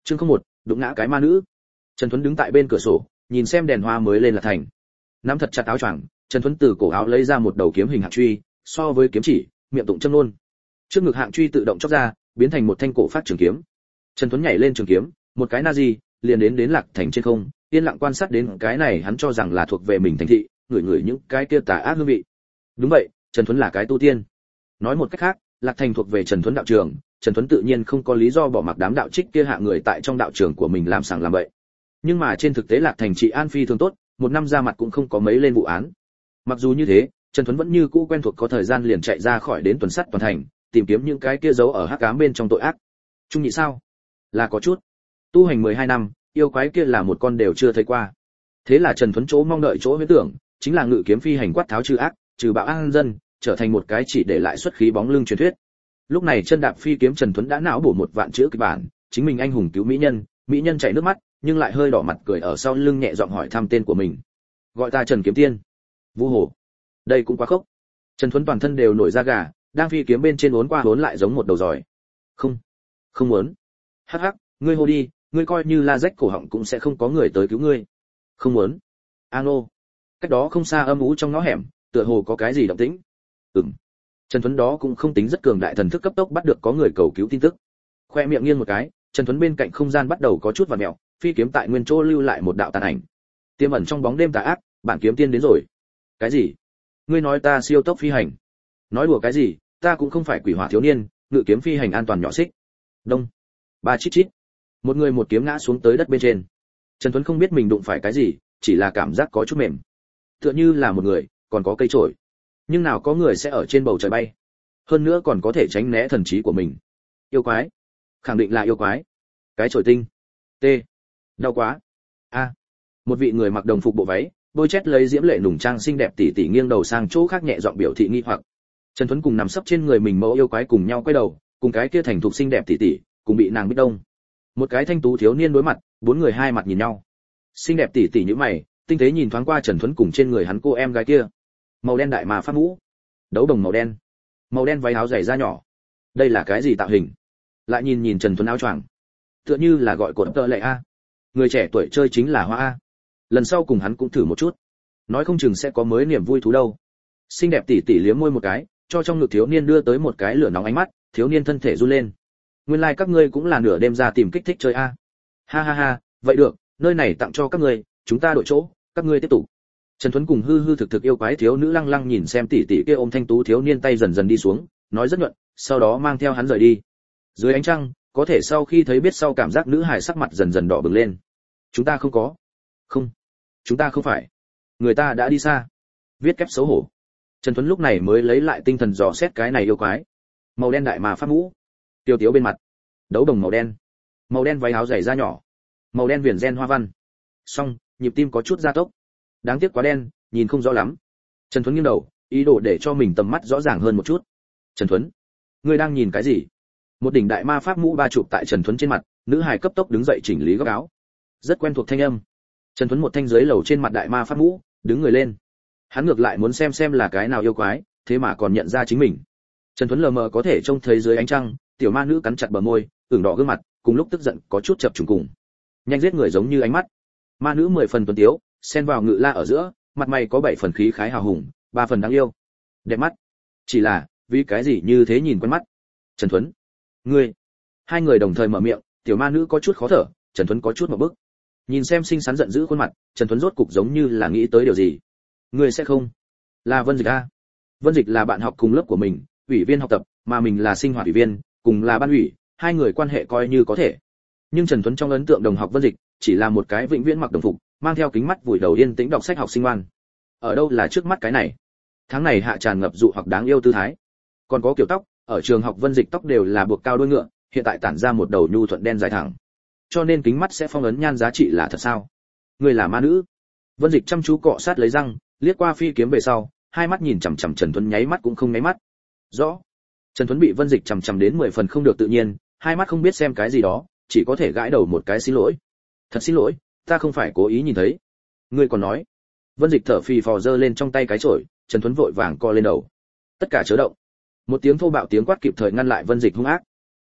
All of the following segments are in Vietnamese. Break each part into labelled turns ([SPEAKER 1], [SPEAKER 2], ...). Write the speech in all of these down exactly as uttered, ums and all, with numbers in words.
[SPEAKER 1] Chương không một, đụng ngã cái ma nữ. Trần Tuấn đứng tại bên cửa sổ, nhìn xem đèn hoa mới lên là thành. Nắm thật chặt áo choàng, Trần Tuấn từ cổ áo lấy ra một đầu kiếm hình hạng truy, so với kiếm chỉ, miệng tụng châm luôn. Trước ngực hạng truy tự động chóc ra, biến thành một thanh cổ phát trường kiếm. Trần Tuấn nhảy lên trường kiếm, một cái nazi, liền đến đến Lạc Thành trên không, yên lặng quan sát đến cái này hắn cho rằng là thuộc về mình thành thị, ngửi ngửi những cái kia tà ác hương vị. Đúng vậy, Trần Tuấn là cái tu tiên. Nói một cách khác, Lạc Thành thuộc về Trần Tuấn đạo trường, Trần Tuấn tự nhiên không có lý do bỏ mặc đám đạo trích kia hạ người tại trong đạo trường của mình làm sàng làm bậy. Nhưng mà trên thực tế Lạc Thành trị an phi thường tốt, một năm ra mặt cũng không có mấy lên vụ án. Mặc dù như thế, Trần Tuấn vẫn như cũ quen thuộc có thời gian liền chạy ra khỏi đến tuần sắt toàn thành, tìm kiếm những cái kia giấu ở hắc ám bên trong tội ác. Trung nhị sao? Là có chút. Tu hành mười hai năm, yêu quái kia là một con đều chưa thấy qua. Thế là Trần Tuấn chỗ mong đợi chỗ huyễn tưởng, chính là ngự kiếm phi hành quát tháo trừ ác, trừ bạo an dân, trở thành một cái chỉ để lại xuất khí bóng lưng truyền thuyết. Lúc này chân đạp phi kiếm Trần Tuấn đã não bổ một vạn chữ kịch bản, chính mình anh hùng cứu mỹ nhân, mỹ nhân chảy nước mắt, nhưng lại hơi đỏ mặt cười ở sau lưng nhẹ giọng hỏi thăm tên của mình. Gọi ta Trần Kiếm Tiên. Vu Hồ. Đây cũng quá khốc. Trần Tuấn toàn thân đều nổi da gà, đang phi kiếm bên trên uốn qua uốn lại giống một đầu giỏi. Không, không muốn. Hắc hắc, ngươi hô đi, ngươi coi như la rách cổ họng cũng sẽ không có người tới cứu ngươi. Không muốn. Ano. Cách đó không xa âm u trong ngõ hẻm, tựa hồ có cái gì động tĩnh. Ừm. Trần Tuấn đó cũng không tính rất cường đại thần thức cấp tốc bắt được có người cầu cứu tin tức. Khoe miệng nghiêng một cái, Trần Tuấn bên cạnh không gian bắt đầu có chút vặn mèo, phi kiếm tại nguyên chỗ lưu lại một đạo tàn ảnh. Tiềm ẩn trong bóng đêm tà ác, bản kiếm tiên đến rồi. Cái gì? Ngươi nói ta siêu tốc phi hành? Nói đùa cái gì, ta cũng không phải quỷ hỏa thiếu niên, ngự kiếm phi hành an toàn nhỏ xích. Đông. Ba chít chít. Một người một kiếm ngã xuống tới đất bên trên. Trần Tuấn không biết mình đụng phải cái gì, chỉ là cảm giác có chút mềm. Tựa như là một người, còn có cây chổi. Nhưng nào có người sẽ ở trên bầu trời bay. Hơn nữa còn có thể tránh né thần trí của mình. Yêu quái. Khẳng định là yêu quái. Cái chổi tinh. T. Đau quá. A. Một vị người mặc đồng phục bộ váy, bôi chét lấy diễm lệ nùng trang xinh đẹp tỉ tỉ nghiêng đầu sang chỗ khác nhẹ giọng biểu thị nghi hoặc. Trần Tuấn cùng nằm sấp trên người mình mẫu yêu quái cùng nhau quay đầu, cùng cái kia thành thục xinh đẹp tỉ tỉ, cùng bị nàng bích đông. Một cái thanh tú thiếu niên đối mặt, bốn người hai mặt nhìn nhau. Xinh đẹp tỉ tỉ như mày, tinh tế nhìn thoáng qua Trần Tuấn cùng trên người hắn cô em gái kia. Màu đen đại mà pháp mũ, đấu đồng màu đen, màu đen váy áo dày da nhỏ. Đây là cái gì tạo hình? Lại nhìn nhìn Trần Tuấn áo choàng, tựa như là gọi cột tơ lệ a. Người trẻ tuổi chơi chính là hoa a. Lần sau cùng hắn cũng thử một chút, nói không chừng sẽ có mới niềm vui thú đâu. Xinh đẹp tỉ tỉ liếm môi một cái, cho trong ngực thiếu niên đưa tới một cái lửa nóng ánh mắt, thiếu niên thân thể run lên. Nguyên lai like các ngươi cũng là nửa đêm ra tìm kích thích chơi a. Ha ha ha, vậy được, nơi này tặng cho các ngươi, chúng ta đổi chỗ, các ngươi tiếp tục. Trần Tuấn cùng hư hư thực thực yêu quái thiếu nữ lăng lăng nhìn xem tỷ tỷ kia ôm thanh tú thiếu niên tay dần dần đi xuống, nói rất nhuận, sau đó mang theo hắn rời đi. Dưới ánh trăng, có thể sau khi thấy biết sau cảm giác nữ hài sắc mặt dần dần đỏ bừng lên. Chúng ta không có. Không, chúng ta không phải. Người ta đã đi xa. Viết kép xấu hổ. Trần Tuấn lúc này mới lấy lại tinh thần dò xét cái này yêu quái. Màu đen đại mà pháp mũ, tiêu tiếu bên mặt, đấu đồng màu đen, màu đen váy áo dày da nhỏ, màu đen viền ren hoa văn. Xong, nhịp tim có chút gia tốc. Đáng tiếc quá đen, nhìn không rõ lắm. Trần Tuấn nghiêng đầu, ý đồ để cho mình tầm mắt rõ ràng hơn một chút. Trần Tuấn, ngươi đang nhìn cái gì? Một đỉnh đại ma pháp mũ ba chụp tại Trần Tuấn trên mặt, nữ hài cấp tốc đứng dậy chỉnh lý góc áo. Rất quen thuộc thanh âm. Trần Tuấn một thanh dưới lầu trên mặt đại ma pháp mũ, đứng người lên. Hắn ngược lại muốn xem xem là cái nào yêu quái, thế mà còn nhận ra chính mình. Trần Tuấn lờ mờ có thể trông thấy dưới ánh trăng, tiểu ma nữ cắn chặt bờ môi, ửng đỏ gương mặt, cùng lúc tức giận có chút chập trùng cùng. Nhanh giết người giống như ánh mắt. Ma nữ mười phần tuấn tiếu, xen vào ngự la ở giữa, mặt mày có bảy phần khí khái hào hùng, ba phần đáng yêu. Đẹp mắt. Chỉ là, vì cái gì như thế nhìn quen mắt? Trần Tuấn, ngươi. Hai người đồng thời mở miệng, tiểu ma nữ có chút khó thở, Trần Tuấn có chút một bức. Nhìn xem xinh xắn giận dữ khuôn mặt, Trần Tuấn rốt cục giống như là nghĩ tới điều gì. Ngươi sẽ không? Là Vân Dịch a. Vân Dịch là bạn học cùng lớp của mình, ủy viên học tập, mà mình là sinh hoạt ủy viên, cùng là ban ủy, hai người quan hệ coi như có thể. Nhưng Trần Tuấn trong ấn tượng đồng học Vân Dịch, chỉ là một cái vĩnh viễn mặc đồng phục, mang theo kính mắt vùi đầu yên tĩnh đọc sách học sinh ngoan. Ở đâu là trước mắt cái này? Tháng này hạ tràn ngập dụ hoặc đáng yêu tư thái. Còn có kiểu tóc, ở trường học Vân Dịch tóc đều là buộc cao đuôi ngựa, hiện tại tản ra một đầu nhu thuận đen dài thẳng. Cho nên kính mắt sẽ phong ấn nhan giá trị là thật sao? Người là ma nữ. Vân Dịch chăm chú cọ sát lấy răng, liếc qua phi kiếm về sau, hai mắt nhìn chằm chằm Trần Tuấn nháy mắt cũng không nháy mắt. Rõ. Trần Tuấn bị Vân Dịch chằm chằm đến mười phần không được tự nhiên, hai mắt không biết xem cái gì đó, chỉ có thể gãi đầu một cái xin lỗi. Thật xin lỗi, ta không phải cố ý nhìn thấy. Ngươi còn nói. Vân Dịch thở phì phò giơ lên trong tay cái chổi, Trần Tuấn vội vàng co lên đầu. Tất cả chớ động. Một tiếng thô bạo tiếng quát kịp thời ngăn lại Vân Dịch hung ác.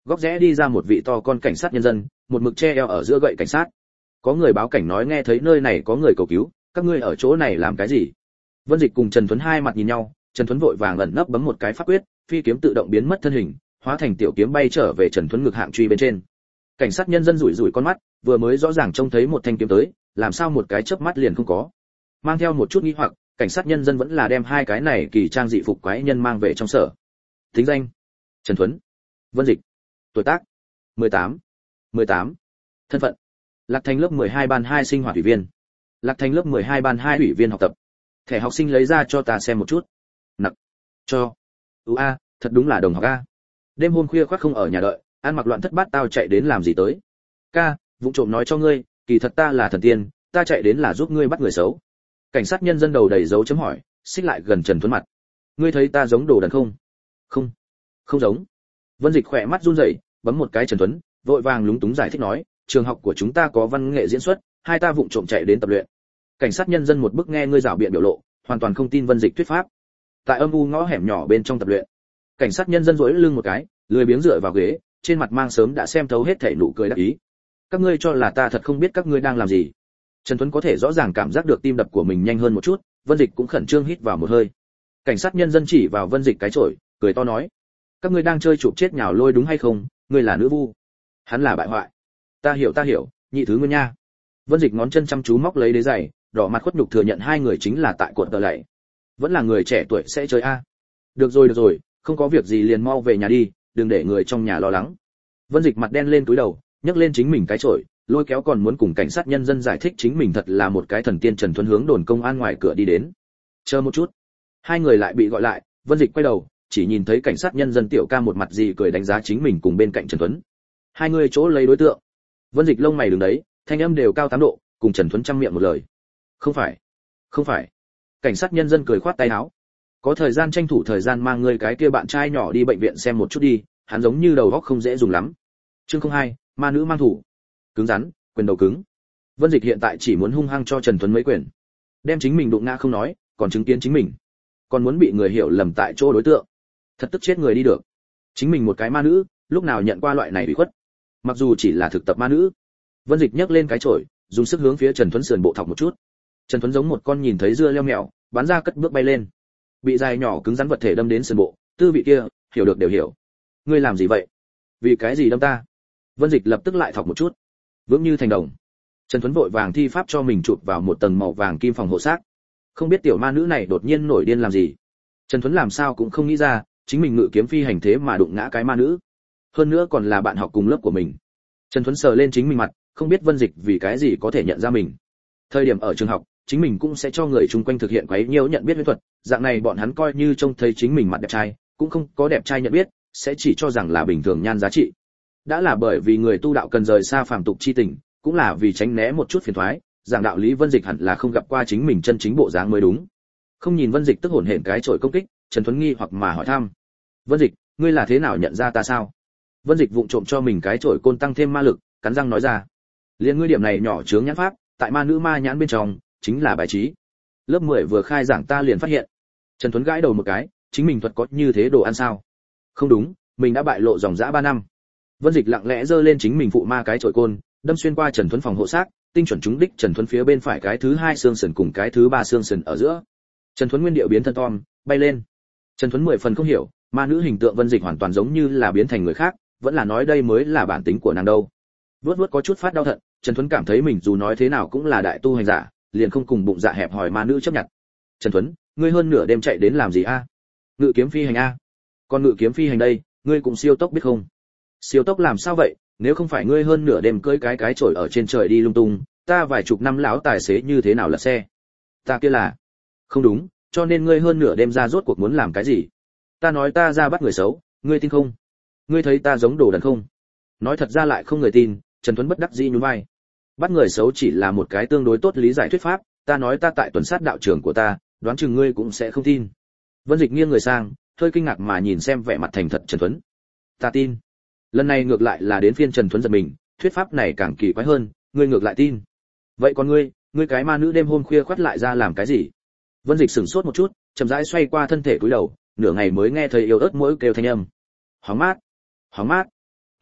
[SPEAKER 1] góc rẽ đi ra một vị to con cảnh sát nhân dân, một mực che eo ở giữa gậy cảnh sát. Có người báo cảnh nói nghe thấy nơi này có người cầu cứu, các ngươi ở chỗ này làm cái gì? Vân Dịch cùng Trần Tuấn hai mặt nhìn nhau, Trần Tuấn vội vàng ẩn nấp bấm một cái pháp quyết, phi kiếm tự động biến mất thân hình, hóa thành tiểu kiếm bay trở về Trần Tuấn ngực hạng truy bên trên. Cảnh sát nhân dân rủi rủi con mắt, vừa mới rõ ràng trông thấy một thanh kiếm tới, làm sao một cái chớp mắt liền không có. Mang theo một chút nghi hoặc, cảnh sát nhân dân vẫn là đem hai cái này kỳ trang dị phục quái nhân mang về trong sở. Tính danh: Trần Tuấn, Vân Dịch. Tuổi tác: mười tám. mười tám. Thân phận: Lạc Thành lớp mười hai ban hai sinh hoạt ủy viên. Lạc Thành lớp mười hai ban hai ủy viên học tập. Thẻ học sinh lấy ra cho ta xem một chút. Nặc. Cho. Ú a, thật đúng là đồng học a. Đêm hôm khuya khoắt không ở nhà đợi, ăn mặc loạn thất bát tao chạy đến làm gì tới? Ca, vụng trộm nói cho ngươi, kỳ thật ta là thần tiên, ta chạy đến là giúp ngươi bắt người xấu. Cảnh sát nhân dân đầu đầy dấu chấm hỏi, xích lại gần Trần Tuấn mặt. Ngươi thấy ta giống đồ đần không? Không, không giống. Vân Dịch khỏe mắt run rẩy, bấm một cái Trần Tuấn, vội vàng lúng túng giải thích nói, trường học của chúng ta có văn nghệ diễn xuất, hai ta vụng trộm chạy đến tập luyện. Cảnh sát nhân dân một bức nghe ngươi rảo biện biểu lộ, hoàn toàn không tin Vân Dịch thuyết pháp. Tại âm u ngõ hẻm nhỏ bên trong tập luyện. Cảnh sát nhân dân duỗi lưng một cái, lười biếng dựa vào ghế, trên mặt mang sớm đã xem thấu hết thảy nụ cười đắc ý. Các ngươi cho là ta thật không biết các ngươi đang làm gì? Trần Tuấn có thể rõ ràng cảm giác được tim đập của mình nhanh hơn một chút, Vân Dịch cũng khẩn trương hít vào một hơi. Cảnh sát nhân dân chỉ vào Vân Dịch cái chổi, cười to nói: các ngươi đang chơi chụp chết nhào lôi đúng hay không? Ngươi là nữ vu, hắn là bại hoại. Ta hiểu ta hiểu, nhị thứ nguyên nha. Vân Dịch ngón chân chăm chú móc lấy đế giày, đỏ mặt khuất nhục thừa nhận hai người chính là tại cuộn tờ lạy. Vẫn là người trẻ tuổi sẽ chơi a. Được rồi được rồi, không có việc gì liền mau về nhà đi, đừng để người trong nhà lo lắng. Vân Dịch mặt đen lên túi đầu, nhấc lên chính mình cái chổi, lôi kéo còn muốn cùng cảnh sát nhân dân giải thích chính mình thật là một cái thần tiên. Trần Tuấn hướng đồn công an ngoài cửa đi đến. Chờ một chút. Hai người lại bị gọi lại, Vân Dịch quay đầu, chỉ nhìn thấy cảnh sát nhân dân tiểu ca một mặt gì cười đánh giá chính mình cùng bên cạnh Trần Tuấn. Hai người chỗ lấy đối tượng. Vân Dịch lông mày đứng đấy, thanh âm đều cao tám độ, cùng Trần Tuấn trăm miệng một lời. Không phải, không phải. Cảnh sát nhân dân cười khoát tay áo. Có thời gian tranh thủ thời gian mang ngươi cái kia bạn trai nhỏ đi bệnh viện xem một chút đi, hắn giống như đầu óc không dễ dùng lắm. Chương không hai, ma nữ mang thủ. Cứng rắn, quyền đầu cứng. Vân Dịch hiện tại chỉ muốn hung hăng cho Trần Tuấn mấy quyền. Đem chính mình đụng ngã không nói, còn chứng kiến chính mình. Còn muốn bị người hiểu lầm tại chỗ đối tượng. Thật tức chết người đi được. Chính mình một cái ma nữ, lúc nào nhận qua loại này bị khuất. Mặc dù chỉ là thực tập ma nữ. Vân Dịch nhấc lên cái chổi, dùng sức hướng phía Trần Tuấn sườn bộ thọc một chút. Trần Tuấn giống một con nhìn thấy dưa leo mèo, bắn ra cất bước bay lên. Bị dài nhỏ cứng rắn vật thể đâm đến sườn bộ, tư vị kia, hiểu được đều hiểu. Ngươi làm gì vậy? Vì cái gì đâm ta? Vân Dịch lập tức lại thọc một chút. Vững như thành đồng. Trần Tuấn vội vàng thi pháp cho mình chụp vào một tầng màu vàng kim phòng hộ xác. Không biết tiểu ma nữ này đột nhiên nổi điên làm gì. Trần Tuấn làm sao cũng không nghĩ ra, chính mình ngự kiếm phi hành thế mà đụng ngã cái ma nữ. Hơn nữa còn là bạn học cùng lớp của mình. Trần Tuấn sờ lên chính mình mặt, không biết Vân Dịch vì cái gì có thể nhận ra mình. Thời điểm ở trường học, chính mình cũng sẽ cho người chung quanh thực hiện quấy nhiễu nhận biết huyễn thuật, dạng này bọn hắn coi như trông thấy chính mình mặt đẹp trai, cũng không có đẹp trai nhận biết, sẽ chỉ cho rằng là bình thường nhan giá trị. Đã là bởi vì người tu đạo cần rời xa phàm tục chi tình, cũng là vì tránh né một chút phiền toái, giảng đạo lý Vân Dịch hẳn là không gặp qua chính mình chân chính bộ dáng mới đúng. Không nhìn Vân Dịch tức hổn hển cái chổi công kích, Trần Tuấn nghi hoặc mà hỏi thăm: "Vân Dịch, ngươi là thế nào nhận ra ta sao?" Vân Dịch vụng trộm cho mình cái chổi côn tăng thêm ma lực, cắn răng nói ra: "Liên ngươi điểm này nhỏ chướng nhãn pháp, tại ma nữ ma nhãn bên trong, chính là bài trí. Lớp mười vừa khai giảng ta liền phát hiện." Trần Tuấn gãi đầu một cái, chính mình thuật có như thế đồ ăn sao? Không đúng, mình đã bại lộ dòng dã ba năm. Vân Dịch lặng lẽ giơ lên chính mình phụ ma cái chổi côn, đâm xuyên qua Trần Tuấn phòng hộ xác, tinh chuẩn trúng đích Trần Tuấn phía bên phải cái thứ hai xương sườn cùng cái thứ ba xương sườn ở giữa. Trần Tuấn nguyên điệu biến thân tom, bay lên. Trần Tuấn mười phần không hiểu, ma nữ hình tượng Vân Dịch hoàn toàn giống như là biến thành người khác, vẫn là nói đây mới là bản tính của nàng đâu. Vuốt vuốt có chút phát đau thận, Trần Tuấn cảm thấy mình dù nói thế nào cũng là đại tu hành giả, liền không cùng bụng dạ hẹp hòi ma nữ chấp nhận. Trần Tuấn, ngươi hơn nửa đêm chạy đến làm gì a? Ngự kiếm phi hành a? Còn ngự kiếm phi hành đây, ngươi cũng siêu tốc biết không? Siêu tốc làm sao vậy? Nếu không phải ngươi hơn nửa đêm cưỡi cái cái chổi ở trên trời đi lung tung, ta vài chục năm lão tài xế như thế nào lật xe? Ta kia là không đúng, cho nên ngươi hơn nửa đêm ra rốt cuộc muốn làm cái gì? Ta nói ta ra bắt người xấu, ngươi tin không? Ngươi thấy ta giống đồ đần không? Nói thật ra lại không người tin, Trần Tuấn bất đắc dĩ nhún vai. Bắt người xấu chỉ là một cái tương đối tốt lý giải thuyết pháp, ta nói ta tại tuần sát đạo trường của ta, đoán chừng ngươi cũng sẽ không tin. Vân Dịch nghiêng người sang, hơi kinh ngạc mà nhìn xem vẻ mặt thành thật Trần Tuấn. Ta tin. Lần này ngược lại là đến phiên Trần Tuấn giật mình, thuyết pháp này càng kỳ quái hơn, ngươi ngược lại tin. Vậy còn ngươi, ngươi cái ma nữ đêm hôm khuya khoắt lại ra làm cái gì? Vân Dịch sửng sốt một chút, chậm rãi xoay qua thân thể cúi đầu, nửa ngày mới nghe thấy yếu ớt mỗi kêu thanh âm. Hóng mát, hóng mát.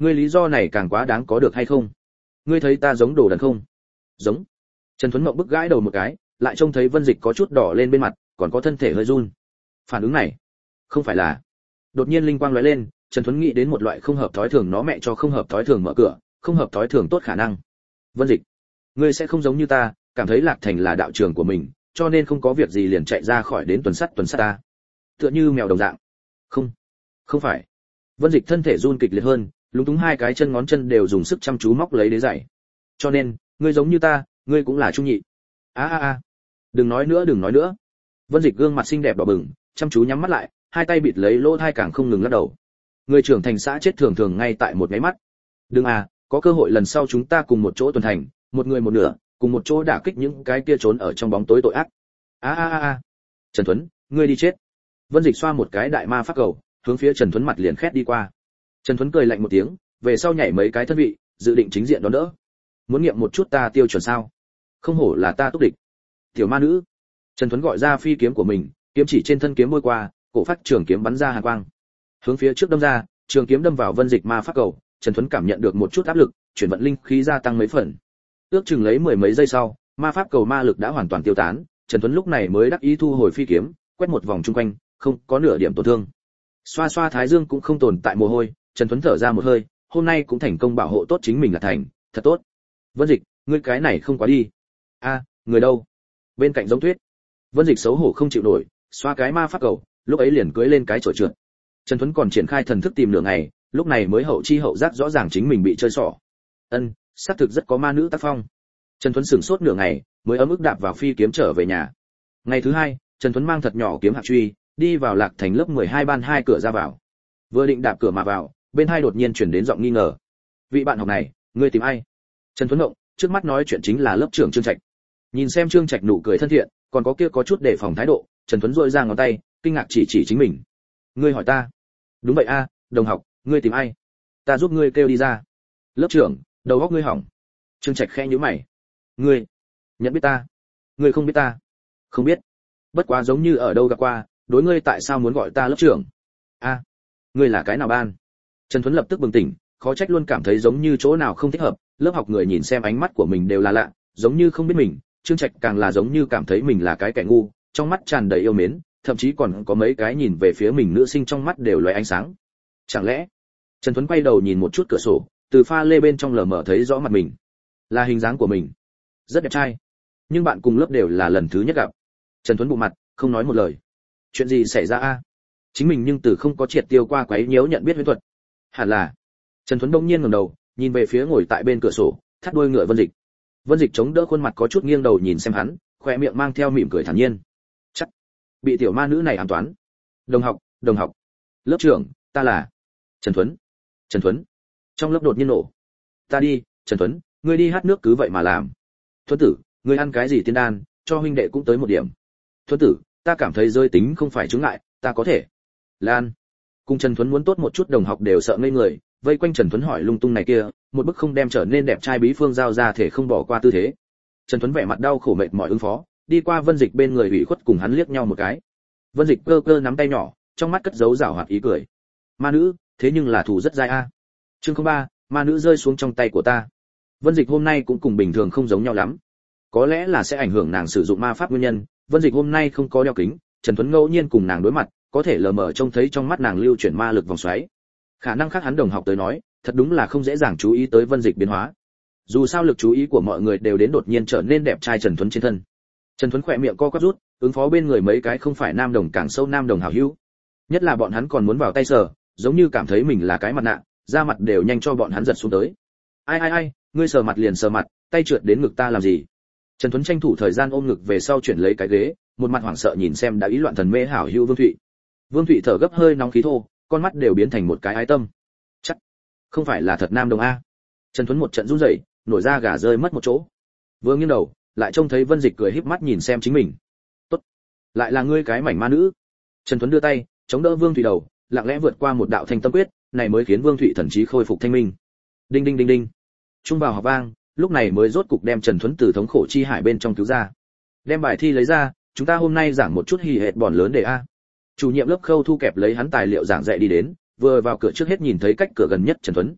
[SPEAKER 1] Ngươi lý do này càng quá đáng có được hay không? Ngươi thấy ta giống đồ đần không? Giống. Trần Tuấn Mộng bức gãi đầu một cái, lại trông thấy Vân Dịch có chút đỏ lên bên mặt, còn có thân thể hơi run. Phản ứng này, không phải là... Đột nhiên linh quang lóe lên, Trần Tuấn nghĩ đến một loại không hợp thói thường, nó mẹ cho không hợp thói thường mở cửa, không hợp thói thường tốt khả năng. Vân Dịch, ngươi sẽ không giống như ta, cảm thấy Lạc Thành là đạo trường của mình, cho nên không có việc gì liền chạy ra khỏi đến tuần sắt tuần sắt ta. Tựa như mèo đồng dạng. Không, không phải. Vân Dịch thân thể run kịch liệt hơn, lúng túng hai cái chân ngón chân đều dùng sức chăm chú móc lấy đế giày. Cho nên, ngươi giống như ta, ngươi cũng là trung nhị. A a a. Đừng nói nữa, đừng nói nữa. Vân Dịch gương mặt xinh đẹp đỏ bừng, chăm chú nhắm mắt lại, hai tay bịt lấy lỗ tai càng không ngừng lắc đầu. Người trưởng thành xã chết thường thường ngay tại một cái mắt. Đừng à, có cơ hội lần sau chúng ta cùng một chỗ tuần thành, một người một nửa, cùng một chỗ đả kích những cái kia trốn ở trong bóng tối tội ác. A a a a. Trần Tuấn, ngươi đi chết. Vân Dịch xoa một cái đại ma pháp cầu, hướng phía Trần Tuấn mặt liền khét đi qua. Trần Tuấn cười lạnh một tiếng, về sau nhảy mấy cái thân vị, dự định chính diện đón đỡ. Muốn nghiệm một chút ta tiêu chuẩn sao? Không hổ là ta túc địch. Tiểu ma nữ. Trần Tuấn gọi ra phi kiếm của mình, kiếm chỉ trên thân kiếm môi qua, cổ phát trường kiếm bắn ra hàn quang. Hướng phía trước đâm ra, trường kiếm đâm vào Vân Dịch ma pháp cầu, Trần Tuấn cảm nhận được một chút áp lực, chuyển vận linh khí gia tăng mấy phần. Ước chừng lấy mười mấy giây sau, ma pháp cầu ma lực đã hoàn toàn tiêu tán, Trần Tuấn lúc này mới đắc ý thu hồi phi kiếm, quét một vòng chung quanh, không có nửa điểm tổn thương. Xoa xoa thái dương cũng không tồn tại mồ hôi, Trần Tuấn thở ra một hơi, hôm nay cũng thành công bảo hộ tốt chính mình là thành, thật tốt. Vân Dịch, ngươi cái này không quá đi. A, người đâu? Bên cạnh giống tuyết. Vân Dịch xấu hổ không chịu nổi, xoa cái ma pháp cầu, lúc ấy liền cưỡi lên cái chổi trượt. Trần Tuấn còn triển khai thần thức tìm nửa ngày, lúc này mới hậu chi hậu giác rõ ràng chính mình bị chơi xỏ. Ân, xác thực rất có ma nữ tác phong. Trần Tuấn sửng sốt nửa ngày, mới ấm ức đạp vào phi kiếm trở về nhà. Ngày thứ hai, Trần Tuấn mang thật nhỏ kiếm hạt truy, đi vào Lạc Thành lớp mười hai ban hai cửa ra vào. Vừa định đạp cửa mà vào, bên hai đột nhiên truyền đến giọng nghi ngờ. Vị bạn học này, ngươi tìm ai? Trần Tuấn động, trước mắt nói chuyện chính là lớp trưởng Trương Trạch. Nhìn xem Trương Trạch nụ cười thân thiện, còn có kia có chút đề phòng thái độ, Trần Tuấn rũa ra ngón tay, kinh ngạc chỉ chỉ chính mình. Ngươi hỏi ta? Đúng vậy a, đồng học, ngươi tìm ai? Ta giúp ngươi kêu đi ra. Lớp trưởng, đầu óc ngươi hỏng. Trương Trạch khẽ nhíu mày. Ngươi nhận biết ta? Ngươi không biết ta? Không biết. Bất quá giống như ở đâu gặp qua, đối ngươi tại sao muốn gọi ta lớp trưởng? A, ngươi là cái nào ban? Trần Tuấn lập tức bừng tỉnh, khó trách luôn cảm thấy giống như chỗ nào không thích hợp, lớp học người nhìn xem ánh mắt của mình đều là lạ, giống như không biết mình, Trương Trạch càng là giống như cảm thấy mình là cái kẻ ngu, trong mắt tràn đầy yêu mến, thậm chí còn có mấy cái nhìn về phía mình nữ sinh trong mắt đều lóe ánh sáng. Chẳng lẽ? Trần Tuấn quay đầu nhìn một chút cửa sổ, từ pha lê bên trong lờ mờ thấy rõ mặt mình, là hình dáng của mình, rất đẹp trai. Nhưng bạn cùng lớp đều là lần thứ nhất gặp. Trần Tuấn bụng mặt, không nói một lời. Chuyện gì xảy ra a? Chính mình nhưng từ không có triệt tiêu qua quấy nhiễu nhận biết huyễn thuật. Hẳn là. Trần Tuấn đông nhiên ngẩng đầu, nhìn về phía ngồi tại bên cửa sổ, thắt đuôi ngựa Vân Dịch. Vân Dịch chống đỡ khuôn mặt có chút nghiêng đầu nhìn xem hắn, khóe miệng mang theo mỉm cười thản nhiên. Chắc bị tiểu ma nữ này ám toán. Đồng học, đồng học. Lớp trưởng, ta là Trần Tuấn. Trần Tuấn. Trong lớp đột nhiên nổ. Ta đi, Trần Tuấn, ngươi đi hát nước cứ vậy mà làm. Thuấn tử, ngươi ăn cái gì tiên đan, cho huynh đệ cũng tới một điểm. Thuấn tử, ta cảm thấy rơi tính không phải chứng ngại, ta có thể. Lan. Cùng Trần Tuấn muốn tốt một chút đồng học đều sợ ngây người, vây quanh Trần Tuấn hỏi lung tung này kia, một bức không đem trở nên đẹp trai bí phương giao ra thể không bỏ qua tư thế. Trần Tuấn vẻ mặt đau khổ mệt mỏi ứng phó, đi qua Vân Dịch bên người ủy khuất cùng hắn liếc nhau một cái. Vân Dịch cơ cơ nắm tay nhỏ, trong mắt cất giấu giảo hoạt ý cười. Ma nữ, thế nhưng là thủ rất dai a. Chương không ba, ma nữ rơi xuống trong tay của ta. Vân Dịch hôm nay cũng cùng bình thường không giống nhau lắm. Có lẽ là sẽ ảnh hưởng nàng sử dụng ma pháp nguyên nhân, Vân Dịch hôm nay không có đeo kính, Trần Tuấn ngẫu nhiên cùng nàng đối mặt, có thể lờ mờ trông thấy trong mắt nàng lưu chuyển ma lực vòng xoáy. Khả năng khác hắn đồng học tới nói, thật đúng là không dễ dàng chú ý tới Vân Dịch biến hóa. Dù sao lực chú ý của mọi người đều đến đột nhiên trở nên đẹp trai Trần Tuấn trên thân. Trần Tuấn khỏe miệng co quắp rút, ứng phó bên người mấy cái không phải nam đồng càng sâu nam đồng hảo hữu. Nhất là bọn hắn còn muốn vào tay sờ, giống như cảm thấy mình là cái mặt nạ, da mặt đều nhanh cho bọn hắn giật xuống tới. Ai ai ai, ngươi sờ mặt liền sờ mặt, tay trượt đến ngực ta làm gì? Trần Tuấn tranh thủ thời gian ôm ngực về sau chuyển lấy cái ghế, một mặt hoảng sợ nhìn xem đã ý loạn thần mê hảo hữu Vương Thụy. Vương Thụy thở gấp hơi nóng khí thô, con mắt đều biến thành một cái ái tâm. Chắc không phải là thật nam đồng a. Trần Tuấn một trận run rẩy, nổi da gà rơi mất một chỗ. Vương nghiêng đầu, lại trông thấy Vân Dịch cười híp mắt nhìn xem chính mình. Tốt, lại là ngươi cái mảnh ma nữ. Trần Tuấn đưa tay, chống đỡ Vương Thụy đầu, lặng lẽ vượt qua một đạo thanh tâm quyết, này mới khiến Vương Thụy thần trí khôi phục thanh minh. Đinh đinh đinh đinh. Trung vào học vang, lúc này mới rốt cục đem Trần Tuấn từ thống khổ chi hải bên trong cứu ra. Đem bài thi lấy ra, chúng ta hôm nay giảng một chút hì hệt bòn lớn đề a. Chủ nhiệm lớp Khâu thu kẹp lấy hắn tài liệu giảng dạy đi đến, vừa vào cửa trước hết nhìn thấy cách cửa gần nhất Trần Tuấn.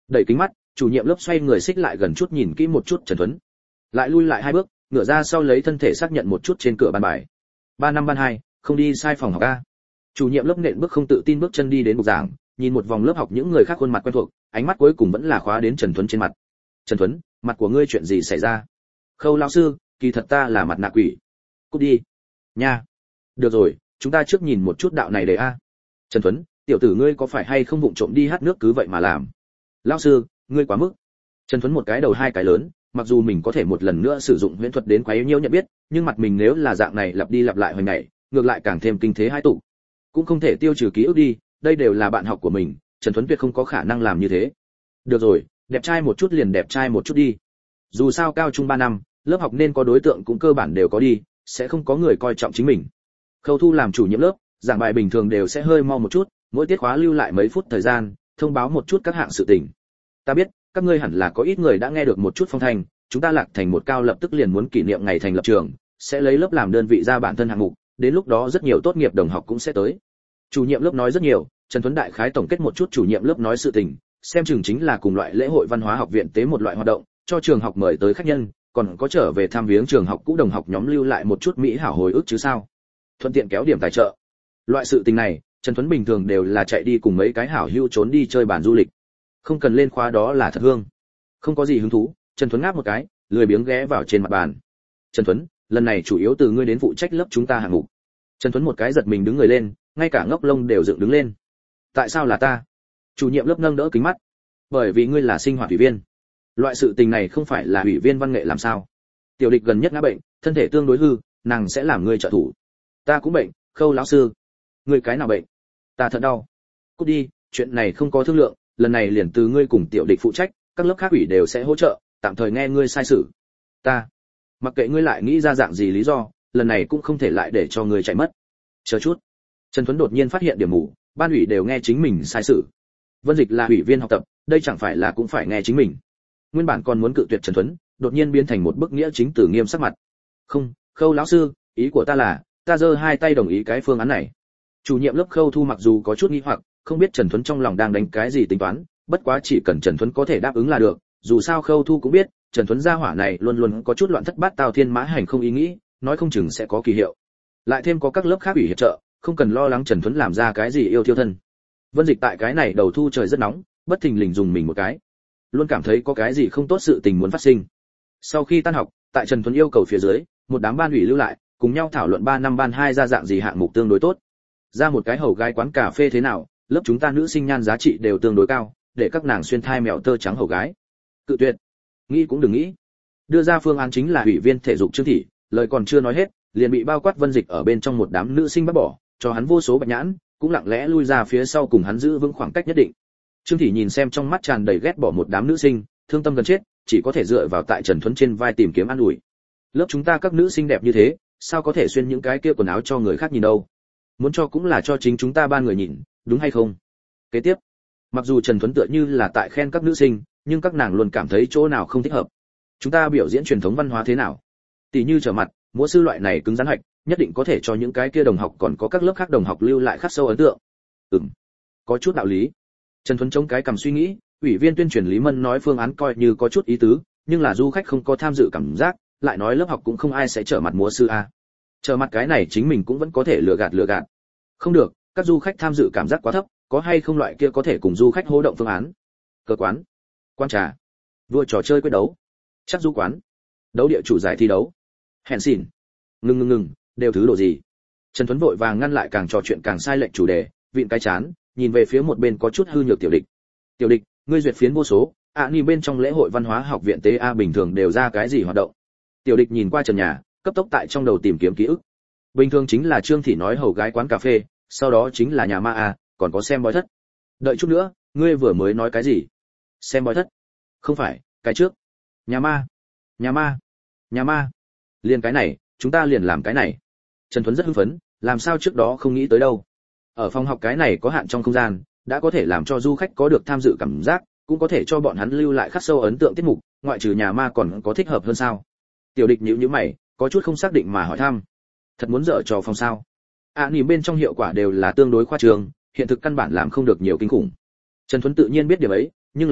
[SPEAKER 1] Đẩy kính mắt, chủ nhiệm lớp xoay người xích lại gần chút nhìn kỹ một chút Trần Tuấn, lại lui lại hai bước, ngửa ra sau lấy thân thể xác nhận một chút trên cửa bàn bài. Ba năm ban hai, không đi sai phòng học a. Chủ nhiệm lớp nện bước không tự tin bước chân đi đến bục giảng, nhìn một vòng lớp học những người khác khuôn mặt quen thuộc, ánh mắt cuối cùng vẫn là khóa đến Trần Tuấn trên mặt. Trần Tuấn, mặt của ngươi chuyện gì xảy ra? Khâu lão sư, kỳ thật ta là mặt nạ quỷ. Cút đi. Nha. Được rồi, chúng ta trước nhìn một chút đạo này để a. Trần Tuấn, tiểu tử ngươi có phải hay không vụng trộm đi hát nước cứ vậy mà làm? Lão sư, ngươi quá mức. Trần Tuấn một cái đầu hai cái lớn, mặc dù mình có thể một lần nữa sử dụng huyễn thuật đến quấy nhiễu nhận biết, nhưng mặt mình nếu là dạng này lặp đi lặp lại hồi ngày, ngược lại càng thêm kinh thế hai tụ. Cũng không thể tiêu trừ ký ức đi, đây đều là bạn học của mình, Trần Tuấn tuyệt không có khả năng làm như thế. Được rồi, đẹp trai một chút liền đẹp trai một chút đi. Dù sao cao trung ba năm, lớp học nên có đối tượng cũng cơ bản đều có đi, sẽ không có người coi trọng chính mình. Khâu Thu làm chủ nhiệm lớp, giảng bài bình thường đều sẽ hơi mau một chút, mỗi tiết khóa lưu lại mấy phút thời gian, thông báo một chút các hạng sự tình. Ta biết, các ngươi hẳn là có ít người đã nghe được một chút phong thanh, chúng ta Lạc Thành một cao lập tức liền muốn kỷ niệm ngày thành lập trường, sẽ lấy lớp làm đơn vị ra bản thân hạng mục, đến lúc đó rất nhiều tốt nghiệp đồng học cũng sẽ tới. Chủ nhiệm lớp nói rất nhiều, Trần Tuấn đại khái tổng kết một chút chủ nhiệm lớp nói sự tình, xem chừng chính là cùng loại lễ hội văn hóa học viện tế một loại hoạt động, cho trường học mời tới khách nhân, còn có trở về thăm viếng trường học cũ đồng học nhóm lưu lại một chút mỹ hảo hồi ức chứ sao. Thuận tiện kéo điểm tài trợ. Loại sự tình này, Trần Tuấn bình thường đều là chạy đi cùng mấy cái hảo hữu trốn đi chơi bàn du lịch. Không cần lên khóa đó là thật hương. Không có gì hứng thú, Trần Tuấn ngáp một cái, lười biếng ghé vào trên mặt bàn. Trần Tuấn, lần này chủ yếu từ ngươi đến phụ trách lớp chúng ta hạng mục. Trần Tuấn một cái giật mình đứng người lên, ngay cả ngốc lông đều dựng đứng lên. Tại sao là ta? Chủ nhiệm lớp nâng đỡ kính mắt. Bởi vì ngươi là sinh hoạt ủy viên. Loại sự tình này không phải là ủy viên văn nghệ làm sao? Tiểu Địch gần nhất ngã bệnh, thân thể tương đối hư, nàng sẽ làm ngươi trợ thủ. Ta cũng bệnh, Khâu lão sư. Ngươi cái nào bệnh? Ta thật đau. Cút đi, chuyện này không có thương lượng, lần này liền từ ngươi cùng Tiểu Địch phụ trách, các lớp khác ủy đều sẽ hỗ trợ, tạm thời nghe ngươi sai sử. Ta, mặc kệ ngươi lại nghĩ ra dạng gì lý do, lần này cũng không thể lại để cho ngươi chạy mất. Chờ chút. Trần Tuấn đột nhiên phát hiện điểm mù, ban ủy đều nghe chính mình sai sử. Vân Dịch là ủy viên học tập, đây chẳng phải là cũng phải nghe chính mình. Nguyên bản còn muốn cự tuyệt Trần Tuấn, đột nhiên biến thành một bức nghĩa chính tử nghiêm sắc mặt. Không, Khâu lão sư, ý của ta là, ta giơ hai tay đồng ý cái phương án này. Chủ nhiệm lớp Khâu Thu mặc dù có chút nghi hoặc, không biết Trần Tuấn trong lòng đang đánh cái gì tính toán, bất quá chỉ cần Trần Tuấn có thể đáp ứng là được, dù sao Khâu Thu cũng biết, Trần Tuấn gia hỏa này luôn luôn có chút loạn thất bát tao thiên mã hành không ý nghĩ, nói không chừng sẽ có kỳ hiệu. Lại thêm có các lớp khác ủy hiệp trợ, không cần lo lắng Trần Tuấn làm ra cái gì yêu thiêu thân. Vân Dịch tại cái này đầu thu trời rất nóng, bất thình lình dùng mình một cái, luôn cảm thấy có cái gì không tốt sự tình muốn phát sinh. Sau khi tan học, tại Trần Tuấn yêu cầu phía dưới, một đám ban ủy lưu lại, cùng nhau thảo luận ba năm ban hai ra dạng gì hạng mục tương đối tốt. Ra một cái hầu gái quán cà phê thế nào, lớp chúng ta nữ sinh nhan giá trị đều tương đối cao, để các nàng xuyên thai mèo tơ trắng hầu gái. Cự tuyệt. Nghĩ cũng đừng nghĩ. Đưa ra phương án chính là ủy viên thể dục Trương Thị, lời còn chưa nói hết, liền bị bao quát Vân Dịch ở bên trong một đám nữ sinh bắt bỏ, cho hắn vô số bạch nhãn, cũng lặng lẽ lui ra phía sau cùng hắn giữ vững khoảng cách nhất định. Trương Thị nhìn xem trong mắt tràn đầy ghét bỏ một đám nữ sinh, thương tâm gần chết, chỉ có thể dựa vào tại Trần Tuấn trên vai tìm kiếm an ủi. Lớp chúng ta các nữ sinh đẹp như thế, sao có thể xuyên những cái kia quần áo cho người khác nhìn đâu? Muốn cho cũng là cho chính chúng ta ba người nhìn, đúng hay không? Kế tiếp, mặc dù Trần Tuấn tựa như là tại khen các nữ sinh, nhưng các nàng luôn cảm thấy chỗ nào không thích hợp. Chúng ta biểu diễn truyền thống văn hóa thế nào? Tỷ như trở mặt, múa sư loại này cứng rắn hạch, nhất định có thể cho những cái kia đồng học còn có các lớp khác đồng học lưu lại khắc sâu ấn tượng. Ừm, có chút đạo lý. Trần Tuấn chống cái cầm suy nghĩ, ủy viên tuyên truyền Lý Mân nói phương án coi như có chút ý tứ, nhưng là du khách không có tham dự cảm giác, lại nói lớp học cũng không ai sẽ trở mặt múa sư a. Trở mặt cái này chính mình cũng vẫn có thể lừa gạt lừa gạt. Không được, các du khách tham dự cảm giác quá thấp, có hay không loại kia có thể cùng du khách hô động phương án. Cơ quán, quan trà, vua trò chơi quyết đấu, chắc du quán, đấu địa chủ giải thi đấu. Hẹn xỉn. Ngừng ngừng ngừng, đều thứ đồ gì? Trần Tuấn vội vàng ngăn lại càng trò chuyện càng sai lệch chủ đề, vịn cái chán, nhìn về phía một bên có chút hư nhược Tiểu Địch. Tiểu Địch, ngươi duyệt phiến vô số, ạ à, ni bên trong lễ hội văn hóa học viện tê a bình thường đều ra cái gì hoạt động? Tiểu Địch nhìn qua trần nhà, cấp tốc tại trong đầu tìm kiếm ký ức. Bình thường chính là Trương Thị nói hầu gái quán cà phê, sau đó chính là nhà ma a, còn có xem bói thất. Đợi chút nữa, ngươi vừa mới nói cái gì? Xem bói thất? Không phải, cái trước. Nhà ma. Nhà ma. Nhà ma. Liền cái này, chúng ta liền làm cái này. Trần Tuấn rất hưng phấn, làm sao trước đó không nghĩ tới đâu. Ở phòng học cái này có hạn trong không gian, đã có thể làm cho du khách có được tham dự cảm giác, cũng có thể cho bọn hắn lưu lại khắc sâu ấn tượng tiết mục, ngoại trừ nhà ma còn có thích hợp hơn sao? Tiểu Địch nhíu nhíu mày, có chút không xác định mà hỏi thăm. Thật muốn dở trò phòng sao? À nhìn bên trong hiệu quả đều là tương đối khoa trương, hiện thực căn bản làm không được nhiều kinh khủng. Trần Tuấn tự nhiên biết điều ấy, nhưng là,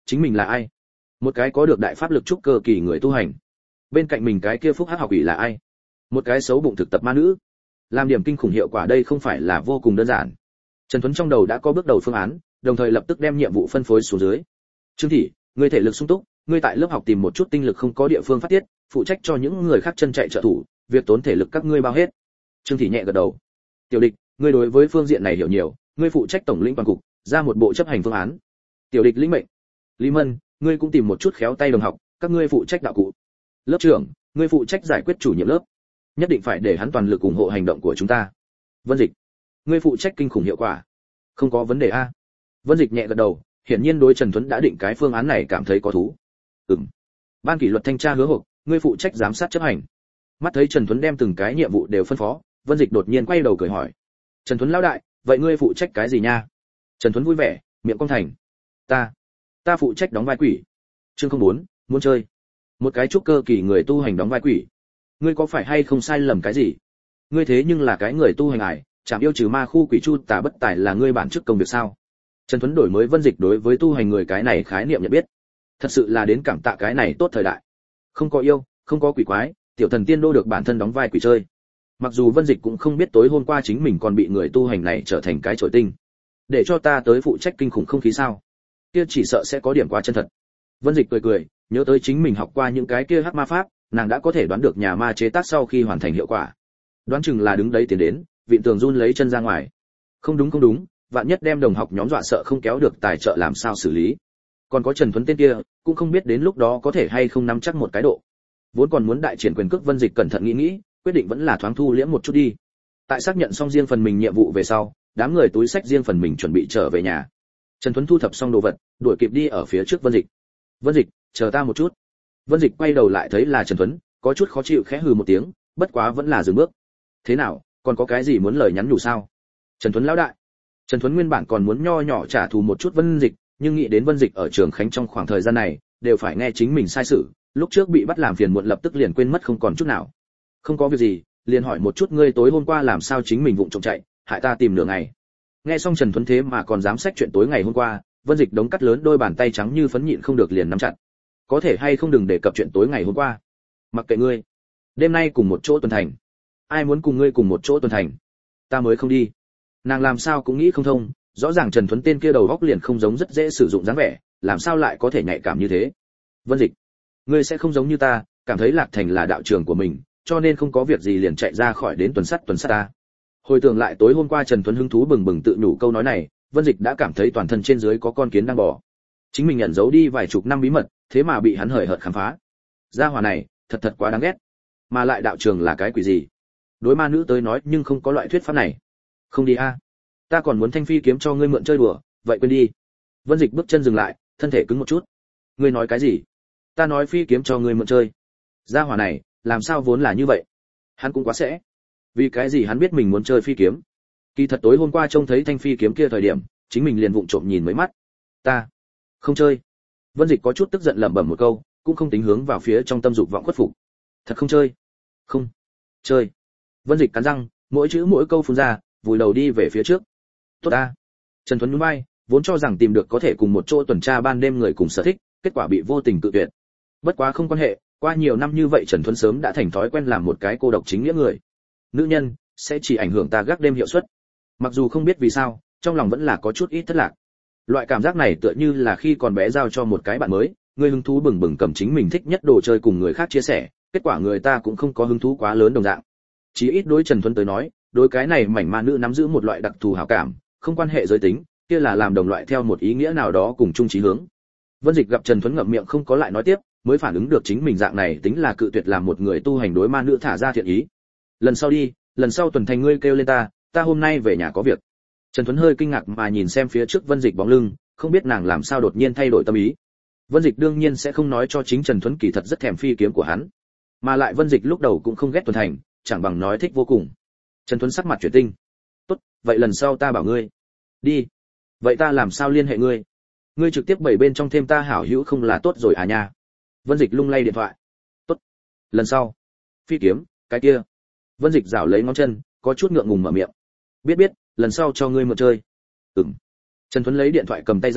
[SPEAKER 1] chính mình là ai? Một cái có được đại pháp lực trúc cơ kỳ người tu hành. Bên cạnh mình cái kia phúc hắc học ủy là ai? Một cái xấu bụng thực tập ma nữ. Làm điểm kinh khủng hiệu quả đây không phải là vô cùng đơn giản. Trần Tuấn trong đầu đã có bước đầu phương án, đồng thời lập tức đem nhiệm vụ phân phối xuống dưới. Trương thị, ngươi thể lực sung túc, ngươi tại lớp học tìm một chút tinh lực không có địa phương phát tiết, phụ trách cho những người khác chân chạy trợ thủ, việc tốn thể lực các ngươi bao hết. Trương thị nhẹ gật đầu. Tiểu Địch, ngươi đối với phương diện này hiểu nhiều, ngươi phụ trách tổng lĩnh toàn cục, ra một bộ chấp hành phương án. Tiểu Địch lĩnh mệnh. Lý Mân, ngươi cũng tìm một chút khéo tay đồng học, các ngươi phụ trách đạo cụ. Lớp trưởng, ngươi phụ trách giải quyết chủ nhiệm lớp, nhất định phải để hắn toàn lực ủng hộ hành động của chúng ta. Vân Dịch, ngươi phụ trách kinh khủng hiệu quả. Không có vấn đề a. Vân Dịch nhẹ gật đầu, hiển nhiên đối Trần Tuấn đã định cái phương án này cảm thấy có thú. Ừm. Ban kỷ luật thanh tra Hứa Hộc, ngươi phụ trách giám sát chấp hành. Mắt thấy Trần Tuấn đem từng cái nhiệm vụ đều phân phó, Vân Dịch đột nhiên quay đầu cười hỏi: Trần Tuấn lão đại, vậy ngươi phụ trách cái gì nha? Trần Tuấn vui vẻ, miệng cong thành: Ta, ta phụ trách đóng vai quỷ. Chương không bốn, muốn chơi. Một cái trúc cơ kỳ người tu hành đóng vai quỷ. Ngươi có phải hay không sai lầm cái gì? Ngươi thế nhưng là cái người tu hành ải, chạm yêu trừ ma khu quỷ chu tà bất tài là ngươi bản chức công việc sao? Trần Tuấn đổi mới Vân Dịch đối với tu hành người cái này khái niệm nhận biết. Thật sự là đến cảm tạ cái này tốt thời đại. Không có yêu, không có quỷ quái, tiểu thần tiên đô được bản thân đóng vai quỷ chơi. Mặc dù Vân Dịch cũng không biết tối hôm qua chính mình còn bị người tu hành này trở thành cái chổi tinh. Để cho ta tới phụ trách kinh khủng không khí sao? Kia chỉ sợ sẽ có điểm quá chân thật. Vân Dịch cười cười, nhớ tới chính mình học qua những cái kia hắc ma pháp, nàng đã có thể đoán được nhà ma chế tác sau khi hoàn thành hiệu quả. Đoán chừng là đứng đấy tiến đến, vịn tường run lấy chân ra ngoài. Không đúng không đúng, vạn nhất đem đồng học nhóm dọa sợ không kéo được tài trợ làm sao xử lý. Còn có Trần Tuấn tên kia, cũng không biết đến lúc đó có thể hay không nắm chắc một cái độ. Vốn còn muốn đại triển quyền cước, Vân Dịch cẩn thận nghĩ nghĩ, quyết định vẫn là thoáng thu liễm một chút đi. Tại xác nhận xong riêng phần mình nhiệm vụ về sau, đám người túi sách riêng phần mình chuẩn bị trở về nhà. Trần Tuấn thu thập xong đồ vật, đuổi kịp đi ở phía trước Vân Dịch. Vân Dịch, chờ ta một chút. Vân Dịch quay đầu lại thấy là Trần Tuấn, có chút khó chịu khẽ hừ một tiếng, bất quá vẫn là dừng bước. Thế nào, còn có cái gì muốn lời nhắn nhủ sao? Trần Tuấn lão đại. Trần Tuấn nguyên bản còn muốn nho nhỏ trả thù một chút Vân Dịch, nhưng nghĩ đến Vân Dịch ở Trường Khánh trong khoảng thời gian này, đều phải nghe chính mình sai sự, lúc trước bị bắt làm phiền muộn lập tức liền quên mất không còn chút nào. Không có việc gì, liền hỏi một chút ngươi tối hôm qua làm sao chính mình vụng trộm chạy, hại ta tìm nửa ngày. Nghe xong Trần Tuấn thế mà còn dám xách chuyện tối ngày hôm qua, Vân Dịch đống cắt lớn đôi bàn tay trắng như phấn nhịn không được liền nắm chặt. Có thể hay không đừng đề cập chuyện tối ngày hôm qua. Mặc kệ ngươi. Đêm nay cùng một chỗ tuần thành. Ai muốn cùng ngươi cùng một chỗ tuần thành? Ta mới không đi. Nàng làm sao cũng nghĩ không thông, rõ ràng Trần Tuấn tên kia đầu góc liền không giống rất dễ sử dụng dáng vẻ, làm sao lại có thể nhạy cảm như thế? Vân Dịch, ngươi sẽ không giống như ta, cảm thấy Lạc Thành là đạo trường của mình, cho nên không có việc gì liền chạy ra khỏi đến tuần sắt tuần sắt ta. Hồi tưởng lại tối hôm qua Trần Tuấn hứng thú bừng bừng tự nhủ câu nói này, Vân Dịch đã cảm thấy toàn thân trên dưới có con kiến đang bò. Chính mình nhận giấu đi vài chục năm bí mật, thế mà bị hắn hời hợt khám phá. Gia hỏa này, thật thật quá đáng ghét. Mà lại đạo trường là cái quỷ gì? Đối ma nữ tới nói nhưng không có loại thuyết pháp này. Không đi a. Ta còn muốn thanh phi kiếm cho ngươi mượn chơi đùa, vậy quên đi. Vân Dịch bước chân dừng lại, thân thể cứng một chút. Ngươi nói cái gì? Ta nói phi kiếm cho ngươi mượn chơi. Gia hỏa này, làm sao vốn là như vậy? Hắn cũng quá sẽ. Vì cái gì hắn biết mình muốn chơi phi kiếm? Kỳ thật tối hôm qua trông thấy thanh phi kiếm kia thời điểm, chính mình liền vụng trộm nhìn mấy mắt. Ta không chơi. Vân Dịch có chút tức giận lẩm bẩm một câu, cũng không tính hướng vào phía trong tâm dục vọng khuất phục. Thật không chơi? Không chơi. Vân Dịch cắn răng, mỗi chữ mỗi câu phun ra, vùi đầu đi về phía trước. Tốt a. Trần Tuấn nhún vai, vốn cho rằng tìm được có thể cùng một chỗ tuần tra ban đêm người cùng sở thích, kết quả bị vô tình cự tuyệt. Bất quá không quan hệ, qua nhiều năm như vậy Trần Tuấn sớm đã thành thói quen làm một cái cô độc chính nghĩa người. Nữ nhân sẽ chỉ ảnh hưởng ta gác đêm hiệu suất. Mặc dù không biết vì sao, trong lòng vẫn là có chút ít thất lạc. Loại cảm giác này tựa như là khi còn bé giao cho một cái bạn mới, người hứng thú bừng bừng cầm chính mình thích nhất đồ chơi cùng người khác chia sẻ, kết quả người ta cũng không có hứng thú quá lớn đồng dạng. Chỉ ít đối Trần Tuấn tới nói, đối cái này mảnh ma nữ nắm giữ một loại đặc thù hảo cảm, không quan hệ giới tính, kia là làm đồng loại theo một ý nghĩa nào đó cùng chung chí hướng. Vân Dịch gặp Trần Tuấn ngậm miệng không có lại nói tiếp, mới phản ứng được chính mình dạng này tính là cự tuyệt làm một người tu hành đối ma nữ thả ra thiện ý. Lần sau đi, lần sau tuần thành ngươi kêu lên ta, ta hôm nay về nhà có việc. Trần Tuấn hơi kinh ngạc mà nhìn xem phía trước Vân Dịch bóng lưng, không biết nàng làm sao đột nhiên thay đổi tâm ý. Vân Dịch đương nhiên sẽ không nói cho chính Trần Tuấn kỳ thật rất thèm phi kiếm của hắn, mà lại Vân Dịch lúc đầu cũng không ghét tuần thành, chẳng bằng nói thích vô cùng. Trần Tuấn sắc mặt chuyển tinh. Tốt, vậy lần sau ta bảo ngươi. Đi. Vậy ta làm sao liên hệ ngươi? Ngươi trực tiếp bảy bên trong thêm ta hảo hữu không là tốt rồi à nha. Vân Dịch lung lay điện thoại. Tốt. Lần sau. Phi kiếm, cái kia. Vân Dịch rảo lấy ngón chân, có chút ngượng ngùng mở miệng. Biết biết, lần sau cho ngươi mượn chơi. Ừm. Trần Tuấn lấy điện thoại cầm tay ra,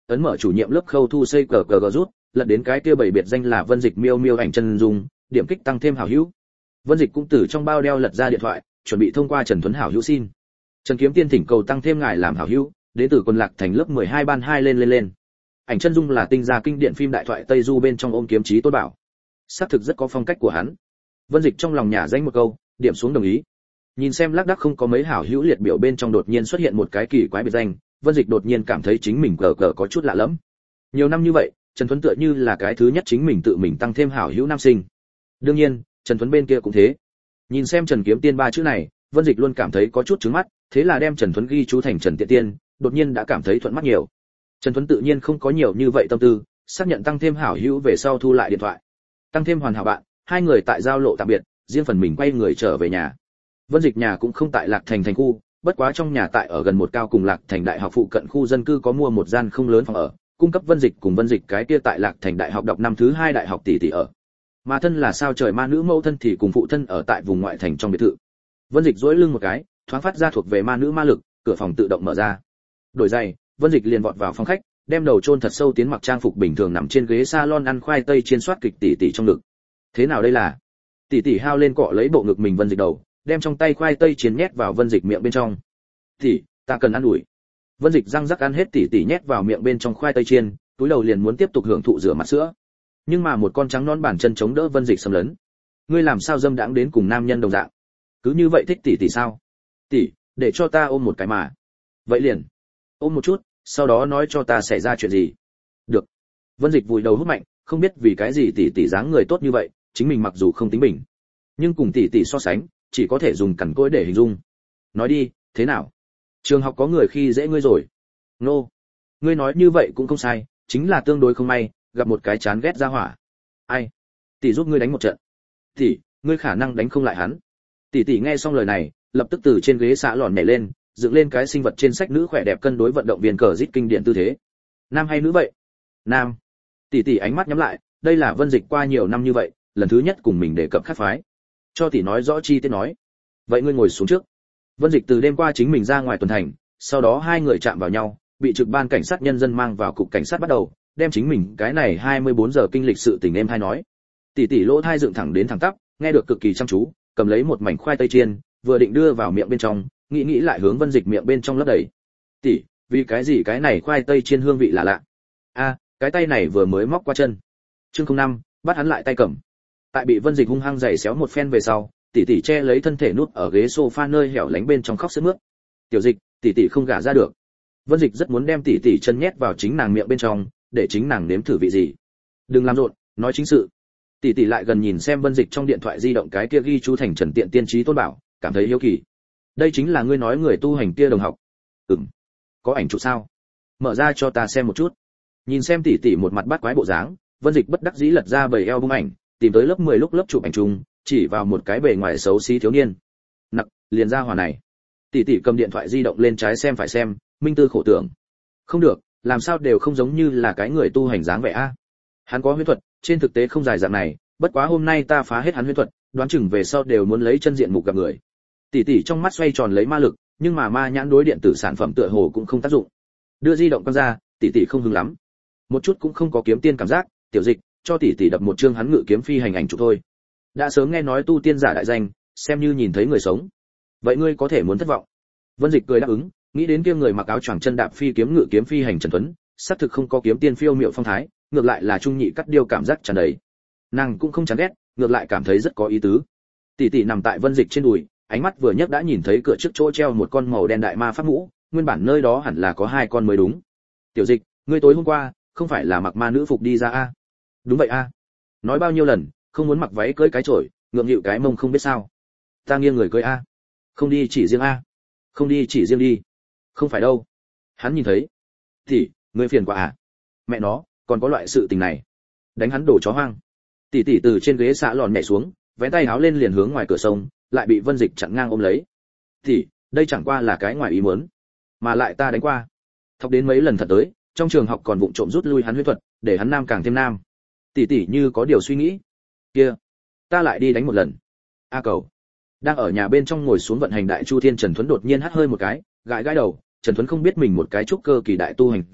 [SPEAKER 1] ấn mở chủ nhiệm lớp Khâu Thu xây cờ cờ rút, lật đến cái kia bảy biệt danh là Vân Dịch miêu miêu ảnh chân dung, điểm kích tăng thêm hảo hữu. Vân Dịch cũng từ trong bao đeo lật ra điện thoại, chuẩn bị thông qua Trần Tuấn hảo hữu xin. Trần Kiếm Tiên thỉnh cầu tăng thêm ngài làm hảo hữu, đến từ Quân Lạc Thành lớp mười hai ban hai lên lên lên. Ảnh chân dung là tinh gia kinh điển phim đại thoại Tây Du bên trong ôm kiếm chí Tôn Bảo. Xác thực rất có phong cách của hắn. Vân Dịch trong lòng nhả danh một câu, điểm xuống đồng ý. Nhìn xem lác đác không có mấy hảo hữu liệt biểu bên trong đột nhiên xuất hiện một cái kỳ quái biệt danh, Vân Dịch đột nhiên cảm thấy chính mình cờ cờ có chút lạ lẫm. Nhiều năm như vậy, Trần Tuấn tựa như là cái thứ nhất chính mình tự mình tăng thêm hảo hữu nam sinh. Đương nhiên, Trần Tuấn bên kia cũng thế. Nhìn xem Trần Kiếm Tiên ba chữ này, Vân Dịch luôn cảm thấy có chút chướng mắt, thế là đem Trần Tuấn ghi chú thành Trần Tiện Tiên, đột nhiên đã cảm thấy thuận mắt nhiều. Trần Tuấn tự nhiên không có nhiều như vậy tâm tư, xác nhận tăng thêm hảo hữu về sau thu lại điện thoại. Tăng thêm hoàn hảo bạn, hai người tại giao lộ tạm biệt, riêng phần mình quay người trở về nhà. Vân Dịch nhà cũng không tại Lạc Thành thành khu, bất quá trong nhà tại ở gần một cao cùng Lạc Thành đại học phụ cận khu dân cư có mua một gian không lớn phòng ở, cung cấp Vân Dịch cùng Vân Dịch cái kia tại Lạc Thành đại học đọc năm thứ hai đại học tỷ tỷ ở. Mà thân là sao trời ma nữ mẫu thân thì cùng phụ thân ở tại vùng ngoại thành trong biệt thự. Vân Dịch duỗi lưng một cái, thoáng phát ra thuộc về ma nữ ma lực, cửa phòng tự động mở ra. Đổi giày, Vân Dịch liền vọt vào phòng khách, đem đầu chôn thật sâu tiến mặc trang phục bình thường nằm trên ghế salon ăn khoai tây chiên soát kịch tỷ tỷ trong ngực. Thế nào đây là? Tỷ tỷ hao lên cọ lấy bộ ngực mình Vân Dịch đầu, đem trong tay khoai tây chiên nhét vào Vân Dịch miệng bên trong. "Tỷ, ta cần ăn ủi." Vân Dịch răng rắc ăn hết tỷ tỷ nhét vào miệng bên trong khoai tây chiên, túi đầu liền muốn tiếp tục hưởng thụ rửa mặt sữa. Nhưng mà một con trắng non bàn chân chống đỡ Vân Dịch xâm lấn. "Ngươi làm sao dâm đãng đến cùng nam nhân đồng dạng? Cứ như vậy thích tỷ tỷ sao? Tỷ, để cho ta ôm một cái mà." "Vậy liền, ôm một chút, sau đó nói cho ta xảy ra chuyện gì." "Được." Vân Dịch vùi đầu hút mạnh, không biết vì cái gì tỷ tỷ dáng người tốt như vậy, chính mình mặc dù không tính bình, nhưng cùng tỷ tỷ so sánh, chỉ có thể dùng cằn cỗi để hình dung. "Nói đi, thế nào? Trường học có người khi dễ ngươi rồi?" "Nô, no. Ngươi nói như vậy cũng không sai, chính là tương đối không may, gặp một cái chán ghét ra hỏa." "Ai? Tỷ giúp ngươi đánh một trận." "Tỷ, ngươi khả năng đánh không lại hắn." Tỷ tỷ nghe xong lời này, lập tức từ trên ghế xạ lòn nhảy lên, dựng lên cái sinh vật trên sách nữ khỏe đẹp cân đối vận động viên cờ rít kinh điển tư thế. "Nam hay nữ vậy?" "Nam." Tỷ tỷ ánh mắt nhắm lại, đây là Vân Dịch qua nhiều năm như vậy, lần thứ nhất cùng mình đề cập khác phái. Cho tỷ nói rõ chi tiết nói. "Vậy ngươi ngồi xuống trước." Vân Dịch từ đêm qua chính mình ra ngoài tuần thành, sau đó hai người chạm vào nhau, bị trực ban cảnh sát nhân dân mang vào cục cảnh sát bắt đầu, đem chính mình cái này hai mươi bốn giờ kinh lịch sự tình em hay nói. Tỷ tỷ lỗ thai dựng thẳng đến thẳng tắp, nghe được cực kỳ chăm chú, cầm lấy một mảnh khoai tây chiên, vừa định đưa vào miệng bên trong, nghĩ nghĩ lại hướng Vân Dịch miệng bên trong lấp đầy. "Tỷ, vì cái gì cái này khoai tây chiên hương vị lạ lạ?" "A, cái tay này vừa mới móc qua chân." Chương không năm, bắt hắn lại tay cầm. Tại bị Vân Dịch hung hăng giày xéo một phen về sau, tỷ tỷ che lấy thân thể núp ở ghế sofa nơi hẻo lánh bên trong khóc sướt mướt. "Tiểu Dịch, tỷ tỷ không gả ra được." Vân Dịch rất muốn đem tỷ tỷ chân nhét vào chính nàng miệng bên trong, để chính nàng nếm thử vị gì. "Đừng làm rộn, nói chính sự." Tỷ tỷ lại gần nhìn xem Vân Dịch trong điện thoại di động cái kia ghi chú thành Trần Tiện Tiên trí Tôn Bảo, cảm thấy hiếu kỳ. "Đây chính là ngươi nói người tu hành kia đồng học?" "Ừm." "Có ảnh chụp sao? Mở ra cho ta xem một chút." Nhìn xem tỷ tỷ một mặt bắt quái bộ dáng, Vân Dịch bất đắc dĩ lật ra bầy eo bung ảnh, tìm tới lớp mười lúc lớp chụp ảnh chung, chỉ vào một cái bề ngoài xấu xí thiếu niên. "Nặc, liền ra hỏa này." Tỷ tỷ cầm điện thoại di động lên trái xem phải xem, minh tư khổ tưởng. "Không được, làm sao đều không giống như là cái người tu hành dáng vẻ a. Hắn có huyễn thuật, trên thực tế không dài dạng này, bất quá hôm nay ta phá hết hắn huyễn thuật, đoán chừng về sau đều muốn lấy chân diện mục gặp người." Tỷ tỷ trong mắt xoay tròn lấy ma lực, nhưng mà ma nhãn đối điện tử sản phẩm tựa hồ cũng không tác dụng. Đưa di động con ra, tỷ tỷ không hứng lắm, một chút cũng không có kiếm tiên cảm giác. "Tiểu Dịch, cho tỷ tỷ đập một chương hắn ngự kiếm phi hành ảnh chụp thôi." Đã sớm nghe nói tu tiên giả đại danh, xem như nhìn thấy người sống. "Vậy ngươi có thể muốn thất vọng." Vân Dịch cười đáp ứng, nghĩ đến kia người mặc áo choàng chân đạp phi kiếm ngự kiếm phi hành Trần Tuấn, xác thực không có kiếm tiên phiêu miệu phong thái, ngược lại là trung nhị cắt điêu cảm giác tràn đầy. Nàng cũng không chán ghét, ngược lại cảm thấy rất có ý tứ. Tỷ tỷ nằm tại Vân Dịch trên đùi, ánh mắt vừa nhấc đã nhìn thấy cửa trước chỗ treo một con màu đen đại ma pháp mũ, nguyên bản nơi đó hẳn là có hai con mới đúng. "Tiểu Dịch, ngươi tối hôm qua không phải là mặc ma nữ phục đi ra a?" "Đúng vậy a. Nói bao nhiêu lần, không muốn mặc váy cưỡi cái chổi, ngượng nghịu cái mông không biết sao." "Ta nghiêng người cưỡi a." "Không đi chỉ riêng a." "Không đi chỉ riêng đi." "Không phải đâu." Hắn nhìn thấy. "Tỷ, ngươi phiền quá à? Mẹ nó, còn có loại sự tình này." Đánh hắn đổ chó hoang. Tỷ tỷ từ trên ghế xạ lòn nhảy xuống, vén tay áo lên liền hướng ngoài cửa sông, lại bị Vân Dịch chặn ngang ôm lấy. "Tỷ, đây chẳng qua là cái ngoài ý muốn, mà lại ta đánh qua. Thọc đến mấy lần thật tới, trong trường học còn vụng trộm rút lui hắn huyết thuật, để hắn nam càng thêm nam." Tỷ tỷ như có điều suy nghĩ. "Kia, ta lại đi đánh một lần." "A Cầu." Đang ở nhà bên trong ngồi xuống vận hành đại chu thiên Trần Thuấn đột nhiên hắt hơi một cái, gãi gãi đầu. Trần Thuấn không biết mình một cái trúc cơ kỳ đại tu hành giả,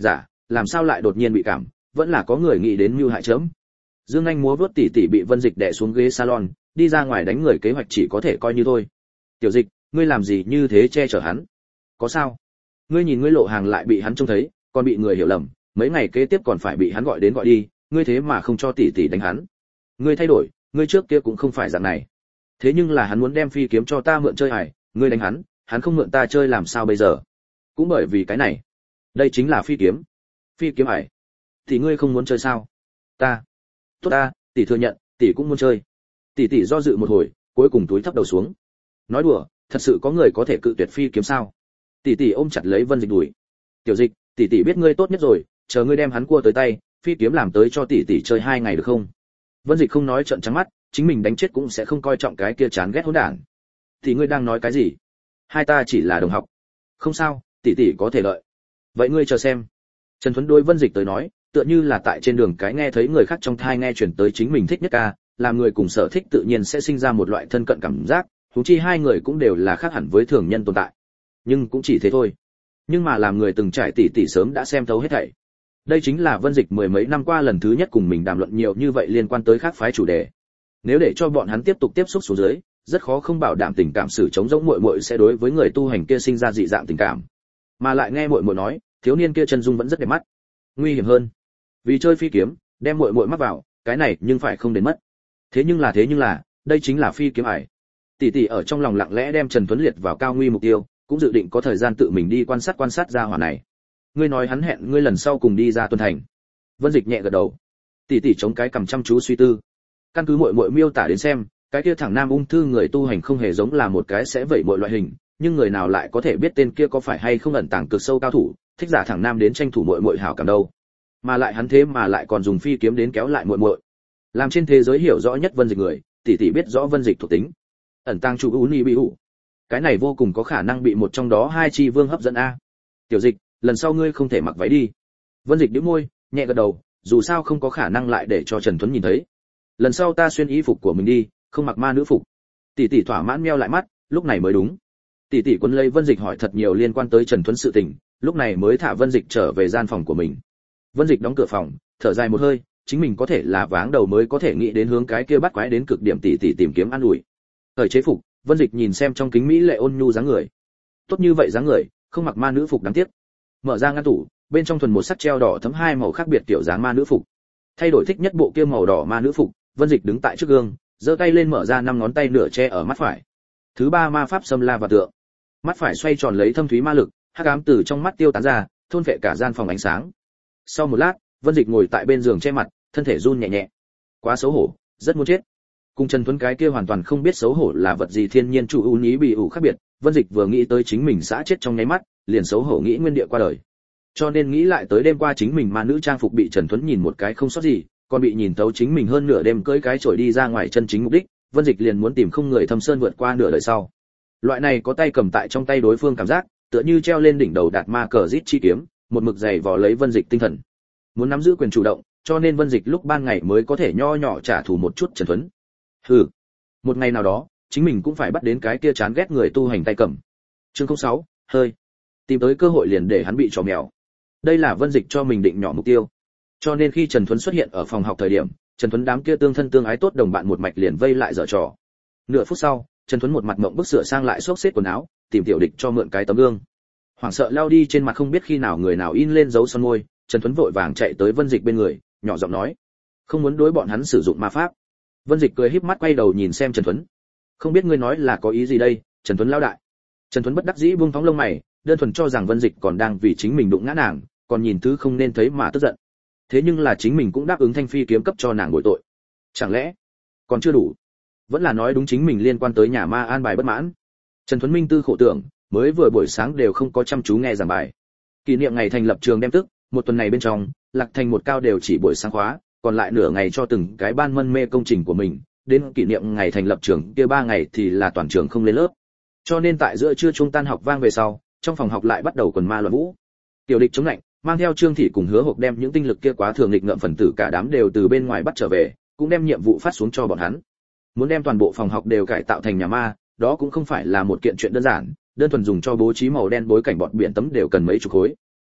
[SPEAKER 1] làm sao lại đột nhiên bị cảm, vẫn là có người nghĩ đến mưu hại chớm. Dương Anh múa vuốt tỉ tỉ bị Vân Dịch đè xuống ghế salon, đi ra ngoài đánh người kế hoạch chỉ có thể coi như thôi. Tiểu Dịch, ngươi làm gì như thế che chở hắn? Có sao? Ngươi nhìn ngươi lộ hàng lại bị hắn trông thấy, còn bị người hiểu lầm, mấy ngày kế tiếp còn phải bị hắn gọi đến gọi đi, ngươi thế mà không cho tỷ tỷ đánh hắn. Ngươi thay đổi, ngươi trước kia cũng không phải dạng này. Thế nhưng là hắn muốn đem phi kiếm cho ta mượn chơi ải, ngươi đánh hắn, hắn không mượn ta chơi làm sao bây giờ? Cũng bởi vì cái này. Đây chính là phi kiếm. Phi kiếm ải. Thì ngươi không muốn chơi sao? Ta. Tốt ta, tỷ thừa nhận, tỷ cũng muốn chơi. Tỷ tỷ do dự một hồi, cuối cùng túi thấp đầu xuống. Nói đùa, thật sự có người có thể cự tuyệt phi kiếm sao? Tỷ tỷ ôm chặt lấy Vân Dịch đùi. Tiểu Dịch, tỷ tỷ biết ngươi tốt nhất rồi, chờ ngươi đem hắn cua tới tay, phi kiếm làm tới cho tỷ tỷ chơi hai ngày được không? Vân Dịch không nói trợn trắng mắt, chính mình đánh chết cũng sẽ không coi trọng cái kia chán ghét hỗn đản. Thì ngươi đang nói cái gì? Hai ta chỉ là đồng học. Không sao, tỷ tỷ có thể lợi. Vậy ngươi chờ xem. Trần Thuấn đối Vân Dịch tới nói, tựa như là tại trên đường cái nghe thấy người khác trong thai nghe truyền tới chính mình thích nhất ca, làm người cùng sở thích tự nhiên sẽ sinh ra một loại thân cận cảm giác, huống chi hai người cũng đều là khác hẳn với thường nhân tồn tại. Nhưng cũng chỉ thế thôi. Nhưng mà làm người từng trải tỷ tỷ sớm đã xem thấu hết thảy. Đây chính là Vân Dịch mười mấy năm qua lần thứ nhất cùng mình đàm luận nhiều như vậy liên quan tới khác phái chủ đề. Nếu để cho bọn hắn tiếp tục tiếp xúc xuống dưới, rất khó không bảo đảm tình cảm sự chống giống muội muội sẽ đối với người tu hành kia sinh ra dị dạng tình cảm. Mà lại nghe muội muội nói, thiếu niên kia chân dung vẫn rất đẹp mắt. Nguy hiểm hơn, vì chơi phi kiếm, đem muội muội mắc vào, cái này nhưng phải không đến mất. Thế nhưng là thế nhưng là, đây chính là phi kiếm ải. Tỷ tỷ ở trong lòng lặng lẽ đem Trần Tuấn liệt vào cao nguy mục tiêu, cũng dự định có thời gian tự mình đi quan sát quan sát ra hỏa này. Ngươi nói hắn hẹn ngươi lần sau cùng đi ra tuần thành. Vân Dịch nhẹ gật đầu. Tỷ tỷ chống cái cầm chăm chú suy tư. Căn cứ muội muội miêu tả đến xem, cái kia thẳng nam ung thư người tu hành không hề giống là một cái sẽ vẩy mọi loại hình, nhưng người nào lại có thể biết tên kia có phải hay không ẩn tàng cực sâu cao thủ, thích giả thẳng nam đến tranh thủ muội muội hảo cảm đâu. Mà lại hắn thế mà lại còn dùng phi kiếm đến kéo lại muội muội. Làm trên thế giới hiểu rõ nhất Vân Dịch người, tỷ tỷ biết rõ Vân Dịch thuộc tính. Ẩn tàng chủ uni bị ủ. Cái này vô cùng có khả năng bị một trong đó hai chi vương hấp dẫn a. Tiểu Dịch, lần sau ngươi không thể mặc váy đi. Vân Dịch nhếch môi, nhẹ gật đầu, dù sao không có khả năng lại để cho Trần Tuấn nhìn thấy. Lần sau ta xuyên y phục của mình đi, không mặc ma nữ phục. Tỷ tỷ thỏa mãn meo lại mắt, lúc này mới đúng. Tỷ tỷ quấn lấy Vân Dịch hỏi thật nhiều liên quan tới Trần Tuấn sự tình, lúc này mới thả Vân Dịch trở về gian phòng của mình. Vân Dịch đóng cửa phòng, thở dài một hơi, chính mình có thể là váng đầu mới có thể nghĩ đến hướng cái kia bắt quái đến cực điểm tỷ tỷ tìm kiếm an ủi. Thời chế phục, Vân Dịch nhìn xem trong kính mỹ lệ ôn nhu dáng người. Tốt như vậy dáng người, không mặc ma nữ phục đáng tiếc. Mở ra ngăn tủ, bên trong thuần một sắc treo đỏ thấm hai màu khác biệt tiểu dáng ma nữ phục. Thay đổi thích nhất bộ kia màu đỏ ma nữ phục, Vân Dịch đứng tại trước gương, giơ tay lên mở ra năm ngón tay nửa che ở mắt phải. Thứ ba ma pháp xâm la và tượng. Mắt phải xoay tròn lấy thâm thúy ma lực, hắc ám từ trong mắt tiêu tán ra, thôn phệ cả gian phòng ánh sáng. Sau một lát, Vân Dịch ngồi tại bên giường che mặt, thân thể run nhẹ nhẹ. Quá xấu hổ, rất muốn chết. Cùng Trần Tuấn cái kia hoàn toàn không biết xấu hổ là vật gì thiên nhiên chủ ưu ý bị ủ khác biệt, Vân Dịch vừa nghĩ tới chính mình xã chết trong nháy mắt, liền xấu hổ nghĩ nguyên địa qua đời. Cho nên nghĩ lại tới đêm qua chính mình ma nữ trang phục bị Trần Tuấn nhìn một cái không sót gì, còn bị nhìn tấu chính mình hơn nửa đêm cưỡi cái chổi đi ra ngoài chân chính mục đích, Vân Dịch liền muốn tìm không người thâm sơn vượt qua nửa đời sau. Loại này có tay cầm tại trong tay đối phương cảm giác, tựa như treo lên đỉnh đầu đạt ma cờ rít chi kiếm, một mực dày vò lấy Vân Dịch tinh thần. Muốn nắm giữ quyền chủ động, cho nên Vân Dịch lúc ban ngày mới có thể nho nhỏ trả thù một chút Trần Tuấn. Hừ, một ngày nào đó, chính mình cũng phải bắt đến cái kia chán ghét người tu hành tay cầm. Chương không sáu, hơi. Tìm tới cơ hội liền để hắn bị trò mèo. Đây là Vân Dịch cho mình định nhỏ mục tiêu. Cho nên khi Trần Tuấn xuất hiện ở phòng học thời điểm, Trần Tuấn đám kia tương thân tương ái tốt đồng bạn một mạch liền vây lại giở trò. Nửa phút sau, Trần Tuấn một mặt mộng bức sửa sang lại xốc xếp quần áo, tìm Tiểu Địch cho mượn cái tấm gương. Hoảng sợ lao đi trên mặt không biết khi nào người nào in lên dấu son môi, Trần Tuấn vội vàng chạy tới Vân Dịch bên người, nhỏ giọng nói: "Không muốn đối bọn hắn sử dụng ma pháp." Vân Dịch cười híp mắt quay đầu nhìn xem Trần Tuấn. "Không biết ngươi nói là có ý gì đây, Trần Tuấn lão đại?" Trần Tuấn bất đắc dĩ buông phóng lông mày, đơn thuần cho rằng Vân Dịch còn đang vì chính mình đụng ngã nàng, còn nhìn thứ không nên thấy mà tức giận. Thế nhưng là chính mình cũng đáp ứng thanh phi kiếm cấp cho nàng bồi tội. Chẳng lẽ còn chưa đủ? Vẫn là nói đúng chính mình liên quan tới nhà ma an bài bất mãn. Trần Tuấn Minh tư khổ tưởng, mới vừa buổi sáng đều không có chăm chú nghe giảng bài. Kỷ niệm ngày thành lập trường đem tức, một tuần này bên trong, Lạc Thành một cao đều chỉ buổi sáng khóa, còn lại nửa ngày cho từng cái ban mân mê công trình của mình, đến kỷ niệm ngày thành lập trường kia ba ngày thì là toàn trường không lên lớp. Cho nên tại giữa trưa trung tan học vang về sau, trong phòng học lại bắt đầu quần ma loạn vũ. Tiểu Địch chống lạnh, mang theo Trương Thị cùng Hứa Hộp đem những tinh lực kia quá thường nghịch ngợm phần tử cả đám đều từ bên ngoài bắt trở về, cũng đem nhiệm vụ phát xuống cho bọn hắn. Muốn đem toàn bộ phòng học đều cải tạo thành nhà ma, đó cũng không phải là một kiện chuyện đơn giản, đơn thuần dùng cho bố trí màu đen bối cảnh bọn biển tấm đều cần mấy chục khối.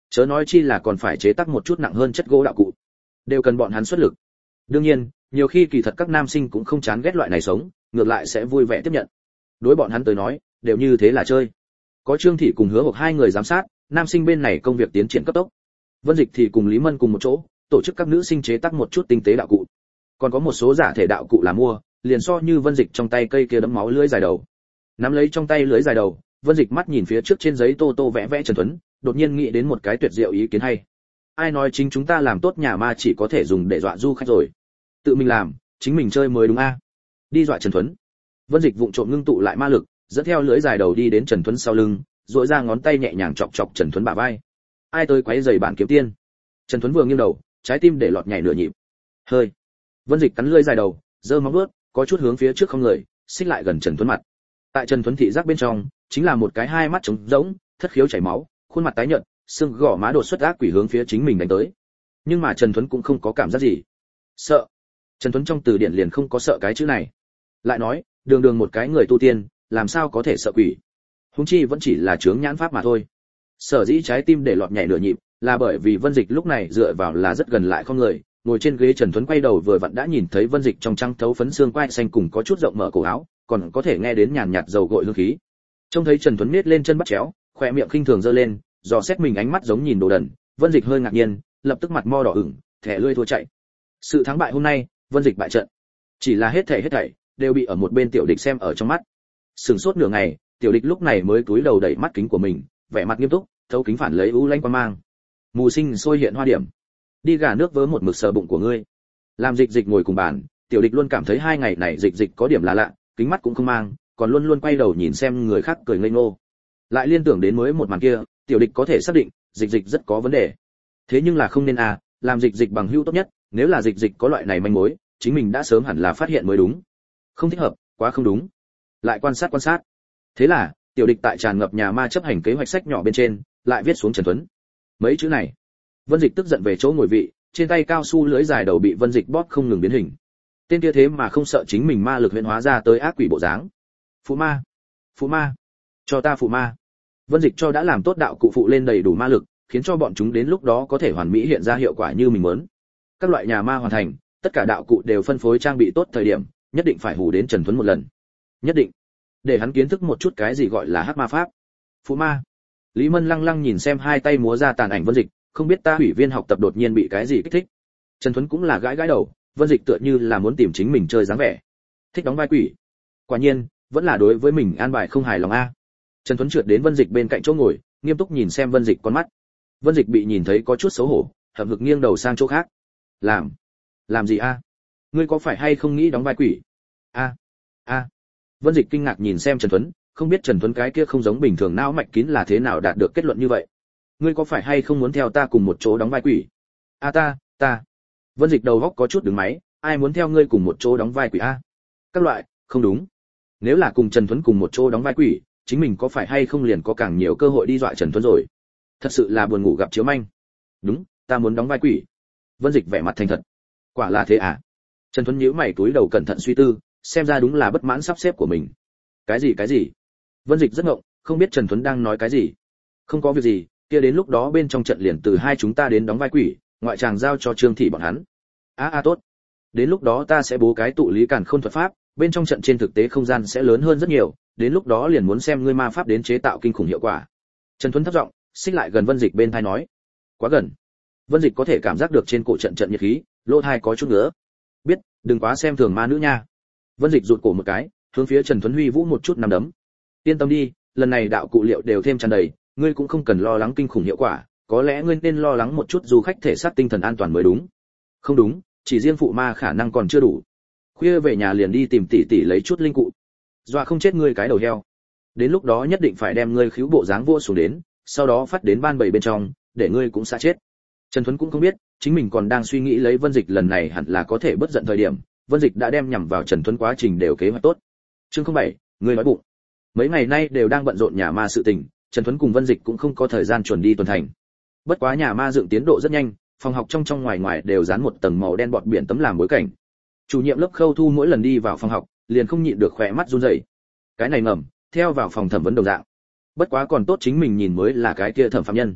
[SPEAKER 1] chớ nói chi là còn phải chế tác một chút nặng hơn chất gỗ đạo cụ, đều cần bọn hắn xuất lực. Đương nhiên, nhiều khi kỳ thật các nam sinh cũng không chán ghét loại này sống, ngược lại sẽ vui vẻ tiếp nhận. Đối bọn hắn tới nói, đều như thế là chơi. Có Trương Thị cùng Hứa Hộc hai người giám sát, nam sinh bên này công việc tiến triển cấp tốc. Vân Dịch thì cùng Lý Mân cùng một chỗ, tổ chức các nữ sinh chế tác một chút tinh tế đạo cụ. Còn có một số giả thể đạo cụ là mua, liền so như Vân Dịch trong tay cây kia đấm máu lưỡi dài đầu. Nắm lấy trong tay lưỡi dài đầu, Vân Dịch mắt nhìn phía trước trên giấy tô tô vẽ vẽ Trần Tuấn, đột nhiên nghĩ đến một cái tuyệt diệu ý kiến hay. Ai nói chính chúng ta làm tốt nhà ma chỉ có thể dùng để dọa du khách rồi? Tự mình làm, chính mình chơi mới đúng a. Đi dọa Trần Tuấn. Vân Dịch vụng trộm ngưng tụ lại ma lực, dẫn theo lưỡi dài đầu đi đến Trần Tuấn sau lưng, duỗi ra ngón tay nhẹ nhàng chọc chọc Trần Tuấn bả vai. Ai tới quấy giày bản kiếm tiên? Trần Tuấn vừa nghiêng đầu, trái tim để lọt nhảy nửa nhịp. Hơi. Vân Dịch cắn lưỡi dài đầu, giơ móng vuốt, có chút hướng phía trước không người, xích lại gần Trần Tuấn mặt. Tại Trần Tuấn thị giác bên trong, chính là một cái hai mắt trống rỗng, thất khiếu chảy máu, khuôn mặt tái nhợt, xương gò má đột xuất ác quỷ hướng phía chính mình đánh tới. Nhưng mà Trần Tuấn cũng không có cảm giác gì. Sợ. Trần Tuấn trong từ điển liền không có sợ cái chữ này. Lại nói, đường đường một cái người tu tiên, làm sao có thể sợ quỷ? Huống chi vẫn chỉ là chướng nhãn pháp mà thôi. Sở dĩ trái tim để lọt nhảy nửa nhịp, là bởi vì Vân Dịch lúc này dựa vào là rất gần lại không người, ngồi trên ghế. Trần Tuấn quay đầu vừa vặn đã nhìn thấy Vân Dịch trong trăng thấu phấn xương quai xanh cùng có chút rộng mở cổ áo, còn có thể nghe đến nhàn nhạt dầu gội hương khí. Trông thấy Trần Tuấn miết lên chân bắt chéo, khóe miệng khinh thường giơ lên, dò xét mình ánh mắt giống nhìn đồ đần. Vân Dịch hơi ngạc nhiên, lập tức mặt mo đỏ ửng, thẻ lưỡi thua chạy. Sự thắng bại hôm nay, Vân Dịch bại trận. Chỉ là hết thảy hết thảy đều bị ở một bên tiểu địch xem ở trong mắt. Sừng sốt nửa ngày, tiểu địch lúc này mới cúi đầu đẩy mắt kính của mình, vẻ mặt nghiêm túc, thấu kính phản lấy u lanh qua mang. Mù sinh sôi hiện hoa điểm. Đi gà nước vớ một mực sờ bụng của ngươi. Làm Dịch Dịch ngồi cùng bàn, tiểu địch luôn cảm thấy hai ngày này Dịch Dịch có điểm là lạ, kính mắt cũng không mang, còn luôn luôn quay đầu nhìn xem người khác cười ngây ngô. Lại liên tưởng đến mới một màn kia, tiểu địch có thể xác định, Dịch Dịch rất có vấn đề. Thế nhưng là không nên à, làm Dịch Dịch bằng hữu tốt nhất, nếu là Dịch Dịch có loại này manh mối, chính mình đã sớm hẳn là phát hiện mới đúng. Không thích hợp, quá không đúng. Lại quan sát quan sát. Thế là, tiểu địch tại tràn ngập nhà ma chấp hành kế hoạch sách nhỏ bên trên, lại viết xuống Trần Tuấn. Mấy chữ này. Vân Dịch tức giận về chỗ ngồi vị, trên tay cao su lưỡi dài đầu bị Vân Dịch bóp không ngừng biến hình. Tên kia thế mà không sợ chính mình ma lực huyễn hóa ra tới ác quỷ bộ dáng. Phụ ma, phụ ma, cho ta phụ ma. Vân Dịch cho đã làm tốt đạo cụ phụ lên đầy đủ ma lực, khiến cho bọn chúng đến lúc đó có thể hoàn mỹ hiện ra hiệu quả như mình muốn. Các loại nhà ma hoàn thành, tất cả đạo cụ đều phân phối trang bị tốt thời điểm, nhất định phải hù đến Trần Tuấn một lần. Nhất định. Để hắn kiến thức một chút cái gì gọi là hắc ma pháp. Phụ ma. Lý Mân lăng lăng nhìn xem hai tay múa ra tàn ảnh Vân Dịch, không biết ta hủy viên học tập đột nhiên bị cái gì kích thích. Trần Tuấn cũng là gãi gãi đầu, Vân Dịch tựa như là muốn tìm chính mình chơi dáng vẻ. Thích đóng vai quỷ. Quả nhiên, vẫn là đối với mình an bài không hài lòng a. Trần Tuấn trượt đến Vân Dịch bên cạnh chỗ ngồi, nghiêm túc nhìn xem Vân Dịch con mắt. Vân Dịch bị nhìn thấy có chút xấu hổ, hậm hực nghiêng đầu sang chỗ khác. Làm? Làm gì a? Ngươi có phải hay không nghĩ đóng vai quỷ? A. A. Vân Dịch kinh ngạc nhìn xem Trần Tuấn, không biết Trần Tuấn cái kia không giống bình thường não mạch kín là thế nào đạt được kết luận như vậy. Ngươi có phải hay không muốn theo ta cùng một chỗ đóng vai quỷ? A ta, ta. Vân Dịch đầu góc có chút đứng máy, ai muốn theo ngươi cùng một chỗ đóng vai quỷ a? Các loại, không đúng. Nếu là cùng Trần Tuấn cùng một chỗ đóng vai quỷ, chính mình có phải hay không liền có càng nhiều cơ hội đi dọa Trần Tuấn rồi. Thật sự là buồn ngủ gặp chiếu manh. Đúng, ta muốn đóng vai quỷ. Vân Dịch vẻ mặt thành thật. Quả là thế à? Trần Tuấn nhíu mày túi đầu cẩn thận suy tư, xem ra đúng là bất mãn sắp xếp của mình. Cái gì cái gì? Vân Dịch rất ngộng, không biết Trần Tuấn đang nói cái gì. Không có việc gì, kia đến lúc đó bên trong trận liền từ hai chúng ta đến đóng vai quỷ, ngoại tràng giao cho Trương Thị bọn hắn. A a tốt. Đến lúc đó ta sẽ bố cái tụ lý càn khôn thuật pháp, bên trong trận trên thực tế không gian sẽ lớn hơn rất nhiều, đến lúc đó liền muốn xem ngươi ma pháp đến chế tạo kinh khủng hiệu quả. Trần Tuấn thấp giọng, xích lại gần Vân Dịch bên tai nói. Quá gần. Vân Dịch có thể cảm giác được trên cổ trận trận nhiệt khí, lỗ tai có chút ngứa. Biết, đừng quá xem thường ma nữ nha. Vân Dịch rụt cổ một cái, hướng phía Trần Tuấn huy vũ một chút nắm đấm. Yên tâm đi, lần này đạo cụ liệu đều thêm tràn đầy, ngươi cũng không cần lo lắng kinh khủng hiệu quả, có lẽ ngươi nên lo lắng một chút du khách thể xác tinh thần an toàn mới đúng. Không đúng, chỉ riêng phụ ma khả năng còn chưa đủ. Khuya về nhà liền đi tìm tỷ tỷ lấy chút linh cụ. Dọa không chết ngươi cái đầu heo. Đến lúc đó nhất định phải đem ngươi khiếu bộ dáng vua xuống đến, sau đó phát đến ban bầy bên trong, để ngươi cũng sẽ chết. Trần Tuấn cũng không biết, chính mình còn đang suy nghĩ lấy Vân Dịch lần này hẳn là có thể bất giận thời điểm, Vân Dịch đã đem nhằm vào Trần Tuấn quá trình đều kế hoạch tốt. Chương không bảy, ngươi nói bụng. Mấy ngày nay đều đang bận rộn nhà ma sự tình, Trần Tuấn cùng Vân Dịch cũng không có thời gian chuẩn đi tuần thành. Bất quá nhà ma dựng tiến độ rất nhanh, phòng học trong trong ngoài ngoài đều dán một tầng màu đen bọt biển tấm làm bối cảnh. Chủ nhiệm lớp Khâu Thu mỗi lần đi vào phòng học, liền không nhịn được khỏe mắt run rẩy. Cái này ngầm, theo vào phòng thẩm vấn đồng dạng. Bất quá còn tốt chính mình nhìn mới là cái kia thẩm phạm nhân.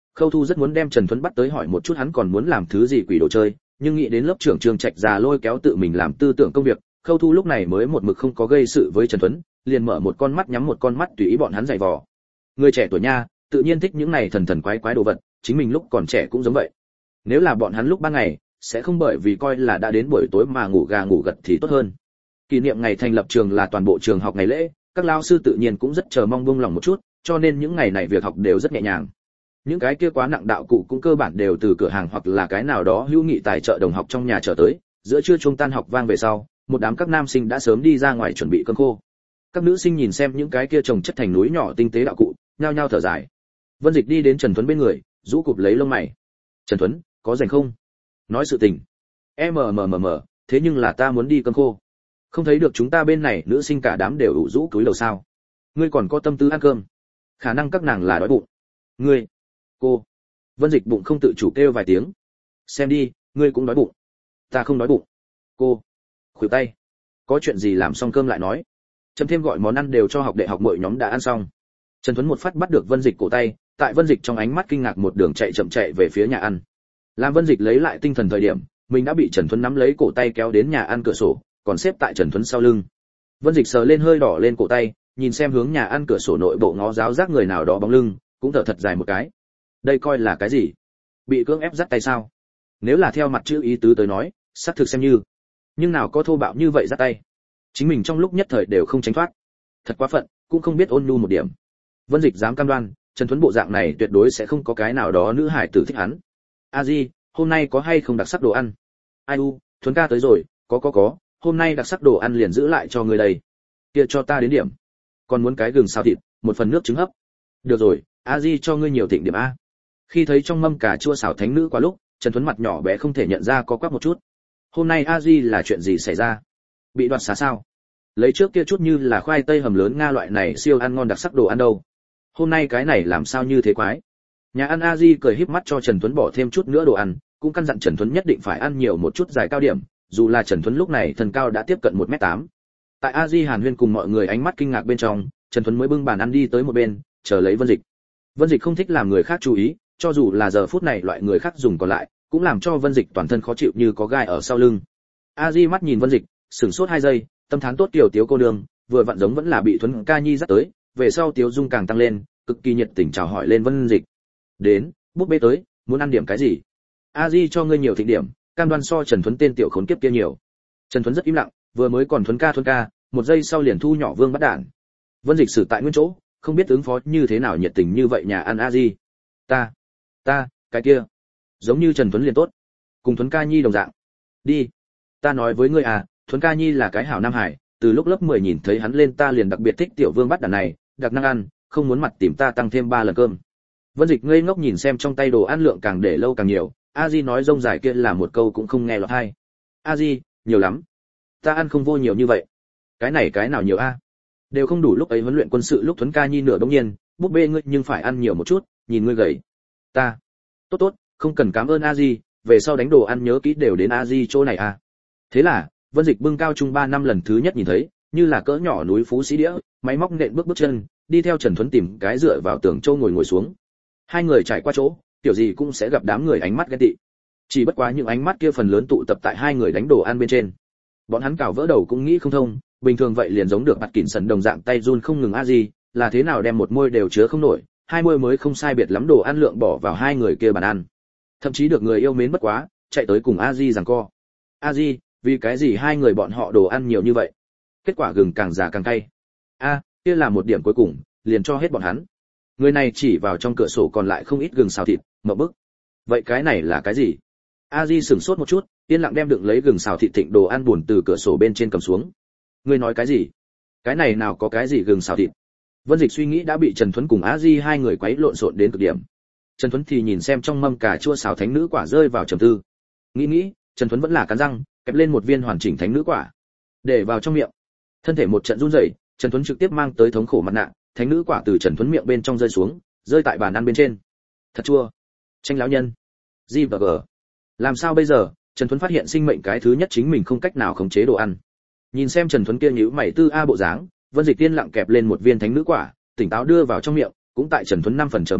[SPEAKER 1] Khâu Thu rất muốn đem Trần Thuấn bắt tới hỏi một chút hắn còn muốn làm thứ gì quỷ đồ chơi, nhưng nghĩ đến lớp trưởng Trương Trạch già lôi kéo tự mình làm tư tưởng công việc, Khâu Thu lúc này mới một mực không có gây sự với Trần Thuấn, liền mở một con mắt nhắm một con mắt tùy ý bọn hắn giày vò. Người trẻ tuổi nha, tự nhiên thích những này thần thần quái quái đồ vật, chính mình lúc còn trẻ cũng giống vậy. Nếu là bọn hắn lúc ban ngày, sẽ không bởi vì coi là đã đến buổi tối mà ngủ gà ngủ gật thì tốt hơn. Kỷ niệm ngày thành lập trường là toàn bộ trường học ngày lễ, các lao sư tự nhiên cũng rất chờ mong buông lòng một chút, cho nên những ngày này việc học đều rất nhẹ nhàng. Những cái kia quá nặng đạo cụ cũng cơ bản đều từ cửa hàng hoặc là cái nào đó hữu nghị tài trợ đồng học trong nhà trở tới, giữa trưa trung tan học vang về sau, một đám các nam sinh đã sớm đi ra ngoài chuẩn bị cơm khô. Các nữ sinh nhìn xem những cái kia chồng chất thành núi nhỏ tinh tế đạo cụ, nhao nhao thở dài. Vân Dịch đi đến Trần Thuấn bên người, rũ cụp lấy lông mày. "Trần Thuấn, có rảnh không? Nói sự tình." "Em mờ mờ mờ mờ, thế nhưng là ta muốn đi cơm khô. Không thấy được chúng ta bên này nữ sinh cả đám đều ủ rũ cúi đầu sao? Ngươi còn có tâm tư ăn cơm? Khả năng các nàng là đói bụng." "Ngươi, cô." Vân Dịch bụng không tự chủ kêu vài tiếng. "Xem đi, ngươi cũng đói bụng." "Ta không đói bụng." "Cô." Khuỷu tay. "Có chuyện gì làm xong cơm lại nói." Chấm thêm gọi món ăn đều cho học đệ học mọi nhóm đã ăn xong. Trần Thuấn một phát bắt được Vân Dịch cổ tay, tại Vân Dịch trong ánh mắt kinh ngạc một đường chạy chậm chạy về phía nhà ăn. Làm Vân Dịch lấy lại tinh thần thời điểm, mình đã bị Trần Thuấn nắm lấy cổ tay kéo đến nhà ăn cửa sổ, còn xếp tại Trần Thuấn sau lưng. Vân Dịch sờ lên hơi đỏ lên cổ tay, nhìn xem hướng nhà ăn cửa sổ nội bộ ngó giáo giác người nào đó bóng lưng, cũng thở thật dài một cái. Đây coi là cái gì? Bị cưỡng ép dắt tay sao? Nếu là theo mặt chữ ý tứ tới nói, xác thực xem như. Nhưng nào có thô bạo như vậy dắt tay? Chính mình trong lúc nhất thời đều không tránh thoát. Thật quá phận, cũng không biết ôn nhu một điểm. Vân Dịch dám cam đoan, Trần Thuấn bộ dạng này tuyệt đối sẽ không có cái nào đó nữ hải tử thích hắn. "A Di, hôm nay có hay không đặc sắc đồ ăn?" "Ai u, Thuấn ca tới rồi, có có có, hôm nay đặc sắc đồ ăn liền giữ lại cho người đây." "Kia cho ta đến điểm. Còn muốn cái gừng xào thịt, một phần nước trứng hấp." "Được rồi, A Di cho ngươi nhiều thịnh điểm a." Khi thấy trong mâm cà chua xào thánh nữ quá lúc, Trần Thuấn mặt nhỏ bé không thể nhận ra có quắc một chút. Hôm nay A Di là chuyện gì xảy ra? Bị đoạt xá sao? Lấy trước kia chút như là khoai tây hầm lớn Nga loại này siêu ăn ngon đặc sắc đồ ăn đâu. Hôm nay cái này làm sao như thế quái? Nhà ăn A Di cười híp mắt cho Trần Tuấn bỏ thêm chút nữa đồ ăn, cũng căn dặn Trần Tuấn nhất định phải ăn nhiều một chút dài cao điểm, dù là Trần Tuấn lúc này thân cao đã tiếp cận một mét tám. Tại A Di Hàn Huyên cùng mọi người ánh mắt kinh ngạc bên trong, Trần Tuấn mới bưng bàn ăn đi tới một bên, chờ lấy Vân Dịch. Vân Dịch không thích làm người khác chú ý, cho dù là giờ phút này loại người khác dùng còn lại, cũng làm cho Vân Dịch toàn thân khó chịu như có gai ở sau lưng. A Di mắt nhìn Vân Dịch, sửng sốt hai giây, tâm thán tốt tiểu tiếu cô nương, vừa vặn giống vẫn là bị Thuấn ca nhi dắt tới, về sau tiếu dung càng tăng lên, cực kỳ nhiệt tình chào hỏi lên Vân Dịch. "Đến, búp bê tới, muốn ăn điểm cái gì?" "A Di cho ngươi nhiều thịnh điểm, cam đoan so Trần Thuấn tên tiểu khốn kiếp kia nhiều." Trần Thuấn rất im lặng, vừa mới còn Thuấn ca Thuấn ca, một giây sau liền thu nhỏ vương bắt đạn. Vân Dịch xử tại nguyên chỗ, không biết ứng phó như thế nào nhiệt tình như vậy nhà ăn A Di. "Ta, ta, cái kia, giống như Trần Thuấn liền tốt, cùng Thuấn ca nhi đồng dạng. Đi, ta nói với ngươi à, Thuấn ca nhi là cái hảo nam hải, từ lúc lớp mười nhìn thấy hắn lên ta liền đặc biệt thích tiểu vương bắt đạn này, đặc năng ăn, không muốn mặt tìm ta tăng thêm ba lần cơm." Vân Dịch ngây ngốc nhìn xem trong tay đồ ăn lượng càng để lâu càng nhiều, A Di nói rông dài kia là một câu cũng không nghe lọt tai. "A Di, nhiều lắm. Ta ăn không vô nhiều như vậy." "Cái này cái nào nhiều a? Đều không đủ lúc ấy huấn luyện quân sự lúc Thuấn ca nhi nửa đông nhiên, búp bê ngươi nhưng phải ăn nhiều một chút, nhìn ngươi gầy." "Ta, tốt tốt, không cần cảm ơn A Di, về sau đánh đồ ăn nhớ kỹ đều đến A Di chỗ này a." Thế là, Vân Dịch bưng cao trung ba năm lần thứ nhất nhìn thấy, như là cỡ nhỏ núi Phú Sĩ đĩa, máy móc nện bước bước chân, đi theo Trần Thuấn tìm cái dựa vào tường châu ngồi ngồi xuống. Hai người trải qua chỗ, kiểu gì cũng sẽ gặp đám người ánh mắt ghen tị. Chỉ bất quá những ánh mắt kia phần lớn tụ tập tại hai người đánh đồ ăn bên trên. Bọn hắn cào vỡ đầu cũng nghĩ không thông, bình thường vậy liền giống được bạt kỉn sần đồng dạng tay run không ngừng A Di, là thế nào đem một môi đều chứa không nổi, hai môi mới không sai biệt lắm đồ ăn lượng bỏ vào hai người kia bàn ăn. Thậm chí được người yêu mến bất quá, chạy tới cùng A Di giằng co. "A Di, vì cái gì hai người bọn họ đồ ăn nhiều như vậy?" Kết quả gừng càng già càng cay. "A, kia là một điểm cuối cùng, liền cho hết bọn hắn." Người này chỉ vào trong cửa sổ còn lại không ít gừng xào thịt, ngậm bức. "Vậy cái này là cái gì?" A Di sửng sốt một chút, yên lặng đem đựng lấy gừng xào thịt thịnh đồ ăn buồn từ cửa sổ bên trên cầm xuống. "Ngươi nói cái gì? Cái này nào có cái gì gừng xào thịt?" Vân Dịch suy nghĩ đã bị Trần Thuấn cùng A Di hai người quấy lộn xộn đến cực điểm. Trần Thuấn thì nhìn xem trong mâm cà chua xào thánh nữ quả rơi vào trầm tư. Nghĩ nghĩ, Trần Thuấn vẫn là cắn răng, kẹp lên một viên hoàn chỉnh thánh nữ quả, để vào trong miệng. Thân thể một trận run rẩy, Trần Thuấn trực tiếp mang tới thống khổ mặt nạ, thánh nữ quả từ Trần Thuấn miệng bên trong rơi xuống, rơi tại bàn ăn bên trên. Thật chua. Tranh lão nhân. G và G. Làm sao bây giờ? Trần Thuấn phát hiện sinh mệnh cái thứ nhất chính mình không cách nào khống chế đồ ăn. Nhìn xem Trần Thuấn kia nhíu mày tư a bộ dáng, Vân Dịch tiên lặng kẹp lên một viên thánh nữ quả, tỉnh táo đưa vào trong miệng, cũng tại Trần Thuấn năm phần chờ mong,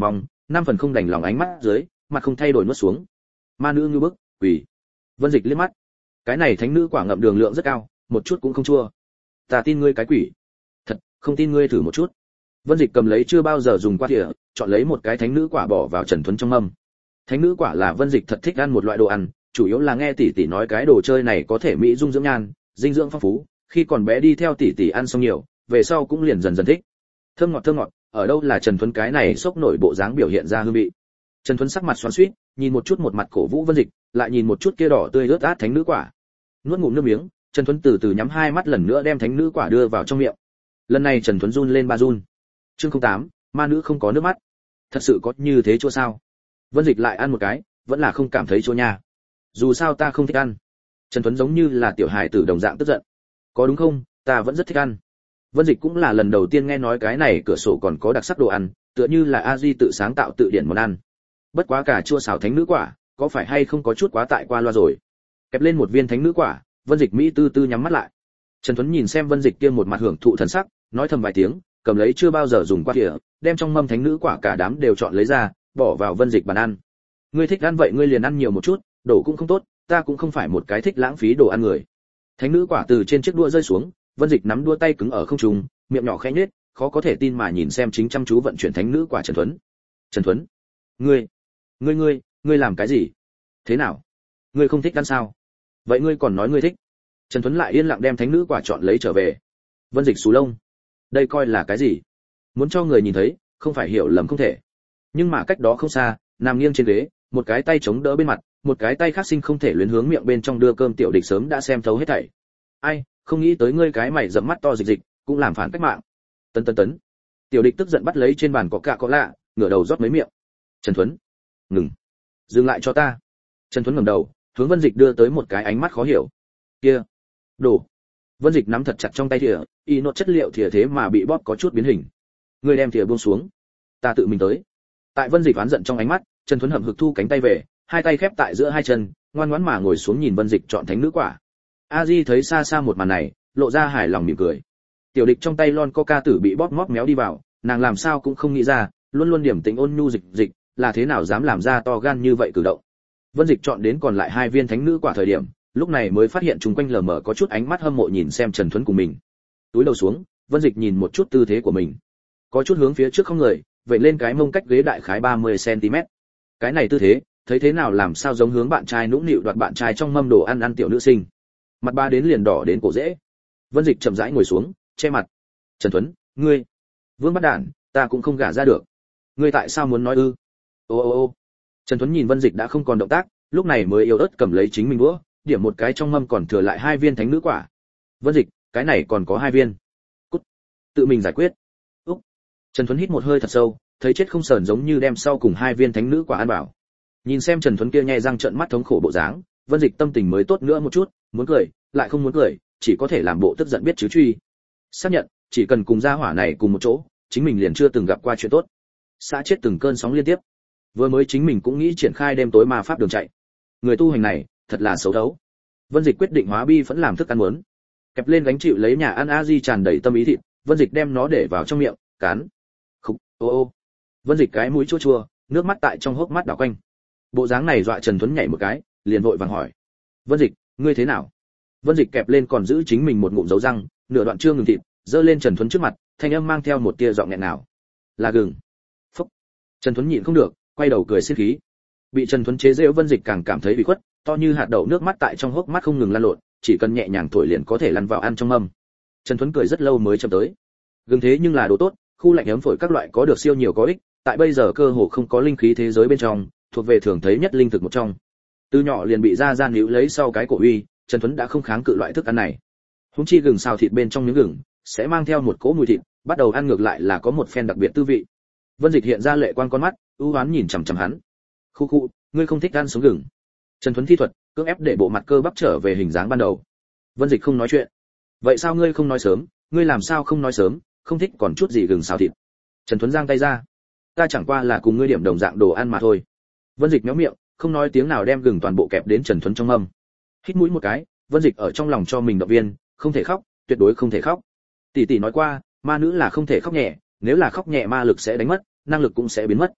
[SPEAKER 1] năm phần không đành lòng ánh mắt dưới, mặt không thay đổi nuốt xuống. Ma nữ như bức, quỷ. Vân Dịch liếc mắt. Cái này thánh nữ quả ngậm đường lượng rất cao, một chút cũng không chua. Ta tin ngươi cái quỷ. Thật, không tin ngươi thử một chút. Vân Dịch cầm lấy chưa bao giờ dùng qua thìa, chọn lấy một cái thánh nữ quả bỏ vào Trần Thuấn trong mâm. Thánh nữ quả là Vân Dịch thật thích ăn một loại đồ ăn, chủ yếu là nghe tỷ tỷ nói cái đồ chơi này có thể mỹ dung dưỡng nhan, dinh dưỡng phong phú, khi còn bé đi theo tỷ tỷ ăn xong nhiều, về sau cũng liền dần dần thích. Thơm ngọt thơm ngọt, ở đâu là Trần Thuấn cái này sốc nổi bộ dáng biểu hiện ra hương vị. Trần Thuấn sắc mặt xoắn xuýt, nhìn một chút một mặt cổ vũ Vân Dịch, lại nhìn một chút kia đỏ tươi ướt át thánh nữ quả. Nuốt ngụm nước miếng, Trần Thuấn từ từ nhắm hai mắt lần nữa đem thánh nữ quả đưa vào trong miệng. Lần này Trần Thuấn run lên ba run. Chương không tám, ma nữ không có nước mắt. Thật sự có như thế chua sao? Vân Dịch lại ăn một cái, vẫn là không cảm thấy chua nha. Dù sao ta không thích ăn. Trần Thuấn giống như là tiểu hài tử đồng dạng tức giận. Có đúng không? Ta vẫn rất thích ăn. Vân Dịch cũng là lần đầu tiên nghe nói cái này cửa sổ còn có đặc sắc đồ ăn, tựa như là A Di tự sáng tạo tự điển món ăn. Bất quá cả chua xào thánh nữ quả, có phải hay không có chút quá tại qua loa rồi. Kẹp lên một viên thánh nữ quả, Vân Dịch mỹ tư tư nhắm mắt lại. Trần Thuấn nhìn xem Vân Dịch kia một mặt hưởng thụ thần sắc, nói thầm vài tiếng, cầm lấy chưa bao giờ dùng qua thìa, đem trong mâm thánh nữ quả cả đám đều chọn lấy ra, bỏ vào Vân Dịch bàn ăn. Ngươi thích ăn vậy ngươi liền ăn nhiều một chút, đổ cũng không tốt, ta cũng không phải một cái thích lãng phí đồ ăn người. Thánh nữ quả từ trên chiếc đũa rơi xuống, Vân Dịch nắm đũa tay cứng ở không trung, miệng nhỏ khẽ nhếch, khó có thể tin mà nhìn xem chính chăm chú vận chuyển thánh nữ quả Trần Thuấn. Trần Thuấn, ngươi, ngươi ngươi, ngươi làm cái gì? Thế nào? Ngươi không thích ăn sao? Vậy ngươi còn nói ngươi thích? Trần Thuấn lại yên lặng đem thánh nữ quả chọn lấy trở về. Vân Dịch xù lông. Đây coi là cái gì? Muốn cho người nhìn thấy, không phải hiểu lầm không thể. Nhưng mà cách đó không xa, nằm nghiêng trên ghế, một cái tay chống đỡ bên mặt, một cái tay khác sinh không thể luyến hướng miệng bên trong đưa cơm Tiểu Địch sớm đã xem thấu hết thảy. Ai, không nghĩ tới ngươi cái mày rậm mắt to dịch dịch, cũng làm phản cách mạng. Tấn tấn tấn. Tiểu Địch tức giận bắt lấy trên bàn có cạ có lạ, ngửa đầu rót mấy miệng. Trần Thuấn, ngừng, dừng lại cho ta. Trần Thuấn ngẩng đầu, hướng Vân Dịch đưa tới một cái ánh mắt khó hiểu. Kia, đồ. Vân Dịch nắm thật chặt trong tay thìa, y nốt chất liệu thìa thế mà bị bóp có chút biến hình. Ngươi đem thìa buông xuống, ta tự mình tới. Tại Vân Dịch oán giận trong ánh mắt, Trần Thuấn hậm hực thu cánh tay về, hai tay khép tại giữa hai chân, ngoan ngoãn mà ngồi xuống nhìn Vân Dịch chọn thánh nữ quả. A Di thấy xa xa một màn này, lộ ra hài lòng mỉm cười. Tiểu Địch trong tay lon coca tử bị bóp móp méo đi vào, nàng làm sao cũng không nghĩ ra, luôn luôn điểm tĩnh ôn nhu dịch dịch, là thế nào dám làm ra to gan như vậy cử động. Vân Dịch chọn đến còn lại hai viên thánh nữ quả thời điểm, lúc này mới phát hiện chung quanh lờ mờ có chút ánh mắt hâm mộ nhìn xem Trần Thuấn cùng mình. Túi đầu xuống, Vân Dịch nhìn một chút tư thế của mình, có chút hướng phía trước không người, vậy lên cái mông cách ghế đại khái ba mươi xăng ti mét. Cái này tư thế, thấy thế nào làm sao giống hướng bạn trai nũng nịu đoạt bạn trai trong mâm đồ ăn ăn tiểu nữ sinh. Mặt ba đến liền đỏ đến cổ rễ. Vân Dịch chậm rãi ngồi xuống, che mặt. Trần Thuấn, ngươi, Vương Bắt Đản, ta cũng không gả ra được. Ngươi tại sao muốn nói ư? Ô ô ô. Trần Thuấn nhìn Vân Dịch đã không còn động tác, lúc này mới yếu ớt cầm lấy chính mình đũa, điểm một cái trong mâm còn thừa lại hai viên thánh nữ quả. Vân Dịch, cái này còn có hai viên. Cút, tự mình giải quyết. Úc. Trần Thuấn hít một hơi thật sâu, thấy chết không sờn giống như đem sau cùng hai viên thánh nữ quả ăn vào. Nhìn xem Trần Thuấn kia nhè răng trợn mắt thống khổ bộ dáng, Vân Dịch tâm tình mới tốt nữa một chút, muốn cười, lại không muốn cười, chỉ có thể làm bộ tức giận biết chứ truy. Xác nhận, chỉ cần cùng gia hỏa này cùng một chỗ, chính mình liền chưa từng gặp qua chuyện tốt. Xã chết từng cơn sóng liên tiếp. Vừa mới chính mình cũng nghĩ triển khai đêm tối ma pháp đường chạy. Người tu hành này, thật là xấu thấu. Vân Dịch quyết định hóa bi vẫn làm thức ăn muốn. Kẹp lên gánh chịu lấy nhà ăn A Di tràn đầy tâm ý thịt, Vân Dịch đem nó để vào trong miệng, cắn. Khục, ô ô. Vân Dịch cái mũi chua chua, nước mắt tại trong hốc mắt đảo quanh. Bộ dáng này dọa Trần Thuấn nhảy một cái, liền vội vàng hỏi: "Vân Dịch, ngươi thế nào?" Vân Dịch kẹp lên còn giữ chính mình một ngụm dấu răng, nửa đoạn trương ngừng thịt, giơ lên Trần Thuấn trước mặt, thanh âm mang theo một tia giọng nghẹn nào: "Là gừng." Phúc. Trần Thuấn nhịn không được, quay đầu cười xiết khí. Bị Trần Thuấn chế giễu Vân Dịch càng cảm thấy bị khuất, to như hạt đậu nước mắt tại trong hốc mắt không ngừng lăn lộn, chỉ cần nhẹ nhàng thổi liền có thể lăn vào ăn trong mâm. Trần Thuấn cười rất lâu mới chậm tới. Gừng thế nhưng là đồ tốt, khu lạnh ấm phổi các loại có được siêu nhiều có ích, tại bây giờ cơ hồ không có linh khí thế giới bên trong, thuộc về thường thấy nhất linh thực một trong. Từ nhỏ liền bị gia gian níu lấy sau cái cổ uy, Trần Thuấn đã không kháng cự loại thức ăn này. Húng chi gừng xào thịt bên trong miếng gừng sẽ mang theo một cỗ mùi thịt, bắt đầu ăn ngược lại là có một phen đặc biệt tư vị. Vân Dịch hiện ra lệ quan con mắt, ưu ám nhìn chằm chằm hắn. Khu khu, ngươi không thích ăn sống gừng. Trần Thuấn thi thuật, cưỡng ép để bộ mặt cơ bắp trở về hình dáng ban đầu. Vân Dịch không nói chuyện. Vậy sao ngươi không nói sớm, ngươi làm sao không nói sớm, không thích còn chút gì gừng xào thịt. Trần Thuấn giang tay ra. Ta chẳng qua là cùng ngươi điểm đồng dạng đồ ăn mà thôi. Vân Dịch nhếch miệng, không nói tiếng nào đem gừng toàn bộ kẹp đến Trần Thuấn trong mâm. Hít mũi một cái, Vân Dịch ở trong lòng cho mình động viên, không thể khóc, tuyệt đối không thể khóc. Tỷ tỷ nói qua, ma nữ là không thể khóc nhẹ, nếu là khóc nhẹ ma lực sẽ đánh mất, năng lực cũng sẽ biến mất.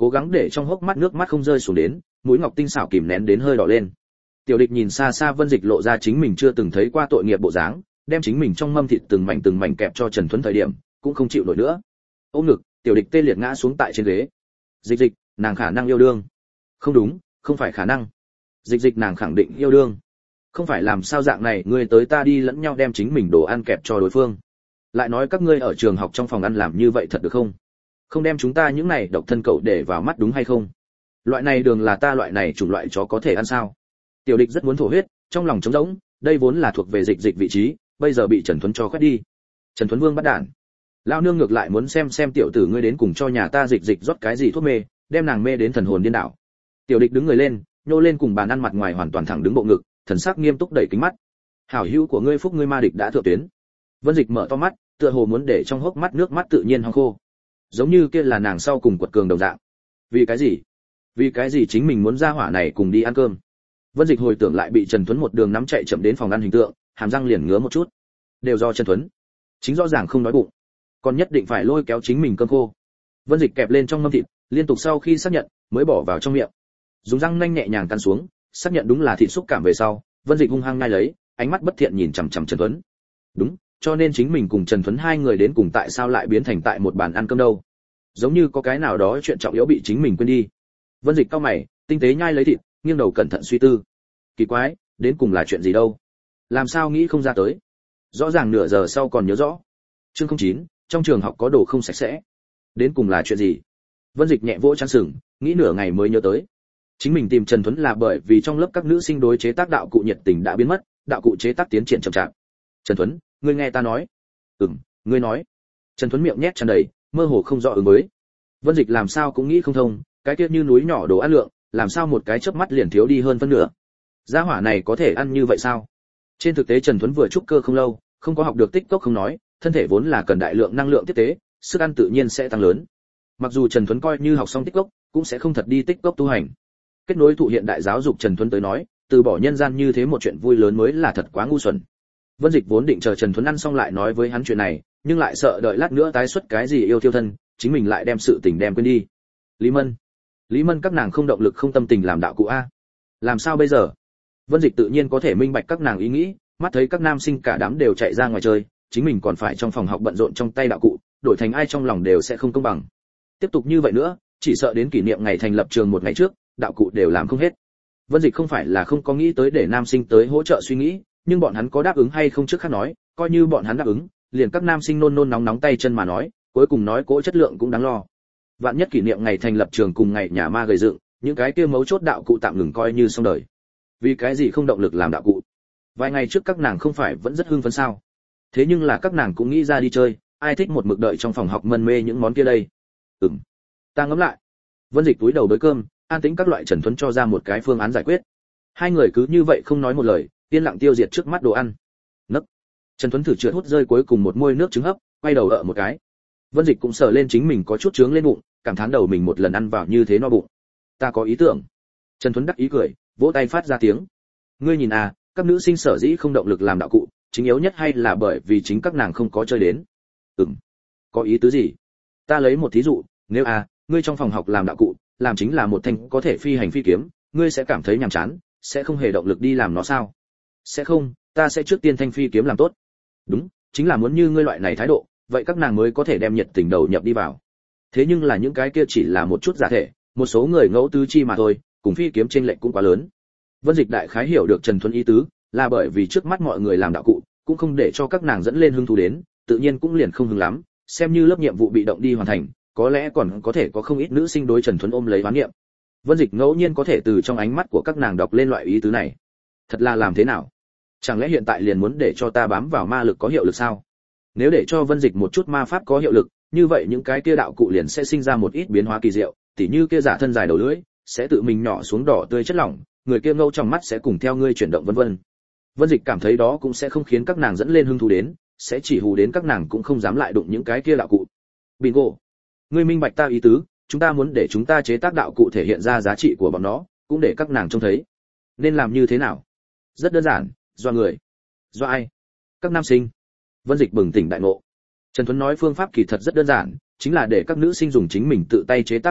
[SPEAKER 1] cố gắng để trong hốc mắt nước mắt không rơi xuống đến, mũi ngọc tinh xảo kìm nén đến hơi đỏ lên. Tiểu Địch nhìn xa xa Vân Dịch lộ ra chính mình chưa từng thấy qua tội nghiệp bộ dáng, đem chính mình trong mâm thịt từng mảnh từng mảnh kẹp cho Trần Thuấn thời điểm, cũng không chịu nổi nữa. Ôm ngực, Tiểu Địch tê liệt ngã xuống tại trên ghế. Dịch Dịch, nàng khả năng yêu đương. Không đúng, không phải khả năng. Dịch Dịch nàng khẳng định yêu đương. Không phải làm sao dạng này, ngươi tới ta đi lẫn nhau đem chính mình đồ ăn kẹp cho đối phương. Lại nói các ngươi ở trường học trong phòng ăn làm như vậy thật được không? Không đem chúng ta những này độc thân cậu để vào mắt đúng hay không? Loại này đường là ta loại này chủng loại chó có thể ăn sao? Tiểu Địch rất muốn thổ huyết, trong lòng trống rỗng, đây vốn là thuộc về Dịch Dịch vị trí, bây giờ bị Trần Thuấn cho khoét đi. Trần Thuấn Vương bắt đản. Lão nương ngược lại muốn xem xem tiểu tử ngươi đến cùng cho nhà ta Dịch Dịch rót cái gì thuốc mê, đem nàng mê đến thần hồn điên đảo. Tiểu Địch đứng người lên, nhô lên cùng bàn ăn mặt ngoài hoàn toàn thẳng đứng bộ ngực, thần sắc nghiêm túc đẩy kính mắt. Hảo hữu của ngươi phúc ngươi ma địch đã thượng tuyến. Vân Dịch mở to mắt, tựa hồ muốn để trong hốc mắt nước mắt tự nhiên hong khô. Giống như kia là nàng sau cùng quật cường đồng dạng. Vì cái gì? Vì cái gì chính mình muốn ra hỏa này cùng đi ăn cơm? Vân Dịch hồi tưởng lại bị Trần Tuấn một đường nắm chạy chậm đến phòng ăn hình tượng, hàm răng liền ngứa một chút. Đều do Trần Tuấn. Chính rõ ràng không nói bụng, còn nhất định phải lôi kéo chính mình cơm khô. Vân Dịch kẹp lên trong mâm thịt, liên tục sau khi xác nhận, mới bỏ vào trong miệng. Dùng răng nanh nhẹ nhàng cắn xuống, xác nhận đúng là thịt xúc cảm về sau, Vân Dịch hung hăng nhai lấy, ánh mắt bất thiện nhìn chằm chằm Trần Tuấn. Đúng, cho nên chính mình cùng Trần Tuấn hai người đến cùng tại sao lại biến thành tại một bàn ăn cơm đâu? Giống như có cái nào đó chuyện trọng yếu bị chính mình quên đi. Vân Dịch cau mày, tinh tế nhai lấy thịt, nghiêng đầu cẩn thận suy tư. Kỳ quái, đến cùng là chuyện gì đâu? Làm sao nghĩ không ra tới? Rõ ràng nửa giờ sau còn nhớ rõ. Chương không chín, trong trường học có đồ không sạch sẽ. Đến cùng là chuyện gì? Vân Dịch nhẹ vỗ trán sừng, nghĩ nửa ngày mới nhớ tới. Chính mình tìm Trần Tuấn là bởi vì trong lớp các nữ sinh đối chế tác đạo cụ nhiệt tình đã biến mất, đạo cụ chế tác tiến triển chậm chạp. Trần Tuấn, ngươi nghe ta nói. Ừm, ngươi nói. Trần Tuấn miệng nhét tràn đầy, mơ hồ không rõ ứng với. Vân Dịch làm sao cũng nghĩ không thông, cái kia như núi nhỏ đồ ăn lượng, làm sao một cái chớp mắt liền thiếu đi hơn phân nửa. Gia hỏa này có thể ăn như vậy sao? Trên thực tế Trần Tuấn vừa trúc cơ không lâu, không có học được tích cốc không nói, thân thể vốn là cần đại lượng năng lượng tiếp tế, sức ăn tự nhiên sẽ tăng lớn. Mặc dù Trần Tuấn coi như học xong tích cốc, cũng sẽ không thật đi tích cốc tu hành. Kết nối thụ hiện đại giáo dục Trần Tuấn tới nói, từ bỏ nhân gian như thế một chuyện vui lớn mới là thật quá ngu xuẩn. Vân Dịch vốn định chờ Trần Tuấn ăn xong lại nói với hắn chuyện này, nhưng lại sợ đợi lát nữa tái xuất cái gì yêu thiêu thân, chính mình lại đem sự tình đem quên đi. Lý Mân, Lý Mân các nàng không động lực không tâm tình làm đạo cụ a. Làm sao bây giờ? Vân Dịch tự nhiên có thể minh bạch các nàng ý nghĩ, mắt thấy các nam sinh cả đám đều chạy ra ngoài chơi, chính mình còn phải trong phòng học bận rộn trong tay đạo cụ, đổi thành ai trong lòng đều sẽ không công bằng. Tiếp tục như vậy nữa, chỉ sợ đến kỷ niệm ngày thành lập trường một ngày trước, đạo cụ đều làm không hết. Vân Dịch không phải là không có nghĩ tới để nam sinh tới hỗ trợ suy nghĩ, nhưng bọn hắn có đáp ứng hay không trước khác nói, coi như bọn hắn đáp ứng, liền các nam sinh nôn nôn nóng nóng tay chân mà nói, cuối cùng nói cỗ chất lượng cũng đáng lo. Vạn nhất kỷ niệm ngày thành lập trường cùng ngày nhà ma gầy dựng, những cái kia mấu chốt đạo cụ tạm ngừng coi như xong đời. Vì cái gì không động lực làm đạo cụ? Vài ngày trước các nàng không phải vẫn rất hưng phấn sao? Thế nhưng là các nàng cũng nghĩ ra đi chơi, ai thích một mực đợi trong phòng học mân mê những món kia đây? Ừm, ta ngẫm lại. Vân Dịch túi đầu tới cơm, an tĩnh các loại Trần Tuấn cho ra một cái phương án giải quyết. Hai người cứ như vậy không nói một lời, yên lặng tiêu diệt trước mắt đồ ăn. Nấc. Trần Tuấn thử trượt hút rơi cuối cùng một môi nước trứng hấp, quay đầu ở một cái. Vân Dịch cũng sờ lên chính mình có chút trướng lên bụng, cảm thán đầu mình một lần ăn vào như thế no bụng. Ta có ý tưởng. Trần Tuấn đắc ý cười, vỗ tay phát ra tiếng. Ngươi nhìn à, các nữ sinh sở dĩ không động lực làm đạo cụ, chính yếu nhất hay là bởi vì chính các nàng không có chơi đến. Ừm. Có ý tứ gì? Ta lấy một thí dụ, nếu à, ngươi trong phòng học làm đạo cụ, làm chính là một thanh có thể phi hành phi kiếm, ngươi sẽ cảm thấy nhàm chán, sẽ không hề động lực đi làm nó sao? Sẽ không, ta sẽ trước tiên thanh phi kiếm làm tốt. Đúng, chính là muốn như ngươi loại này thái độ, vậy các nàng mới có thể đem nhiệt tình đầu nhập đi vào. Thế nhưng là những cái kia chỉ là một chút giả thể, một số người ngẫu tứ chi mà thôi, cùng phi kiếm chênh lệch cũng quá lớn. Vân Dịch đại khái hiểu được Trần Thuấn ý tứ, là bởi vì trước mắt mọi người làm đạo cụ, cũng không để cho các nàng dẫn lên hứng thú đến, tự nhiên cũng liền không hứng lắm, xem như lớp nhiệm vụ bị động đi hoàn thành, có lẽ còn có thể có không ít nữ sinh đối Trần Thuấn ôm lấy oán niệm. Vân Dịch ngẫu nhiên có thể từ trong ánh mắt của các nàng đọc lên loại ý tứ này. Thật là làm thế nào? Chẳng lẽ hiện tại liền muốn để cho ta bám vào ma lực có hiệu lực sao? Nếu để cho Vân Dịch một chút ma pháp có hiệu lực, như vậy những cái kia đạo cụ liền sẽ sinh ra một ít biến hóa kỳ diệu, tỉ như kia giả thân dài đầu lưỡi, sẽ tự mình nhỏ xuống đỏ tươi chất lỏng, người kia ngâu trong mắt sẽ cùng theo ngươi chuyển động vân vân. Vân Dịch cảm thấy đó cũng sẽ không khiến các nàng dẫn lên hứng thú đến, sẽ chỉ hù đến các nàng cũng không dám lại đụng những cái kia đạo cụ. Bingo. Ngươi minh bạch ta ý tứ, chúng ta muốn để chúng ta chế tác đạo cụ thể hiện ra giá trị của bọn nó, cũng để các nàng trông thấy. Nên làm như thế nào? Rất đơn giản, do người. Do ai? Các nam sinh. Vân Dịch bừng tỉnh đại ngộ. Trần Tuấn nói phương pháp kỳ thật rất đơn giản, chính là để các nữ sinh dùng chính mình tự tay chế tác đạo cụ,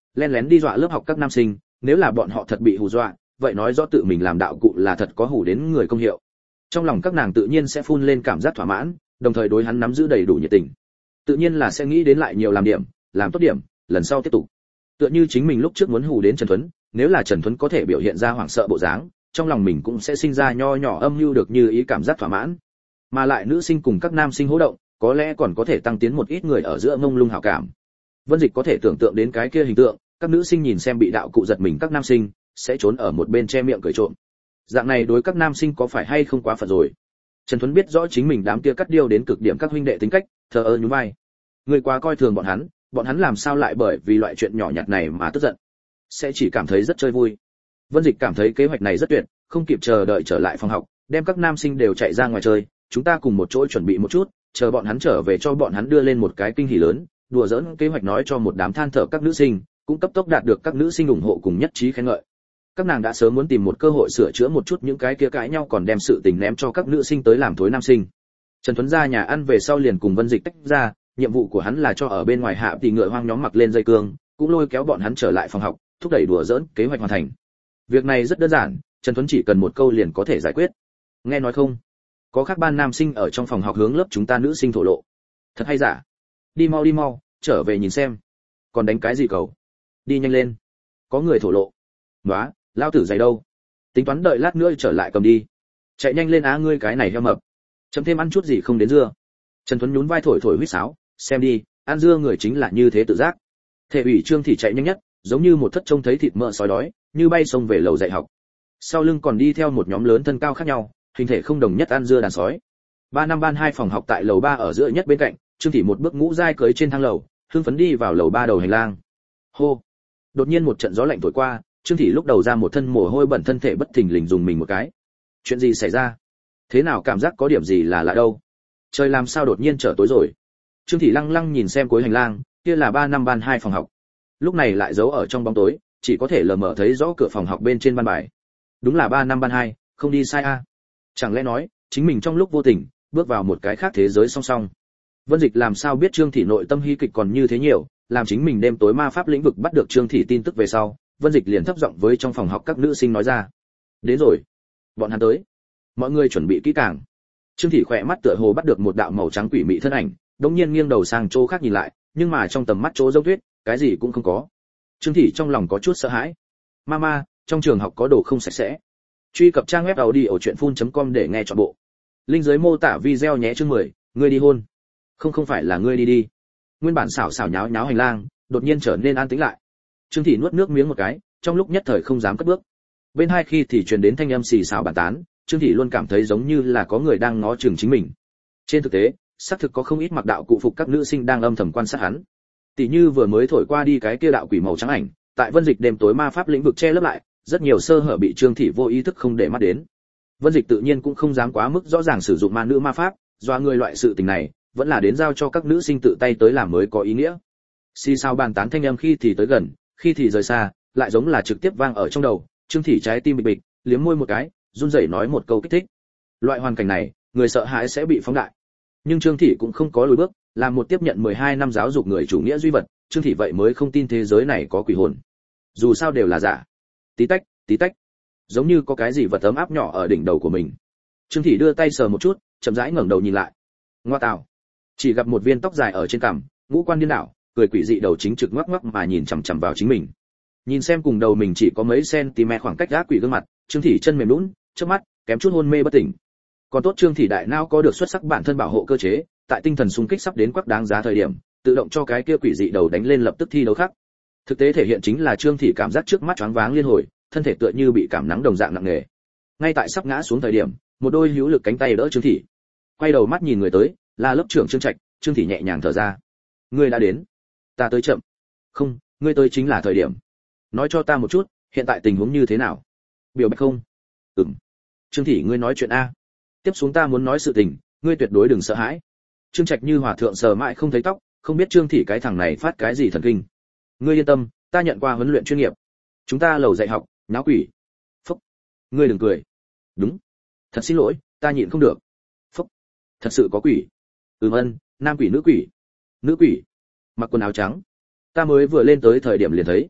[SPEAKER 1] len lén đi dọa lớp học các nam sinh, nếu là bọn họ thật bị hù dọa, vậy nói rõ tự mình làm đạo cụ là thật có hù đến người công hiệu. Trong lòng các nàng tự nhiên sẽ phun lên cảm giác thỏa mãn, đồng thời đối hắn nắm giữ đầy đủ nhiệt tình. Tự nhiên là sẽ nghĩ đến lại nhiều làm điểm, làm tốt điểm, lần sau tiếp tục. Tựa như chính mình lúc trước muốn hù đến Trần Thuấn, nếu là Trần Thuấn có thể biểu hiện ra hoảng sợ bộ dáng, trong lòng mình cũng sẽ sinh ra nho nhỏ âm mưu được như ý cảm giác thỏa mãn. Mà lại nữ sinh cùng các nam sinh hô động, có lẽ còn có thể tăng tiến một ít người ở giữa ngông lung hảo cảm. Vân Dịch có thể tưởng tượng đến cái kia hình tượng, các nữ sinh nhìn xem bị đạo cụ giật mình các nam sinh, sẽ trốn ở một bên che miệng cười trộm. Dạng này đối các nam sinh có phải hay không quá phận rồi. Trần Thuấn biết rõ chính mình đám kia cắt điêu đến cực điểm các huynh đệ tính cách, thờ ơ nhún vai. Người quá coi thường bọn hắn, bọn hắn làm sao lại bởi vì loại chuyện nhỏ nhặt này mà tức giận, sẽ chỉ cảm thấy rất chơi vui. Vân Dịch cảm thấy kế hoạch này rất tuyệt, không kịp chờ đợi trở lại phòng học, đem các nam sinh đều chạy ra ngoài chơi, chúng ta cùng một chỗ chuẩn bị một chút, chờ bọn hắn trở về cho bọn hắn đưa lên một cái kinh hỉ lớn, đùa giỡn kế hoạch nói cho một đám than thở các nữ sinh, cũng cấp tốc đạt được các nữ sinh ủng hộ cùng nhất trí khen ngợi. Các nàng đã sớm muốn tìm một cơ hội sửa chữa một chút những cái kia cãi nhau còn đem sự tình ném cho các nữ sinh tới làm thối nam sinh. Trần Tuấn ra nhà ăn về sau liền cùng Vân Dịch tách ra, nhiệm vụ của hắn là cho ở bên ngoài hạ tỷ ngựa hoang nhóm mặc lên dây cương, cũng lôi kéo bọn hắn trở lại phòng học, thúc đẩy đùa giỡn kế hoạch hoàn thành. Việc này rất đơn giản, Trần Tuấn chỉ cần một câu liền có thể giải quyết. Nghe nói không? Có các ban nam sinh ở trong phòng học hướng lớp chúng ta nữ sinh thổ lộ. Thật hay giả? Đi mau đi mau, trở về nhìn xem. Còn đánh cái gì cầu? Đi nhanh lên. Có người thổ lộ. Nóa, lao tử giày đâu? Tính toán đợi lát nữa trở lại cầm đi. Chạy nhanh lên á ngươi cái này heo mập. Chấm thêm ăn chút gì không đến dưa. Trần Tuấn nhún vai thổi thổi huýt sáo, xem đi, ăn dưa người chính là như thế tự giác. Thể ủy Trương thì chạy nhanh nhất, giống như một thất trông thấy thịt mỡ sói đói, như bay xông về lầu dạy học. Sau lưng còn đi theo một nhóm lớn thân cao khác nhau, hình thể không đồng nhất ăn dưa đàn sói. Ba năm ban hai phòng học tại lầu ba ở giữa nhất bên cạnh, Trương Thị một bước ngũ giai cưới trên thang lầu, hưng phấn đi vào lầu ba đầu hành lang. Hô! Đột nhiên một trận gió lạnh thổi qua, Trương Thị lúc đầu ra một thân mồ hôi bẩn thân thể bất thình lình dùng mình một cái. Chuyện gì xảy ra? Thế nào cảm giác có điểm gì là lạ đâu? Trời làm sao đột nhiên trở tối rồi? Trương Thị lăng lăng nhìn xem cuối hành lang, kia là ba năm ban hai phòng học. Lúc này lại giấu ở trong bóng tối, chỉ có thể lờ mờ thấy rõ cửa phòng học bên trên ban bài. Đúng là ba năm ban hai, không đi sai a. Chẳng lẽ nói, chính mình trong lúc vô tình bước vào một cái khác thế giới song song. Vân Dịch làm sao biết Trương Thị nội tâm hy kịch còn như thế nhiều, làm chính mình đêm tối ma pháp lĩnh vực bắt được Trương Thị tin tức về sau, Vân Dịch liền thấp giọng với trong phòng học các nữ sinh nói ra. Đến rồi, bọn hắn tới. Mọi người chuẩn bị kỹ càng. Trương Thị khỏe mắt tựa hồ bắt được một đạo màu trắng quỷ mị thân ảnh, đột nhiên nghiêng đầu sang chỗ khác nhìn lại, nhưng mà trong tầm mắt chỗ dâu tuyết, cái gì cũng không có. Trương Thị trong lòng có chút sợ hãi. Mama, trong trường học có đồ không sạch sẽ. Truy cập trang web audiochuyenphun chấm com để nghe trọn bộ. Link dưới mô tả video nhé. Chương mười, ngươi đi hôn. Không không phải là ngươi đi đi. Nguyên bản xảo xảo nháo nháo hành lang, đột nhiên trở nên an tĩnh lại. Trương Thị nuốt nước miếng một cái, trong lúc nhất thời không dám cất bước. Bên hai khi thì truyền đến thanh âm xì xào bàn tán, Trương Thị luôn cảm thấy giống như là có người đang ngó chừng chính mình. Trên thực tế, xác thực có không ít mặc đạo cụ phục các nữ sinh đang âm thầm quan sát hắn. Tỷ như vừa mới thổi qua đi cái kia đạo quỷ màu trắng ảnh, tại Vân Dịch đêm tối ma pháp lĩnh vực che lấp lại, rất nhiều sơ hở bị Trương Thị vô ý thức không để mắt đến. Vân Dịch tự nhiên cũng không dám quá mức rõ ràng sử dụng ma nữ ma pháp, do người loại sự tình này, vẫn là đến giao cho các nữ sinh tự tay tới làm mới có ý nghĩa. Xì xào bàn tán thanh âm khi thì tới gần, khi thì rời xa, lại giống là trực tiếp vang ở trong đầu. Trương Thị trái tim bịch bịch, liếm môi một cái, run rẩy nói một câu kích thích. Loại hoàn cảnh này, người sợ hãi sẽ bị phóng đại. Nhưng Trương Thị cũng không có lùi bước, làm một tiếp nhận mười hai năm giáo dục người chủ nghĩa duy vật, Trương Thị vậy mới không tin thế giới này có quỷ hồn. Dù sao đều là giả. Tí tách, tí tách, giống như có cái gì vật ấm áp nhỏ ở đỉnh đầu của mình. Trương Thị đưa tay sờ một chút, chậm rãi ngẩng đầu nhìn lại. Ngoa tào, chỉ gặp một viên tóc dài ở trên cằm, ngũ quan điên đảo, cười quỷ dị đầu chính trực ngoắc ngoắc mà nhìn chằm chằm vào chính mình. Nhìn xem cùng đầu mình chỉ có mấy cm khoảng cách ác quỷ gương mặt, Trương Thị chân mềm nhũn, chớp mắt, kém chút hôn mê bất tỉnh. Còn tốt Trương Thị đại não có được xuất sắc bản thân bảo hộ cơ chế, tại tinh thần xung kích sắp đến quắc đáng giá thời điểm, tự động cho cái kia quỷ dị đầu đánh lên lập tức thi đấu khác. Thực tế thể hiện chính là Trương Thị cảm giác trước mắt choáng váng liên hồi, thân thể tựa như bị cảm nắng đồng dạng nặng nề. Ngay tại sắp ngã xuống thời điểm, một đôi hữu lực cánh tay đỡ Trương Thị. Quay đầu mắt nhìn người tới, là lớp trưởng Trương Trạch. Trương Thị nhẹ nhàng thở ra. Ngươi đã đến. Ta tới chậm. Không, ngươi tới chính là thời điểm. Nói cho ta một chút, hiện tại tình huống như thế nào? Biểu bạch không? Ừm. Trương Thị ngươi nói chuyện a. Tiếp xuống ta muốn nói sự tình, ngươi tuyệt đối đừng sợ hãi. Trương Trạch như hòa thượng sờ mãi không thấy tóc, không biết Trương Thị cái thằng này phát cái gì thần kinh. Ngươi yên tâm, ta nhận qua huấn luyện chuyên nghiệp. Chúng ta lầu dạy học, náo quỷ. Phúc. Ngươi đừng cười. Đúng. Thật xin lỗi, ta nhịn không được. Phúc. Thật sự có quỷ. Ừm ân, nam quỷ nữ quỷ. Nữ quỷ. Mặc quần áo trắng. Ta mới vừa lên tới thời điểm liền thấy,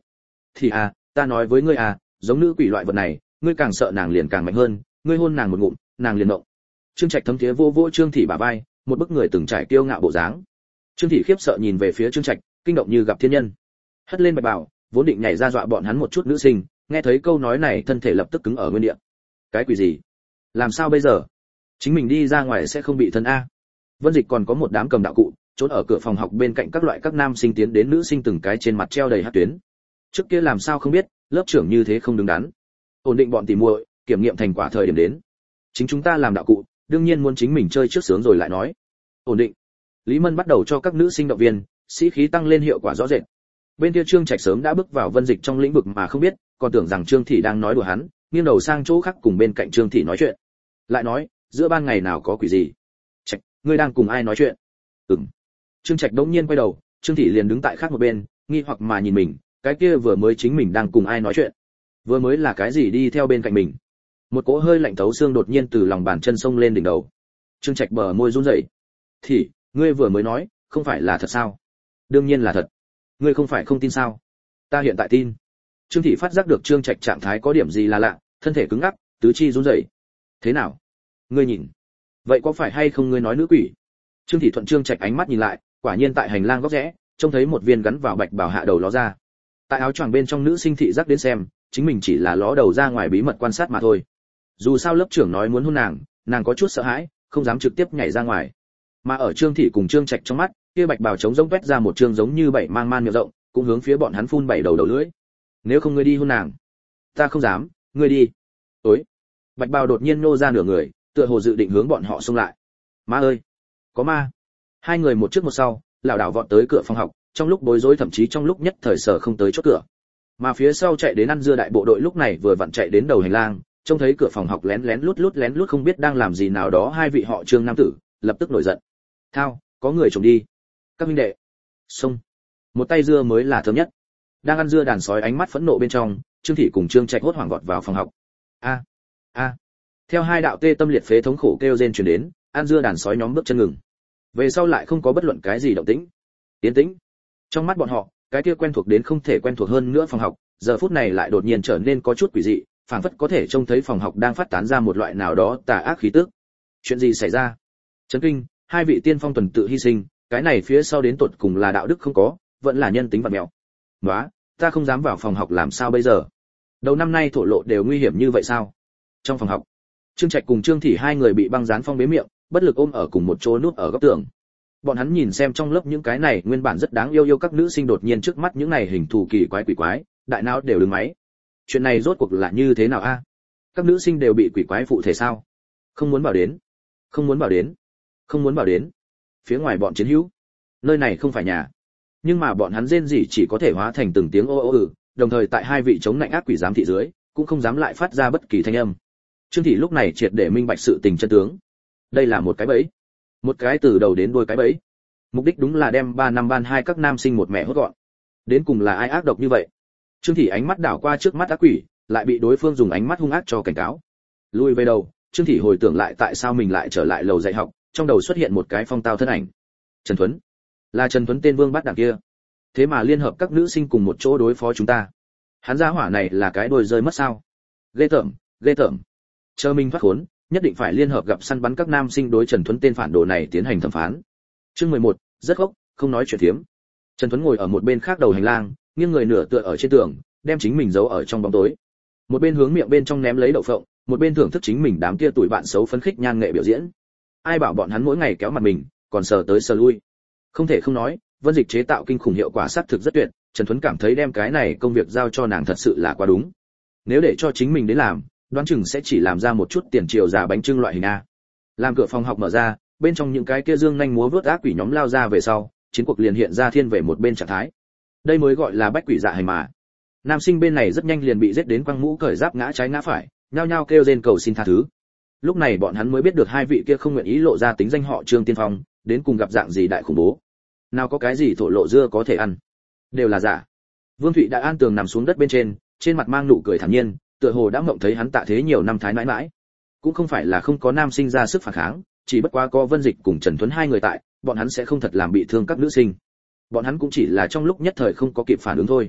[SPEAKER 1] thì à, ta nói với ngươi à, giống nữ quỷ loại vật này, ngươi càng sợ nàng liền càng mạnh hơn, ngươi hôn nàng một ngụm, nàng liền động. Trương Trạch thấm thía vô vô Trương Thị bả vai, một bức người từng trải kiêu ngạo bộ dáng. Trương Thị khiếp sợ nhìn về phía Trương Trạch, kinh động như gặp thiên nhân. Hất lên bạch bào, vốn định nhảy ra dọa bọn hắn một chút nữ sinh, nghe thấy câu nói này thân thể lập tức cứng ở nguyên địa. Cái quỷ gì? Làm sao bây giờ? Chính mình đi ra ngoài sẽ không bị thân a? Vân Dịch còn có một đám cầm đạo cụ, trốn ở cửa phòng học bên cạnh các loại các nam sinh tiến đến nữ sinh từng cái trên mặt treo đầy hắc tuyến. Trước kia làm sao không biết, lớp trưởng như thế không đứng đắn. Ổn định bọn tỉ muội, kiểm nghiệm thành quả thời điểm đến. Chính chúng ta làm đạo cụ, đương nhiên muốn chính mình chơi trước sướng rồi lại nói. Ổn định. Lý Mân bắt đầu cho các nữ sinh động viên, sĩ khí tăng lên hiệu quả rõ rệt. Bên kia Trương Trạch sớm đã bước vào Vân Dịch trong lĩnh vực mà không biết, còn tưởng rằng Trương Thị đang nói đùa hắn, nghiêng đầu sang chỗ khác cùng bên cạnh Trương Thị nói chuyện. Lại nói, giữa ban ngày nào có quỷ gì? Trạch, ngươi đang cùng ai nói chuyện? Ừm. Trương Trạch đống nhiên quay đầu, Trương Thị liền đứng tại khác một bên, nghi hoặc mà nhìn mình, cái kia vừa mới chính mình đang cùng ai nói chuyện? Vừa mới là cái gì đi theo bên cạnh mình? Một cỗ hơi lạnh thấu xương đột nhiên từ lòng bàn chân sông lên đỉnh đầu. Trương Trạch bờ môi run rẩy. "Thì, ngươi vừa mới nói, không phải là thật sao?" "Đương nhiên là thật. Ngươi không phải không tin sao?" "Ta hiện tại tin." Trương Thị phát giác được Trương Trạch trạng thái có điểm gì là lạ, thân thể cứng ngắc, tứ chi run rẩy. "Thế nào? Ngươi nhìn, vậy có phải hay không ngươi nói nữ quỷ?" Trương Thị thuận Trương Trạch ánh mắt nhìn lại, quả nhiên tại hành lang góc rẽ, trông thấy một viên gắn vào bạch bào hạ đầu ló ra. Tại áo choàng bên trong nữ sinh thị giác đến xem, chính mình chỉ là ló đầu ra ngoài bí mật quan sát mà thôi. Dù sao lớp trưởng nói muốn hôn nàng, nàng có chút sợ hãi, không dám trực tiếp nhảy ra ngoài. Mà ở Trương Thị cùng Trương Trạch trong mắt, kia bạch bào trống rỗng vét ra một trương giống như bảy mang man miệng rộng, cũng hướng phía bọn hắn phun bảy đầu đầu lưỡi. "Nếu không ngươi đi hôn nàng." "Ta không dám, ngươi đi." "Ối." Bạch bào đột nhiên nô ra nửa người, tựa hồ dự định hướng bọn họ xông lại. "Ma ơi, có ma." Hai người một trước một sau, lảo đảo vọt tới cửa phòng học, trong lúc bối rối thậm chí trong lúc nhất thời sở không tới chốt cửa. Mà phía sau chạy đến ăn dưa đại bộ đội lúc này vừa vặn chạy đến đầu hành lang, trông thấy cửa phòng học lén lén lút lút lén lút không biết đang làm gì nào đó hai vị họ Trương nam tử, lập tức nổi giận. "Thao, có người trộm đi." "Các huynh đệ, xông." Một tay dưa mới là thơm nhất. Đang ăn dưa đàn sói ánh mắt phẫn nộ bên trong, Trương Thị cùng Trương Trạch hốt hoảng vọt vào phòng học. A, a. Theo hai đạo tê tâm liệt phế thống khổ kêu rên truyền đến, ăn dưa đàn sói nhóm bước chân ngừng. Về sau lại không có bất luận cái gì động tĩnh. Tiến tĩnh. Trong mắt bọn họ, cái kia quen thuộc đến không thể quen thuộc hơn nữa phòng học, giờ phút này lại đột nhiên trở nên có chút quỷ dị, phảng phất có thể trông thấy phòng học đang phát tán ra một loại nào đó tà ác khí tức. Chuyện gì xảy ra? Chấn kinh, hai vị tiên phong tuần tự hy sinh, cái này phía sau đến tột cùng là đạo đức không có, vẫn là nhân tính vật mèo. Nóa, ta không dám vào phòng học làm sao bây giờ? Đầu năm nay thổ lộ đều nguy hiểm như vậy sao? Trong phòng học, Trương Trạch cùng Trương Thị hai người bị băng dán phong bế miệng, bất lực ôm ở cùng một chỗ núp ở góc tường. Bọn hắn nhìn xem trong lớp những cái này nguyên bản rất đáng yêu yêu các nữ sinh đột nhiên trước mắt những này hình thù kỳ quái quỷ quái, đại não đều đứng máy. Chuyện này rốt cuộc là như thế nào a? Các nữ sinh đều bị quỷ quái phụ thể sao? Không muốn bảo đến, không muốn bảo đến, không muốn bảo đến. Phía ngoài bọn chiến hữu, nơi này không phải nhà. Nhưng mà bọn hắn rên rỉ chỉ có thể hóa thành từng tiếng ô ô ừ, đồng thời tại hai vị chống lạnh ác quỷ giám thị dưới, cũng không dám lại phát ra bất kỳ thanh âm. Trương Thị lúc này triệt để minh bạch sự tình chân tướng. Đây là một cái bẫy, một cái từ đầu đến đuôi cái bẫy. Mục đích đúng là đem ba năm ban hai các nam sinh một mẹ hốt gọn. Đến cùng là ai ác độc như vậy? Trương Thị ánh mắt đảo qua trước mắt ác quỷ, lại bị đối phương dùng ánh mắt hung ác cho cảnh cáo. Lùi về đầu, Trương Thị hồi tưởng lại tại sao mình lại trở lại lầu dạy học, trong đầu xuất hiện một cái phong tao thân ảnh. Trần Thuấn, là Trần Thuấn tên vương bát đảng kia. Thế mà liên hợp các nữ sinh cùng một chỗ đối phó chúng ta. Hắn gia hỏa này là cái đôi rơi mất sao? Ghê tởm, ghê tởm. Chờ mình thoát khốn, nhất định phải liên hợp gặp săn bắn các nam sinh đối Trần Thuấn tên phản đồ này tiến hành thẩm phán. Chương mười một, rất gốc, không nói chuyện thiếm. Trần Thuấn ngồi ở một bên khác đầu hành lang, nghiêng người nửa tựa ở trên tường, đem chính mình giấu ở trong bóng tối. Một bên hướng miệng bên trong ném lấy đậu phộng, một bên thưởng thức chính mình đám kia tuổi bạn xấu phấn khích nhan nghệ biểu diễn. Ai bảo bọn hắn mỗi ngày kéo mặt mình, còn sờ tới sờ lui. Không thể không nói, Vân Dịch chế tạo kinh khủng hiệu quả sát thực rất tuyệt, Trần Thuấn cảm thấy đem cái này công việc giao cho nàng thật sự là quá đúng. Nếu để cho chính mình đến làm, đoán chừng sẽ chỉ làm ra một chút tiền triệu già bánh trưng loại hình a. Làm cửa phòng học mở ra, bên trong những cái kia dương nhanh múa vớt ác quỷ nhóm lao ra về sau, chiến cuộc liền hiện ra thiên về một bên trạng thái. Đây mới gọi là bách quỷ dạ hành mà. Nam sinh bên này rất nhanh liền bị giết đến quăng mũ cởi giáp ngã trái ngã phải, nhao nhao kêu rên cầu xin tha thứ. Lúc này bọn hắn mới biết được hai vị kia không nguyện ý lộ ra tính danh họ Trương Tiên Phong, đến cùng gặp dạng gì đại khủng bố. Nào có cái gì thổ lộ dưa có thể ăn, đều là giả. Vương Thụy đã an tường nằm xuống đất bên trên, trên mặt mang nụ cười thản nhiên, tựa hồ đã mộng thấy hắn tạ thế nhiều năm thái mãi mãi. Cũng không phải là không có nam sinh ra sức phản kháng, chỉ bất quá có Vân Dịch cùng Trần Thuấn hai người tại, bọn hắn sẽ không thật làm bị thương các nữ sinh. Bọn hắn cũng chỉ là trong lúc nhất thời không có kịp phản ứng thôi.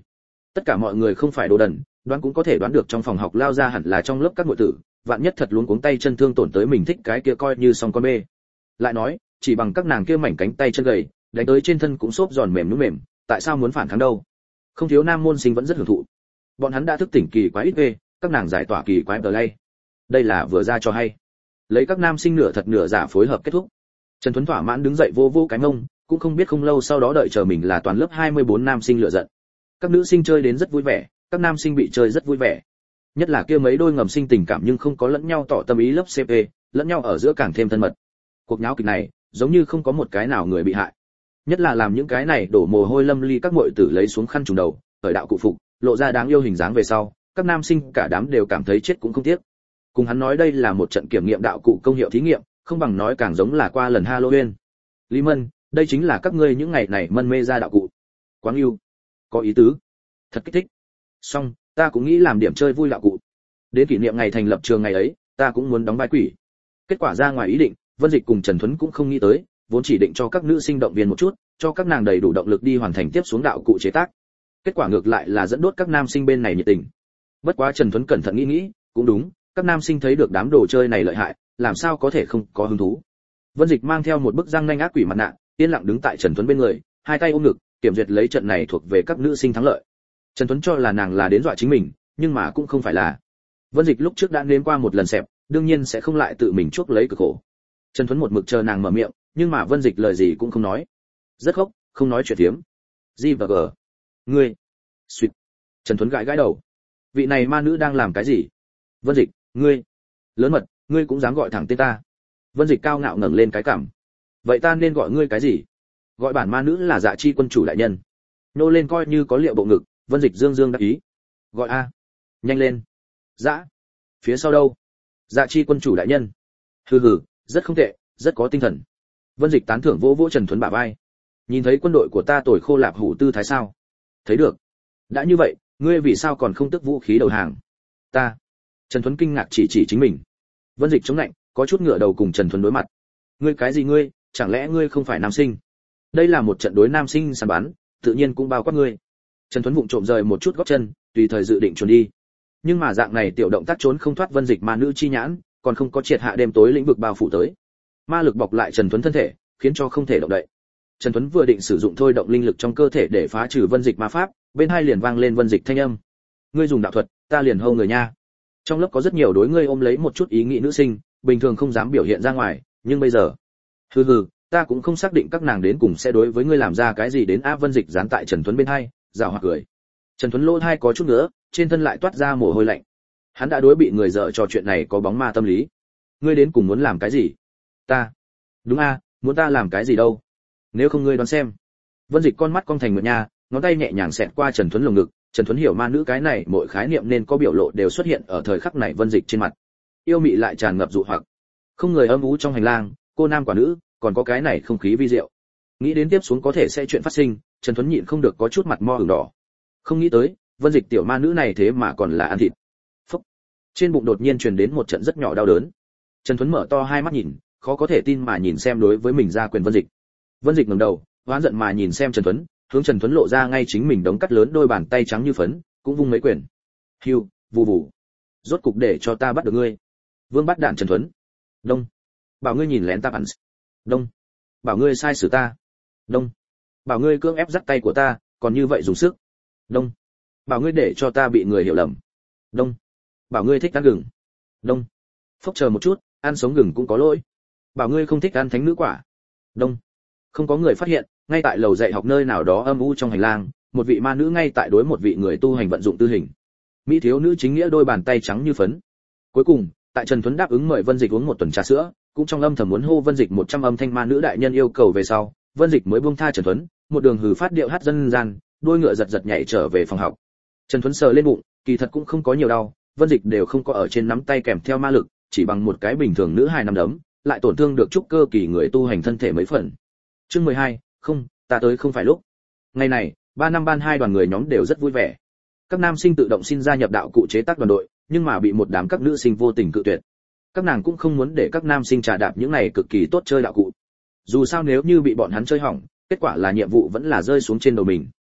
[SPEAKER 1] Tất cả mọi người không phải đồ đần, đoán cũng có thể đoán được trong phòng học lao ra hẳn là trong lớp các muội tử, vạn nhất thật luống cuống tay chân thương tổn tới mình thích cái kia coi như xong con bê. Lại nói, chỉ bằng các nàng kia mảnh cánh tay chân gầy, đánh tới trên thân cũng xốp giòn mềm nhũn mềm, tại sao muốn phản kháng đâu? Không thiếu nam môn sinh vẫn rất hưởng thụ. Bọn hắn đã thức tỉnh kỳ quái ít ghê, các nàng giải tỏa kỳ quái play. Đây là vừa ra cho hay. Lấy các nam sinh nửa thật nửa giả phối hợp kết thúc. Trần Tuấn thỏa mãn đứng dậy vô vô cái mông, cũng không biết không lâu sau đó đợi chờ mình là toàn lớp hai mươi bốn nam sinh lựa giận. Các nữ sinh chơi đến rất vui vẻ, các nam sinh bị chơi rất vui vẻ. Nhất là kia mấy đôi ngầm sinh tình cảm nhưng không có lẫn nhau tỏ tâm ý lớp xê pê, lẫn nhau ở giữa càng thêm thân mật. Cuộc nháo kịch này, giống như không có một cái nào người bị hại. Nhất là làm những cái này đổ mồ hôi lâm ly các muội tử lấy xuống khăn trùm đầu, cởi đạo cụ phục, lộ ra đáng yêu hình dáng về sau, các nam sinh cả đám đều cảm thấy chết cũng không tiếc. Cùng hắn nói đây là một trận kiểm nghiệm đạo cụ công hiệu thí nghiệm, không bằng nói càng giống là qua lần Halloween. Lý Mân, đây chính là các ngươi những ngày này mân mê ra đạo cụ. Quáng yêu, có ý tứ, thật kích thích. Xong, ta cũng nghĩ làm điểm chơi vui đạo cụ. Đến kỷ niệm ngày thành lập trường ngày ấy, ta cũng muốn đóng vai quỷ. Kết quả ra ngoài ý định, Vân Dịch cùng Trần Thuấn cũng không nghĩ tới, vốn chỉ định cho các nữ sinh động viên một chút, cho các nàng đầy đủ động lực đi hoàn thành tiếp xuống đạo cụ chế tác. Kết quả ngược lại là dẫn đốt các nam sinh bên này nhiệt tình. Bất quá Trần Thuấn cẩn thận nghĩ nghĩ, cũng đúng, các nam sinh thấy được đám đồ chơi này lợi hại, làm sao có thể không có hứng thú. Vân Dịch mang theo một bức răng nanh ác quỷ mặt nạ, yên lặng đứng tại Trần Thuấn bên người, hai tay ôm ngực, kiểm duyệt lấy trận này thuộc về các nữ sinh thắng lợi. Trần Thuấn cho là nàng là đến dọa chính mình, nhưng mà cũng không phải là. Vân Dịch lúc trước đã nếm qua một lần xẹp, đương nhiên sẽ không lại tự mình chuốc lấy cực khổ. Trần Thuấn một mực chờ nàng mở miệng, nhưng mà Vân Dịch lời gì cũng không nói. Rất khóc, không nói chuyện tiếm. G và G. Ngươi. Xuyệt. Trần Thuấn gãi gãi đầu. Vị này ma nữ đang làm cái gì? Vân Dịch, ngươi. Lớn mật, ngươi cũng dám gọi thẳng tên ta. Vân Dịch cao ngạo ngẩng lên cái cằm. Vậy ta nên gọi ngươi cái gì? Gọi bản ma nữ là Dạ Chi quân chủ đại nhân. Nô lên coi như có liệu bộ ngực, Vân Dịch dương dương đáp ý. Gọi a. Nhanh lên. Dạ. Phía sau đâu? Dạ Chi quân chủ đại nhân. Hừ hừ, rất không tệ, rất có tinh thần. Vân Dịch tán thưởng vỗ vỗ Trần Thuấn bả vai. Nhìn thấy quân đội của ta tồi khô lạp hủ tư thái sao? Thấy được. Đã như vậy, ngươi vì sao còn không tức vũ khí đầu hàng? Ta. Trần Thuấn kinh ngạc chỉ chỉ chính mình. Vân Dịch chống lạnh, có chút ngửa đầu cùng Trần Thuấn đối mặt. Ngươi cái gì ngươi, chẳng lẽ ngươi không phải nam sinh? Đây là một trận đối nam sinh săn bắn, tự nhiên cũng bao quát ngươi. Trần Thuấn vụng trộm rời một chút gót chân, tùy thời dự định trốn đi. Nhưng mà dạng này tiểu động tác trốn không thoát Vân Dịch ma nữ chi nhãn, còn không có triệt hạ đêm tối lĩnh vực bao phủ tới. Ma lực bọc lại Trần Thuấn thân thể, khiến cho không thể động đậy. Trần Thuấn vừa định sử dụng thôi động linh lực trong cơ thể để phá trừ Vân Dịch ma pháp, bên hai liền vang lên Vân Dịch thanh âm. Ngươi dùng đạo thuật, ta liền hâu người nha. Trong lớp có rất nhiều đối ngươi ôm lấy một chút ý nghĩ nữ sinh, bình thường không dám biểu hiện ra ngoài, nhưng bây giờ, hừ hừ, ta cũng không xác định các nàng đến cùng sẽ đối với ngươi làm ra cái gì đến. A Vân Dịch dán tại Trần Thuấn bên hai, rào hoặc cười. Trần Thuấn lỗ hai có chút nữa, trên thân lại toát ra mồ hôi lạnh. Hắn đã đối bị người dở trò chuyện này có bóng ma tâm lý. Ngươi đến cùng muốn làm cái gì? Ta. Đúng a, muốn ta làm cái gì đâu? Nếu không ngươi đoán xem. Vân Dịch con mắt cong thành một nha, ngón tay nhẹ nhàng xẹt qua Trần Thuấn lồng ngực. Trần Thuấn hiểu ma nữ cái này mỗi khái niệm nên có biểu lộ đều xuất hiện ở thời khắc này Vân Dịch trên mặt. Yêu mị lại tràn ngập dụ hoặc. Không người âm u trong hành lang, cô nam quả nữ, còn có cái này không khí vi diệu. Nghĩ đến tiếp xuống có thể sẽ chuyện phát sinh, Trần Thuấn nhịn không được có chút mặt mo ửng đỏ. Không nghĩ tới, Vân Dịch tiểu ma nữ này thế mà còn là ăn thịt. Phốc. Trên bụng đột nhiên truyền đến một trận rất nhỏ đau đớn. Trần Thuấn mở to hai mắt nhìn, khó có thể tin mà nhìn xem đối với mình ra quyền Vân Dịch. Vân Dịch ngẩng đầu, hoán giận mà nhìn xem Trần Thuấn, hướng Trần Thuấn lộ ra ngay chính mình đống cắt lớn đôi bàn tay trắng như phấn, cũng vung mấy quyền. Hiu, vù vù. Rốt cục để cho ta bắt được ngươi. Vương bắt đạn Trần Thuấn. Đông. Bảo ngươi nhìn lén ta bắn. Đông. Bảo ngươi sai xử ta. Đông. Bảo ngươi cưỡng ép dắt tay của ta, còn như vậy dùng sức. Đông. Bảo ngươi để cho ta bị người hiểu lầm. Đông. Bảo ngươi thích ăn gừng. Đông. Phốc chờ một chút, ăn sống gừng cũng có lỗi. Bảo ngươi không thích ăn thánh nữ quả. Đông. Không có người phát hiện, ngay tại lầu dạy học nơi nào đó âm u trong hành lang, một vị ma nữ ngay tại đối một vị người tu hành vận dụng tư hình. Mỹ thiếu nữ chính nghĩa đôi bàn tay trắng như phấn. Cuối cùng, tại Trần Thuấn đáp ứng mời Vân Dịch uống một tuần trà sữa, cũng trong âm thầm muốn hô Vân Dịch một trăm âm thanh ma nữ đại nhân yêu cầu về sau, Vân Dịch mới buông tha Trần Thuấn, một đường hừ phát điệu hát dân gian, đôi ngựa giật giật nhảy trở về phòng học. Trần Thuấn sờ lên bụng, kỳ thật cũng không có nhiều đau, Vân Dịch đều không có ở trên nắm tay kèm theo ma lực, chỉ bằng một cái bình thường nữ hài nắm đấm, lại tổn thương được trúc cơ kỳ người tu hành thân thể mấy phần. Chương mười hai, không, ta tới không phải lúc. Ngày này, ba năm ban hai đoàn người nhóm đều rất vui vẻ. Các nam sinh tự động xin gia nhập đạo cụ chế tác đoàn đội, nhưng mà bị một đám các nữ sinh vô tình cự tuyệt. Các nàng cũng không muốn để các nam sinh trà đạp những này cực kỳ tốt chơi đạo cụ. Dù sao nếu như bị bọn hắn chơi hỏng, kết quả là nhiệm vụ vẫn là rơi xuống trên đầu mình.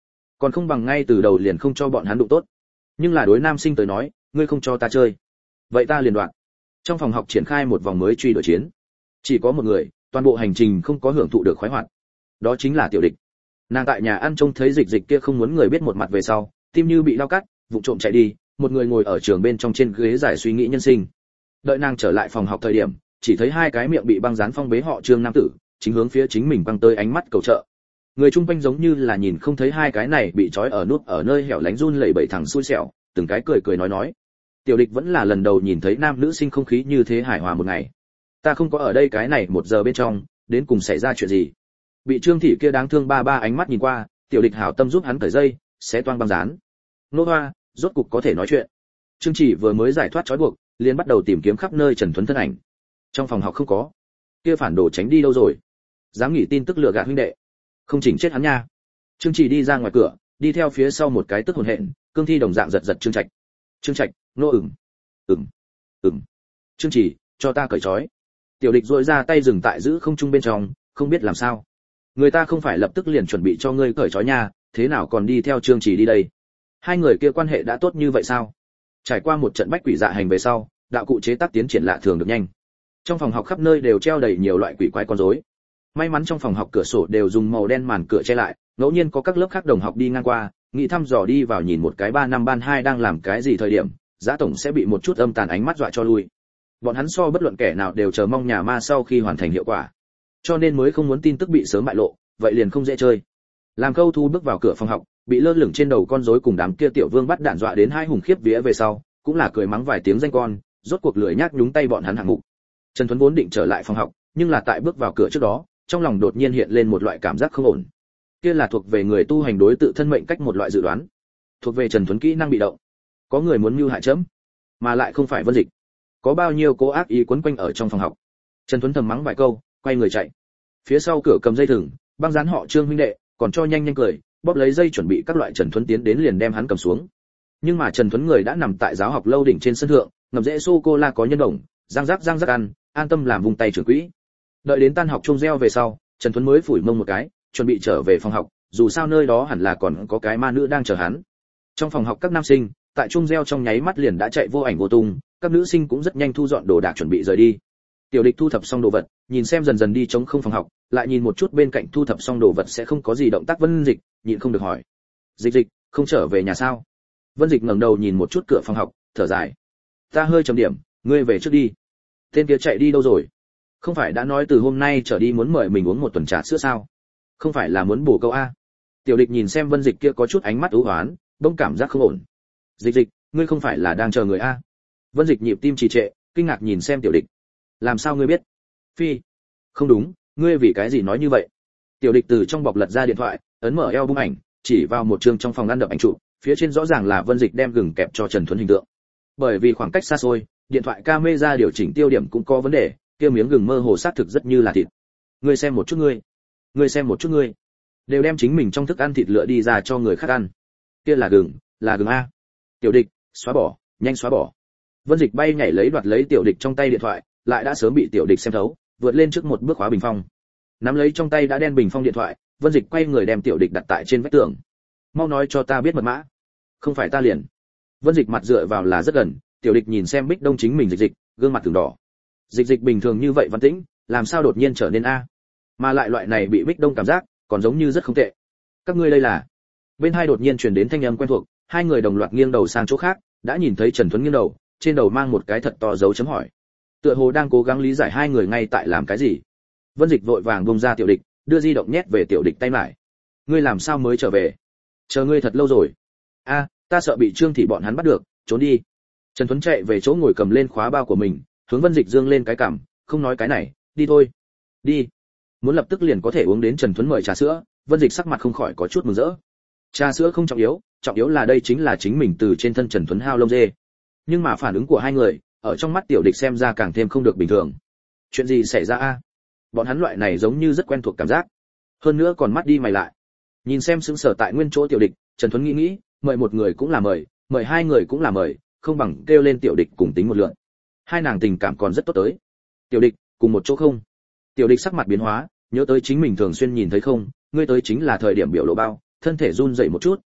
[SPEAKER 1] còn không bằng ngay từ đầu liền không cho bọn hắn đụng tốt. Nhưng là đối nam sinh tới nói, ngươi không cho ta chơi, vậy ta liền đoạn. Trong phòng học triển khai một vòng mới truy đuổi chiến. Chỉ có một người, toàn bộ hành trình không có hưởng thụ được khoái hoạt. Đó chính là Tiểu Địch. Nàng tại nhà ăn trông thấy Dịch Dịch kia không muốn người biết một mặt về sau, tim như bị dao cắt, vụng trộm chạy đi, một người ngồi ở trường bên trong trên ghế giải suy nghĩ nhân sinh. Đợi nàng trở lại phòng học thời điểm, chỉ thấy hai cái miệng bị băng dán phong bế họ Trương nam tử, chính hướng phía chính mình băng tới ánh mắt cầu trợ. Người chung quanh giống như là nhìn không thấy hai cái này bị trói ở nút ở nơi hẻo lánh run lẩy bẩy thằng xui xẻo, từng cái cười cười nói nói. Tiểu Địch vẫn là lần đầu nhìn thấy nam nữ sinh không khí như thế hài hòa một ngày. Ta không có ở đây cái này một giờ bên trong, đến cùng xảy ra chuyện gì? Bị Trương thị kia đáng thương ba ba ánh mắt nhìn qua, Tiểu Địch hảo tâm giúp hắn cởi dây, xé toang băng dán. Nô hoa, rốt cục có thể nói chuyện. Trương Chỉ vừa mới giải thoát trói buộc, liền bắt đầu tìm kiếm khắp nơi Trần Thuấn thân ảnh. Trong phòng học không có. Kia phản đồ tránh đi đâu rồi? Dám nghỉ tin tức lừa gạt huynh đệ, không chỉnh chết hắn nha. Trương Chỉ đi ra ngoài cửa, đi theo phía sau một cái tức hồn hện, cương thi đồng dạng giật giật Trương Trạch. Trương Trạch, nô ửng. Ừm. Ừm. Trương Chỉ, cho ta cởi trói. Tiểu Địch duỗi ra tay dừng tại giữ không trung bên trong, không biết làm sao. Người ta không phải lập tức liền chuẩn bị cho ngươi cởi trói nha, thế nào còn đi theo Trương Chỉ đi đây? Hai người kia quan hệ đã tốt như vậy sao? Trải qua một trận bách quỷ dạ hành về sau, đạo cụ chế tác tiến triển lạ thường được nhanh. Trong phòng học khắp nơi đều treo đầy nhiều loại quỷ quái con rối. May mắn trong phòng học cửa sổ đều dùng màu đen màn cửa che lại, ngẫu nhiên có các lớp khác đồng học đi ngang qua, nghĩ thăm dò đi vào nhìn một cái ba năm ban hai đang làm cái gì thời điểm, Giá tổng sẽ bị một chút âm tàn ánh mắt dọa cho lui. Bọn hắn so bất luận kẻ nào đều chờ mong nhà ma sau khi hoàn thành hiệu quả, cho nên mới không muốn tin tức bị sớm bại lộ, vậy liền không dễ chơi. Làm Câu Thu bước vào cửa phòng học, bị lơ lửng trên đầu con rối cùng đám kia tiểu vương bắt đạn dọa đến hai hùng khiếp vía về sau, cũng là cười mắng vài tiếng danh con, rốt cuộc lười nhác nhúng tay bọn hắn hạng mục. Trần Thuấn vốn định trở lại phòng học, nhưng là tại bước vào cửa trước đó, trong lòng đột nhiên hiện lên một loại cảm giác không ổn. Kia là thuộc về người tu hành đối tự thân mệnh cách một loại dự đoán, thuộc về Trần Thuấn kỹ năng bị động. Có người muốn mưu hại chấm, mà lại không phải Vân Dịch. Có bao nhiêu cố ác ý quấn quanh ở trong phòng học. Trần Thuấn thầm mắng vài câu, quay người chạy. Phía sau cửa cầm dây thừng, băng dán họ Trương huynh đệ, còn cho nhanh nhanh cười, bóp lấy dây chuẩn bị các loại. Trần Thuấn tiến đến liền đem hắn cầm xuống. Nhưng mà Trần Thuấn người đã nằm tại giáo học lâu đỉnh trên sân thượng, ngậm rễ sô cô la có nhân đồng, răng rắc răng rắc ăn, an tâm làm vùng tay trưởng quỹ. Đợi đến tan học chung reo về sau, Trần Thuấn mới phủi mông một cái, chuẩn bị trở về phòng học, dù sao nơi đó hẳn là còn có cái ma nữ đang chờ hắn. Trong phòng học các nam sinh, tại chung reo trong nháy mắt liền đã chạy vô ảnh vô tung, các nữ sinh cũng rất nhanh thu dọn đồ đạc chuẩn bị rời đi. Tiểu Địch thu thập xong đồ vật, nhìn xem dần dần đi trống không phòng học, lại nhìn một chút bên cạnh thu thập xong đồ vật sẽ không có gì động tác Vân Dịch, nhịn không được hỏi: "Dịch Dịch, không trở về nhà sao?" Vân Dịch ngẩng đầu nhìn một chút cửa phòng học, thở dài: "Ta hơi trầm điểm, ngươi về trước đi." Tên kia chạy đi đâu rồi? Không phải đã nói từ hôm nay trở đi muốn mời mình uống một tuần trà sữa sao? Không phải là muốn bổ câu a? Tiểu Địch nhìn xem Vân Dịch kia có chút ánh mắt u hoán, bỗng cảm giác không ổn. "Dịch Dịch, ngươi không phải là đang chờ người a?" Vân Dịch nhịp tim trì trệ, kinh ngạc nhìn xem Tiểu Địch. "Làm sao ngươi biết?" "Phi, không đúng, ngươi vì cái gì nói như vậy?" Tiểu Địch từ trong bọc lật ra điện thoại, ấn mở eo bung ảnh, chỉ vào một chương trong phòng ăn đập ảnh chụp, phía trên rõ ràng là Vân Dịch đem gừng kẹp cho Trần Thuấn hình tượng. Bởi vì khoảng cách xa xôi, điện thoại camera điều chỉnh tiêu điểm cũng có vấn đề, kia miếng gừng mơ hồ xác thực rất như là thịt. "Ngươi xem một chút ngươi, ngươi xem một chút ngươi." Đều đem chính mình trong thức ăn thịt lựa đi ra cho người khác ăn. Kia là gừng, là gừng a. Tiểu Địch, xóa bỏ, nhanh xóa bỏ. Vân Dịch bay nhảy lấy đoạt lấy Tiểu Địch trong tay điện thoại, lại đã sớm bị Tiểu Địch xem thấu, vượt lên trước một bước khóa bình phong. Nắm lấy trong tay đã đen bình phong điện thoại, Vân Dịch quay người đem Tiểu Địch đặt tại trên vách tường. "Mau nói cho ta biết mật mã." "Không phải ta liền." Vân Dịch mặt dựa vào là rất gần, Tiểu Địch nhìn xem Bích Đông chính mình Dịch Dịch, gương mặt từng đỏ. Dịch Dịch bình thường như vậy văn tĩnh, làm sao đột nhiên trở nên a? Mà lại loại này bị Bích Đông cảm giác, còn giống như rất không tệ. "Các ngươi đây là?" Bên hai đột nhiên truyền đến thanh âm quen thuộc, hai người đồng loạt nghiêng đầu sang chỗ khác, đã nhìn thấy Trần Thuấn nghiêng đầu, trên đầu mang một cái thật to dấu chấm hỏi. Tựa hồ đang cố gắng lý giải hai người ngay tại làm cái gì. Vân Dịch vội vàng buông ra Tiểu Địch, đưa di động nhét về Tiểu Địch tay lại. "Ngươi làm sao mới trở về? Chờ ngươi thật lâu rồi." "A, ta sợ bị Trương thị bọn hắn bắt được, trốn đi." Trần Thuấn chạy về chỗ ngồi cầm lên khóa bao của mình, hướng Vân Dịch dương lên cái cằm, không nói cái này, "Đi thôi." "Đi." Muốn lập tức liền có thể uống đến Trần Thuấn mời trà sữa, Vân Dịch sắc mặt không khỏi có chút mừng rỡ. Trà sữa không trọng yếu, trọng yếu là đây chính là chính mình từ trên thân Trần Thuấn hao lông dê. Nhưng mà phản ứng của hai người, ở trong mắt Tiểu Địch xem ra càng thêm không được bình thường. Chuyện gì xảy ra a? Bọn hắn loại này giống như rất quen thuộc cảm giác. Hơn nữa còn mắt đi mày lại. Nhìn xem sững sờ tại nguyên chỗ Tiểu Địch, Trần Thuấn nghĩ nghĩ, mời một người cũng là mời, mời hai người cũng là mời, không bằng kêu lên Tiểu Địch cùng tính một lượt. Hai nàng tình cảm còn rất tốt tới. "Tiểu Địch, cùng một chỗ không?" Tiểu Địch sắc mặt biến hóa, nhớ tới chính mình thường xuyên nhìn thấy không, ngươi tới chính là thời điểm biểu lộ bao, thân thể run rẩy một chút,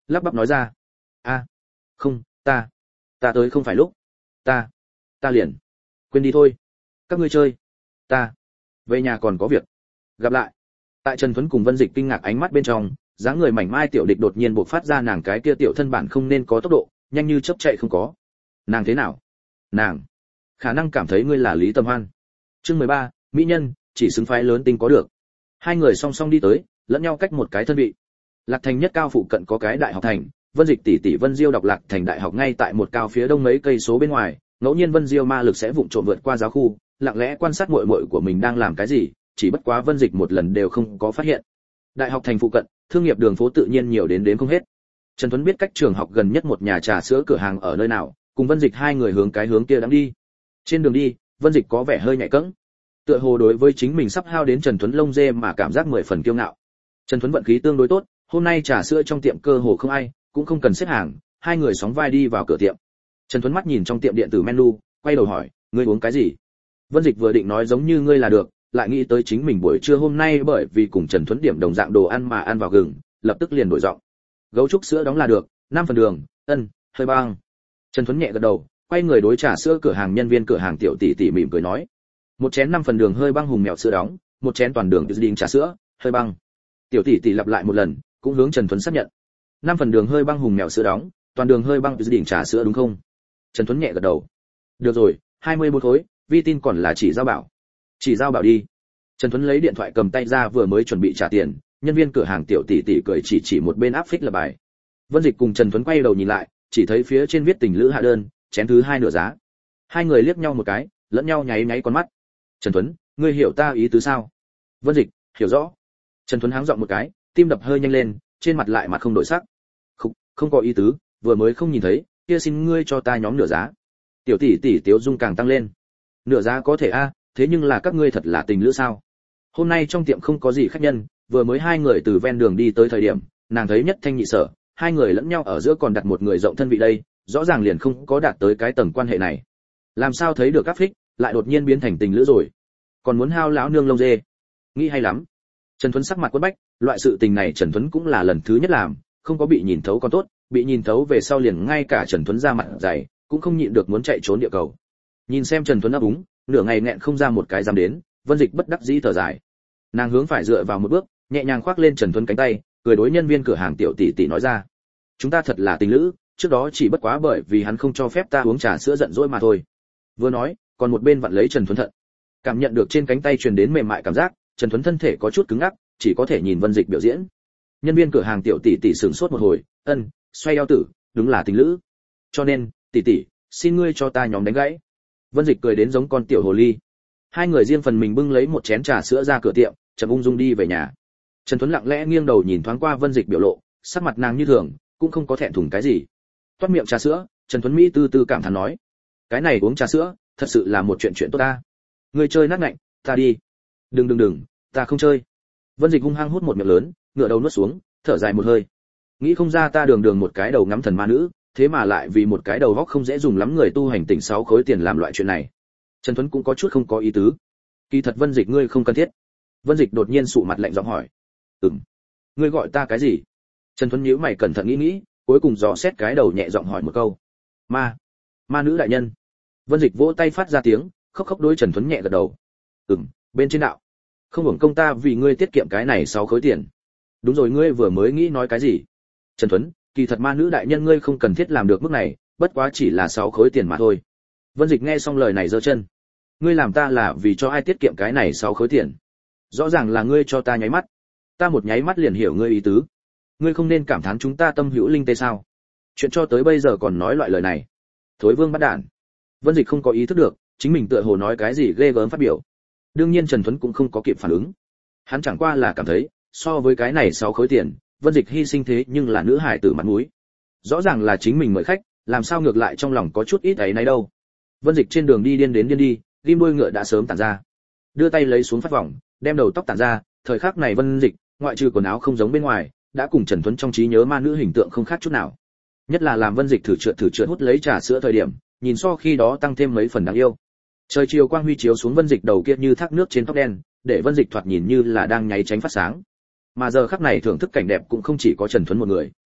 [SPEAKER 1] lắp bắp nói ra. A, không, ta, ta tới không phải lúc, ta, ta liền, quên đi thôi, các ngươi chơi, ta, về nhà còn có việc, gặp lại. Tại Trần Tuấn cùng Vân Dịch kinh ngạc ánh mắt bên trong, dáng người mảnh mai tiểu địch đột nhiên bộc phát ra nàng cái kia tiểu thân bản không nên có tốc độ, nhanh như chớp chạy không có. Nàng thế nào? Nàng, khả năng cảm thấy ngươi là Lý Tâm Hoan. Chương mười ba, mỹ nhân, chỉ xứng phái lớn tinh có được. Hai người song song đi tới, lẫn nhau cách một cái thân vị. Lạc Thành nhất cao phụ cận có cái đại học thành, Vân Dịch tỷ tỷ Vân Diêu đọc Lạc Thành đại học ngay tại một cao phía đông mấy cây số bên ngoài, ngẫu nhiên Vân Diêu ma lực sẽ vụng trộm vượt qua giáo khu, lặng lẽ quan sát muội muội của mình đang làm cái gì, chỉ bất quá Vân Dịch một lần đều không có phát hiện. Đại học thành phụ cận, thương nghiệp đường phố tự nhiên nhiều đến đến không hết. Trần Tuấn biết cách trường học gần nhất một nhà trà sữa cửa hàng ở nơi nào, cùng Vân Dịch hai người hướng cái hướng kia đang đi. Trên đường đi, Vân Dịch có vẻ hơi nhạy cẫng. Tựa hồ đối với chính mình sắp hao đến Trần Tuấn lông dê mà cảm giác mười phần kiêu ngạo. Trần Tuấn vận khí tương đối tốt, hôm nay trà sữa trong tiệm cơ hồ không ai, cũng không cần xếp hàng, hai người sóng vai đi vào cửa tiệm. Trần Tuấn mắt nhìn trong tiệm điện tử menu, quay đầu hỏi, ngươi uống cái gì? Vân Dịch vừa định nói giống như ngươi là được, lại nghĩ tới chính mình buổi trưa hôm nay bởi vì cùng Trần Tuấn điểm đồng dạng đồ ăn mà ăn vào gừng, lập tức liền đổi giọng. Gấu trúc sữa đóng là được, năm phần đường, ân, hơi băng. Trần Tuấn nhẹ gật đầu, quay người đối trà sữa cửa hàng nhân viên cửa hàng tiểu tỷ tỷ mỉm cười nói, một chén năm phần đường hơi băng hùng mèo sữa đóng, một chén toàn đường đinh trà sữa, hơi băng. Tiểu tỷ tỷ lặp lại một lần, cũng hướng Trần Tuấn xác nhận. năm phần đường hơi băng hùng mèo sữa đóng, toàn đường hơi băng đỉnh trà sữa đúng không? Trần Tuấn nhẹ gật đầu. Được rồi, hai mươi bốn khối, vi tin còn là chỉ giao bảo. Chỉ giao bảo đi. Trần Tuấn lấy điện thoại cầm tay ra vừa mới chuẩn bị trả tiền, nhân viên cửa hàng tiểu tỷ tỷ cười chỉ chỉ một bên áp phích là bài. Vân Dịch cùng Trần Tuấn quay đầu nhìn lại, chỉ thấy phía trên viết tình lữ hạ đơn, chén thứ hai nửa giá. Hai người liếc nhau một cái, lẫn nhau nháy nháy con mắt. Trần Tuấn, ngươi hiểu ta ý tứ sao? Vân Dịch, hiểu rõ. Trần Tuấn háng giọng một cái, tim đập hơi nhanh lên, trên mặt lại mặt không đổi sắc. Không, không có ý tứ, vừa mới không nhìn thấy, kia xin ngươi cho ta nhóm nửa giá. Tiểu tỷ tỷ Tiếu Dung càng tăng lên. Nửa giá có thể a, thế nhưng là các ngươi thật là tình lữ sao? Hôm nay trong tiệm không có gì khách nhân, vừa mới hai người từ ven đường đi tới thời điểm, nàng thấy Nhất Thanh nhị sở, hai người lẫn nhau ở giữa còn đặt một người rộng thân vị đây, rõ ràng liền không có đạt tới cái tầng quan hệ này. Làm sao thấy được áp phích, lại đột nhiên biến thành tình lữ rồi? Còn muốn hao lão nương lông dê. Nghĩ hay lắm. Trần Tuấn sắc mặt quất bách, loại sự tình này Trần Tuấn cũng là lần thứ nhất làm, không có bị nhìn thấu còn tốt, bị nhìn thấu về sau liền ngay cả Trần Tuấn ra mặt dày, cũng không nhịn được muốn chạy trốn địa cầu. Nhìn xem Trần Tuấn ấp úng, nửa ngày nghẹn không ra một cái dám đến, Vân Dịch bất đắc dĩ thở dài. Nàng hướng phải dựa vào một bước, nhẹ nhàng khoác lên Trần Tuấn cánh tay, cười đối nhân viên cửa hàng tiểu tỷ tỷ nói ra: "Chúng ta thật là tình lữ, trước đó chỉ bất quá bởi vì hắn không cho phép ta uống trà sữa giận dỗi mà thôi." Vừa nói, còn một bên vặn lấy Trần Tuấn thận. Cảm nhận được trên cánh tay truyền đến mềm mại cảm giác, Trần Tuấn thân thể có chút cứng ngắc, chỉ có thể nhìn Vân Dịch biểu diễn. Nhân viên cửa hàng tiểu tỷ tỷ sửng sốt một hồi, ân, xoay eo tử, đúng là tình lữ. Cho nên, tỷ tỷ, xin ngươi cho ta nhóm đánh gãy. Vân Dịch cười đến giống con tiểu hồ ly. Hai người riêng phần mình bưng lấy một chén trà sữa ra cửa tiệm, chậm ung dung đi về nhà. Trần Tuấn lặng lẽ nghiêng đầu nhìn thoáng qua Vân Dịch biểu lộ, sắc mặt nàng như thường, cũng không có thẹn thùng cái gì. Toát miệng trà sữa, Trần Tuấn Mỹ tư tư cảm thán nói: "Cái này uống trà sữa, thật sự là một chuyện chuyện tốt ta. Ngươi chơi nát ngạnh, ta đi." "Đừng đừng đừng, ta không chơi." Vân Dịch hung hăng hút một miệng lớn, ngửa đầu nuốt xuống, thở dài một hơi. Nghĩ không ra ta đường đường một cái đầu ngắm thần ma nữ, thế mà lại vì một cái đầu góc không dễ dùng lắm người tu hành tỉnh sáu khối tiền làm loại chuyện này. Trần Tuấn cũng có chút không có ý tứ. Kỳ thật Vân Dịch ngươi không cần thiết. Vân Dịch đột nhiên sụ mặt lạnh giọng hỏi: "Ừm, ngươi gọi ta cái gì?" Trần Tuấn nhíu mày cẩn thận nghĩ nghĩ, cuối cùng dò xét cái đầu nhẹ giọng hỏi một câu: "Ma, ma nữ đại nhân." Vân Dịch vỗ tay phát ra tiếng, khóc khóc đối Trần Tuấn nhẹ gật đầu. "Ừm, bên trên đạo. Không hưởng công ta vì ngươi tiết kiệm cái này sáu khối tiền." "Đúng rồi, ngươi vừa mới nghĩ nói cái gì?" Trần Tuấn, kỳ thật ma nữ đại nhân ngươi không cần thiết làm được mức này, bất quá chỉ là sáu khối tiền mà thôi. Vân Dịch nghe xong lời này giơ chân. Ngươi làm ta là vì cho ai tiết kiệm cái này sáu khối tiền? Rõ ràng là ngươi cho ta nháy mắt. Ta một nháy mắt liền hiểu ngươi ý tứ. Ngươi không nên cảm thán chúng ta tâm hữu linh tê sao? Chuyện cho tới bây giờ còn nói loại lời này. Thối vương bắt đản. Vân Dịch không có ý thức được, chính mình tựa hồ nói cái gì ghê gớm phát biểu. Đương nhiên Trần Tuấn cũng không có kịp phản ứng. Hắn chẳng qua là cảm thấy, so với cái này sáu khối tiền, Vân Dịch hy sinh thế nhưng là nữ hài tử mặt mũi. Rõ ràng là chính mình mời khách, làm sao ngược lại trong lòng có chút ít ấy nấy đâu. Vân Dịch trên đường đi điên đến điên đi, ghim đuôi ngựa đã sớm tản ra. Đưa tay lấy xuống phát vòng, đem đầu tóc tản ra, thời khắc này Vân Dịch, ngoại trừ quần áo không giống bên ngoài, đã cùng Trần Tuấn trong trí nhớ ma nữ hình tượng không khác chút nào. Nhất là làm Vân Dịch thử trượt thử trượt hút lấy trà sữa thời điểm, nhìn so khi đó tăng thêm mấy phần đáng yêu. Trời chiều quang huy chiếu xuống Vân Dịch đầu kia như thác nước trên tóc đen, để Vân Dịch thoạt nhìn như là đang nháy tránh phát sáng. Mà giờ khắc này thưởng thức cảnh đẹp cũng không chỉ có Trần Tuấn một người.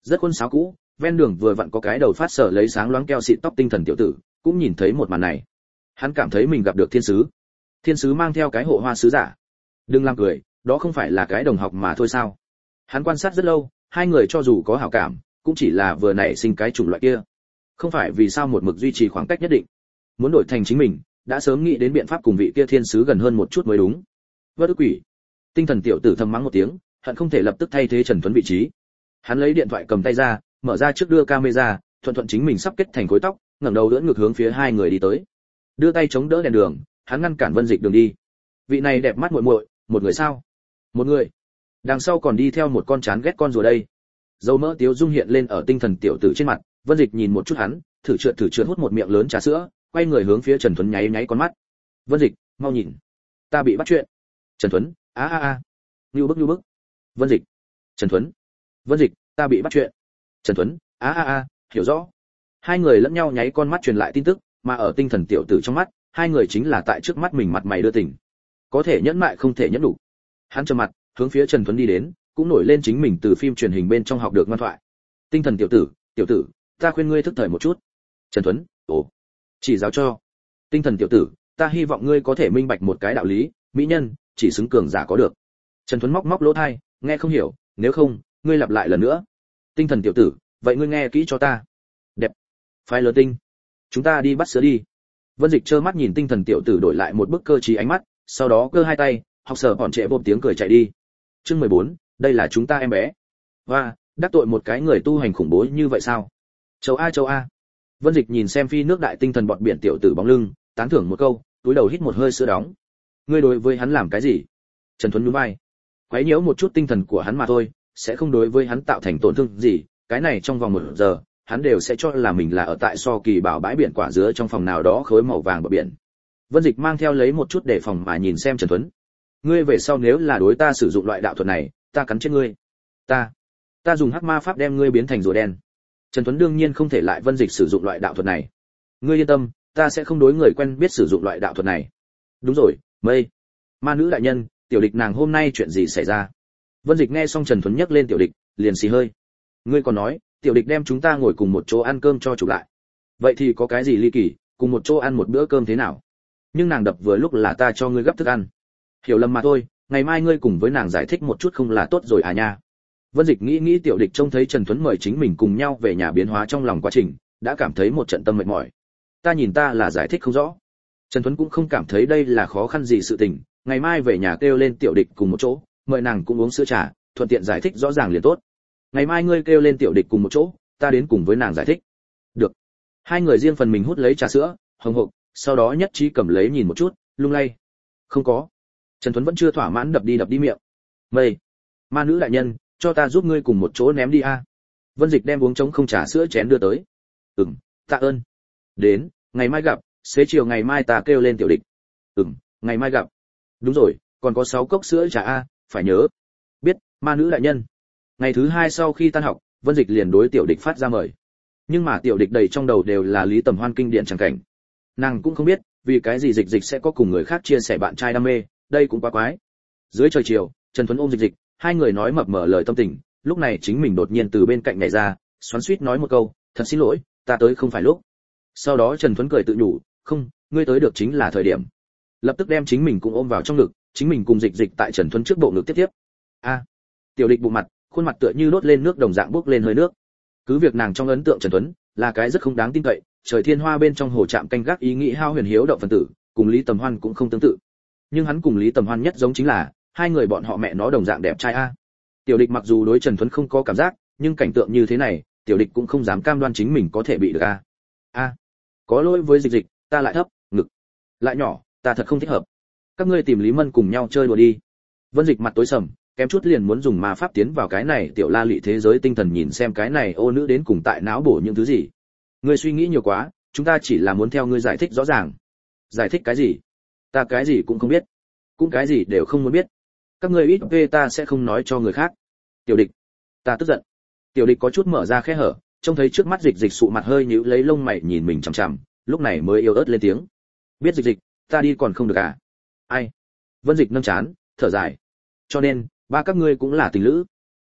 [SPEAKER 1] Rất khuôn sáo cũ, ven đường vừa vặn có cái đầu phát sở lấy sáng loáng keo xịn tóc tinh thần tiểu tử, cũng nhìn thấy một màn này. Hắn cảm thấy mình gặp được thiên sứ. Thiên sứ mang theo cái hộ hoa sứ giả. Đừng làm cười, đó không phải là cái đồng học mà thôi sao? Hắn quan sát rất lâu, hai người cho dù có hảo cảm, cũng chỉ là vừa nảy sinh cái chủng loại kia. Không phải vì sao một mực duy trì khoảng cách nhất định. Muốn đổi thành chính mình, đã sớm nghĩ đến biện pháp cùng vị kia thiên sứ gần hơn một chút mới đúng. Vất ức quỷ. Tinh thần tiểu tử thầm mắng một tiếng, hận không thể lập tức thay thế Trần Tuấn vị trí. Hắn lấy điện thoại cầm tay ra, mở ra trước đưa camera, thuận thuận chính mình sắp kết thành khối tóc, ngẩng đầu đỡ ngược hướng phía hai người đi tới. Đưa tay chống đỡ đèn đường, hắn ngăn cản Vân Dịch đường đi. Vị này đẹp mắt muội muội, một người sao? Một người. Đằng sau còn đi theo một con chán ghét con rùa đây. Dầu mỡ tiếu dung hiện lên ở tinh thần tiểu tử trên mặt, Vân Dịch nhìn một chút hắn, thử trượt thử trượt hút một miệng lớn trà sữa, quay người hướng phía Trần Tuấn nháy nháy con mắt. Vân Dịch, mau nhìn, ta bị bắt chuyện. Trần Tuấn, a a a. Nưu bức nưu bức. Vân Dịch. Trần Tuấn. Vân Dịch, ta bị bắt chuyện. Trần Tuấn, a a a, hiểu rõ. Hai người lẫn nhau nháy con mắt truyền lại tin tức, mà ở tinh thần tiểu tử trong mắt, hai người chính là tại trước mắt mình mặt mày đưa tình. Có thể nhẫn mại không thể nhẫn đủ. Hắn trầm mặt, hướng phía Trần Tuấn đi đến, cũng nổi lên chính mình từ phim truyền hình bên trong học được ngoan thoại. Tinh thần tiểu tử, tiểu tử, ta khuyên ngươi thức thời một chút. Trần Tuấn, ồ, chỉ giáo cho. Tinh thần tiểu tử, ta hy vọng ngươi có thể minh bạch một cái đạo lý, mỹ nhân chỉ xứng cường giả có được. Trần Tuấn móc móc lỗ tai, nghe không hiểu, nếu không, ngươi lặp lại lần nữa. Tinh thần tiểu tử, vậy ngươi nghe kỹ cho ta. Đẹp. Phái lớn tinh. Chúng ta đi bắt sứa đi. Vân Dịch trơ mắt nhìn tinh thần tiểu tử đổi lại một bức cơ trí ánh mắt, sau đó cơ hai tay, học sở bọn trẻ bộp tiếng cười chạy đi. Chương mười bốn, đây là chúng ta em bé. Và, đắc tội một cái người tu hành khủng bố như vậy sao? Châu a châu a. Vân Dịch nhìn xem phi nước đại tinh thần bọn biển tiểu tử bóng lưng, tán thưởng một câu, túi đầu hít một hơi sữa đóng. Ngươi đối với hắn làm cái gì? Trần Tuấn nhún vai. Quấy nhiễu một chút tinh thần của hắn mà thôi, sẽ không đối với hắn tạo thành tổn thương gì, cái này trong vòng một giờ, hắn đều sẽ cho là mình là ở tại So Kỳ Bảo bãi biển quả dứa trong phòng nào đó khối màu vàng bờ biển. Vân Dịch mang theo lấy một chút đề phòng mà nhìn xem Trần Tuấn. Ngươi về sau nếu là đối ta sử dụng loại đạo thuật này, ta cắn chết ngươi. Ta, ta dùng hắc ma pháp đem ngươi biến thành rùa đen. Trần Tuấn đương nhiên không thể lại Vân Dịch sử dụng loại đạo thuật này. Ngươi yên tâm, ta sẽ không đối người quen biết sử dụng loại đạo thuật này. Đúng rồi, Mây, ma nữ đại nhân, tiểu địch nàng hôm nay chuyện gì xảy ra? Vân Dịch nghe xong Trần Tuấn nhắc lên tiểu địch, liền xì hơi. Ngươi còn nói, tiểu địch đem chúng ta ngồi cùng một chỗ ăn cơm cho chụp lại. Vậy thì có cái gì ly kỳ, cùng một chỗ ăn một bữa cơm thế nào? Nhưng nàng đập vừa lúc là ta cho ngươi gấp thức ăn. Hiểu lầm mà thôi, ngày mai ngươi cùng với nàng giải thích một chút không là tốt rồi à nha. Vân Dịch nghĩ nghĩ tiểu địch trông thấy Trần Tuấn mời chính mình cùng nhau về nhà biến hóa trong lòng quá trình, đã cảm thấy một trận tâm mệt mỏi. Ta nhìn ta là giải thích không rõ. Trần Tuấn cũng không cảm thấy đây là khó khăn gì sự tình, ngày mai về nhà kêu lên tiểu địch cùng một chỗ, mời nàng cũng uống sữa trà, thuận tiện giải thích rõ ràng liền tốt. Ngày mai ngươi kêu lên tiểu địch cùng một chỗ, ta đến cùng với nàng giải thích. Được. Hai người riêng phần mình hút lấy trà sữa, hồng hộc, sau đó nhất trí cầm lấy nhìn một chút, lung lay. Không có. Trần Tuấn vẫn chưa thỏa mãn đập đi đập đi miệng. Mây, ma nữ đại nhân, cho ta giúp ngươi cùng một chỗ ném đi a. Vân Dịch đem uống trống không trà sữa chén đưa tới. Ừm, tạ ơn. Đến, ngày mai gặp, xế chiều ngày mai ta kêu lên tiểu địch. Ừm, ngày mai gặp. Đúng rồi, còn có sáu cốc sữa trà a, phải nhớ. Biết, ma nữ đại nhân. Ngày thứ hai sau khi tan học, Vân Dịch liền đối tiểu địch phát ra mời. Nhưng mà tiểu địch đầy trong đầu đều là Lý Tầm Hoan kinh điển chẳng cảnh. Nàng cũng không biết, vì cái gì Dịch Dịch sẽ có cùng người khác chia sẻ bạn trai đam mê, đây cũng quá quái. Dưới trời chiều, Trần Tuấn ôm Dịch Dịch, hai người nói mập mờ lời tâm tình, lúc này chính mình đột nhiên từ bên cạnh nhảy ra, xoắn xuýt nói một câu, thật xin lỗi, ta tới không phải lúc. Sau đó Trần Tuấn cười tự nhủ, không, ngươi tới được chính là thời điểm. Lập tức đem chính mình cũng ôm vào trong ngực, chính mình cùng Dịch Dịch tại Trần Tuấn trước bộ ngực tiếp tiếp. A, tiểu địch bụng mặt, khuôn mặt tựa như đốt lên nước đồng dạng bốc lên hơi nước. Cứ việc nàng trong ấn tượng Trần Tuấn là cái rất không đáng tin cậy, trời thiên hoa bên trong hồ trạm canh gác ý nghĩ hao huyền hiếu động phần tử, cùng Lý Tầm Hoan cũng không tương tự. Nhưng hắn cùng Lý Tầm Hoan nhất giống chính là hai người bọn họ mẹ nó đồng dạng đẹp trai a. Tiểu địch mặc dù đối Trần Tuấn không có cảm giác, nhưng cảnh tượng như thế này, tiểu địch cũng không dám cam đoan chính mình có thể bị được a. A, có lỗi với Dịch Dịch, ta lại thấp, ngực lại nhỏ, ta thật không thích hợp. Các ngươi tìm Lý Mân cùng nhau chơi đùa đi. Vân Dịch mặt tối sầm, kém chút liền muốn dùng ma pháp tiến vào cái này tiểu la lị thế giới tinh thần nhìn xem cái này ô nữ đến cùng tại não bổ những thứ gì. Ngươi suy nghĩ nhiều quá, chúng ta chỉ là muốn theo ngươi giải thích rõ ràng. Giải thích cái gì? Ta cái gì cũng không biết, cũng cái gì đều không muốn biết. Các ngươi ít về ta sẽ không nói cho người khác. Tiểu địch, ta tức giận. Tiểu địch có chút mở ra khe hở, trông thấy trước mắt Dịch Dịch sụ mặt hơi nhíu lấy lông mày nhìn mình chằm chằm, lúc này mới yếu ớt lên tiếng. Biết Dịch Dịch, ta đi còn không được à? Ai? Vân Dịch nâng chán, thở dài. Cho nên, ba các ngươi cũng là tình lữ.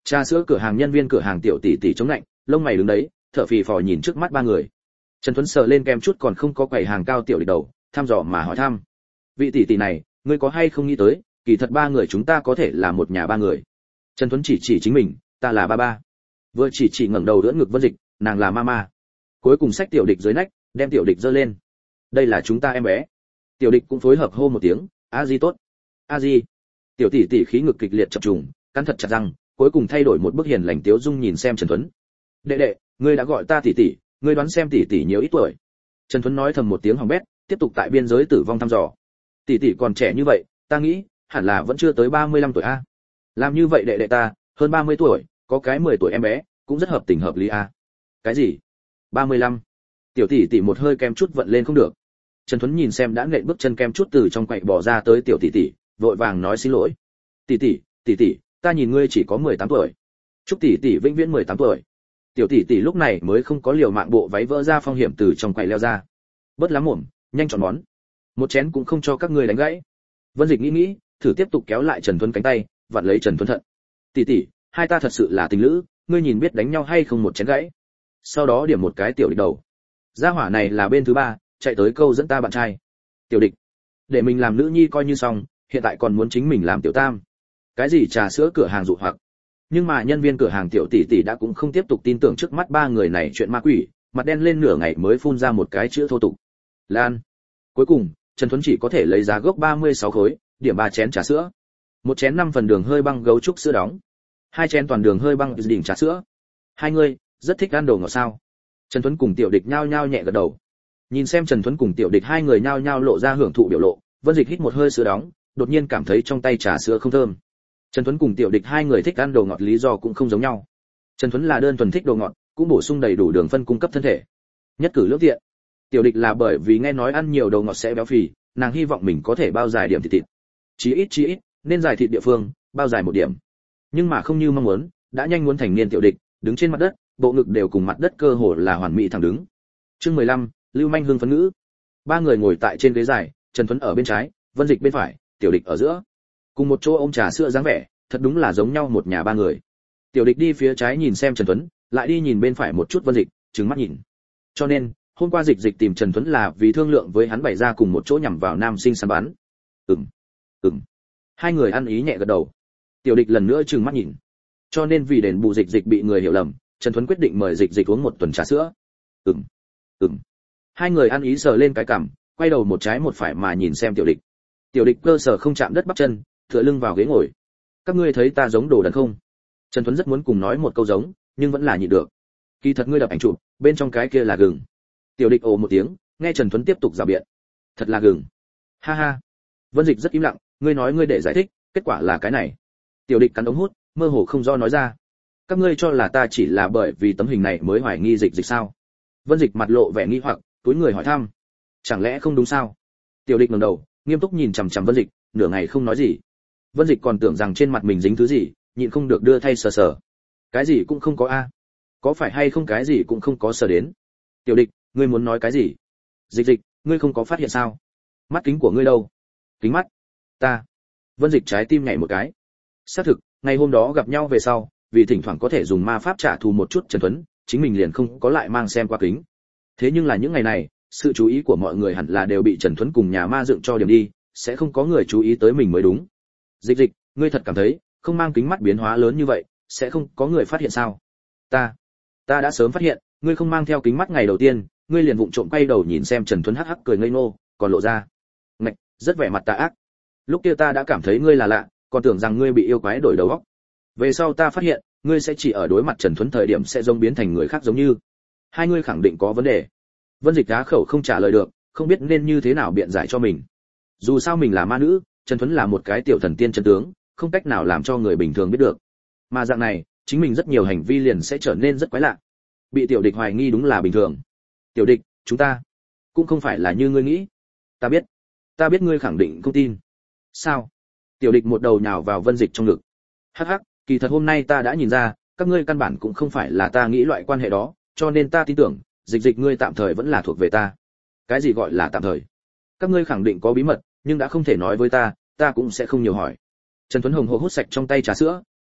[SPEAKER 1] Trà sữa cửa hàng nhân viên cửa hàng tiểu tỷ tỷ chống lạnh, lông mày đứng đấy, thở phì phò nhìn trước mắt ba người. Trần Tuấn sờ lên kem chút còn không có quầy hàng cao tiểu địch đầu, thăm dò mà hỏi thăm. Vị tỷ tỷ này, ngươi có hay không nghĩ tới, kỳ thật ba người chúng ta có thể là một nhà ba người. Trần Tuấn chỉ chỉ chính mình, ta là ba ba. Vừa chỉ chỉ ngẩng đầu đỡ ngực Vân Dịch, nàng là mama. Cuối cùng xách tiểu địch dưới nách, đem tiểu địch giơ lên. Đây là chúng ta em bé. Tiểu địch cũng phối hợp hô một tiếng, a di tốt. A di. Tiểu tỷ tỷ khí ngực kịch liệt chập trùng, cắn thật chặt răng, cuối cùng thay đổi một bức hiền lành tiếu dung nhìn xem Trần Tuấn. Đệ đệ, ngươi đã gọi ta tỷ tỷ, ngươi đoán xem tỷ tỷ nhiều ít tuổi? Trần Tuấn nói thầm một tiếng hỏng bét, tiếp tục tại biên giới tử vong thăm dò. Tỷ tỷ còn trẻ như vậy, ta nghĩ, hẳn là vẫn chưa tới ba mươi lăm tuổi a. Làm như vậy đệ đệ ta, hơn ba mươi tuổi, có cái mười tuổi em bé, cũng rất hợp tình hợp lý a. Cái gì? ba mươi lăm? Tiểu tỷ tỷ một hơi kem chút vận lên không được. Trần Tuấn nhìn xem đã nện bước chân kem chút từ trong quậy bỏ ra tới tiểu tỷ tỷ, vội vàng nói xin lỗi. Tỷ tỷ, tỷ tỷ, ta nhìn ngươi chỉ có mười tám tuổi. Chúc tỷ tỷ vĩnh viễn mười tám tuổi. Tiểu tỷ tỷ lúc này mới không có liều mạng bộ váy vỡ ra phong hiểm từ trong quậy leo ra. Bớt lắm mồm, nhanh chọn món. Một chén cũng không cho các ngươi đánh gãy. Vân Dịch nghĩ nghĩ, thử tiếp tục kéo lại Trần Tuấn cánh tay, vặn lấy Trần Tuấn thận. Tỷ tỷ, hai ta thật sự là tình lữ, ngươi nhìn biết đánh nhau hay không một chén gãy. Sau đó điểm một cái tiểu địch đầu. Gia hỏa này là bên thứ ba, chạy tới câu dẫn ta bạn trai. Tiểu địch, để mình làm nữ nhi coi như xong, hiện tại còn muốn chính mình làm tiểu tam. Cái gì trà sữa cửa hàng dụ hoặc. Nhưng mà nhân viên cửa hàng tiểu tỷ tỷ đã cũng không tiếp tục tin tưởng trước mắt ba người này chuyện ma quỷ, mặt đen lên nửa ngày mới phun ra một cái chữ thô tục. Lan. Cuối cùng, Trần Tuấn chỉ có thể lấy giá gốc ba mươi sáu khối, điểm ba chén trà sữa. Một chén năm phần đường hơi băng gấu trúc sữa đóng. Hai chén toàn đường hơi băng đỉnh trà sữa. Hai người rất thích ăn đồ ngọt sao? Trần Tuấn cùng tiểu địch nhao nhao nhẹ gật đầu. Nhìn xem Trần Tuấn cùng tiểu địch hai người nhao nhao lộ ra hưởng thụ biểu lộ, Vân Dịch hít một hơi sữa đóng, đột nhiên cảm thấy trong tay trà sữa không thơm. Trần Tuấn cùng tiểu địch hai người thích ăn đồ ngọt lý do cũng không giống nhau. Trần Tuấn là đơn thuần thích đồ ngọt, cũng bổ sung đầy đủ đường phân cung cấp thân thể. Nhất cử lưỡng tiện. Tiểu địch là bởi vì nghe nói ăn nhiều đồ ngọt sẽ béo phì, nàng hy vọng mình có thể bao dài điểm thịt thịt. Chí ít chí ít, nên dài thịt địa phương, bao dài một điểm. Nhưng mà không như mong muốn, đã nhanh muốn thành niên tiểu địch, đứng trên mặt đất, bộ ngực đều cùng mặt đất cơ hồ là hoàn mỹ thẳng đứng. Chương mười lăm, Lưu Manh Hương phấn ngữ. Ba người ngồi tại trên ghế dài, Trần Tuấn ở bên trái, Vân Dịch bên phải, tiểu địch ở giữa. Cùng một chỗ ôm trà sữa dáng vẻ, thật đúng là giống nhau một nhà ba người. Tiểu địch đi phía trái nhìn xem Trần Tuấn, lại đi nhìn bên phải một chút Vân Dịch, trừng mắt nhìn. Cho nên, hôm qua Dịch Dịch tìm Trần Tuấn là vì thương lượng với hắn bày ra cùng một chỗ nhằm vào nam sinh săn bắn. Ừm, ừm. Hai người ăn ý nhẹ gật đầu. Tiểu địch lần nữa trừng mắt nhìn. Cho nên vì đền bù Dịch Dịch bị người hiểu lầm, Trần Tuấn quyết định mời Dịch Dịch uống một tuần trà sữa. Ừm, ừm. Hai người ăn ý sờ lên cái cằm, quay đầu một trái một phải mà nhìn xem tiểu địch. Tiểu địch cơ sở không chạm đất bắp chân, tựa lưng vào ghế ngồi. Các ngươi thấy ta giống đồ đần không? Trần Tuấn rất muốn cùng nói một câu giống, nhưng vẫn là nhịn được. Kỳ thật ngươi đập ảnh chụp, bên trong cái kia là gừng. Tiểu địch ồ một tiếng, nghe Trần Tuấn tiếp tục rào biện. Thật là gừng. Ha ha. Vân Dịch rất im lặng, ngươi nói ngươi để giải thích, kết quả là cái này. Tiểu địch cắn ống hút, mơ hồ không do nói ra. Các ngươi cho là ta chỉ là bởi vì tấm hình này mới hoài nghi Dịch Dịch sao? Vân Dịch mặt lộ vẻ nghi hoặc, túi người hỏi thăm. Chẳng lẽ không đúng sao? Tiểu địch ngẩng đầu, nghiêm túc nhìn chằm chằm Vân Dịch, nửa ngày không nói gì. Vân Dịch còn tưởng rằng trên mặt mình dính thứ gì, nhịn không được đưa thay sờ sờ. Cái gì cũng không có a. Có phải hay không cái gì cũng không có sờ đến. Tiểu địch, ngươi muốn nói cái gì? Dịch Dịch, ngươi không có phát hiện sao? Mắt kính của ngươi đâu? Kính mắt? Ta. Vân Dịch trái tim nhảy một cái. Xác thực, ngày hôm đó gặp nhau về sau, vì thỉnh thoảng có thể dùng ma pháp trả thù một chút Trần Tuấn, chính mình liền không có lại mang xem qua kính. Thế nhưng là những ngày này, sự chú ý của mọi người hẳn là đều bị Trần Tuấn cùng nhà ma dựng cho điểm đi, sẽ không có người chú ý tới mình mới đúng. Dịch Dịch, ngươi thật cảm thấy, không mang kính mắt biến hóa lớn như vậy, sẽ không có người phát hiện sao? Ta, ta đã sớm phát hiện, ngươi không mang theo kính mắt ngày đầu tiên, ngươi liền vụng trộm quay đầu nhìn xem Trần Tuấn hắc hắc cười ngây ngô, còn lộ ra, ngạch, rất vẻ mặt tà ác. Lúc kia ta đã cảm thấy ngươi là lạ, còn tưởng rằng ngươi bị yêu quái đổi đầu óc. Về sau ta phát hiện, ngươi sẽ chỉ ở đối mặt Trần Tuấn thời điểm sẽ giống biến thành người khác giống như. Hai ngươi khẳng định có vấn đề. Vân Dịch đá khẩu không trả lời được, không biết nên như thế nào biện giải cho mình. Dù sao mình là ma nữ, Trần Tuấn là một cái tiểu thần tiên chân tướng, không cách nào làm cho người bình thường biết được. Mà dạng này, chính mình rất nhiều hành vi liền sẽ trở nên rất quái lạ. Bị tiểu địch hoài nghi đúng là bình thường. Tiểu địch, chúng ta cũng không phải là như ngươi nghĩ. Ta biết, ta biết ngươi khẳng định không tin. Sao? Tiểu địch một đầu nhào vào Vân Dịch trong ngực. Hắc hắc, kỳ thật hôm nay ta đã nhìn ra, các ngươi căn bản cũng không phải là ta nghĩ loại quan hệ đó, cho nên ta tin tưởng, Dịch Dịch ngươi tạm thời vẫn là thuộc về ta. Cái gì gọi là tạm thời? Các ngươi khẳng định có bí mật, nhưng đã không thể nói với ta, ta cũng sẽ không nhiều hỏi. Trần Tuấn Hồng hồ hút sạch trong tay trà sữa,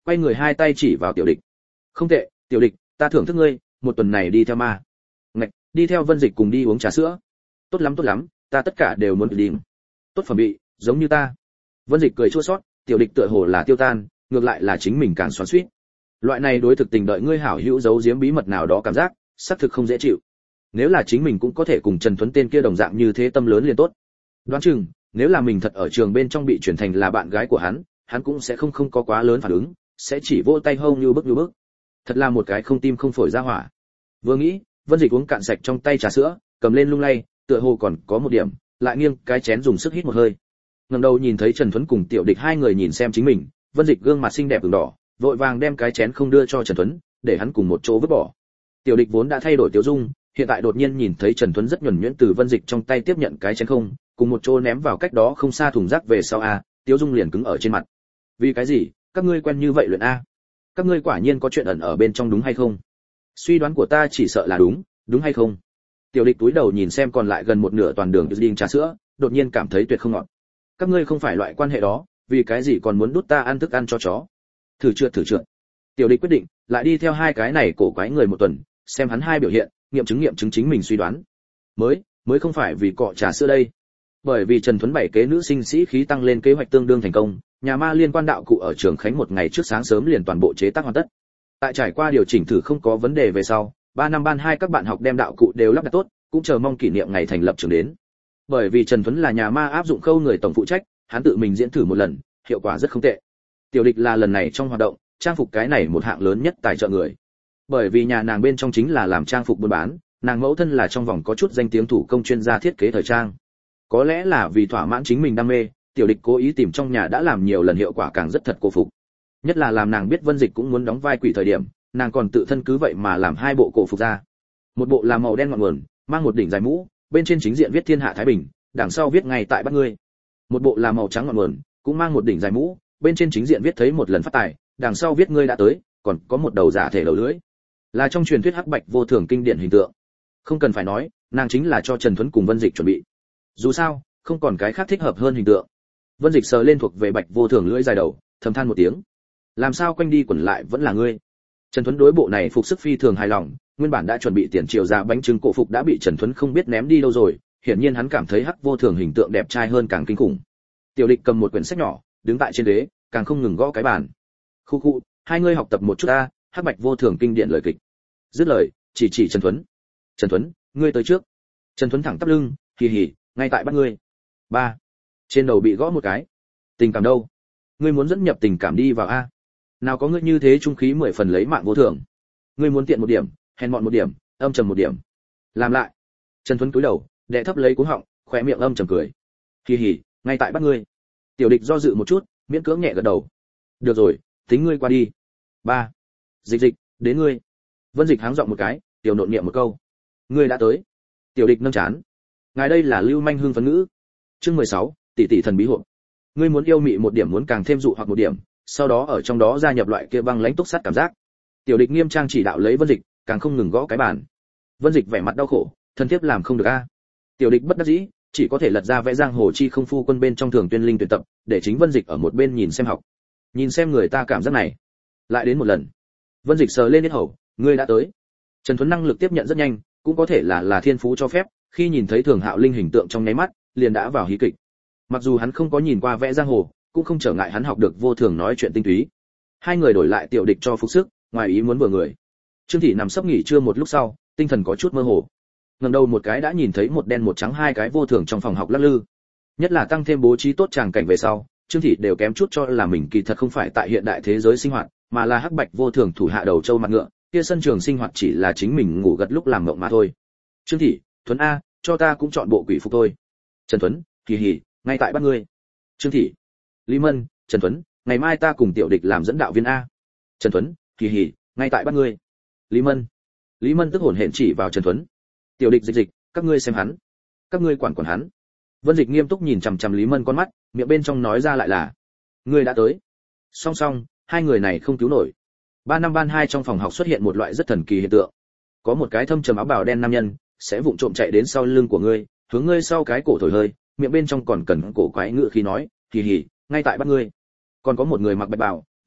[SPEAKER 1] quay người hai tay chỉ vào Tiểu Địch. Không tệ, Tiểu Địch, ta thưởng thức ngươi, một tuần này đi theo ma. Ngạch, đi theo Vân Dịch cùng đi uống trà sữa. Tốt lắm tốt lắm, ta tất cả đều muốn đi. Tốt phẩm vị, giống như ta. Vân Dịch cười chua xót, Tiểu Địch tựa hồ là tiêu tan, ngược lại là chính mình càng xoắn xuýt. Loại này đối thực tình đợi ngươi hảo hữu giấu giếm bí mật nào đó cảm giác, xác thực không dễ chịu. Nếu là chính mình cũng có thể cùng Trần Tuấn tên kia đồng dạng như thế tâm lớn liền tốt. Đoán chừng, nếu là mình thật ở trường bên trong bị chuyển thành là bạn gái của hắn, hắn cũng sẽ không không có quá lớn phản ứng, sẽ chỉ vỗ tay hông như bức như bức. Thật là một cái không tim không phổi ra hỏa. Vừa nghĩ, Vân Dịch uống cạn sạch trong tay trà sữa, cầm lên lung lay, tựa hồ còn có một điểm, lại nghiêng cái chén dùng sức hít một hơi. Ngẩng đầu nhìn thấy Trần Tuấn cùng Tiểu Địch hai người nhìn xem chính mình, Vân Dịch gương mặt xinh đẹp ửng đỏ, vội vàng đem cái chén không đưa cho Trần Tuấn, để hắn cùng một chỗ vứt bỏ. Tiểu Địch vốn đã thay đổi tiêu dung, hiện tại đột nhiên nhìn thấy Trần Tuấn rất nhuần nhuyễn từ Vân Dịch trong tay tiếp nhận cái chén không, cùng một chỗ ném vào cách đó không xa thùng rác về sau a, tiêu dung liền cứng ở trên mặt. Vì cái gì? Các ngươi quen như vậy luyện a? Các ngươi quả nhiên có chuyện ẩn ở bên trong đúng hay không? Suy đoán của ta chỉ sợ là đúng, đúng hay không? Tiểu Địch túi đầu nhìn xem còn lại gần một nửa toàn đường đinh trà sữa, đột nhiên cảm thấy tuyệt không ngọt. Các ngươi không phải loại quan hệ đó, vì cái gì còn muốn đút ta ăn thức ăn cho chó? Thử trượt thử trượt. Tiểu Địch quyết định, lại đi theo hai cái này cổ quái người một tuần, xem hắn hai biểu hiện, nghiệm chứng nghiệm chứng chính mình suy đoán. Mới, mới không phải vì cọ trà sữa đây. Bởi vì Trần Tuấn bảy kế nữ sinh sĩ khí tăng lên kế hoạch tương đương thành công, nhà ma liên quan đạo cụ ở trường Khánh một ngày trước sáng sớm liền toàn bộ chế tác hoàn tất. Tại trải qua điều chỉnh thử không có vấn đề về sau, ba năm ban hai các bạn học đem đạo cụ đều lắp đặt tốt, cũng chờ mong kỷ niệm ngày thành lập trường đến. Bởi vì Trần Tuấn là nhà ma áp dụng khâu người tổng phụ trách, hắn tự mình diễn thử một lần, hiệu quả rất không tệ. Tiểu Địch là lần này trong hoạt động, trang phục cái này một hạng lớn nhất tài trợ người. Bởi vì nhà nàng bên trong chính là làm trang phục buôn bán, nàng mẫu thân là trong vòng có chút danh tiếng thủ công chuyên gia thiết kế thời trang. Có lẽ là vì thỏa mãn chính mình đam mê, Tiểu Địch cố ý tìm trong nhà đã làm nhiều lần hiệu quả càng rất thật cô phục. Nhất là làm nàng biết Vân Dịch cũng muốn đóng vai quỷ thời điểm, nàng còn tự thân cứ vậy mà làm hai bộ cổ phục ra. Một bộ là màu đen ngọn nguồn, mang một đỉnh dài mũ, bên trên chính diện viết Thiên Hạ Thái Bình, đằng sau viết ngay tại bắt ngươi. Một bộ là màu trắng ngọn nguồn, cũng mang một đỉnh dài mũ, bên trên chính diện viết thấy một lần phát tài, đằng sau viết ngươi đã tới, còn có một đầu giả thể đầu lưỡi. Là trong truyền thuyết hắc bạch vô thường kinh điển hình tượng. Không cần phải nói, nàng chính là cho Trần Tuấn cùng Vân Dịch chuẩn bị. Dù sao, không còn cái khác thích hợp hơn hình tượng. Vân Dịch sờ lên thuộc về bạch vô thường lưỡi dài đầu, thầm than một tiếng. Làm sao quanh đi quẩn lại vẫn là ngươi. Trần Tuấn đối bộ này phục sức phi thường hài lòng, nguyên bản đã chuẩn bị tiền triệu ra bánh trưng cổ phục đã bị Trần Tuấn không biết ném đi đâu rồi, hiển nhiên hắn cảm thấy hắc vô thường hình tượng đẹp trai hơn càng kinh khủng. Tiểu Địch cầm một quyển sách nhỏ, đứng tại trên ghế, càng không ngừng gõ cái bàn. Khu khu, hai ngươi học tập một chút ta, hắc bạch vô thường kinh điển lời kịch. Dứt lời, chỉ chỉ Trần Tuấn. Trần Tuấn, ngươi tới trước. Trần Tuấn thẳng tắp lưng, hì hì, ngay tại bắt ngươi. Ba. Trên đầu bị gõ một cái. Tình cảm đâu? Ngươi muốn dẫn nhập tình cảm đi vào a? Nào có ngươi như thế trung khí mười phần lấy mạng vô thường. Ngươi muốn tiện một điểm, hèn mọn một điểm, âm trầm một điểm. Làm lại. Trần Tuấn cúi đầu, đè thấp lấy cuống họng, khóe miệng âm trầm cười. Hì hì, ngay tại bắt ngươi. Tiểu Địch do dự một chút, miễn cưỡng nhẹ gật đầu. Được rồi, tính ngươi qua đi. Ba. Dịch Dịch, đến ngươi. Vân Dịch háng giọng một cái, tiểu nộn niệm một câu. Ngươi đã tới. Tiểu Địch nâng chán. Ngài đây là lưu manh hương phấn ngữ. Chương mười sáu, tỷ tỷ thần bí hộp. Ngươi muốn yêu mị một điểm muốn càng thêm dụ hoặc một điểm, sau đó ở trong đó gia nhập loại kia băng lãnh túc sắt cảm giác. Tiểu Địch nghiêm trang chỉ đạo lấy Vân Dịch, càng không ngừng gõ cái bàn. Vân Dịch vẻ mặt đau khổ, thân thiết làm không được a. Tiểu Địch bất đắc dĩ, chỉ có thể lật ra vẽ giang hồ chi không phu quân bên trong thường tuyên linh tuyển tập, để chính Vân Dịch ở một bên nhìn xem học. Nhìn xem người ta cảm giác này. Lại đến một lần. Vân Dịch sờ lên yết hầu, ngươi đã tới. Trần Tuấn năng lực tiếp nhận rất nhanh, cũng có thể là là thiên phú cho phép, khi nhìn thấy Thường Hạo Linh hình tượng trong nháy mắt, liền đã vào hí kịch. Mặc dù hắn không có nhìn qua vẽ giang hồ, cũng không trở ngại hắn học được vô thường nói chuyện tinh túy. Hai người đổi lại Tiểu Địch cho phục sức, ngoài ý muốn vừa người. Trương Thị nằm sấp nghỉ trưa một lúc sau, tinh thần có chút mơ hồ. Ngẩng đầu một cái đã nhìn thấy một đen một trắng hai cái vô thường trong phòng học lắc lư. Nhất là tăng thêm bố trí tốt tràng cảnh về sau, Trương Thị đều kém chút cho là mình kỳ thật không phải tại hiện đại thế giới sinh hoạt, mà là hắc bạch vô thường thủ hạ đầu châu mặt ngựa, kia sân trường sinh hoạt chỉ là chính mình ngủ gật lúc làm mộng mà thôi. Trương Thị, Thuấn a, cho ta cũng chọn bộ quỷ phục thôi. Trần Tuấn, kỳ hỉ, ngay tại bắt ngươi. Trương Thị, Lý Mân, Trần Tuấn, ngày mai ta cùng Tiểu Địch làm dẫn đạo viên a. Trần Tuấn, kỳ hỉ, ngay tại bắt ngươi. Lý Mân, Lý Mân tức hổn hển chỉ vào Trần Tuấn. Tiểu Địch Dịch Dịch, các ngươi xem hắn, các ngươi quản quản hắn. Vân Dịch nghiêm túc nhìn chằm chằm Lý Mân con mắt, miệng bên trong nói ra lại là, ngươi đã tới. Song song, hai người này không cứu nổi. Ba năm ban hai trong phòng học xuất hiện một loại rất thần kỳ hiện tượng. Có một cái thâm trầm áo bào đen nam nhân sẽ vụng trộm chạy đến sau lưng của ngươi, hướng ngươi sau cái cổ thổi hơi, miệng bên trong còn cần cổ quái ngựa khi nói, hì hì, ngay tại bắt ngươi. Còn có một người mặc bạch bào,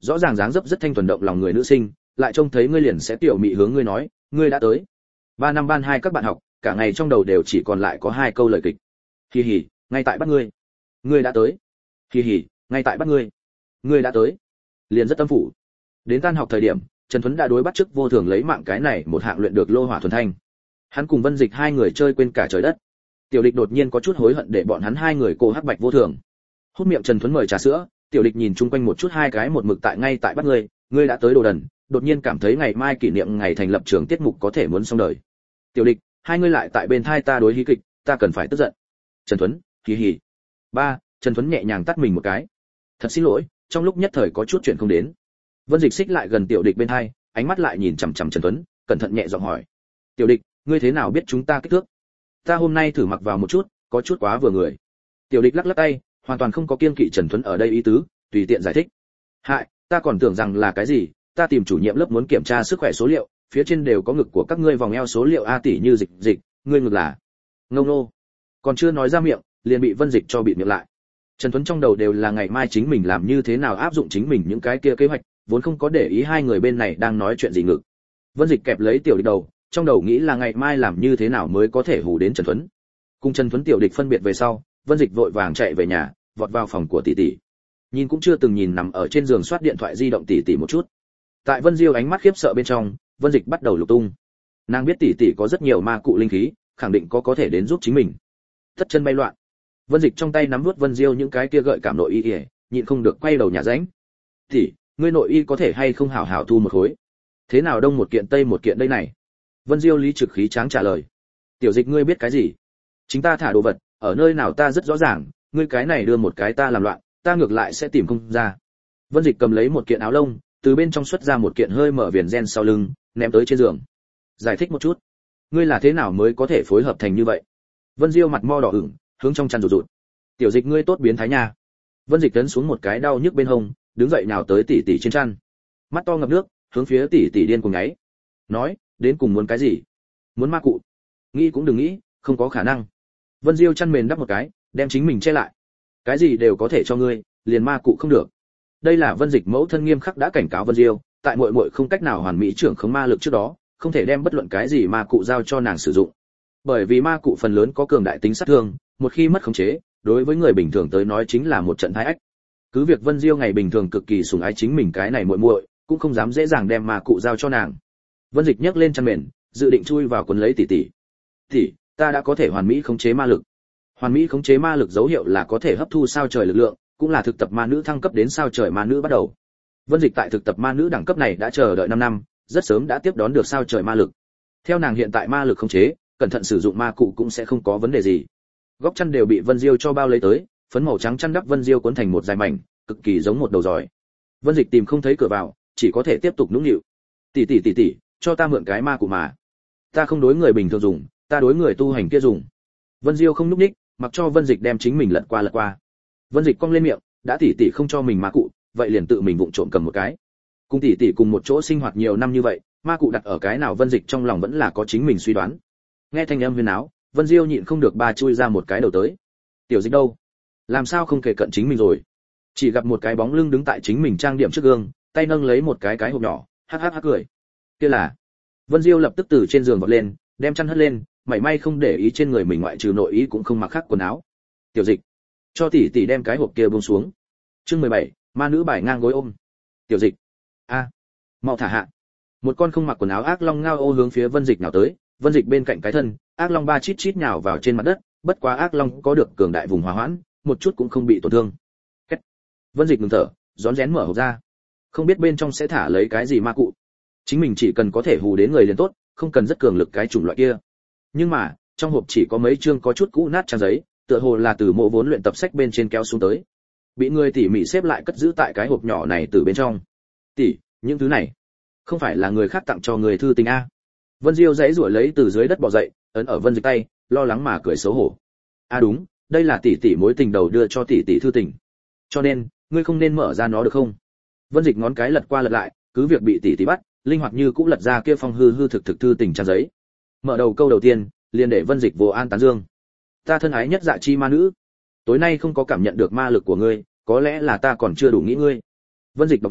[SPEAKER 1] rõ ràng dáng dấp rất thanh thuần động lòng người nữ sinh, lại trông thấy ngươi liền sẽ tiểu mị hướng ngươi nói, ngươi đã tới. Ba năm ban hai các bạn học, cả ngày trong đầu đều chỉ còn lại có hai câu lời kịch. Hì hì, ngay tại bắt ngươi. Ngươi đã tới. Hì hì, ngay tại bắt ngươi. Ngươi đã tới. Liền rất tâm phủ. Đến tan học thời điểm, Trần Thuấn đã đối bắt chức vô thường lấy mạng cái này một hạng luyện được lô hỏa thuần thanh. Hắn cùng Vân Dịch hai người chơi quên cả trời đất. Tiểu Địch đột nhiên có chút hối hận để bọn hắn hai người cô hắc bạch vô thường. Hút miệng Trần Thuấn mời trà sữa, Tiểu Địch nhìn chung quanh một chút hai cái một mực tại ngay tại bắt ngươi, ngươi đã tới đồ đần, đột nhiên cảm thấy ngày mai kỷ niệm ngày thành lập trường tiết mục có thể muốn xong đời. Tiểu Địch, hai ngươi lại tại bên thai ta đối hí kịch, ta cần phải tức giận. Trần Thuấn, hì hì. Ba, Trần Thuấn nhẹ nhàng tắt mình một cái. Thật xin lỗi, trong lúc nhất thời có chút chuyện không đến. Vân Dịch xích lại gần Tiểu Địch bên hai, ánh mắt lại nhìn chằm chằm Trần Thuấn, cẩn thận nhẹ giọng hỏi: "Tiểu Địch, ngươi thế nào biết chúng ta kích thước?" "Ta hôm nay thử mặc vào một chút, có chút quá vừa người." Tiểu Địch lắc lắc tay, hoàn toàn không có kiêng kỵ Trần Thuấn ở đây ý tứ, tùy tiện giải thích: "Hại, ta còn tưởng rằng là cái gì, ta tìm chủ nhiệm lớp muốn kiểm tra sức khỏe số liệu, phía trên đều có ngực của các ngươi vòng eo số liệu a tỷ như Dịch Dịch, ngươi ngực là..." Ngông nô. Còn chưa nói ra miệng, liền bị Vân Dịch cho bịt miệng lại. Trần Tuấn trong đầu đều là ngày mai chính mình làm như thế nào áp dụng chính mình những cái kia kế hoạch, vốn không có để ý hai người bên này đang nói chuyện gì ngực. Vân Dịch kẹp lấy Tiểu Địch đầu, trong đầu nghĩ là ngày mai làm như thế nào mới có thể hù đến Trần Tuấn. Cùng Trần Tuấn Tiểu Địch phân biệt về sau, Vân Dịch vội vàng chạy về nhà, vọt vào phòng của tỷ tỷ. Nhìn cũng chưa từng nhìn nằm ở trên giường soát điện thoại di động tỷ tỷ một chút. Tại Vân Diêu ánh mắt khiếp sợ bên trong, Vân Dịch bắt đầu lục tung. Nàng biết tỷ tỷ có rất nhiều ma cụ linh khí, khẳng định có có thể đến giúp chính mình. Tất chân bay loạn. Vân Dịch trong tay nắm nuốt Vân Diêu những cái kia gợi cảm nội y, ỉa, nhịn không được quay đầu nhà ránh. "Tỷ, ngươi nội y có thể hay không hảo hảo thu một khối? Thế nào đông một kiện tây một kiện đây này?" Vân Diêu lý trực khí tráng trả lời. "Tiểu Dịch ngươi biết cái gì? Chính ta thả đồ vật, ở nơi nào ta rất rõ ràng, ngươi cái này đưa một cái ta làm loạn, ta ngược lại sẽ tìm không ra." Vân Dịch cầm lấy một kiện áo lông, từ bên trong xuất ra một kiện hơi mở viền ren sau lưng, ném tới trên giường. "Giải thích một chút, ngươi là thế nào mới có thể phối hợp thành như vậy?" Vân Diêu mặt mo đỏ ửng, hướng trong chăn rụt rụt. "Tiểu Dịch ngươi tốt biến thái nha." Vân Dịch tấn xuống một cái đau nhức bên hông, đứng dậy nào tới tỷ tỷ trên chăn. Mắt to ngập nước, hướng phía tỷ tỷ điên cuồng ngáy. "Nói, đến cùng muốn cái gì? Muốn ma cụ?" "Nghĩ cũng đừng nghĩ, không có khả năng." Vân Diêu chăn mền đắp một cái, đem chính mình che lại. "Cái gì đều có thể cho ngươi, liền ma cụ không được." Đây là Vân Dịch mẫu thân nghiêm khắc đã cảnh cáo Vân Diêu, tại muội muội không cách nào hoàn mỹ trưởng khống ma lực trước đó, không thể đem bất luận cái gì ma cụ giao cho nàng sử dụng. Bởi vì ma cụ phần lớn có cường đại tính sát thương, một khi mất khống chế, đối với người bình thường tới nói chính là một trận thái ách. Cứ việc Vân Diêu ngày bình thường cực kỳ sủng ái chính mình cái này muội muội, cũng không dám dễ dàng đem ma cụ giao cho nàng. Vân Dịch nhấc lên chăn mền, dự định chui vào quần lấy tỷ tỷ. "Tỷ, ta đã có thể hoàn mỹ khống chế ma lực." Hoàn mỹ khống chế ma lực dấu hiệu là có thể hấp thu sao trời lực lượng, cũng là thực tập ma nữ thăng cấp đến sao trời ma nữ bắt đầu. Vân Dịch tại thực tập ma nữ đẳng cấp này đã chờ đợi năm năm, rất sớm đã tiếp đón được sao trời ma lực. Theo nàng hiện tại ma lực khống chế, cẩn thận sử dụng ma cụ cũng sẽ không có vấn đề gì. Góc chăn đều bị Vân Diêu cho bao lấy tới, phấn màu trắng chăn đắp Vân Diêu cuốn thành một dài mảnh, cực kỳ giống một đầu giỏi. Vân Dịch tìm không thấy cửa vào, chỉ có thể tiếp tục nũng nịu. "Tỷ tỷ tỷ tỷ, cho ta mượn cái ma cụ mà. Ta không đối người bình thường dùng, ta đối người tu hành kia dùng." Vân Diêu không núp ních, mặc cho Vân Dịch đem chính mình lật qua lật qua. Vân Dịch cong lên miệng, đã tỷ tỷ không cho mình ma cụ, vậy liền tự mình vụng trộm cầm một cái. Cùng tỷ tỷ cùng một chỗ sinh hoạt nhiều năm như vậy, ma cụ đặt ở cái nào Vân Dịch trong lòng vẫn là có chính mình suy đoán. Nghe thanh âm huyên áo, Vân Diêu nhịn không được ba chui ra một cái đầu tới. "Tiểu Dịch đâu? Làm sao không kề cận chính mình rồi?" Chỉ gặp một cái bóng lưng đứng tại chính mình trang điểm trước gương, tay nâng lấy một cái cái hộp nhỏ, hắc hắc hắc cười. Kia là. Vân Diêu lập tức từ trên giường vọt lên, đem chăn hất lên, mảy may không để ý trên người mình ngoại trừ nội ý cũng không mặc khác quần áo. "Tiểu Dịch, cho tỷ tỷ đem cái hộp kia buông xuống." Chương mười bảy, ma nữ bài ngang gối ôm. "Tiểu Dịch, a, mau thả hạ." Một con không mặc quần áo ác long ngao ô hướng phía Vân Dịch nào tới, Vân Dịch bên cạnh cái thân, ác long ba chít chít nhào vào trên mặt đất, bất quá ác long có được cường đại vùng hòa hoãn, một chút cũng không bị tổn thương. Kết. Vân Dịch ngừng thở, rón rén mở hộp ra. Không biết bên trong sẽ thả lấy cái gì ma cụ. Chính mình chỉ cần có thể hù đến người liền tốt, không cần rất cường lực cái chủng loại kia. Nhưng mà, trong hộp chỉ có mấy chương có chút cũ nát trang giấy, tựa hồ là từ mộ vốn luyện tập sách bên trên kéo xuống tới. Bị người tỉ mỉ xếp lại cất giữ tại cái hộp nhỏ này từ bên trong. "Tỷ, những thứ này không phải là người khác tặng cho người thư tình a?" Vân Diêu giãy giụa lấy từ dưới đất bò dậy, ấn ở Vân Dịch tay, lo lắng mà cười xấu hổ. "A đúng, đây là tỷ tỷ mối tình đầu đưa cho tỷ tỷ thư tình. Cho nên, ngươi không nên mở ra nó được không?" Vân Dịch ngón cái lật qua lật lại, cứ việc bị tỷ tỷ bắt, linh hoạt như cũng lật ra kia phong hư hư thực thực thư tình trang giấy. Mở đầu câu đầu tiên, liền để Vân Dịch vô an tán dương. "Ta thân ái nhất dạ chi ma nữ, tối nay không có cảm nhận được ma lực của ngươi, có lẽ là ta còn chưa đủ nghĩ ngươi." Vân Dịch đọc lấy,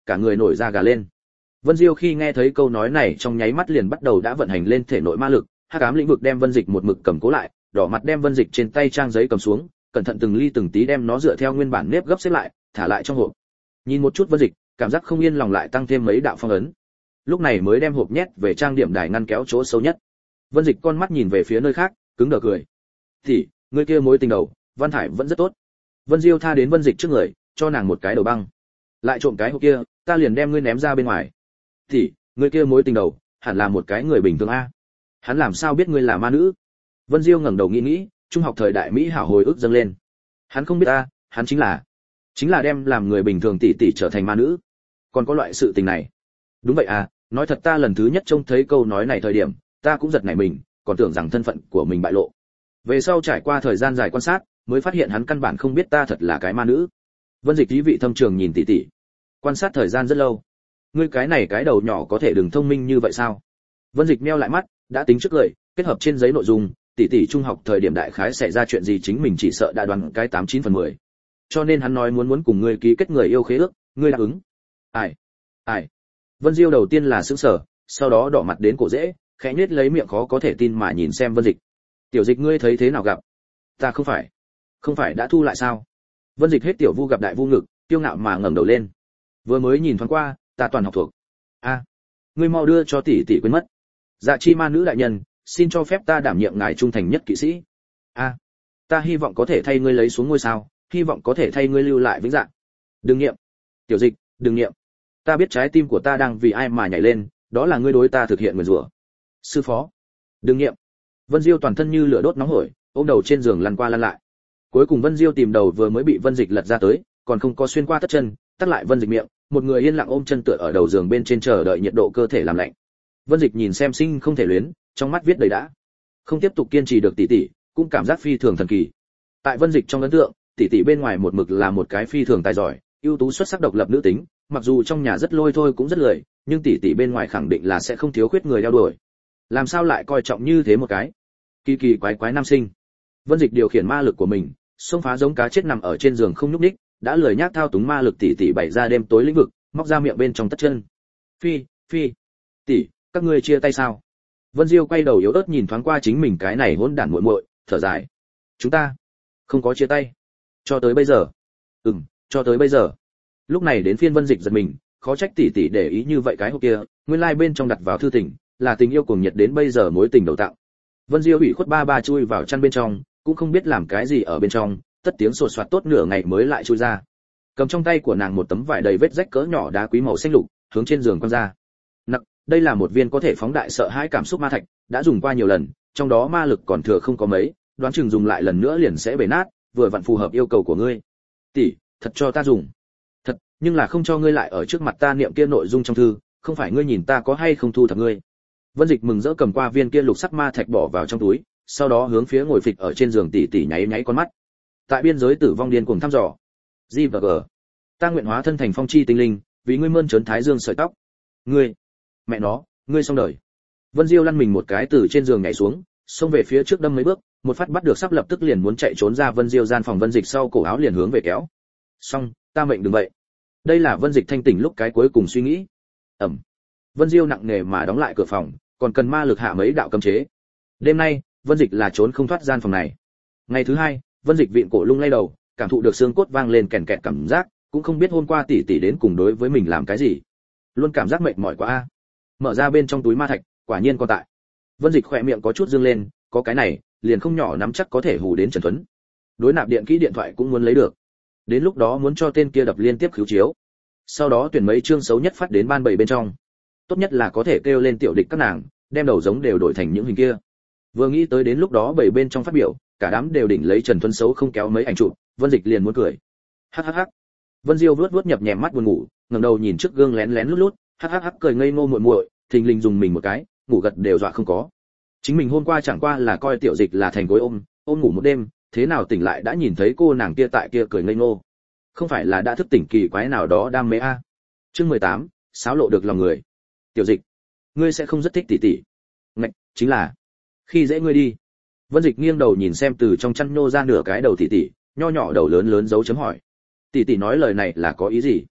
[SPEAKER 1] cả người nổi da gà lên. Vân Diêu khi nghe thấy câu nói này trong nháy mắt liền bắt đầu đã vận hành lên thể nội ma lực, hắc ám lĩnh vực đem Vân Dịch một mực cầm cố lại, đỏ mặt đem Vân Dịch trên tay trang giấy cầm xuống, cẩn thận từng ly từng tí đem nó dựa theo nguyên bản nếp gấp xếp lại, thả lại trong hộp. Nhìn một chút Vân Dịch, cảm giác không yên lòng lại tăng thêm mấy đạo phong ấn. Lúc này mới đem hộp nhét về trang điểm đài ngăn kéo chỗ sâu nhất. Vân Dịch con mắt nhìn về phía nơi khác, cứng đờ cười. "Thì, người kia mối tình đầu, Văn Thải vẫn rất tốt." Vân Diêu tha đến Vân Dịch trước người, cho nàng một cái đầu băng. "Lại trộm cái hộp kia, ta liền đem ngươi ném ra bên ngoài." "Thì, người kia mối tình đầu, hẳn là một cái người bình thường a. Hắn làm sao biết ngươi là ma nữ?" Vân Diêu ngẩng đầu nghĩ nghĩ, trung học thời đại mỹ hảo hồi ức dâng lên. Hắn không biết ta, hắn chính là chính là đem làm người bình thường tỷ tỷ trở thành ma nữ. Còn có loại sự tình này? Đúng vậy à, nói thật ta lần thứ nhất trông thấy câu nói này thời điểm, ta cũng giật nảy mình, còn tưởng rằng thân phận của mình bại lộ. Về sau trải qua thời gian dài quan sát, mới phát hiện hắn căn bản không biết ta thật là cái ma nữ. Vân Dịch ý vị thâm trường nhìn tỷ tỷ. Quan sát thời gian rất lâu. Ngươi cái này cái đầu nhỏ có thể đừng thông minh như vậy sao? Vân Dịch meo lại mắt, đã tính trước cười, kết hợp trên giấy nội dung, tỷ tỷ trung học thời điểm đại khái xảy ra chuyện gì chính mình chỉ sợ đã đoán cái tám chín phần mười. Cho nên hắn nói muốn muốn cùng ngươi ký kết người yêu khế ước, ngươi đáp ứng. Ai? Ai? Vân Diêu đầu tiên là sững sờ, sau đó đỏ mặt đến cổ rễ, khẽ nhếch lấy miệng khó có thể tin mà nhìn xem Vân Dịch. "Tiểu Dịch ngươi thấy thế nào gặp?" "Ta không phải, không phải đã thu lại sao?" Vân Dịch hết tiểu vu gặp đại vu ngực, kiêu ngạo mà ngẩng đầu lên. "Vừa mới nhìn thoáng qua, ta toàn học thuộc." "A, ngươi mau đưa cho tỷ tỷ quên mất." "Dạ chi ma nữ đại nhân, xin cho phép ta đảm nhiệm ngài trung thành nhất kỵ sĩ." "A, ta hy vọng có thể thay ngươi lấy xuống ngôi sao, hy vọng có thể thay ngươi lưu lại vĩnh dạng." "Đừng nghiệm." "Tiểu Dịch, đừng nghiệm. Ta biết trái tim của ta đang vì ai mà nhảy lên, đó là ngươi đối ta thực hiện nguyền rủa." "Sư phó." "Đừng nghiệm." Vân Diêu toàn thân như lửa đốt nóng hổi, ôm đầu trên giường lăn qua lăn lại. Cuối cùng Vân Diêu tìm đầu vừa mới bị Vân Dịch lật ra tới, còn không có xuyên qua tất chân, tắt lại Vân Dịch miệng, một người yên lặng ôm chân tựa ở đầu giường bên trên chờ đợi nhiệt độ cơ thể làm lạnh. Vân Dịch nhìn xem sinh không thể luyến, trong mắt viết đầy đã. Không tiếp tục kiên trì được tỷ tỷ, cũng cảm giác phi thường thần kỳ. Tại Vân Dịch trong ấn tượng, tỷ tỷ bên ngoài một mực là một cái phi thường tài giỏi, ưu tú xuất sắc độc lập nữ tính, mặc dù trong nhà rất lôi thôi cũng rất lười, nhưng tỷ tỷ bên ngoài khẳng định là sẽ không thiếu khuyết người đeo đuổi. Làm sao lại coi trọng như thế một cái kỳ kỳ quái quái nam sinh? Vân Dịch điều khiển ma lực của mình, xông phá giống cá chết nằm ở trên giường không nhúc nhích, đã lười nhác thao túng ma lực tỷ tỷ bày ra đêm tối lĩnh vực, móc ra miệng bên trong tất chân. "Phi, phi, tỷ, các ngươi chia tay sao?" Vân Diêu quay đầu yếu ớt nhìn thoáng qua chính mình cái này hỗn đản muội muội, thở dài. "Chúng ta không có chia tay, cho tới bây giờ." "Ừm, cho tới bây giờ." Lúc này đến phiên Vân Dịch giật mình, khó trách tỷ tỷ để ý như vậy cái hộp kia, nguyên lai like bên trong đặt vào thư tình, là tình yêu cuồng nhiệt đến bây giờ mối tình đầu tạo. Vân Diêu ủy khuất ba ba chui vào chăn bên trong, cũng không biết làm cái gì ở bên trong, tất tiếng sột soạt tốt nửa ngày mới lại chui ra. Cầm trong tay của nàng một tấm vải đầy vết rách cỡ nhỏ đá quý màu xanh lục, hướng trên giường quăng ra. "Nặc, đây là một viên có thể phóng đại sợ hãi cảm xúc ma thạch, đã dùng qua nhiều lần, trong đó ma lực còn thừa không có mấy, đoán chừng dùng lại lần nữa liền sẽ bể nát, vừa vặn phù hợp yêu cầu của ngươi." "Tỷ, thật cho ta dùng?" "Thật, nhưng là không cho ngươi lại ở trước mặt ta niệm kia nội dung trong thư, không phải ngươi nhìn ta có hay không thu thập ngươi." Vân Dịch mừng rỡ cầm qua viên kia lục sắc ma thạch bỏ vào trong túi, sau đó hướng phía ngồi phịch ở trên giường tỷ tỷ nháy nháy con mắt. Tại biên giới tử vong điên cuồng thăm dò. G và G. "Ta nguyện hóa thân thành phong chi tinh linh, vì ngươi mơn trớn thái dương sợi tóc." "Ngươi, mẹ nó, ngươi xong đời." Vân Diêu lăn mình một cái từ trên giường nhảy xuống, xông về phía trước đâm mấy bước, một phát bắt được sắp lập tức liền muốn chạy trốn ra Vân Diêu gian phòng. Vân Dịch sau cổ áo liền hướng về kéo. "Xong, ta mệnh đừng vậy." Đây là Vân Dịch thanh tỉnh lúc cái cuối cùng suy nghĩ. Ẩm. Vân Diêu nặng nề mà đóng lại cửa phòng, còn cần ma lực hạ mấy đạo cấm chế. Đêm nay, Vân Dịch là trốn không thoát gian phòng này. Ngày thứ hai, Vân Dịch vịn cổ lung lay đầu, cảm thụ được xương cốt vang lên kèn kẹt cảm giác, cũng không biết hôm qua tỷ tỷ đến cùng đối với mình làm cái gì, luôn cảm giác mệt mỏi quá a. Mở ra bên trong túi ma thạch, quả nhiên còn tại. Vân Dịch khỏe miệng có chút dương lên, có cái này, liền không nhỏ nắm chắc có thể hù đến Trần Tuấn. Đối nạp điện kỹ điện thoại cũng muốn lấy được. Đến lúc đó muốn cho tên kia đập liên tiếp khiếu chiếu. Sau đó tuyển mấy chương xấu nhất phát đến ban bảy bên trong. Tốt nhất là có thể kêu lên tiểu địch các nàng, đem đầu giống đều đổi thành những hình kia. Vừa nghĩ tới đến lúc đó bảy bên trong phát biểu, cả đám đều đỉnh lấy Trần Tuấn xấu không kéo mấy ảnh chụp, Vân Dịch liền muốn cười. Hắc hắc hắc. Vân Diêu vuốt vuốt nhập nhèm mắt buồn ngủ, ngẩng đầu nhìn trước gương lén lén lút lút, hắc hắc hắc cười ngây ngô muội muội, thình lình dùng mình một cái, ngủ gật đều dọa không có. Chính mình hôm qua chẳng qua là coi tiểu Dịch là thành gối ôm, ôm ngủ một đêm, thế nào tỉnh lại đã nhìn thấy cô nàng kia tại kia cười ngây ngô. Không phải là đã thức tỉnh kỳ quái nào đó đam mê a. Chương mười tám, xáo lộ được lòng người. Tiểu Dịch, ngươi sẽ không rất thích tỷ tỷ. Ngạch, chính là khi dễ ngươi đi. Vân Dịch nghiêng đầu nhìn xem từ trong chăn nhô ra nửa cái đầu tỷ tỷ, nho nhỏ đầu lớn lớn dấu chấm hỏi. Tỷ tỷ nói lời này là có ý gì?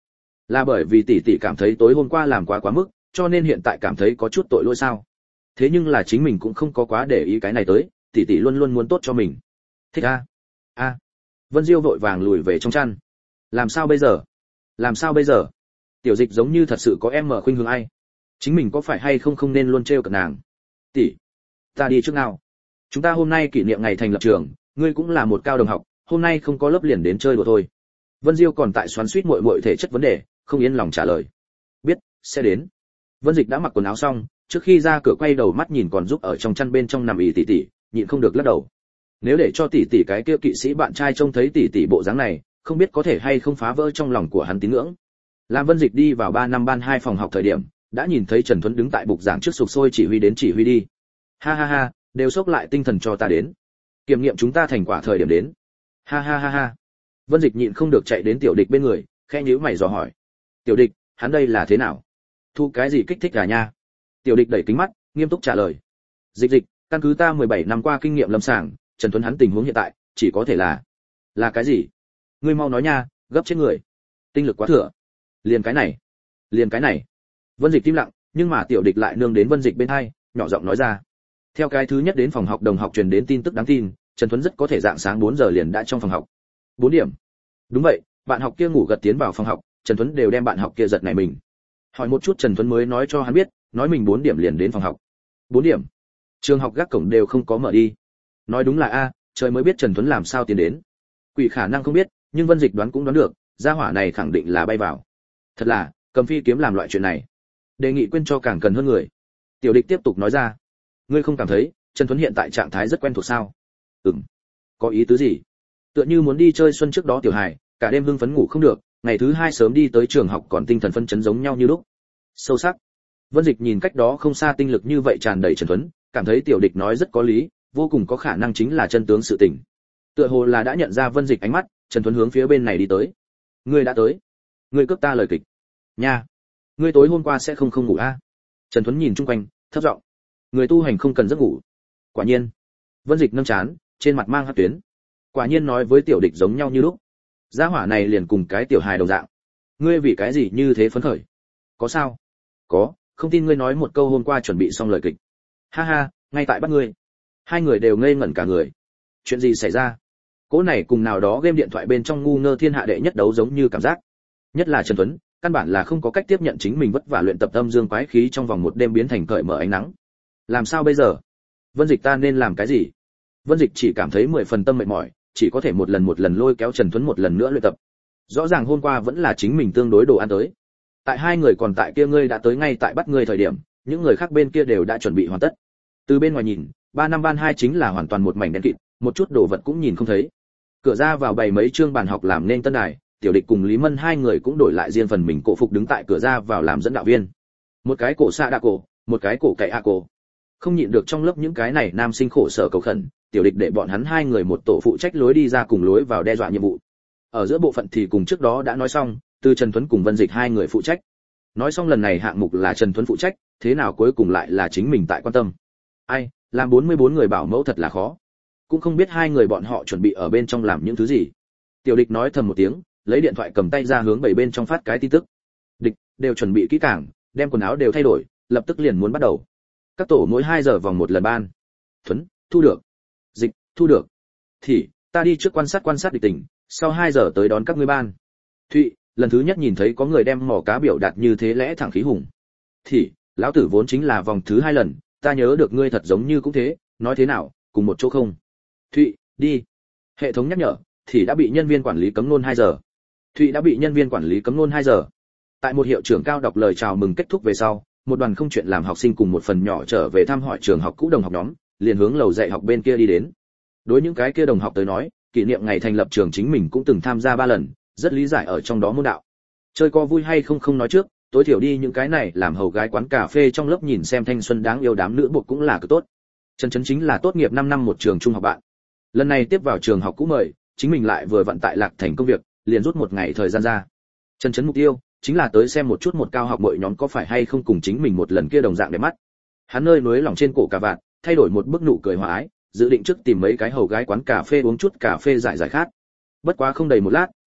[SPEAKER 1] Là bởi vì tỷ tỷ cảm thấy tối hôm qua làm quá quá mức, cho nên hiện tại cảm thấy có chút tội lỗi sao? Thế nhưng là chính mình cũng không có quá để ý cái này tới, tỷ tỷ luôn luôn muốn tốt cho mình. Thích a. A. Vân Diêu vội vàng lùi về trong chăn. Làm sao bây giờ? Làm sao bây giờ? Tiểu Dịch giống như thật sự có em mở khuynh hướng ai? Chính mình có phải hay không không nên luôn trêu cợt nàng? Tỷ, ta đi trước nào. Chúng ta hôm nay kỷ niệm ngày thành lập trường, ngươi cũng là một cao đồng học, hôm nay không có lớp liền đến chơi đùa thôi. Vân Diêu còn tại xoắn xuýt muội muội thể chất vấn đề, không yên lòng trả lời. Biết, sẽ đến. Vân Dịch đã mặc quần áo xong, trước khi ra cửa quay đầu mắt nhìn còn giúp ở trong chăn bên trong nằm ì tỷ tỷ, nhịn không được lắc đầu. Nếu để cho tỷ tỷ cái kia kỵ sĩ bạn trai trông thấy tỷ tỷ bộ dáng này, không biết có thể hay không phá vỡ trong lòng của hắn tín ngưỡng. Lam Vân Dịch đi vào ba năm ban hai phòng học thời điểm, đã nhìn thấy Trần Thuấn đứng tại bục giảng trước sục sôi chỉ huy đến chỉ huy đi. Ha ha ha, đều sốc lại tinh thần cho ta đến. Kiểm nghiệm chúng ta thành quả thời điểm đến. Ha ha ha ha. Vân Dịch nhịn không được chạy đến Tiểu Địch bên người, khẽ nhíu mày dò hỏi. Tiểu Địch, hắn đây là thế nào? Thu cái gì kích thích à nha? Tiểu Địch đẩy kính mắt, nghiêm túc trả lời. Dịch Dịch, căn cứ ta mười bảy năm qua kinh nghiệm lâm sàng, Trần Thuấn hắn tình huống hiện tại, chỉ có thể là là cái gì? Ngươi mau nói nha, gấp chết người. Tinh lực quá thừa. Liền cái này, liền cái này. Vân Dịch im lặng, nhưng mà Tiểu Địch lại nương đến Vân Dịch bên hai, nhỏ giọng nói ra. Theo cái thứ nhất đến phòng học đồng học truyền đến tin tức đáng tin, Trần Thuấn rất có thể dạng sáng bốn giờ liền đã trong phòng học. bốn điểm. Đúng vậy, bạn học kia ngủ gật tiến vào phòng học, Trần Thuấn đều đem bạn học kia giật nảy mình. Hỏi một chút Trần Thuấn mới nói cho hắn biết, nói mình bốn điểm liền đến phòng học. bốn điểm. Trường học gác cổng đều không có mở đi. Nói đúng là a, trời mới biết Trần Thuấn làm sao tiến đến. Quỷ khả năng không biết, nhưng Vân Dịch đoán cũng đoán được, gia hỏa này khẳng định là bay vào. Thật là, cầm phi kiếm làm loại chuyện này. Đề nghị quên cho càng cần hơn người. Tiểu Địch tiếp tục nói ra. Ngươi không cảm thấy, Trần Thuấn hiện tại trạng thái rất quen thuộc sao? Ừm. Có ý tứ gì? Tựa như muốn đi chơi xuân trước đó Tiểu Hải, cả đêm hưng phấn ngủ không được, ngày thứ hai sớm đi tới trường học còn tinh thần phân chấn giống nhau như lúc. Sâu sắc. Vân Dịch nhìn cách đó không xa tinh lực như vậy tràn đầy Trần Thuấn, cảm thấy Tiểu Địch nói rất có lý, vô cùng có khả năng chính là chân tướng sự tình. Tựa hồ là đã nhận ra Vân Dịch ánh mắt, Trần Thuấn hướng phía bên này đi tới. Ngươi đã tới? Ngươi cướp ta lời kịch. Nha. Ngươi tối hôm qua sẽ không không ngủ a? À? Trần Thuấn nhìn chung quanh, thấp giọng. Người tu hành không cần giấc ngủ. Quả nhiên. Vân Dịch nâng chán, trên mặt mang hắc tuyến. Quả nhiên nói với Tiểu Địch giống nhau như lúc. Gia hỏa này liền cùng cái tiểu hài đồng dạng. Ngươi vì cái gì như thế phấn khởi? Có sao? Có, không tin ngươi nói một câu hôm qua chuẩn bị xong lời kịch. Ha ha, ngay tại bắt ngươi. Hai người đều ngây ngẩn cả người. Chuyện gì xảy ra? Cố này cùng nào đó game điện thoại bên trong ngu ngơ thiên hạ đệ nhất đấu giống như cảm giác. Nhất là Trần Tuấn, căn bản là không có cách tiếp nhận chính mình vất vả luyện tập âm dương quái khí trong vòng một đêm biến thành cởi mở ánh nắng. Làm sao bây giờ? Vân Dịch ta nên làm cái gì? Vân Dịch chỉ cảm thấy mười phần tâm mệt mỏi, chỉ có thể một lần một lần lôi kéo Trần Tuấn một lần nữa luyện tập. Rõ ràng hôm qua vẫn là chính mình tương đối đồ ăn tới. Tại hai người còn tại kia ngươi đã tới ngay tại bắt ngươi thời điểm, những người khác bên kia đều đã chuẩn bị hoàn tất. Từ bên ngoài nhìn, ba năm ban hai chính là hoàn toàn một mảnh đen kịt, một chút đồ vật cũng nhìn không thấy. Cửa ra vào bày mấy chương bàn học làm nên tân đài, Tiểu Địch cùng Lý Mân hai người cũng đổi lại riêng phần mình cổ phục đứng tại cửa ra vào làm dẫn đạo viên. Một cái cổ xạ đa cổ, một cái cổ cậy a cổ. Không nhịn được trong lớp những cái này nam sinh khổ sở cầu khẩn, Tiểu Địch để bọn hắn hai người một tổ phụ trách lối đi ra cùng lối vào đe dọa nhiệm vụ. Ở giữa bộ phận thì cùng trước đó đã nói xong, từ Trần Tuấn cùng Vân Dịch hai người phụ trách. Nói xong lần này hạng mục là Trần Tuấn phụ trách, thế nào cuối cùng lại là chính mình tại quan tâm. Ai, làm bốn mươi bốn người bảo mẫu thật là khó. Cũng không biết hai người bọn họ chuẩn bị ở bên trong làm những thứ gì. Tiểu Địch nói thầm một tiếng, lấy điện thoại cầm tay ra hướng bảy bên trong phát cái tin tức. Địch, đều chuẩn bị kỹ càng, đem quần áo đều thay đổi, lập tức liền muốn bắt đầu. Các tổ mỗi hai giờ vòng một lần ban. Thuấn, thu được. Dịch, thu được. Thì, ta đi trước quan sát quan sát địch tình, sau hai giờ tới đón các ngươi ban. Thụy, lần thứ nhất nhìn thấy có người đem mỏ cá biểu đạt như thế lẽ thẳng khí hùng. Thì, lão tử vốn chính là vòng thứ hai lần, ta nhớ được ngươi thật giống như cũng thế, nói thế nào, cùng một chỗ không? Thụy, đi. Hệ thống nhắc nhở, thì đã bị nhân viên quản lý cấm nôn hai giờ. Thụy đã bị nhân viên quản lý cấm nôn hai giờ. Tại một hiệu trưởng cao đọc lời chào mừng kết thúc về sau, một đoàn không chuyện làm học sinh cùng một phần nhỏ trở về thăm hỏi trường học cũ đồng học nhóm, liền hướng lầu dạy học bên kia đi đến. Đối những cái kia đồng học tới nói, kỷ niệm ngày thành lập trường chính mình cũng từng tham gia ba lần, rất lý giải ở trong đó môn đạo. Chơi có vui hay không không nói trước, tối thiểu đi những cái này làm hầu gái quán cà phê trong lớp nhìn xem thanh xuân đáng yêu đám nữ buộc cũng là cực tốt. Trần Chấn chính là tốt nghiệp năm năm một trường trung học bạn. Lần này tiếp vào trường học cũ mời, chính mình lại vừa vận tại Lạc Thành công việc, liền rút một ngày thời gian ra. Trần Chấn mục tiêu chính là tới xem một chút một cao học mọi nhóm có phải hay không cùng chính mình một lần kia đồng dạng để mắt. Hắn nơi núi lòng trên cổ cà vạt, thay đổi một bức nụ cười hòa ái, dự định trước tìm mấy cái hầu gái quán cà phê uống chút cà phê giải giải khát. Bất quá không đầy một lát,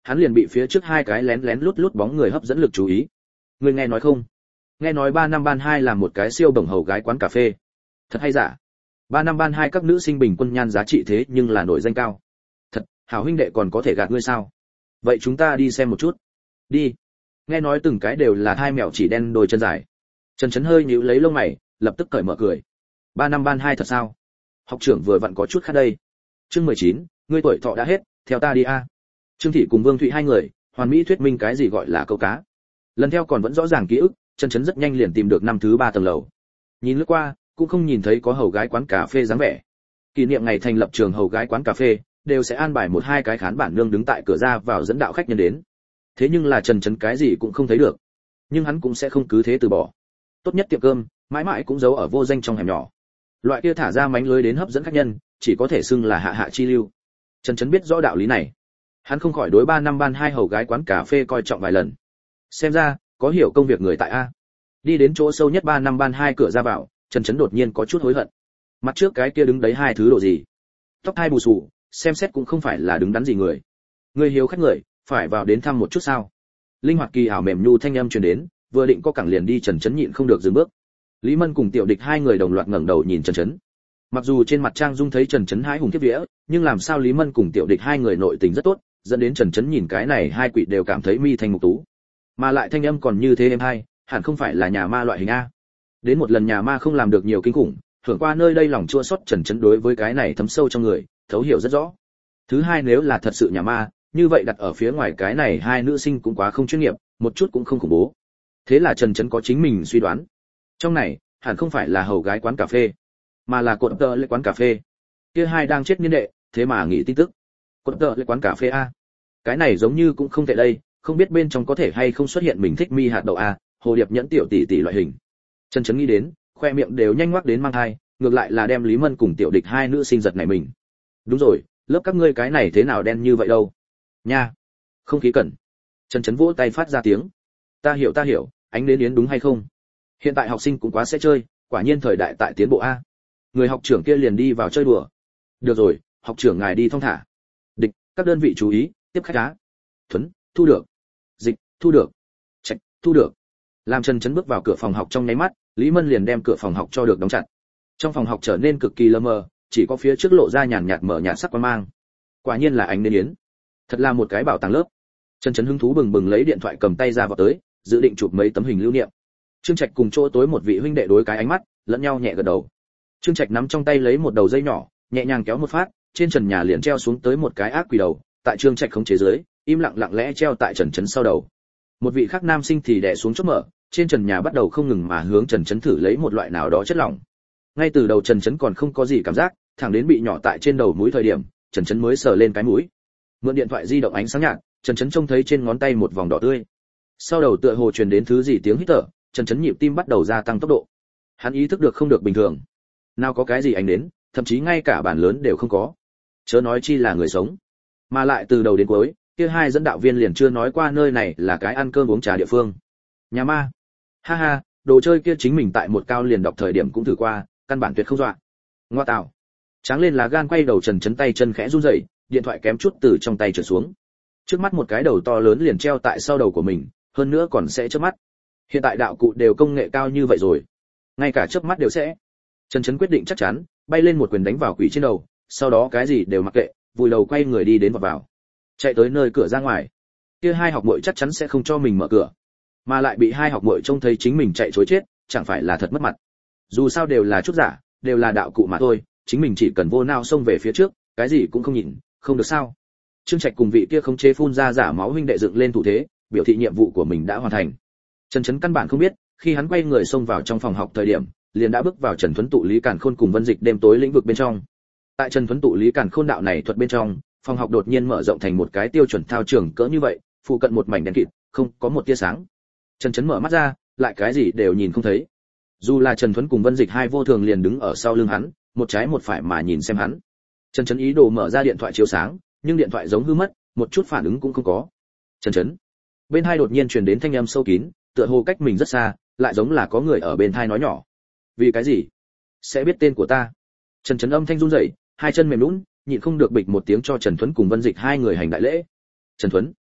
[SPEAKER 1] hắn liền bị phía trước hai cái lén lén lút lút bóng người hấp dẫn lực chú ý. Người nghe nói không? Nghe nói ba năm ban hai làm một cái siêu bổng hầu gái quán cà phê. Thật hay giả? Ba năm ban hai các nữ sinh bình quân nhan giá trị thế nhưng là nổi danh cao. Thật, hảo huynh đệ còn có thể gạt ngươi sao? Vậy chúng ta đi xem một chút. Đi. Nghe nói từng cái đều là thai mèo chỉ đen đôi chân dài. Trần Chấn hơi nhíu lấy lông mày, lập tức cởi mở cười. Ba năm ban hai thật sao? Học trưởng vừa vặn có chút khác đây. Chương mười chín, ngươi tuổi thọ đã hết, theo ta đi a. Trương Thị cùng Vương Thụy hai người, hoàn mỹ thuyết minh cái gì gọi là câu cá. Lần theo còn vẫn rõ ràng ký ức, Trần Chấn rất nhanh liền tìm được năm thứ ba tầng lầu. Nhìn lướt qua, cũng không nhìn thấy có hầu gái quán cà phê dáng vẻ. Kỷ niệm ngày thành lập trường hầu gái quán cà phê, đều sẽ an bài một hai cái khán bản nương đứng tại cửa ra vào dẫn đạo khách nhân đến. Thế nhưng là Trần Chấn cái gì cũng không thấy được. Nhưng hắn cũng sẽ không cứ thế từ bỏ. Tốt nhất tiệm cơm, mãi mãi cũng giấu ở vô danh trong hẻm nhỏ. Loại kia thả ra mánh lưới đến hấp dẫn khách nhân, chỉ có thể xưng là hạ hạ chi lưu. Trần Chấn biết rõ đạo lý này. Hắn không khỏi đối ba năm ban hai hầu gái quán cà phê coi trọng vài lần. Xem ra, có hiểu công việc người tại a. Đi đến chỗ sâu nhất ba năm ban hai cửa ra vào, Trần Chấn đột nhiên có chút hối hận. Mặt trước cái kia đứng đấy hai thứ đồ gì? Tóc hai bù xù, xem xét cũng không phải là đứng đắn gì người. Người hiếu khách người, phải vào đến thăm một chút sao? Linh hoạt kỳ ảo mềm nhu thanh âm truyền đến, vừa định có cẳng liền đi Trần Chấn nhịn không được dừng bước. Lý Mân cùng Tiểu Địch hai người đồng loạt ngẩng đầu nhìn Trần Chấn. Mặc dù trên mặt trang dung thấy Trần Chấn hãi hùng kiếp vía, nhưng làm sao Lý Mân cùng Tiểu Địch hai người nội tình rất tốt, dẫn đến Trần Chấn nhìn cái này hai quỷ đều cảm thấy mi thành mục tú. Mà lại thanh âm còn như thế êm hay, hẳn không phải là nhà ma loại hình a. Đến một lần nhà ma không làm được nhiều kinh khủng, hưởng qua nơi đây lòng chua xót Trần Chấn đối với cái này thấm sâu trong người, thấu hiểu rất rõ. Thứ hai nếu là thật sự nhà ma, như vậy đặt ở phía ngoài cái này hai nữ sinh cũng quá không chuyên nghiệp, một chút cũng không khủng bố. Thế là Trần Chấn có chính mình suy đoán. Trong này, hẳn không phải là hầu gái quán cà phê, mà là cột tờ lệ quán cà phê. Kia hai đang chết niên đệ, thế mà nghĩ tin tức. Cột tờ lệ quán cà phê a. Cái này giống như cũng không tệ đây, không biết bên trong có thể hay không xuất hiện mình thích mi hạt đậu a, hồ điệp nhẫn tiểu tỷ tỷ loại hình. Trần Chấn nghĩ đến, khoe miệng đều nhanh ngoác đến mang hai, ngược lại là đem Lý Mân cùng Tiểu Địch hai nữ sinh giật này mình. Đúng rồi, lớp các ngươi cái này thế nào đen như vậy đâu? Nha. Không khí cẩn. Trần Chấn vỗ tay phát ra tiếng. Ta hiểu ta hiểu, ánh đến yến đúng hay không? Hiện tại học sinh cũng quá sẽ chơi, quả nhiên thời đại tại tiến bộ a. Người học trưởng kia liền đi vào chơi đùa. Được rồi, học trưởng ngài đi thong thả. Địch, các đơn vị chú ý, tiếp khách á. Thuấn, thu được. Dịch, thu được. Trạch, thu được. Làm Trần Chấn bước vào cửa phòng học trong nháy mắt, Lý Mân liền đem cửa phòng học cho được đóng chặt. Trong phòng học trở nên cực kỳ lờ mờ, chỉ có phía trước lộ ra nhàn nhạt mở nhạt sắc quang mang. Quả nhiên là ánh đến yến. Thật là một cái bảo tàng lớp. Trần Chấn hứng thú bừng bừng lấy điện thoại cầm tay ra vào tới, dự định chụp mấy tấm hình lưu niệm. Trương Trạch cùng chỗ tối một vị huynh đệ đối cái ánh mắt, lẫn nhau nhẹ gật đầu. Trương Trạch nắm trong tay lấy một đầu dây nhỏ, nhẹ nhàng kéo một phát, trên trần nhà liền treo xuống tới một cái ác quỷ đầu, tại Trương Trạch khống chế dưới, im lặng lặng lẽ treo tại Trần Chấn sau đầu. Một vị khác nam sinh thì đè xuống chốt mở, trên trần nhà bắt đầu không ngừng mà hướng Trần Chấn thử lấy một loại nào đó chất lỏng. Ngay từ đầu Trần Chấn còn không có gì cảm giác, thẳng đến bị nhỏ tại trên đầu mũi thời điểm, Trần Chấn mới sờ lên cái mũi. Mượn điện thoại di động ánh sáng nhạt, Trần Chấn trông thấy trên ngón tay một vòng đỏ tươi. Sau đầu tựa hồ truyền đến thứ gì tiếng hít thở, Trần Chấn nhịp tim bắt đầu gia tăng tốc độ. Hắn ý thức được không được bình thường. Nào có cái gì ảnh đến, thậm chí ngay cả bản lớn đều không có. Chớ nói chi là người sống. Mà lại từ đầu đến cuối, kia hai dẫn đạo viên liền chưa nói qua nơi này là cái ăn cơm uống trà địa phương. Nhà ma. Ha ha, đồ chơi kia chính mình tại một cao liền đọc thời điểm cũng thử qua, căn bản tuyệt không dọa. Ngoa tạo. Tráng lên là gan quay đầu Trần Chấn tay chân khẽ run rẩy, điện thoại kém chút từ trong tay trượt xuống. Trước mắt một cái đầu to lớn liền treo tại sau đầu của mình, hơn nữa còn sẽ chớp mắt. Hiện tại đạo cụ đều công nghệ cao như vậy rồi, ngay cả chớp mắt đều sẽ. Trần Chấn quyết định chắc chắn, bay lên một quyền đánh vào quỷ trên đầu, sau đó cái gì đều mặc kệ, vùi đầu quay người đi đến vào vào, chạy tới nơi cửa ra ngoài. Kia hai học muội chắc chắn sẽ không cho mình mở cửa, mà lại bị hai học muội trông thấy chính mình chạy trối chết, chẳng phải là thật mất mặt. Dù sao đều là chút giả, đều là đạo cụ mà thôi, chính mình chỉ cần vô nao xông về phía trước, cái gì cũng không nhìn, không được sao? Trương Trạch cùng vị kia khống chế phun ra giả máu huynh đệ dựng lên thủ thế, biểu thị nhiệm vụ của mình đã hoàn thành. Trần Chấn căn bản không biết, khi hắn quay người xông vào trong phòng học thời điểm, liền đã bước vào Trần Thuấn tụ Lý Càn Khôn cùng Vân Dịch đêm tối lĩnh vực bên trong. Tại Trần Thuấn tụ Lý Càn Khôn đạo này thuật bên trong, phòng học đột nhiên mở rộng thành một cái tiêu chuẩn thao trường cỡ như vậy, phụ cận một mảnh đen kịt, không có một tia sáng. Trần Chấn mở mắt ra, lại cái gì đều nhìn không thấy. Dù là Trần Thuấn cùng Vân Dịch hai vô thường liền đứng ở sau lưng hắn, một trái một phải mà nhìn xem hắn. Trần Chấn ý đồ mở ra điện thoại chiếu sáng, nhưng điện thoại giống hư mất, một chút phản ứng cũng không có. Trần Chấn. Bên hai đột nhiên truyền đến thanh âm sâu kín, tựa hồ cách mình rất xa, lại giống là có người ở bên tai nói nhỏ. Vì cái gì? Sẽ biết tên của ta? Trần Chấn âm thanh run rẩy, hai chân mềm nhũn, nhịn không được bịch một tiếng cho Trần Thuấn cùng Vân Dịch hai người hành đại lễ. Trần Thuấn,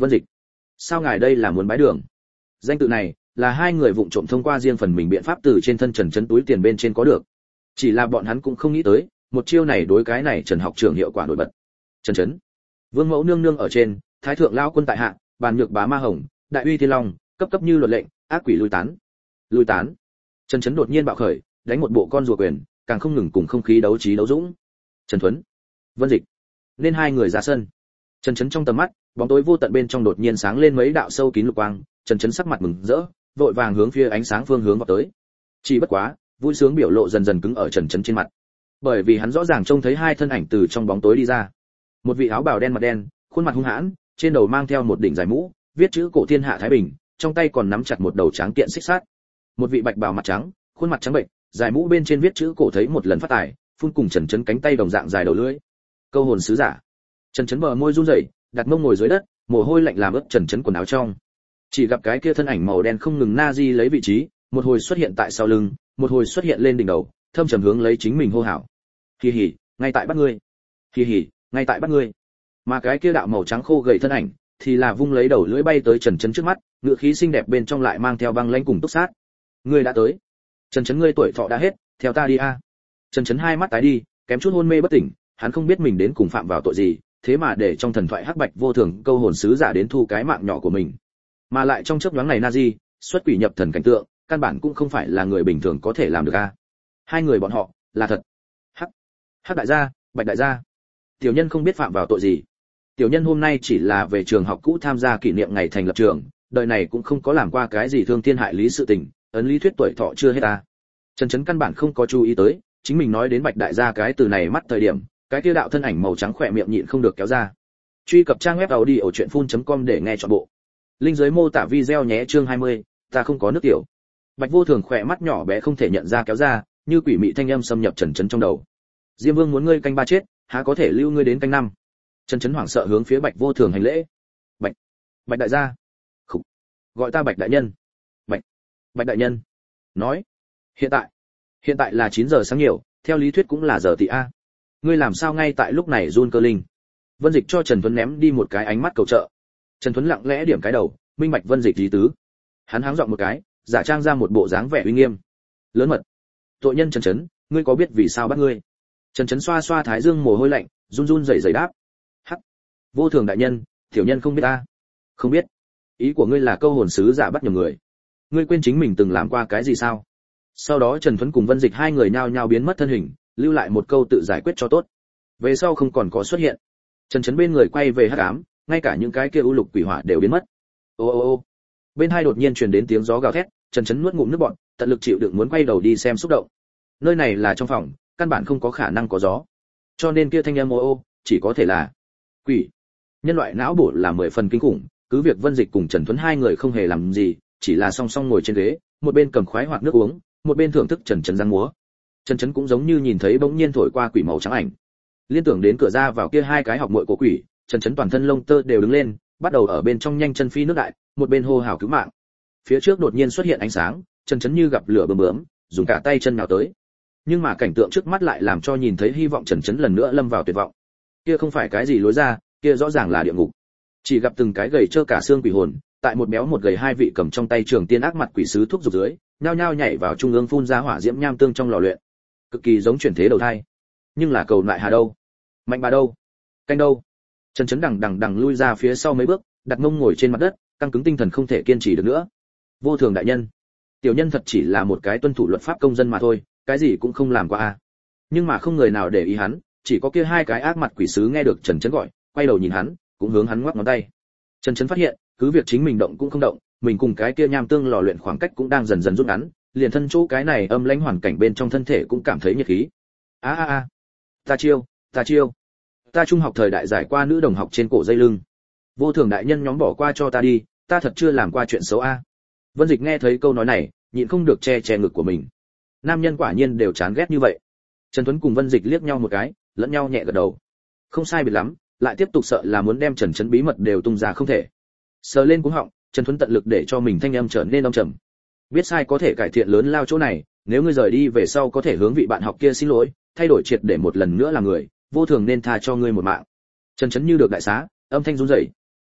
[SPEAKER 1] Vân Dịch, sao ngài đây là muốn bái đường? Danh tự này là hai người vụng trộm thông qua riêng phần mình biện pháp từ trên thân Trần Chấn túi tiền bên trên có được. Chỉ là bọn hắn cũng không nghĩ tới, một chiêu này đối cái này Trần học trưởng hiệu quả nổi bật. Trần Chấn, Vương mẫu nương nương ở trên, thái thượng lão quân tại hạ, bàn nhược bá ma hồng, đại uy thiên long, cấp cấp như luật lệnh, ác quỷ lui tán. Lui tán. Trần Chấn đột nhiên bạo khởi, đánh một bộ con rùa quyền, càng không ngừng cùng không khí đấu trí đấu dũng. Trần Thuấn, Vân Dịch, nên hai người ra sân. Trần Chấn trong tầm mắt, bóng tối vô tận bên trong đột nhiên sáng lên mấy đạo sâu kín lục quang, Trần Chấn sắc mặt mừng rỡ, vội vàng hướng phía ánh sáng phương hướng vào tới. Chỉ bất quá, vui sướng biểu lộ dần dần cứng ở Trần Chấn trên mặt. Bởi vì hắn rõ ràng trông thấy hai thân ảnh từ trong bóng tối đi ra. Một vị áo bào đen mặt đen, khuôn mặt hung hãn, trên đầu mang theo một đỉnh dài mũ, viết chữ cổ thiên hạ thái bình, trong tay còn nắm chặt một đầu tráng kiện xích sắt. Một vị bạch bào mặt trắng, khuôn mặt trắng bệnh, dài mũ bên trên viết chữ cổ thấy một lần phát tài, phun cùng Trần Chấn cánh tay đồng dạng dài đầu lưỡi. Câu hồn sứ giả. Trần Chấn bờ môi run rẩy, đặt mông ngồi dưới đất, mồ hôi lạnh làm ướt Trần Chấn quần áo trong. Chỉ gặp cái kia thân ảnh màu đen không ngừng na di lấy vị trí, một hồi xuất hiện tại sau lưng, một hồi xuất hiện lên đỉnh đầu, thâm trầm hướng lấy chính mình hô hào. Hì hì, ngay tại bắt ngươi. Hì hì, ngay tại bắt ngươi. Mà cái kia đạo màu trắng khô gầy thân ảnh, thì là vung lấy đầu lưỡi bay tới Trần Chấn trước mắt, ngựa khí xinh đẹp bên trong lại mang theo băng lãnh cùng túc sát. Ngươi đã tới. Trần Chấn, ngươi tuổi thọ đã hết, theo ta đi a. Trần Chấn hai mắt tái đi, kém chút hôn mê bất tỉnh, hắn không biết mình đến cùng phạm vào tội gì, thế mà để trong thần thoại hắc bạch vô thường câu hồn sứ giả đến thu cái mạng nhỏ của mình. Mà lại trong chớp nhoáng này Nazi, xuất quỷ nhập thần cảnh tượng, căn bản cũng không phải là người bình thường có thể làm được a. Hai người bọn họ là thật. Hắc, Hắc đại gia, Bạch đại gia. Tiểu nhân không biết phạm vào tội gì. Tiểu nhân hôm nay chỉ là về trường học cũ tham gia kỷ niệm ngày thành lập trường, đời này cũng không có làm qua cái gì thương thiên hại lý sự tình, ấn lý thuyết tuổi thọ chưa hết ta. Trần Chấn căn bản không có chú ý tới, chính mình nói đến Bạch đại gia cái từ này mắt thời điểm, cái kia đạo thân ảnh màu trắng khỏe miệng nhịn không được kéo ra. Truy cập trang web audiochuyenphun.com để nghe trọn bộ. Link dưới mô tả video nhé. Chương hai mươi, ta không có nước tiểu. Bạch Vô Thường khỏe mắt nhỏ bé không thể nhận ra kéo ra, như quỷ mị thanh âm xâm nhập Trần Chấn trong đầu. Diêm Vương muốn ngươi canh ba chết, há có thể lưu ngươi đến canh năm. Trần Chấn hoảng sợ hướng phía Bạch Vô Thường hành lễ. Bạch, Bạch đại gia. Khục. Gọi ta Bạch đại nhân. Bạch, Bạch đại nhân. Nói. Hiện tại. Hiện tại là chín giờ sáng nhiều, theo lý thuyết cũng là giờ tị a. Ngươi làm sao ngay tại lúc này run cơ linh? Vân Dịch cho Trần Tuấn ném đi một cái ánh mắt cầu trợ. Trần Tuấn lặng lẽ điểm cái đầu, minh bạch Vân Dịch ý tứ. Hắn háng giọng một cái, giả trang ra một bộ dáng vẻ uy nghiêm. Lớn mật. Tội nhân Trần Chấn, ngươi có biết vì sao bắt ngươi? Trần Chấn xoa xoa thái dương mồ hôi lạnh, run run rẩy rẩy đáp. Hắc. Vô Thường đại nhân, tiểu nhân không biết ta. Không biết. Ý của ngươi là câu hồn sứ giả bắt nhầm người. Ngươi quên chính mình từng làm qua cái gì sao? Sau đó Trần Tuấn cùng Vân Dịch hai người nhao nhao biến mất thân hình, lưu lại một câu tự giải quyết cho tốt. Về sau không còn có xuất hiện. Trần Chấn bên người quay về hắc ám, ngay cả những cái kia u lục quỷ hỏa đều biến mất. Ô ô ô. Bên hai đột nhiên truyền đến tiếng gió gào thét, Trần Chấn nuốt ngụm nước bọt, tận lực chịu đựng muốn quay đầu đi xem xúc động. Nơi này là trong phòng, căn bản không có khả năng có gió. Cho nên kia thanh âm ô ô, chỉ có thể là quỷ. Nhân loại não bộ là mười phần kinh khủng, cứ việc Vân Dịch cùng Trần Tuấn hai người không hề làm gì, chỉ là song song ngồi trên ghế, một bên cầm khoái hoạt nước uống, một bên thưởng thức Trần Chấn giang múa. Trần Chấn cũng giống như nhìn thấy bỗng nhiên thổi qua quỷ màu trắng ảnh. Liên tưởng đến cửa ra vào kia hai cái học muội của quỷ, Trần Chấn toàn thân lông tơ đều đứng lên, bắt đầu ở bên trong nhanh chân phi nước đại, một bên hô hào cứu mạng. Phía trước đột nhiên xuất hiện ánh sáng, Trần Chấn như gặp lửa bướm bướm, dùng cả tay chân nào tới. Nhưng mà cảnh tượng trước mắt lại làm cho nhìn thấy hy vọng Trần Chấn lần nữa lâm vào tuyệt vọng. Kia không phải cái gì lối ra, kia rõ ràng là địa ngục. Chỉ gặp từng cái gầy trơ cả xương quỷ hồn, tại một béo một gầy hai vị cầm trong tay trường tiên ác mặt quỷ sứ thuốc dục dưới, nhao nhao nhảy vào trung ương phun ra hỏa diễm nham tương trong lò luyện. Cực kỳ giống chuyển thế đầu thai. Nhưng là cầu lại hà đâu? Mạnh bà đâu? Canh đâu? Trần Chấn đằng đằng đằng lui ra phía sau mấy bước, đặt mông ngồi trên mặt đất, căng cứng tinh thần không thể kiên trì được nữa. Vô Thường đại nhân, tiểu nhân thật chỉ là một cái tuân thủ luật pháp công dân mà thôi, cái gì cũng không làm qua a. Nhưng mà không người nào để ý hắn, chỉ có kia hai cái ác mặt quỷ sứ nghe được Trần Chấn gọi, quay đầu nhìn hắn, cũng hướng hắn ngoắc ngón tay. Trần Chấn phát hiện, cứ việc chính mình động cũng không động, mình cùng cái kia nham tương lò luyện khoảng cách cũng đang dần dần rút ngắn, liền thân chỗ cái này âm lãnh hoàn cảnh bên trong thân thể cũng cảm thấy nhiệt khí. A a a, ta chiêu, ta chiêu, ta trung học thời đại giải qua nữ đồng học trên cổ dây lưng. Vô Thường đại nhân nhóm bỏ qua cho ta đi, ta thật chưa làm qua chuyện xấu a. Vân Dịch nghe thấy câu nói này, nhịn không được che che ngực của mình. Nam nhân quả nhiên đều chán ghét như vậy. Trần Tuấn cùng Vân Dịch liếc nhau một cái, lẫn nhau nhẹ gật đầu. Không sai biệt lắm, lại tiếp tục sợ là muốn đem Trần Chấn bí mật đều tung ra không thể. Sờ lên cuống họng, Trần Tuấn tận lực để cho mình thanh âm trở nên âm trầm. Biết sai có thể cải thiện lớn lao chỗ này, nếu ngươi rời đi về sau có thể hướng vị bạn học kia xin lỗi, thay đổi triệt để một lần nữa làm người, Vô Thường nên tha cho ngươi một mạng. Trần Chấn như được đại xá, âm thanh run rẩy.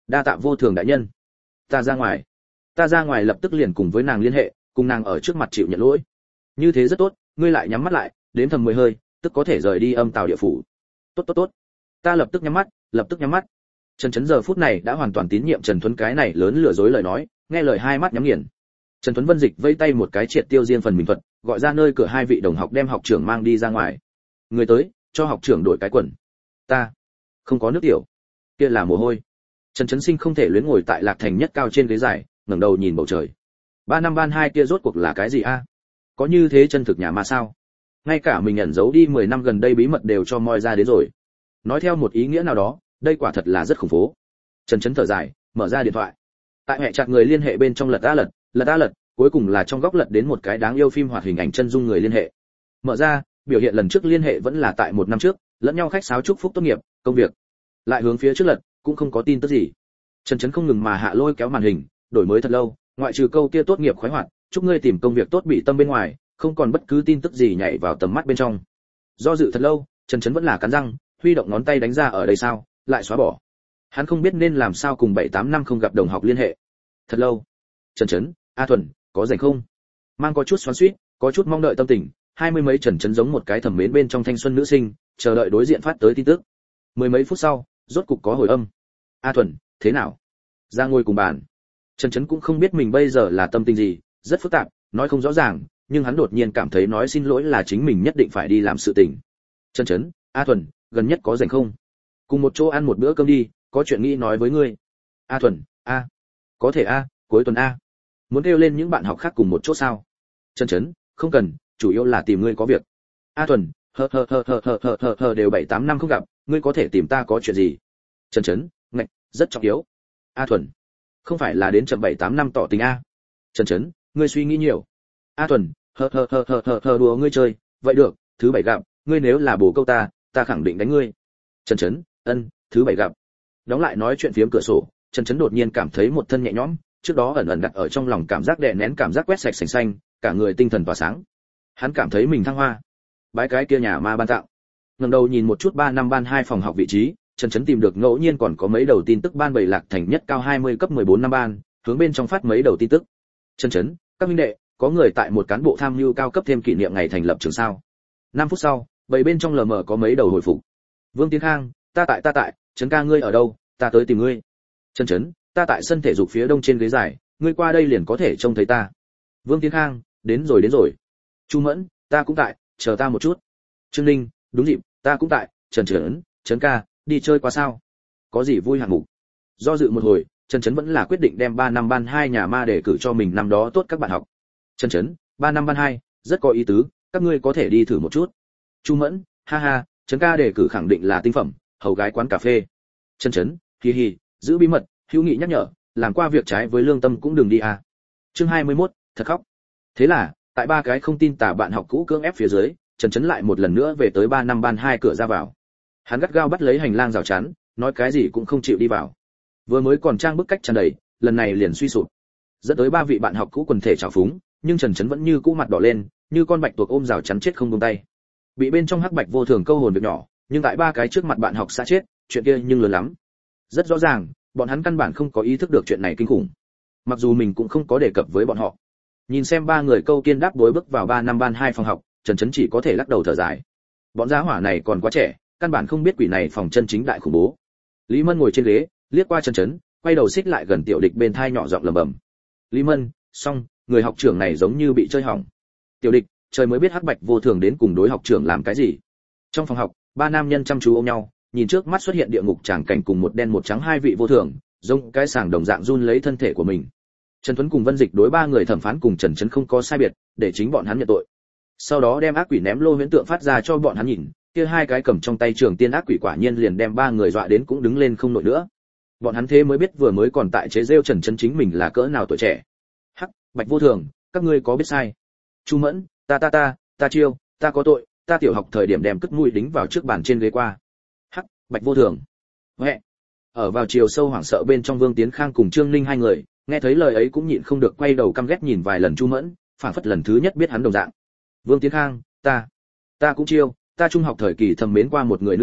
[SPEAKER 1] Đa tạ vô thường đại nhân. Ta ra ngoài. Ta ra ngoài lập tức liền cùng với nàng liên hệ, cùng nàng ở trước mặt chịu nhận lỗi. Như thế rất tốt, ngươi lại nhắm mắt lại, đến thầm mười hơi, tức có thể rời đi âm tào địa phủ. Tốt tốt tốt. Ta lập tức nhắm mắt, lập tức nhắm mắt. Trần Chấn giờ phút này đã hoàn toàn tín nhiệm Trần Thuấn cái này lớn lừa dối lời nói, nghe lời hai mắt nhắm nghiền. Trần Thuấn Vân dịch vây tay một cái triệt tiêu riêng phần mình thuật, gọi ra nơi cửa hai vị đồng học đem học trưởng mang đi ra ngoài. Người tới, cho học trưởng đổi cái quần. Ta không có nước tiểu. Kia là mồ hôi. Trần Chấn Sinh không thể luyến ngồi tại Lạc Thành nhất cao trên ghế dài, ngẩng đầu nhìn bầu trời. Ba năm ban hai kia rốt cuộc là cái gì a? Có như thế chân thực nhà mà sao? Ngay cả mình ẩn giấu đi mười năm gần đây bí mật đều cho moi ra đến rồi. Nói theo một ý nghĩa nào đó, đây quả thật là rất khủng phố. Trần Chấn thở dài, mở ra điện thoại. Tại hệ chặt người liên hệ bên trong lật a lật, lật a lật, cuối cùng là trong góc lật đến một cái đáng yêu phim hoạt hình ảnh chân dung người liên hệ. Mở ra, biểu hiện lần trước liên hệ vẫn là tại một năm trước, lẫn nhau khách sáo chúc phúc tốt nghiệp, công việc. Lại hướng phía trước lật, cũng không có tin tức gì. Trần Chấn không ngừng mà hạ lôi kéo màn hình, đổi mới thật lâu, ngoại trừ câu kia tốt nghiệp khoái hoạt, chúc ngươi tìm công việc tốt bị tâm bên ngoài, không còn bất cứ tin tức gì nhảy vào tầm mắt bên trong. Do dự thật lâu, Trần Chấn vẫn là cắn răng, huy động ngón tay đánh ra ở đây sao, lại xóa bỏ. Hắn không biết nên làm sao cùng bảy tám năm không gặp đồng học liên hệ. Thật lâu. Trần Chấn, A Thuần, có rảnh không? Mang có chút xoắn xuýt, có chút mong đợi tâm tình, hai mươi mấy Trần Chấn giống một cái thẩm mến bên trong thanh xuân nữ sinh, chờ đợi đối diện phát tới tin tức. Mười mấy phút sau, rốt cục có hồi âm. A Thuần, thế nào? Ra ngồi cùng bàn. Trần Chấn cũng không biết mình bây giờ là tâm tình gì, rất phức tạp, nói không rõ ràng, nhưng hắn đột nhiên cảm thấy nói xin lỗi là chính mình nhất định phải đi làm sự tình. Trần Chấn, A Thuần, gần nhất có rảnh không? Cùng một chỗ ăn một bữa cơm đi, có chuyện nghĩ nói với ngươi. A Thuần, a, có thể a, cuối tuần a. Muốn kêu lên những bạn học khác cùng một chỗ sao? Trần Chấn, không cần, chủ yếu là tìm ngươi có việc. A Thuần, hờ hờ hờ hờ hờ hờ hờ hờ đều bảy tám năm không gặp, ngươi có thể tìm ta có chuyện gì? Trần Chấn, ngạch, rất trọng yếu. A Thuần, không phải là đến chậm bảy tám năm tỏ tình a. Trần Chấn, ngươi suy nghĩ nhiều. A Thuần, hờ hờ hờ hờ hờ hờ đùa ngươi chơi, vậy được, thứ bảy gặp, ngươi nếu là bồ câu ta, ta khẳng định đánh ngươi. Trần Chấn, ân, thứ bảy gặp. Đóng lại nói chuyện phiếm cửa sổ, Trần Chấn đột nhiên cảm thấy một thân nhẹ nhõm, trước đó ẩn ẩn đặt ở trong lòng cảm giác đè nén cảm giác quét sạch sành xanh, cả người tinh thần tỏa sáng. Hắn cảm thấy mình thăng hoa. Bái cái kia nhà ma ban tặng. Ngẩng đầu nhìn một chút ba năm ban hai phòng học vị trí, Trần Chấn tìm được ngẫu nhiên còn có mấy đầu tin tức ban bảy Lạc Thành nhất cao hai mươi cấp mười bốn năm ban, hướng bên trong phát mấy đầu tin tức. Trần Chấn, các huynh đệ, có người tại một cán bộ tham mưu cao cấp thêm kỷ niệm ngày thành lập trường sao? năm phút sau, bảy bên trong lờ mờ có mấy đầu hồi phục. Vương Tiến Khang, ta tại ta tại, Trấn ca ngươi ở đâu, ta tới tìm ngươi. Trần Chấn, ta tại sân thể dục phía đông trên ghế dài, ngươi qua đây liền có thể trông thấy ta. Vương Tiến Khang, đến rồi đến rồi. Chu Mẫn, ta cũng tại, chờ ta một chút. Trương Ninh, đúng dịp, ta cũng tại. Trần Chấn, Trấn ca, đi chơi qua sao? Có gì vui hạng mục? Do dự một hồi, Trần Chấn vẫn là quyết định đem ba năm ban hai nhà ma để cử cho mình năm đó tốt các bạn học. Trần Chấn, ba năm ban hai, rất có ý tứ, các ngươi có thể đi thử một chút. Chu Mẫn, ha ha, Trấn ca đề cử khẳng định là tinh phẩm, hầu gái quán cà phê. Trần Chấn, hi hi, giữ bí mật, hữu nghị nhắc nhở, làm qua việc trái với lương tâm cũng đừng đi à. Chương hai mươi mốt, thật khóc. Thế là, tại ba cái không tin tà bạn học cũ cưỡng ép phía dưới, Trần Chấn lại một lần nữa về tới ba năm ban hai cửa ra vào. Hắn gắt gao bắt lấy hành lang rào chắn, nói cái gì cũng không chịu đi vào. Vừa mới còn trang bức cách tràn đầy, lần này liền suy sụp. Dẫn tới ba vị bạn học cũ quần thể trào phúng, nhưng Trần Chấn vẫn như cũ mặt đỏ lên, như con bạch tuộc ôm rào chắn chết không buông tay. Bị bên trong hắc bạch vô thường câu hồn việc nhỏ, nhưng tại ba cái trước mặt bạn học xã chết, chuyện kia nhưng lớn lắm. Rất rõ ràng, bọn hắn căn bản không có ý thức được chuyện này kinh khủng. Mặc dù mình cũng không có đề cập với bọn họ. Nhìn xem ba người câu kiên đáp đối bước vào ba năm ban hai phòng học, Trần Chấn chỉ có thể lắc đầu thở dài. Bọn giá hỏa này còn quá trẻ, căn bản không biết quỷ này phòng chân chính đại khủng bố. Lý Mân ngồi trên ghế, liếc qua Trần Chấn, quay đầu xích lại gần Tiểu Địch bên thai nhỏ giọng lẩm bẩm. Lý Mân, xong, người học trưởng này giống như bị chơi hỏng. Tiểu Địch, trời mới biết hắc bạch vô thường đến cùng đối học trưởng làm cái gì. Trong phòng học, ba nam nhân chăm chú ôm nhau, nhìn trước mắt xuất hiện địa ngục tràng cảnh cùng một đen một trắng hai vị vô thường, giống cái sàng đồng dạng run lấy thân thể của mình. Trần Tuấn cùng Vân Dịch đối ba người thẩm phán cùng Trần Chấn không có sai biệt, để chính bọn hắn nhận tội. Sau đó đem ác quỷ ném lô huyễn tượng phát ra cho bọn hắn nhìn, kia hai cái cầm trong tay trường tiên ác quỷ quả nhiên liền đem ba người dọa đến cũng đứng lên không nổi nữa. Bọn hắn thế mới biết vừa mới còn tại chế rêu Trần Chấn chính mình là cỡ nào tuổi trẻ. Hắc, bạch vô thường, các ngươi có biết sai? Chu Mẫn, ta ta ta, ta chiêu, ta có tội, ta tiểu học thời điểm đem cất mũi đính vào trước bàn trên ghế qua. Hắc, bạch vô thường. Huệ. Ở vào chiều sâu hoảng sợ bên trong Vương Tiến Khang cùng Trương Ninh hai người, nghe thấy lời ấy cũng nhịn không được quay đầu căm ghét nhìn vài lần Chu Mẫn, phảng phất lần thứ nhất biết hắn đồng dạng. Vương Tiến Khang, ta, ta cũng chiêu, ta trung học thời kỳ thầm mến qua một người nữ sinh,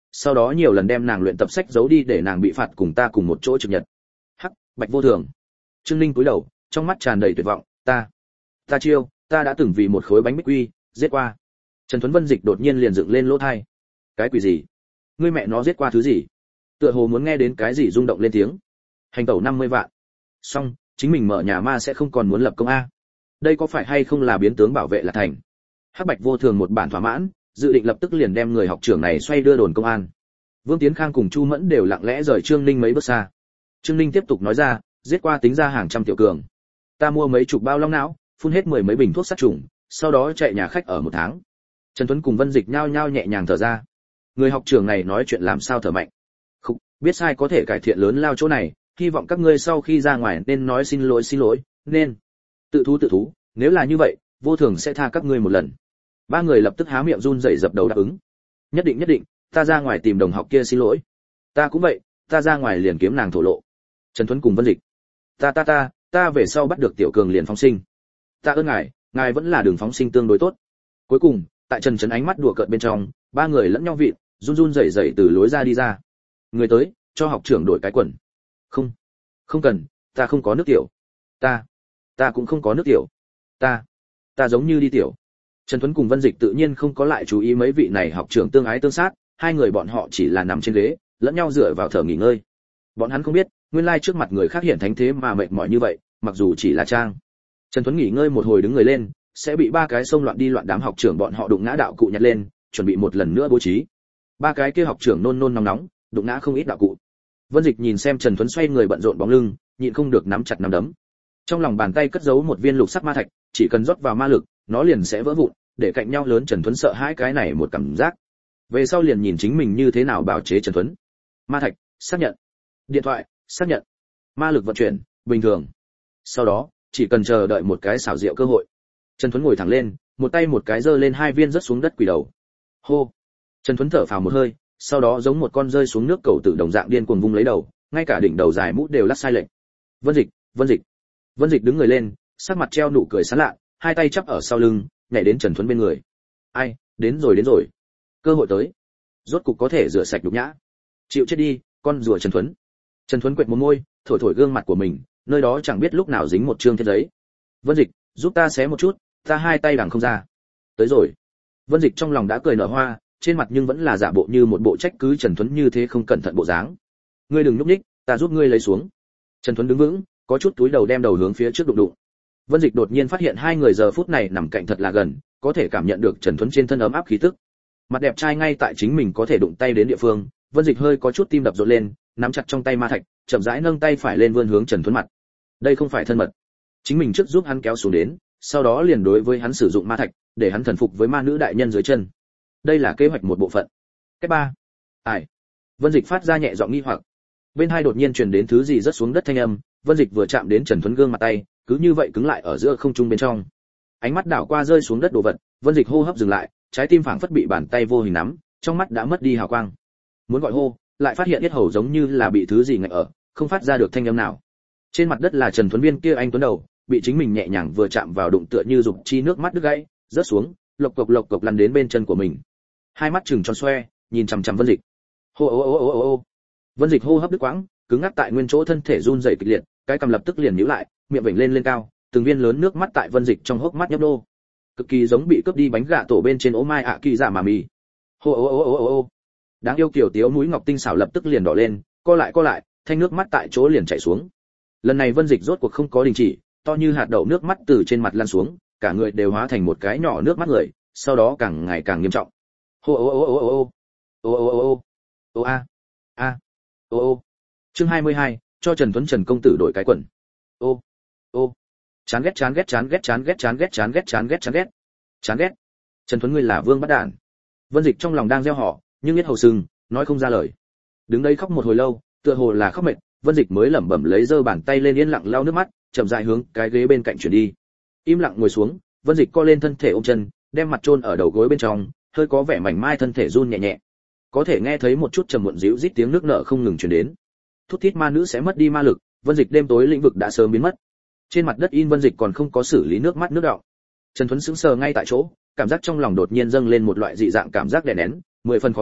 [SPEAKER 1] sau đó nhiều lần đem nàng luyện tập sách giấu đi để nàng bị phạt cùng ta cùng một chỗ trực nhật. Hắc, Bạch Vô Thường. Trương Ninh cúi đầu, trong mắt tràn đầy tuyệt vọng, ta, ta chiêu, ta đã từng vì một khối bánh bích quy, giết qua. Trần Tuấn Vân Dịch đột nhiên liền dựng lên lỗ tai. Cái quỷ gì? Ngươi mẹ nó giết qua thứ gì? Tựa hồ muốn nghe đến cái gì rung động lên tiếng. Hành tẩu năm mươi vạn. Xong, chính mình mở nhà ma sẽ không còn muốn lập công a. Đây có phải hay không là biến tướng bảo vệ là thành? Hắc Bạch Vô Thường một bản thỏa mãn, dự định lập tức liền đem người học trưởng này xoay đưa đồn công an. Vương Tiến Khang cùng Chu Mẫn đều lặng lẽ rời Trương Ninh mấy bước xa. Trương Ninh tiếp tục nói ra, giết qua tính ra hàng trăm triệu cường. Ta mua mấy chục bao long não, phun hết mười mấy bình thuốc sát trùng, sau đó chạy nhà khách ở một tháng. Trần Tuấn cùng Vân Dịch nhao nhao nhẹ nhàng thở ra. Người học trưởng này nói chuyện làm sao thở mạnh. Khục, biết sai có thể cải thiện lớn lao chỗ này, hy vọng các ngươi sau khi ra ngoài nên nói xin lỗi xin lỗi, nên tự thú tự thú, nếu là như vậy, Vô Thường sẽ tha các ngươi một lần. Ba người lập tức há miệng run rẩy dập đầu đáp ứng. Nhất định nhất định, ta ra ngoài tìm đồng học kia xin lỗi. Ta cũng vậy, ta ra ngoài liền kiếm nàng thổ lộ. Trần Tuấn cùng Vân Dịch. Ta ta ta, ta về sau bắt được Tiểu Cường liền phóng sinh. Ta ơn ngài, ngài vẫn là đường phóng sinh tương đối tốt. Cuối cùng, tại Trần Trấn ánh mắt đùa cợt bên trong, ba người lẫn nhau vịn, run run rẩy rẩy từ lối ra đi ra. Người tới, cho học trưởng đổi cái quần. Không, không cần, ta không có nước tiểu. Ta, ta cũng không có nước tiểu. Ta, ta giống như đi tiểu. Trần Tuấn cùng Vân Dịch tự nhiên không có lại chú ý mấy vị này học trưởng tương ái tương sát, hai người bọn họ chỉ là nằm trên ghế, lẫn nhau dựa vào thở nghỉ ngơi. Bọn hắn không biết, nguyên lai trước mặt người khác hiện thánh thế mà mệt mỏi như vậy, mặc dù chỉ là trang. Trần Tuấn nghỉ ngơi một hồi đứng người lên, sẽ bị ba cái xông loạn đi loạn đám học trưởng bọn họ đụng ngã đạo cụ nhặt lên, chuẩn bị một lần nữa bố trí. Ba cái kia học trưởng nôn nôn nóng nóng, đụng ngã không ít đạo cụ. Vân Dịch nhìn xem Trần Tuấn xoay người bận rộn bóng lưng, nhịn không được nắm chặt nắm đấm. Trong lòng bàn tay cất giấu một viên lục sắc ma thạch, chỉ cần rót vào ma lực, nó liền sẽ vỡ vụn, để cạnh nhau lớn Trần Tuấn sợ hãi cái này một cảm giác. Về sau liền nhìn chính mình như thế nào bào chế Trần Tuấn. Ma thạch, xác nhận. Điện thoại, xác nhận. Ma lực vận chuyển, bình thường. Sau đó, chỉ cần chờ đợi một cái xảo diệu cơ hội. Trần Tuấn ngồi thẳng lên, một tay một cái giơ lên hai viên rớt xuống đất quỷ đầu. Hô. Trần Tuấn thở phào một hơi, sau đó giống một con rơi xuống nước cầu tự đồng dạng điên cuồng vung lấy đầu, ngay cả đỉnh đầu dài mũ đều lắc sai lệch. Vân Dịch, Vân Dịch. Vân Dịch đứng người lên, sắc mặt treo nụ cười sán lạ, hai tay chắp ở sau lưng, nhảy đến Trần Tuấn bên người. Ai, đến rồi đến rồi. Cơ hội tới. Rốt cục có thể rửa sạch nhục nhã. Chịu chết đi, con rùa Trần Tuấn. Trần Tuấn quệt một môi, thổi thổi gương mặt của mình, nơi đó chẳng biết lúc nào dính một trương thiết giấy. Vân Dịch, giúp ta xé một chút, ta hai tay đằng không ra. Tới rồi. Vân Dịch trong lòng đã cười nở hoa, trên mặt nhưng vẫn là giả bộ như một bộ trách cứ Trần Tuấn như thế không cẩn thận bộ dáng. Ngươi đừng nhúc nhích, ta giúp ngươi lấy xuống. Trần Tuấn đứng vững, có chút túi đầu đem đầu hướng phía trước đụng đụng. Vân Dịch đột nhiên phát hiện hai người giờ phút này nằm cạnh thật là gần, có thể cảm nhận được Trần Tuấn trên thân ấm áp khí tức. Mặt đẹp trai ngay tại chính mình có thể đụng tay đến địa phương, Vân Dịch hơi có chút tim đập rộn lên, nắm chặt trong tay ma thạch, chậm rãi nâng tay phải lên vươn hướng Trần Tuấn mặt. Đây không phải thân mật, chính mình trước giúp hắn kéo xuống đến, sau đó liền đối với hắn sử dụng ma thạch, để hắn thần phục với ma nữ đại nhân dưới chân. Đây là kế hoạch một bộ phận. Cách ba. Ai? Vân Dịch phát ra nhẹ giọng nghi hoặc. Bên hai đột nhiên truyền đến thứ gì rớt xuống đất thanh âm, Vân Dịch vừa chạm đến Trần Tuấn gương mặt tay, cứ như vậy cứng lại ở giữa không trung bên trong. Ánh mắt đảo qua rơi xuống đất đồ vật, Vân Dịch hô hấp dừng lại, trái tim phảng phất bị bàn tay vô hình nắm, trong mắt đã mất đi hào quang. Muốn gọi hô, lại phát hiện yết hầu giống như là bị thứ gì ngạnh ở, không phát ra được thanh âm nào. Trên mặt đất là Trần Tuấn Viên kia anh tuấn đầu, bị chính mình nhẹ nhàng vừa chạm vào đụng tựa như dục chi nước mắt đứt gãy, rớt xuống, lộc cộc lộc cộc lăn đến bên chân của mình. Hai mắt trừng tròn xoe, nhìn chằm chằm Vân Dịch. Hô ô ô ô ô ô. Vân Dịch hô hấp đứt quãng, cứng ngắc tại nguyên chỗ, thân thể run rẩy kịch liệt, cái cằm lập tức liền nhíu lại, miệng vểnh lên lên cao, từng viên lớn nước mắt tại Vân Dịch trong hốc mắt nhấp đô, cực kỳ giống bị cướp đi bánh gạ tổ bên trên ố mai ạ kỳ giả mà mì. Hô ô ô ô ô ô. Đáng yêu kiểu tiếu mũi ngọc tinh xảo lập tức liền đỏ lên, co lại co lại, thanh nước mắt tại chỗ liền chảy xuống. Lần này Vân Dịch rốt cuộc không có đình chỉ, to như hạt đậu nước mắt từ trên mặt lăn xuống, cả người đều hóa thành một cái nhỏ nước mắt người, sau đó càng ngày càng nghiêm trọng. Hô ô ô ô ô ô ô ô ô ô ô a a ô ô. Chương hai mươi hai, cho Trần Tuấn Trần công tử đổi cái quần. Ô ô. Chán ghét chán ghét chán ghét chán ghét chán ghét chán ghét chán ghét chán ghét chán ghét. Trần Tuấn ngươi là vương bắt đản. Vân Dịch trong lòng đang gieo họ, nhưng biết hầu sưng, nói không ra lời. Đứng đây khóc một hồi lâu, tựa hồ là khóc mệt, Vân Dịch mới lẩm bẩm lấy giơ bàn tay lên yên lặng lau nước mắt, chậm rãi hướng cái ghế bên cạnh chuyển đi. Im lặng ngồi xuống, Vân Dịch co lên thân thể ôm chân, đem mặt chôn ở đầu gối bên trong, hơi có vẻ mảnh mai thân thể run nhẹ nhẹ. Có thể nghe thấy một chút trầm muộn ríu rít tiếng nước nở không ngừng truyền đến. Thút thít ma nữ sẽ mất đi ma lực, Vân Dịch đêm tối lĩnh vực đã sớm biến mất. Trên mặt đất in Vân Dịch còn không có xử lý nước mắt nước đọng. Trần Tuấn sững sờ ngay tại chỗ, cảm giác trong lòng đột nhiên dâng lên một loại dị dạng cảm giác đè nén, mười phần khó chịu,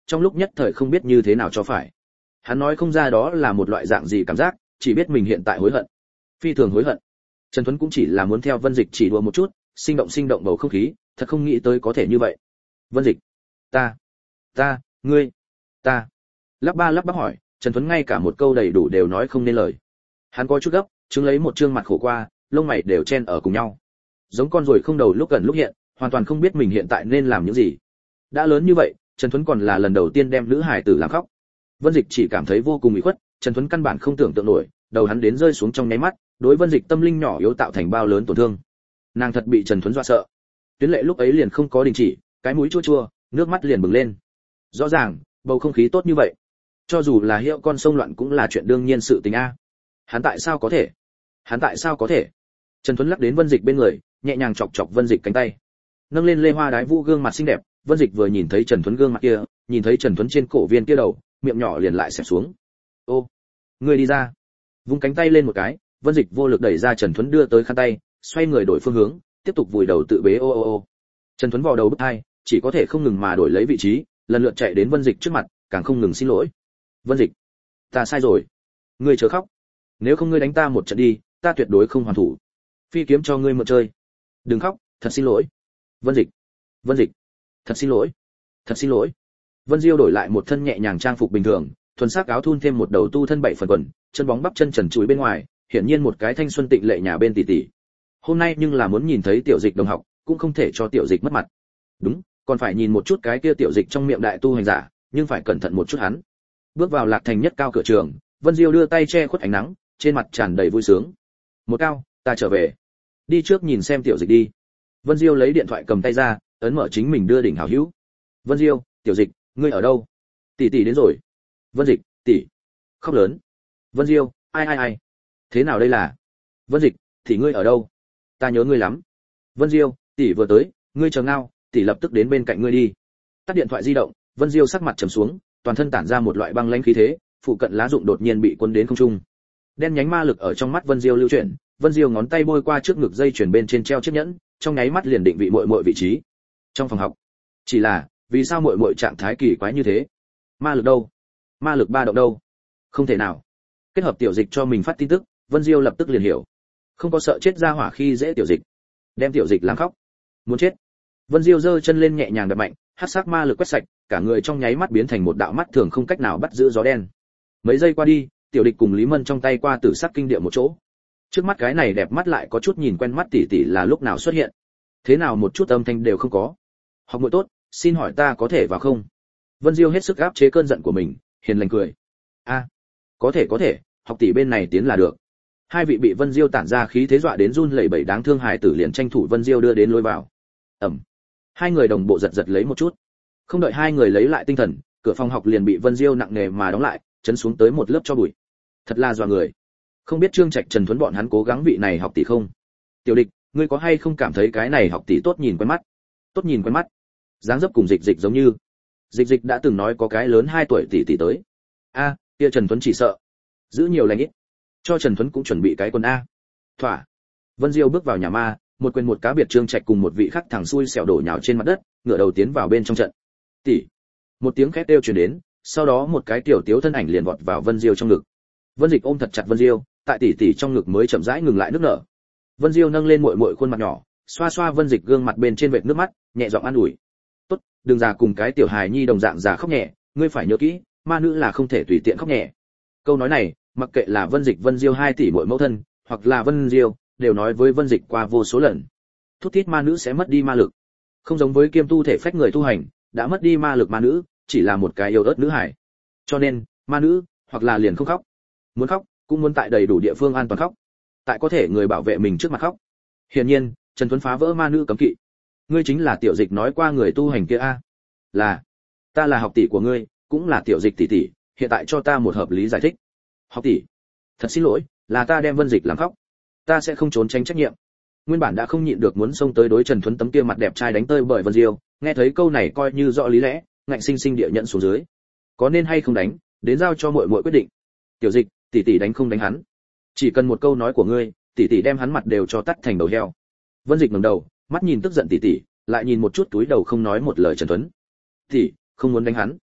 [SPEAKER 1] trong lúc nhất thời không biết như thế nào cho phải. Hắn nói không ra đó là một loại dạng gì cảm giác, chỉ biết mình hiện tại hối hận, phi thường hối hận. Trần Tuấn cũng chỉ là muốn theo Vân Dịch chỉ đùa một chút, sinh động sinh động bầu không khí, thật không nghĩ tới có thể như vậy. Vân Dịch, ta, ta, ngươi, ta. Lắp ba lắp bắp hỏi, Trần Tuấn ngay cả một câu đầy đủ đều nói không nên lời. Hắn có chút gấp, chứng lấy một trương mặt khổ qua, lông mày đều chen ở cùng nhau. Giống con ruồi không đầu lúc gần lúc hiện, hoàn toàn không biết mình hiện tại nên làm những gì. Đã lớn như vậy, Trần Tuấn còn là lần đầu tiên đem nữ hài tử làm khóc. Vân Dịch chỉ cảm thấy vô cùng ủy khuất, Trần Tuấn căn bản không tưởng tượng nổi, đầu hắn đến rơi xuống trong nháy mắt, đối Vân Dịch tâm linh nhỏ yếu tạo thành bao lớn tổn thương. Nàng thật bị Trần Tuấn dọa sợ. Tuyến lệ lúc ấy liền không có đình chỉ, cái mũi chua chua, nước mắt liền bừng lên. Rõ ràng, bầu không khí tốt như vậy, cho dù là hiệu con sông loạn cũng là chuyện đương nhiên sự tình a. Hắn tại sao có thể? Hắn tại sao có thể? Trần Tuấn lắc đến Vân Dịch bên người, nhẹ nhàng chọc chọc Vân Dịch cánh tay. Nâng lên lê hoa đái vũ gương mặt xinh đẹp, Vân Dịch vừa nhìn thấy Trần Tuấn gương mặt kia, nhìn thấy Trần Tuấn trên cổ viên kia đầu, miệng nhỏ liền lại xẹp xuống. Ô, ngươi đi ra. Vung cánh tay lên một cái, Vân Dịch vô lực đẩy ra Trần Tuấn đưa tới khăn tay, xoay người đổi phương hướng, tiếp tục vùi đầu tự bế ô ô ô. Trần Tuấn vò đầu bứt tai, chỉ có thể không ngừng mà đổi lấy vị trí, lần lượt chạy đến Vân Dịch trước mặt, càng không ngừng xin lỗi. Vân Dịch, ta sai rồi, ngươi chớ khóc, nếu không ngươi đánh ta một trận đi, ta tuyệt đối không hoàn thủ. Phi kiếm cho ngươi mượn chơi. Đừng khóc, thật xin lỗi. Vân Dịch, Vân Dịch, thật xin lỗi, thật xin lỗi. Vân Diêu đổi lại một thân nhẹ nhàng trang phục bình thường, thuần sắc áo thun thêm một đầu tu thân bảy phần quần, chân bóng bắp chân trần trụi bên ngoài, hiển nhiên một cái thanh xuân tịnh lệ nhà bên tỷ tỷ. Hôm nay nhưng là muốn nhìn thấy tiểu Dịch đồng học, cũng không thể cho tiểu Dịch mất mặt. Đúng, còn phải nhìn một chút cái kia tiểu Dịch trong miệng đại tu hành giả, nhưng phải cẩn thận một chút hắn. Bước vào Lạc Thành nhất cao cửa trường, Vân Diêu đưa tay che khuất ánh nắng, trên mặt tràn đầy vui sướng. Một cao, ta trở về. Đi trước nhìn xem tiểu Dịch đi. Vân Diêu lấy điện thoại cầm tay ra, ấn mở chính mình đưa đỉnh hảo hữu. Vân Diêu, tiểu Dịch, ngươi ở đâu? Tỷ tỷ đến rồi. Vân Dịch, tỷ. Khóc lớn. Vân Diêu, ai ai ai. Thế nào đây là? Vân Dịch, tỷ ngươi ở đâu? Ta nhớ ngươi lắm. Vân Diêu, tỷ vừa tới, ngươi chờ ngao, tỷ lập tức đến bên cạnh ngươi đi. Tắt điện thoại di động, Vân Diêu sắc mặt trầm xuống, toàn thân tản ra một loại băng lãnh khí thế, phụ cận lá rụng đột nhiên bị cuốn đến không trung. Đen nhánh ma lực ở trong mắt Vân Diêu lưu chuyển, Vân Diêu ngón tay bôi qua trước ngực dây chuyền bên trên treo chiếc nhẫn, trong nháy mắt liền định vị muội muội vị trí. Trong phòng học. Chỉ là, vì sao muội muội trạng thái kỳ quái như thế? Ma lực đâu? Ma lực ba động đâu? Không thể nào. Kết hợp tiểu Dịch cho mình phát tin tức, Vân Diêu lập tức liền hiểu. Không có sợ chết ra hỏa khi dễ tiểu Dịch, đem tiểu Dịch làm khóc. Muốn chết. Vân Diêu giơ chân lên nhẹ nhàng đập mạnh, hắc sắc ma lực quét sạch, cả người trong nháy mắt biến thành một đạo mắt thường không cách nào bắt giữ gió đen. Mấy giây qua đi, tiểu Địch cùng Lý Mân trong tay qua tử sắc kinh địa một chỗ. Trước mắt cái này đẹp mắt lại có chút nhìn quen mắt tỷ tỷ là lúc nào xuất hiện? Thế nào một chút âm thanh đều không có. Học muội tốt, xin hỏi ta có thể vào không? Vân Diêu hết sức áp chế cơn giận của mình, hiền lành cười. A, à, có thể có thể, học tỷ bên này tiến là được. Hai vị bị Vân Diêu tản ra khí thế dọa đến run lẩy bẩy đáng thương hài tử liền tranh thủ Vân Diêu đưa đến lối vào. Ẩm. Hai người đồng bộ giật giật lấy một chút. Không đợi hai người lấy lại tinh thần, cửa phòng học liền bị Vân Diêu nặng nề mà đóng lại, chấn xuống tới một lớp cho bụi. Thật là dọa người. Không biết Trương Trạch Trần Thuấn bọn hắn cố gắng vị này học tỷ không? Tiểu Địch, ngươi có hay không cảm thấy cái này học tỷ tốt nhìn quen mắt? Tốt nhìn quen mắt. Dáng dấp cùng Dịch Dịch giống như. Dịch Dịch đã từng nói có cái lớn hai tuổi tỷ tỷ tới. A, kia Trần Thuấn chỉ sợ. Giữ nhiều lành ít. Cho Trần Thuấn cũng chuẩn bị cái quần a. Thỏa. Vân Diêu bước vào nhà ma, một quên một cá biệt Trương Trạch cùng một vị khác thằng xui xẻo đổ nhào trên mặt đất, ngửa đầu tiến vào bên trong trận. Tỷ. Một tiếng khét kêu truyền đến, sau đó một cái tiểu tiếu thân ảnh liền vọt vào Vân Diêu trong ngực. Vân Dịch ôm thật chặt Vân Diêu, tại tỷ tỷ trong ngực mới chậm rãi ngừng lại nước nở. Vân Diêu nâng lên muội muội khuôn mặt nhỏ, xoa xoa Vân Dịch gương mặt bên trên vệt nước mắt, nhẹ giọng an ủi. "Tốt, đừng già cùng cái tiểu hài nhi đồng dạng già khóc nhẹ, ngươi phải nhớ kỹ, ma nữ là không thể tùy tiện khóc nhẹ." Câu nói này, mặc kệ là Vân Dịch Vân Diêu hai tỷ muội mẫu thân, hoặc là Vân Diêu, đều nói với Vân Dịch qua vô số lần. Thút thít ma nữ sẽ mất đi ma lực. Không giống với kiêm tu thể phách người tu hành, đã mất đi ma lực ma nữ, chỉ là một cái yêu ớt nữ hài. Cho nên, ma nữ, hoặc là liền không khóc. Muốn khóc, cũng muốn tại đầy đủ địa phương an toàn khóc. Tại có thể người bảo vệ mình trước mặt khóc. Hiển nhiên, Trần Tuấn phá vỡ ma nữ cấm kỵ. Ngươi chính là tiểu Dịch nói qua người tu hành kia a? Là, ta là học tỷ của ngươi, cũng là tiểu Dịch tỷ tỷ, hiện tại cho ta một hợp lý giải thích. Học tỷ, thật xin lỗi, là ta đem Vân Dịch làm khóc. Ta sẽ không trốn tránh trách nhiệm. Nguyên bản đã không nhịn được muốn xông tới đối Trần Tuấn tấm kia mặt đẹp trai đánh tơi bởi Vân Diêu, nghe thấy câu này coi như rõ lý lẽ, ngạnh sinh sinh địa nhận xuống dưới. Có nên hay không đánh, đến giao cho muội muội quyết định. Tiểu Dịch, tỷ tỷ đánh không đánh hắn? Chỉ cần một câu nói của ngươi, tỷ tỷ đem hắn mặt đều cho tắt thành đầu heo. Vân Dịch ngẩng đầu, mắt nhìn tức giận tỷ tỷ, lại nhìn một chút túi đầu không nói một lời Trần Tuấn. Tỷ, không muốn đánh hắn.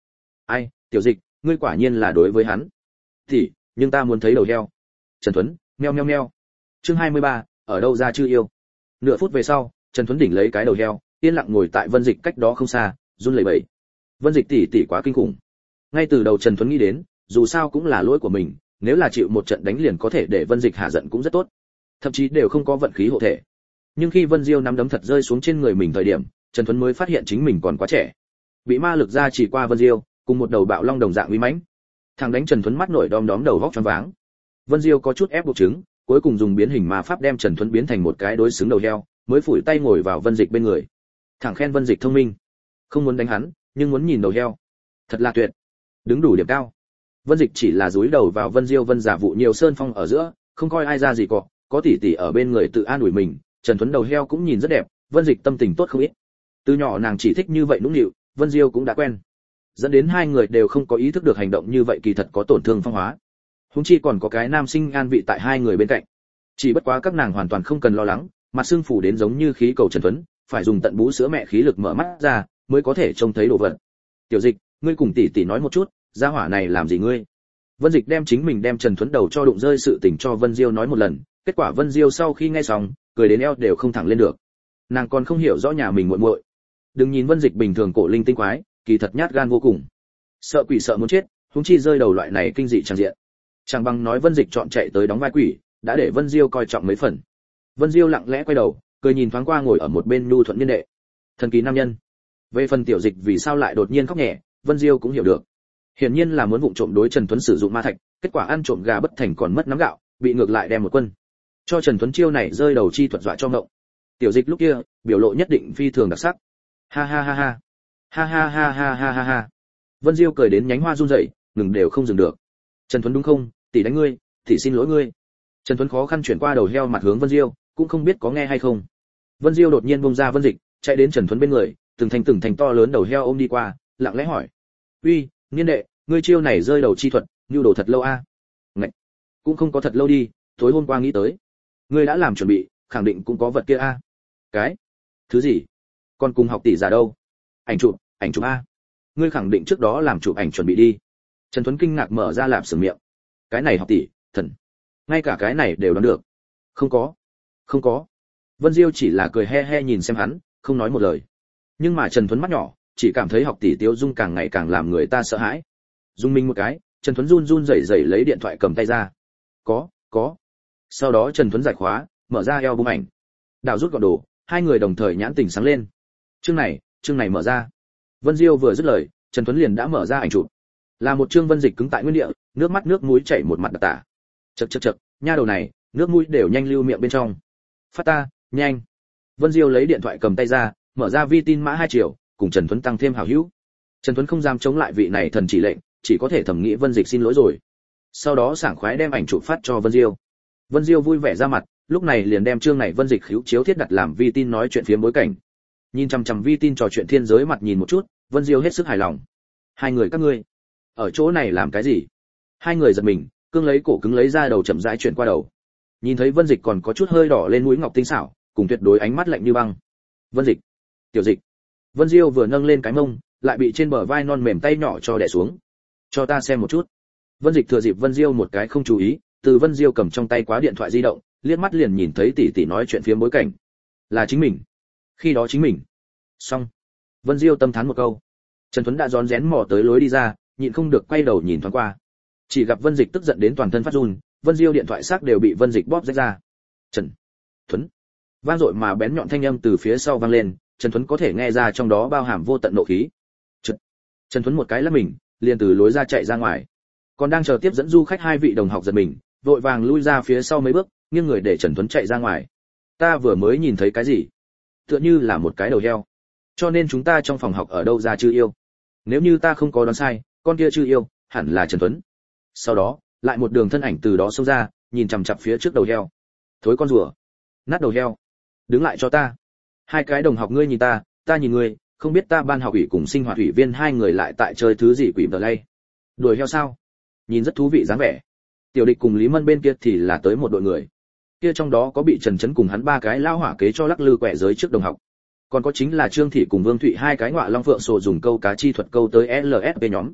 [SPEAKER 1] Ai, Tiểu Dịch, ngươi quả nhiên là đối với hắn. Thì, nhưng ta muốn thấy đầu heo. Trần Tuấn, meo meo meo. Chương hai mươi ba, ở đâu ra chưa yêu. Nửa phút về sau, Trần Tuấn đỉnh lấy cái đầu heo, yên lặng ngồi tại Vân Dịch cách đó không xa, run lẩy bẩy. Vân Dịch tỷ tỷ quá kinh khủng. Ngay từ đầu Trần Tuấn nghĩ đến, dù sao cũng là lỗi của mình, nếu là chịu một trận đánh liền có thể để Vân Dịch hạ giận cũng rất tốt. Thậm chí đều không có vận khí hộ thể. Nhưng khi Vân Diêu nắm đấm thật rơi xuống trên người mình thời điểm, Trần Tuấn mới phát hiện chính mình còn quá trẻ. Bị ma lực ra chỉ qua Vân Diêu, cùng một đầu bạo long đồng dạng uy mãnh. Thằng đánh Trần Tuấn mắt nổi đom đóm đầu vóc choáng váng. Vân Diêu có chút ép buộc chứng, cuối cùng dùng biến hình ma pháp đem Trần Tuấn biến thành một cái đối xứng đầu heo, mới phủi tay ngồi vào Vân Dịch bên người. Thẳng khen Vân Dịch thông minh, không muốn đánh hắn, nhưng muốn nhìn đầu heo. Thật là tuyệt. Đứng đủ điểm cao. Vân Dịch chỉ là dúi đầu vào Vân Diêu Vân giả vụ nhiều sơn phong ở giữa, không coi ai ra gì cọ, có tỷ tỷ ở bên người tự an ủi mình, Trần Tuấn đầu heo cũng nhìn rất đẹp, Vân Dịch tâm tình tốt không ít. Từ nhỏ nàng chỉ thích như vậy nũng nịu, Vân Diêu cũng đã quen. Dẫn đến hai người đều không có ý thức được hành động như vậy kỳ thật có tổn thương phong hóa. Huống chi còn có cái nam sinh an vị tại hai người bên cạnh. Chỉ bất quá các nàng hoàn toàn không cần lo lắng, mặt xương phủ đến giống như khí cầu Trần Tuấn, phải dùng tận bú sữa mẹ khí lực mở mắt ra, mới có thể trông thấy đồ vật. Tiểu Dịch, ngươi cùng tỷ tỷ nói một chút, gia hỏa này làm gì ngươi? Vân Dịch đem chính mình đem Trần Tuấn đầu cho đụng rơi sự tình cho Vân Diêu nói một lần, kết quả Vân Diêu sau khi nghe xong, cười đến eo đều không thẳng lên được. Nàng còn không hiểu rõ nhà mình muội muội. Đừng nhìn Vân Dịch bình thường cổ linh tinh quái, kỳ thật nhát gan vô cùng. Sợ quỷ sợ muốn chết, huống chi rơi đầu loại này kinh dị chẳng diện. Chẳng bằng nói Vân Dịch chọn chạy tới đóng vai quỷ, đã để Vân Diêu coi trọng mấy phần. Vân Diêu lặng lẽ quay đầu, cười nhìn thoáng qua ngồi ở một bên nhu thuận niên đệ. Thần kỳ nam nhân. Về phần Tiểu Dịch vì sao lại đột nhiên khóc nhẹ, Vân Diêu cũng hiểu được. Hiển nhiên là muốn vụng trộm đối Trần Tuấn sử dụng ma thạch, kết quả ăn trộm gà bất thành còn mất nắm gạo, bị ngược lại đem một quân. Cho Trần Tuấn chiêu này rơi đầu chi thuật dọa cho ngộng. Tiểu Dịch lúc kia, biểu lộ nhất định phi thường đặc sắc. Ha ha ha ha. Ha ha ha ha ha ha ha. Vân Diêu cười đến nhánh hoa run rẩy, ngừng đều không dừng được. Trần Tuấn đúng không? Tỷ đánh ngươi, tỷ xin lỗi ngươi. Trần Tuấn khó khăn chuyển qua đầu heo mặt hướng Vân Diêu, cũng không biết có nghe hay không. Vân Diêu đột nhiên buông ra Vân Dịch, chạy đến Trần Tuấn bên người, từng thành từng thành to lớn đầu heo ôm đi qua, lặng lẽ hỏi: "Uy, niên đệ, ngươi chiêu này rơi đầu chi thuật, nhu đồ thật lâu a?" À? Ngậy, cũng không có thật lâu đi, tối hôm qua nghĩ tới. Ngươi đã làm chuẩn bị, khẳng định cũng có vật kia a. À? Cái? Thứ gì? Còn cùng học tỷ giả đâu? Ảnh chụp, ảnh chụp a. Ngươi khẳng định trước đó làm chụp ảnh chuẩn bị đi. Trần Tuấn kinh ngạc mở ra lạp sừng miệng. Cái này học tỷ, thần. Ngay cả cái này đều đoán được. Không có. Không có. Vân Diêu chỉ là cười he he nhìn xem hắn, không nói một lời. Nhưng mà Trần Tuấn mắt nhỏ, chỉ cảm thấy học tỷ Tiêu Dung càng ngày càng làm người ta sợ hãi. Dung mình một cái, Trần Tuấn run run rẩy rẩy lấy điện thoại cầm tay ra. Có, có. Sau đó Trần Tuấn giải khóa, mở ra eo bung ảnh. Đào rút gọn đồ, hai người đồng thời nhãn tỉnh sáng lên. Chương này, chương này mở ra. Vân Diêu vừa dứt lời, Trần Tuấn liền đã mở ra ảnh chụp. Là một chương Vân Dịch cứng tại nguyên địa, nước mắt nước mũi chảy một mặt đặc tả. Chậc chậc chậc, nha đầu này, nước mũi đều nhanh lưu miệng bên trong. Phát ta, nhanh. Vân Diêu lấy điện thoại cầm tay ra, mở ra vi tin mã hai triệu, cùng Trần Tuấn tăng thêm hảo hữu. Trần Tuấn không dám chống lại vị này thần chỉ lệnh, chỉ có thể thầm nghĩ Vân Dịch xin lỗi rồi. Sau đó sảng khoái đem ảnh chụp phát cho Vân Diêu. Vân Diêu vui vẻ ra mặt, lúc này liền đem chương này Vân Dịch khíu chiếu thiết đặt làm vi tin nói chuyện phía bối cảnh. Nhìn chằm chằm vi tin trò chuyện thiên giới mặt nhìn một chút, Vân Diêu hết sức hài lòng. Hai người các ngươi ở chỗ này làm cái gì? Hai người giật mình, cương lấy cổ cứng lấy ra đầu chậm rãi chuyển qua đầu. Nhìn thấy Vân Dịch còn có chút hơi đỏ lên mũi ngọc tinh xảo, cùng tuyệt đối ánh mắt lạnh như băng. Vân Dịch, Tiểu Dịch. Vân Diêu vừa nâng lên cái mông, lại bị trên bờ vai non mềm tay nhỏ cho đè xuống. Cho ta xem một chút. Vân Dịch thừa dịp Vân Diêu một cái không chú ý, từ Vân Diêu cầm trong tay quá điện thoại di động, liếc mắt liền nhìn thấy tỷ tỷ nói chuyện phía bối cảnh. Là chính mình. Khi đó chính mình. Xong. Vân Diêu tâm thán một câu. Trần Tuấn đã rón rén mò tới lối đi ra, nhịn không được quay đầu nhìn thoáng qua. Chỉ gặp Vân Dịch tức giận đến toàn thân phát run, Vân Diêu điện thoại xác đều bị Vân Dịch bóp rách ra. Trần Tuấn. Vang dội mà bén nhọn thanh âm từ phía sau vang lên, Trần Tuấn có thể nghe ra trong đó bao hàm vô tận nộ khí. Trần, Trần Tuấn một cái lắc mình, liền từ lối ra chạy ra ngoài. Còn đang chờ tiếp dẫn du khách hai vị đồng học giật mình, vội vàng lui ra phía sau mấy bước, nghiêng người để Trần Tuấn chạy ra ngoài. Ta vừa mới nhìn thấy cái gì? Tựa như là một cái đầu heo. Cho nên chúng ta trong phòng học ở đâu ra chư yêu? Nếu như ta không có đoán sai, con kia chư yêu hẳn là Trần Tuấn. Sau đó, lại một đường thân ảnh từ đó xông ra, nhìn chằm chằm phía trước đầu heo. Thối con rùa, nát đầu heo, đứng lại cho ta. Hai cái đồng học ngươi nhìn ta, ta nhìn ngươi, không biết ta ban học ủy cùng sinh hoạt ủy viên hai người lại tại chơi thứ gì quỷ bờ lay. Đuổi heo sao? Nhìn rất thú vị dáng vẻ. Tiểu Địch cùng Lý Mân bên kia thì là tới một đội người. Kia trong đó có bị Trần Chấn cùng hắn ba cái lao hỏa kế cho lắc lư quẻ giới trước đồng học. Còn có chính là Trương Thị cùng Vương Thụy hai cái ngọa long phượng sồ dùng câu cá chi thuật câu tới lờ ét pê nhóm.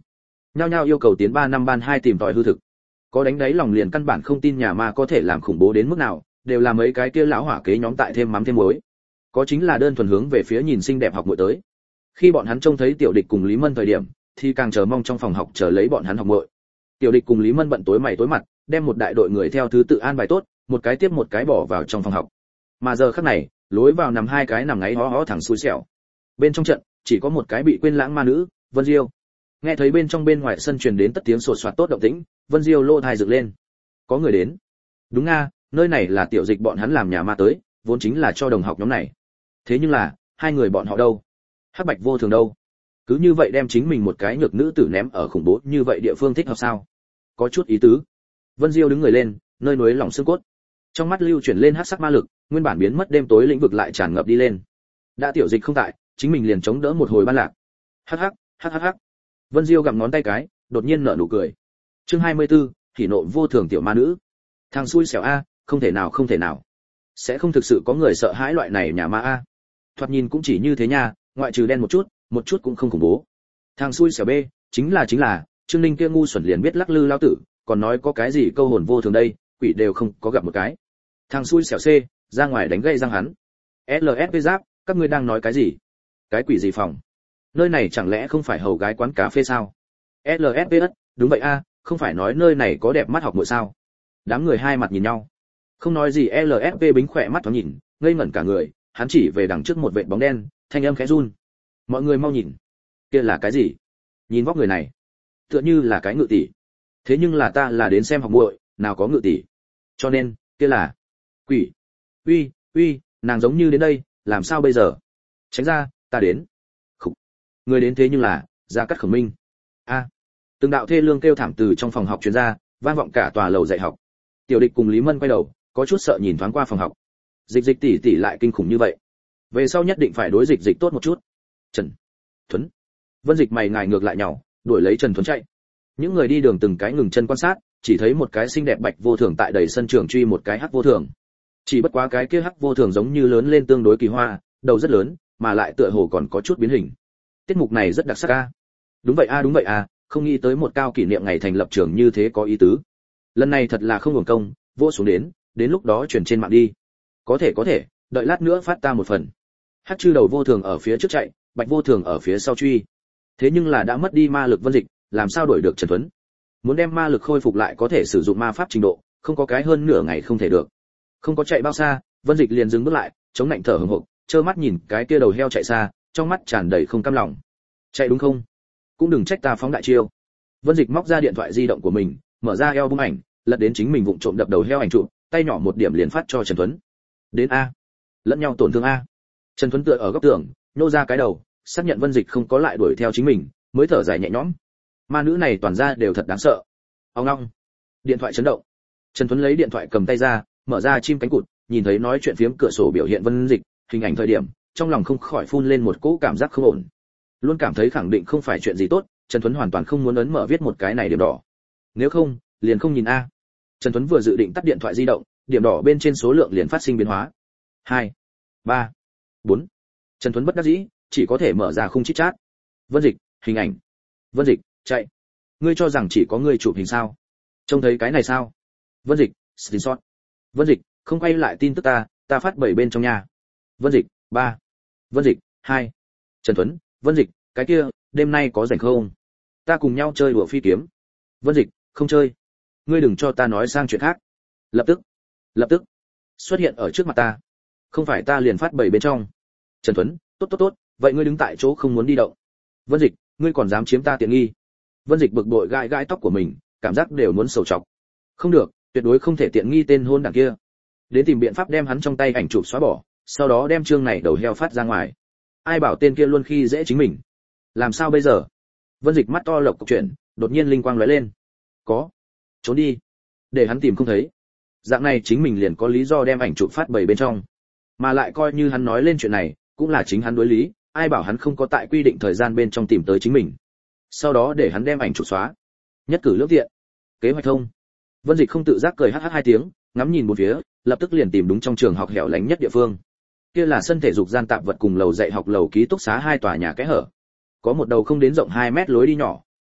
[SPEAKER 1] nhao nhao yêu cầu tiến ba năm ban hai tìm tòi hư thực. Có đánh đáy lòng liền căn bản không tin nhà ma có thể làm khủng bố đến mức nào, đều là mấy cái kia lão hỏa kế nhóm tại thêm mắm thêm muối. Có chính là đơn thuần hướng về phía nhìn xinh đẹp học muội tới. Khi bọn hắn trông thấy Tiểu Địch cùng Lý Mân thời điểm, thì càng chờ mong trong phòng học chờ lấy bọn hắn học muội. Tiểu Địch cùng Lý Mân bận tối mày tối mặt, đem một đại đội người theo thứ tự an bài tốt, một cái tiếp một cái bỏ vào trong phòng học. Mà giờ khắc này, lối vào nằm hai cái nằm ngáy hó hó thẳng xui xẻo. Bên trong trận, chỉ có một cái bị quên lãng ma nữ, Vân Diêu. Nghe thấy bên trong bên ngoài sân truyền đến tất tiếng sột soạt tốt động tĩnh, Vân Diêu lô thai dựng lên. Có người đến. Đúng nga, nơi này là Tiểu Dịch bọn hắn làm nhà ma tới, vốn chính là cho đồng học nhóm này. Thế nhưng là, hai người bọn họ đâu? Hắc Bạch Vô Thường đâu? Cứ như vậy đem chính mình một cái nhược nữ tử ném ở khủng bố như vậy địa phương thích hợp sao? Có chút ý tứ. Vân Diêu đứng người lên, nơi núi lỏng xương cốt. Trong mắt lưu chuyển lên hắc sắc ma lực, nguyên bản biến mất đêm tối lĩnh vực lại tràn ngập đi lên. Đã Tiểu Dịch không tại, chính mình liền chống đỡ một hồi ban lạc. Hắc hắc, hắc hắc hắc. Vân Diêu gặm ngón tay cái, đột nhiên nở nụ cười. Chương hai mươi tư, Hỉ nộ vô thường tiểu ma nữ. Thằng xui xẻo a, không thể nào không thể nào. Sẽ không thực sự có người sợ hãi loại này nhà ma a. Thoạt nhìn cũng chỉ như thế nha, ngoại trừ đen một chút, một chút cũng không khủng bố. Thằng xui xẻo b, chính là chính là, Trương Ninh kia ngu xuẩn liền biết lắc lư lao tử, còn nói có cái gì câu hồn vô thường đây, quỷ đều không có gặp một cái. Thằng xui xẻo C, ra ngoài đánh gây răng hắn. lờ ét vê giáp, các ngươi đang nói cái gì? Cái quỷ gì phòng? Nơi này chẳng lẽ không phải hầu gái quán cà phê sao? lờ ét vê ất, đúng vậy a, không phải nói nơi này có đẹp mắt học muội sao? Đám người hai mặt nhìn nhau. Không nói gì lờ ét vê bính khỏe mắt thoáng nhìn, ngây ngẩn cả người, hắn chỉ về đằng trước một vệt bóng đen, thanh âm khẽ run. Mọi người mau nhìn. Kia là cái gì? Nhìn vóc người này, tựa như là cái ngự tỷ. Thế nhưng là ta là đến xem học muội, nào có ngự tỷ. Cho nên, kia là quỷ. Uy, uy, nàng giống như đến đây, làm sao bây giờ? Tránh ra, ta đến. Khục. Người đến thế nhưng là Gia Cát Khổng Minh. A. Từng đạo thê lương kêu thảm từ trong phòng học truyền ra, vang vọng cả tòa lầu dạy học. Tiểu Địch cùng Lý Mân quay đầu, có chút sợ nhìn thoáng qua phòng học. Dịch Dịch tỷ tỷ lại kinh khủng như vậy. Về sau nhất định phải đối Dịch Dịch tốt một chút. Trần Thuấn. Vân Dịch mày ngài ngược lại nhàu, đuổi lấy Trần Thuấn chạy. Những người đi đường từng cái ngừng chân quan sát, chỉ thấy một cái xinh đẹp bạch vô thường tại đầy sân trường truy một cái hắc vô thường. Chỉ bất quá cái kia hắc vô thường giống như lớn lên tương đối kỳ hoa, đầu rất lớn, mà lại tựa hồ còn có chút biến hình. Tiết mục này rất đặc sắc a. Đúng vậy a, đúng vậy a, không nghĩ tới một cao kỷ niệm ngày thành lập trường như thế có ý tứ. Lần này thật là không hưởng công, vô xuống đến, đến lúc đó chuyển trên mạng đi. Có thể có thể, đợi lát nữa phát ta một phần. Hắc chư đầu vô thường ở phía trước chạy, bạch vô thường ở phía sau truy. Thế nhưng là đã mất đi ma lực Vân Dịch, làm sao đổi được Trần Tuấn? Muốn đem ma lực khôi phục lại có thể sử dụng ma pháp trình độ, không có cái hơn nửa ngày không thể được. Không có chạy bao xa, Vân Dịch liền dừng bước lại, chống lạnh thở hổn hộc, trơ mắt nhìn cái kia đầu heo chạy xa, trong mắt tràn đầy không cam lòng. Chạy đúng không? Cũng đừng trách ta phóng đại chiêu. Vân Dịch móc ra điện thoại di động của mình, mở ra eo bung ảnh, lật đến chính mình vụng trộm đập đầu heo ảnh chụp, tay nhỏ một điểm liền phát cho Trần Tuấn. Đến a, lẫn nhau tổn thương a. Trần Tuấn tựa ở góc tường, nhô ra cái đầu, xác nhận Vân Dịch không có lại đuổi theo chính mình, mới thở dài nhẹ nhõm. Ma nữ này toàn ra đều thật đáng sợ. Ông long. Điện thoại chấn động. Trần Tuấn lấy điện thoại cầm tay ra, mở ra chim cánh cụt, nhìn thấy nói chuyện phiếm cửa sổ biểu hiện Vân Dịch, hình ảnh thời điểm, trong lòng không khỏi phun lên một cỗ cảm giác không ổn. Luôn cảm thấy khẳng định không phải chuyện gì tốt, Trần Tuấn hoàn toàn không muốn ấn mở viết một cái này điểm đỏ. Nếu không, liền không nhìn a. Trần Tuấn vừa dự định tắt điện thoại di động, điểm đỏ bên trên số lượng liền phát sinh biến hóa. hai, ba, bốn. Trần Tuấn bất đắc dĩ, chỉ có thể mở ra khung chít chat. Vân Dịch, hình ảnh. Vân Dịch, chạy. Ngươi cho rằng chỉ có ngươi chụp hình sao? Trông thấy cái này sao? Vân Dịch, screenshot. Vân Dịch, không quay lại tin tức ta, ta phát bảy bên trong nhà. Vân Dịch, ba. Vân Dịch, hai. Trần Tuấn, Vân Dịch, cái kia, đêm nay có rảnh không? Ta cùng nhau chơi đùa phi kiếm. Vân Dịch, không chơi. Ngươi đừng cho ta nói sang chuyện khác. Lập tức, lập tức xuất hiện ở trước mặt ta. Không phải ta liền phát bảy bên trong. Trần Tuấn, tốt tốt tốt, vậy ngươi đứng tại chỗ không muốn đi động. Vân Dịch, ngươi còn dám chiếm ta tiện nghi. Vân Dịch bực bội gãi gãi tóc của mình, cảm giác đều muốn sầu chọc. Không được, tuyệt đối không thể tiện nghi tên hôn đảng kia. Đến tìm biện pháp đem hắn trong tay ảnh chụp xóa bỏ, sau đó đem chương này đầu heo phát ra ngoài. Ai bảo tên kia luôn khi dễ chính mình. Làm sao bây giờ? Vân Dịch mắt to lộc cục chuyển, đột nhiên linh quang lóe lên. Có. Trốn đi. Để hắn tìm không thấy. Dạng này chính mình liền có lý do đem ảnh chụp phát bày bên trong. Mà lại coi như hắn nói lên chuyện này, cũng là chính hắn đối lý, ai bảo hắn không có tại quy định thời gian bên trong tìm tới chính mình. Sau đó để hắn đem ảnh chụp xóa. Nhất cử lưỡng tiện. Kế hoạch thông. Vân Dịch không tự giác cười hắc hắc hai tiếng, ngắm nhìn một phía, lập tức liền tìm đúng trong trường học hẻo lánh nhất địa phương. Kia là sân thể dục gian tạp vật cùng lầu dạy học lầu ký túc xá hai tòa nhà kẽ hở. Có một đầu không đến rộng hai mét lối đi nhỏ,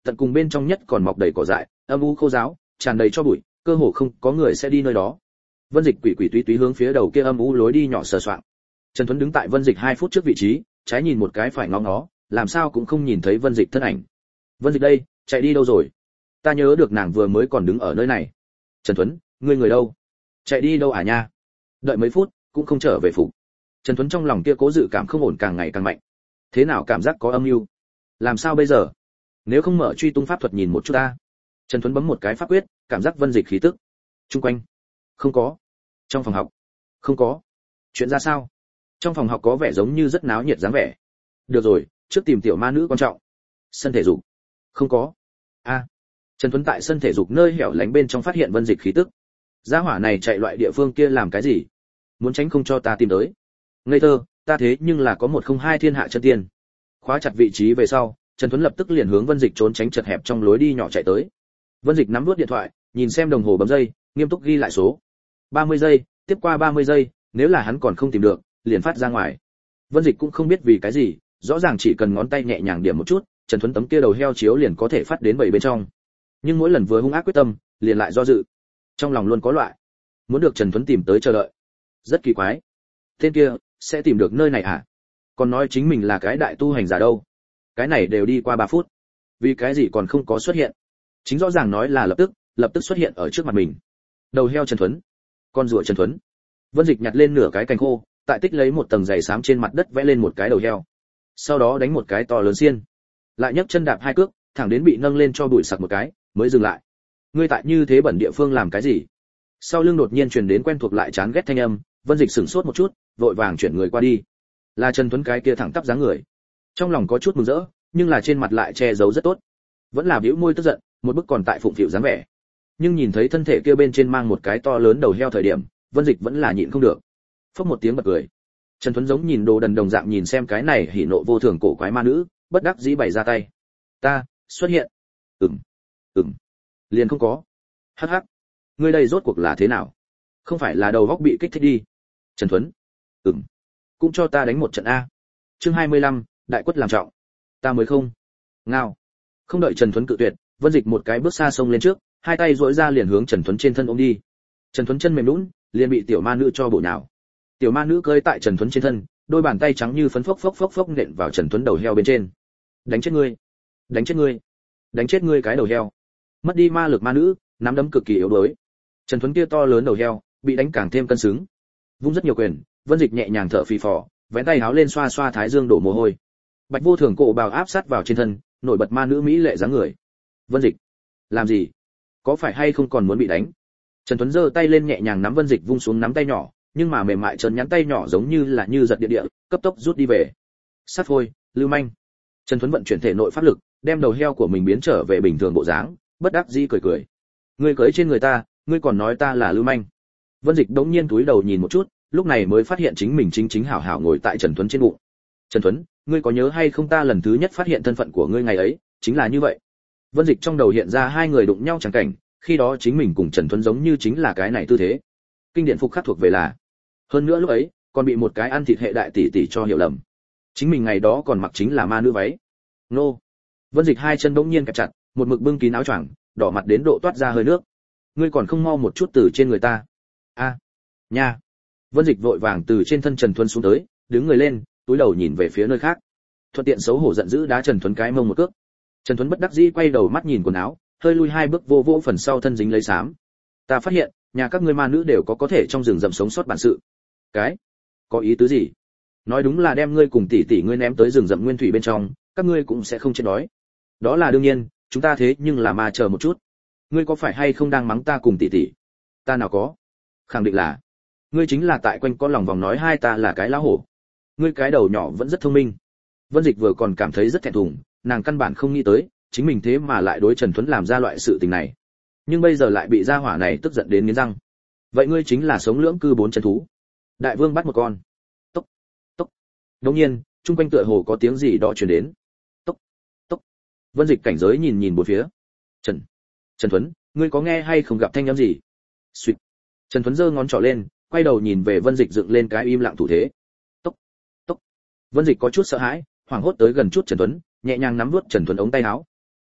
[SPEAKER 1] tận cùng bên trong nhất còn mọc đầy cỏ dại, âm u khô ráo, tràn đầy cho bụi, cơ hồ không có người sẽ đi nơi đó. Vân Dịch quỷ quỷ túy túy hướng phía đầu kia âm u lối đi nhỏ sờ soạng. Trần Tuấn đứng tại Vân Dịch hai phút trước vị trí, trái nhìn một cái phải ngó ngó, làm sao cũng không nhìn thấy Vân Dịch thân ảnh. Vân Dịch đây, chạy đi đâu rồi? Ta nhớ được nàng vừa mới còn đứng ở nơi này. Trần Tuấn, ngươi người đâu? Chạy đi đâu à nha? Đợi mấy phút, cũng không trở về phủ. Trần Tuấn trong lòng kia cố dự cảm không ổn càng ngày càng mạnh. Thế nào cảm giác có âm mưu? Làm sao bây giờ? Nếu không mở truy tung pháp thuật nhìn một chút ta. Trần Tuấn bấm một cái pháp quyết, cảm giác Vân Dịch khí tức. Trung quanh, không có. Trong phòng học, không có. Chuyện ra sao? Trong phòng học có vẻ giống như rất náo nhiệt dáng vẻ. Được rồi, trước tìm tiểu ma nữ quan trọng. Sân thể dục, không có. A. Trần Tuấn tại sân thể dục nơi hẻo lánh bên trong phát hiện Vân Dịch khí tức. Gia hỏa này chạy loại địa phương kia làm cái gì? Muốn tránh không cho ta tìm tới. Ngây thơ, ta thế nhưng là có một không hai thiên hạ chân tiên. Khóa chặt vị trí về sau, Trần Tuấn lập tức liền hướng Vân Dịch trốn tránh chật hẹp trong lối đi nhỏ chạy tới. Vân Dịch nắm nuốt điện thoại, nhìn xem đồng hồ bấm giây, nghiêm túc ghi lại số. ba mươi giây, tiếp qua ba mươi giây, nếu là hắn còn không tìm được, liền phát ra ngoài. Vân Dịch cũng không biết vì cái gì, rõ ràng chỉ cần ngón tay nhẹ nhàng điểm một chút, Trần Tuấn tấm kia đầu heo chiếu liền có thể phát đến bảy bên trong. Nhưng mỗi lần vừa hung ác quyết tâm, liền lại do dự. Trong lòng luôn có loại muốn được Trần Tuấn tìm tới chờ đợi. Rất kỳ quái. Tên kia sẽ tìm được nơi này à? Còn nói chính mình là cái đại tu hành giả đâu. Cái này đều đi qua ba phút. Vì cái gì còn không có xuất hiện? Chính rõ ràng nói là lập tức, lập tức xuất hiện ở trước mặt mình. Đầu heo Trần Tuấn, con rùa Trần Tuấn. Vân Dịch nhặt lên nửa cái cành khô, tại tích lấy một tầng giày xám trên mặt đất vẽ lên một cái đầu heo. Sau đó đánh một cái to lớn xiên. Lại nhấc chân đạp hai cước, thẳng đến bị nâng lên cho bụi sặc một cái, mới dừng lại. Ngươi tại như thế bẩn địa phương làm cái gì? Sau lưng đột nhiên truyền đến quen thuộc lại chán ghét thanh âm, Vân Dịch sửng sốt một chút, vội vàng chuyển người qua đi. Là Trần Tuấn cái kia thẳng tắp dáng người. Trong lòng có chút mừng rỡ, nhưng là trên mặt lại che giấu rất tốt. Vẫn là bĩu môi tức giận, một bức còn tại phụng phịu dáng vẻ. Nhưng nhìn thấy thân thể kia bên trên mang một cái to lớn đầu heo thời điểm, Vân Dịch vẫn là nhịn không được. Phốc một tiếng bật cười. Trần Tuấn giống nhìn đồ đần đồng dạng nhìn xem cái này hỉ nộ vô thường cổ quái ma nữ, bất đắc dĩ bày ra tay. Ta xuất hiện. Ừm. Ừm. Liền không có. Hắc hắc. Ngươi đây rốt cuộc là thế nào? Không phải là đầu góc bị kích thích đi. Trần Tuấn. Ừm. Cũng cho ta đánh một trận a. Chương hai mươi lăm, đại quất làm trọng. Ta mới không. Ngao. Không đợi Trần Tuấn cự tuyệt, Vân Dịch một cái bước xa xông lên trước, hai tay duỗi ra liền hướng Trần Tuấn trên thân ôm đi. Trần Tuấn chân mềm nhũn, liền bị tiểu ma nữ cho bổ nhào. Tiểu ma nữ cơi tại Trần Tuấn trên thân, đôi bàn tay trắng như phấn phốc phốc phốc phốc nện vào Trần Tuấn đầu heo bên trên. Đánh chết ngươi, đánh chết ngươi, đánh chết ngươi cái đầu heo. Mất đi ma lực ma nữ, nắm đấm cực kỳ yếu đuối. Trần Tuấn kia to lớn đầu heo, bị đánh càng thêm cân xứng. Vung rất nhiều quyền, Vân Dịch nhẹ nhàng thở phì phò, vén tay áo lên xoa xoa thái dương đổ mồ hôi. Bạch Vô Thường cổ bào áp sát vào trên thân, nổi bật ma nữ mỹ lệ dáng người. Vân Dịch, làm gì? Có phải hay không còn muốn bị đánh? Trần Tuấn giơ tay lên nhẹ nhàng nắm Vân Dịch vung xuống nắm tay nhỏ, nhưng mà mềm mại trơn nhắn tay nhỏ giống như là như giật điện địa, cấp tốc rút đi về. Sát phôi, lưu manh. Trần Tuấn vận chuyển thể nội pháp lực, đem đầu heo của mình biến trở về bình thường bộ dáng, bất đắc dĩ cười cười. Ngươi cưỡi trên người ta, ngươi còn nói ta là lưu manh. Vân Dịch đống nhiên cúi đầu nhìn một chút, lúc này mới phát hiện chính mình chính chính hảo hảo ngồi tại Trần Tuấn trên bụng. Trần Tuấn, ngươi có nhớ hay không ta lần thứ nhất phát hiện thân phận của ngươi ngày ấy, chính là như vậy. Vân Dịch trong đầu hiện ra hai người đụng nhau chẳng cảnh, khi đó chính mình cùng Trần Tuấn giống như chính là cái này tư thế. Kinh điển phục khắc thuộc về là. Hơn nữa lúc ấy, còn bị một cái ăn thịt hệ đại tỷ tỷ cho hiểu lầm. Chính mình ngày đó còn mặc chính là ma nữ váy. Nô. Vân Dịch hai chân bỗng nhiên kẹp chặt, một mực bưng kín áo choàng, đỏ mặt đến độ toát ra hơi nước. Ngươi còn không mau một chút từ trên người ta. A. Nha. Vân Dịch vội vàng từ trên thân Trần Tuấn xuống tới, đứng người lên, túi đầu nhìn về phía nơi khác. Thuận tiện xấu hổ giận dữ đá Trần Tuấn cái mông một cước. Trần Tuấn bất đắc dĩ quay đầu mắt nhìn quần áo, hơi lui hai bước vô vỗ phần sau thân dính lấy xám. Ta phát hiện, nhà các ngươi ma nữ đều có có thể trong rừng rậm sống sót bản sự. Cái? Có ý tứ gì? Nói đúng là đem ngươi cùng tỷ tỷ ngươi ném tới rừng rậm nguyên thủy bên trong, các ngươi cũng sẽ không chết đói. Đó là đương nhiên, chúng ta thế nhưng là ma chờ một chút. Ngươi có phải hay không đang mắng ta cùng tỷ tỷ? Ta nào có? Khẳng định là. Ngươi chính là tại quanh con lòng vòng nói hai ta là cái lão hổ. Ngươi cái đầu nhỏ vẫn rất thông minh. Vân Dịch vừa còn cảm thấy rất thẹn thùng, nàng căn bản không nghĩ tới, chính mình thế mà lại đối Trần Tuấn làm ra loại sự tình này. Nhưng bây giờ lại bị gia hỏa này tức giận đến nghiến răng. Vậy ngươi chính là sống lưỡng cư bốn chân thú. Đại vương bắt một con. Tốc, tốc. Đột nhiên, trung quanh tựa hồ có tiếng gì đó truyền đến. Tốc, tốc. Vân Dịch cảnh giới nhìn nhìn bốn phía. Trần, Trần Tuấn, ngươi có nghe hay không gặp thanh âm gì? Xuyệt. Trần Tuấn giơ ngón trỏ lên, quay đầu nhìn về Vân Dịch dựng lên cái im lặng thủ thế. Tốc, tốc. Vân Dịch có chút sợ hãi, hoảng hốt tới gần chút Trần Tuấn, nhẹ nhàng nắm vuốt Trần Tuấn ống tay áo.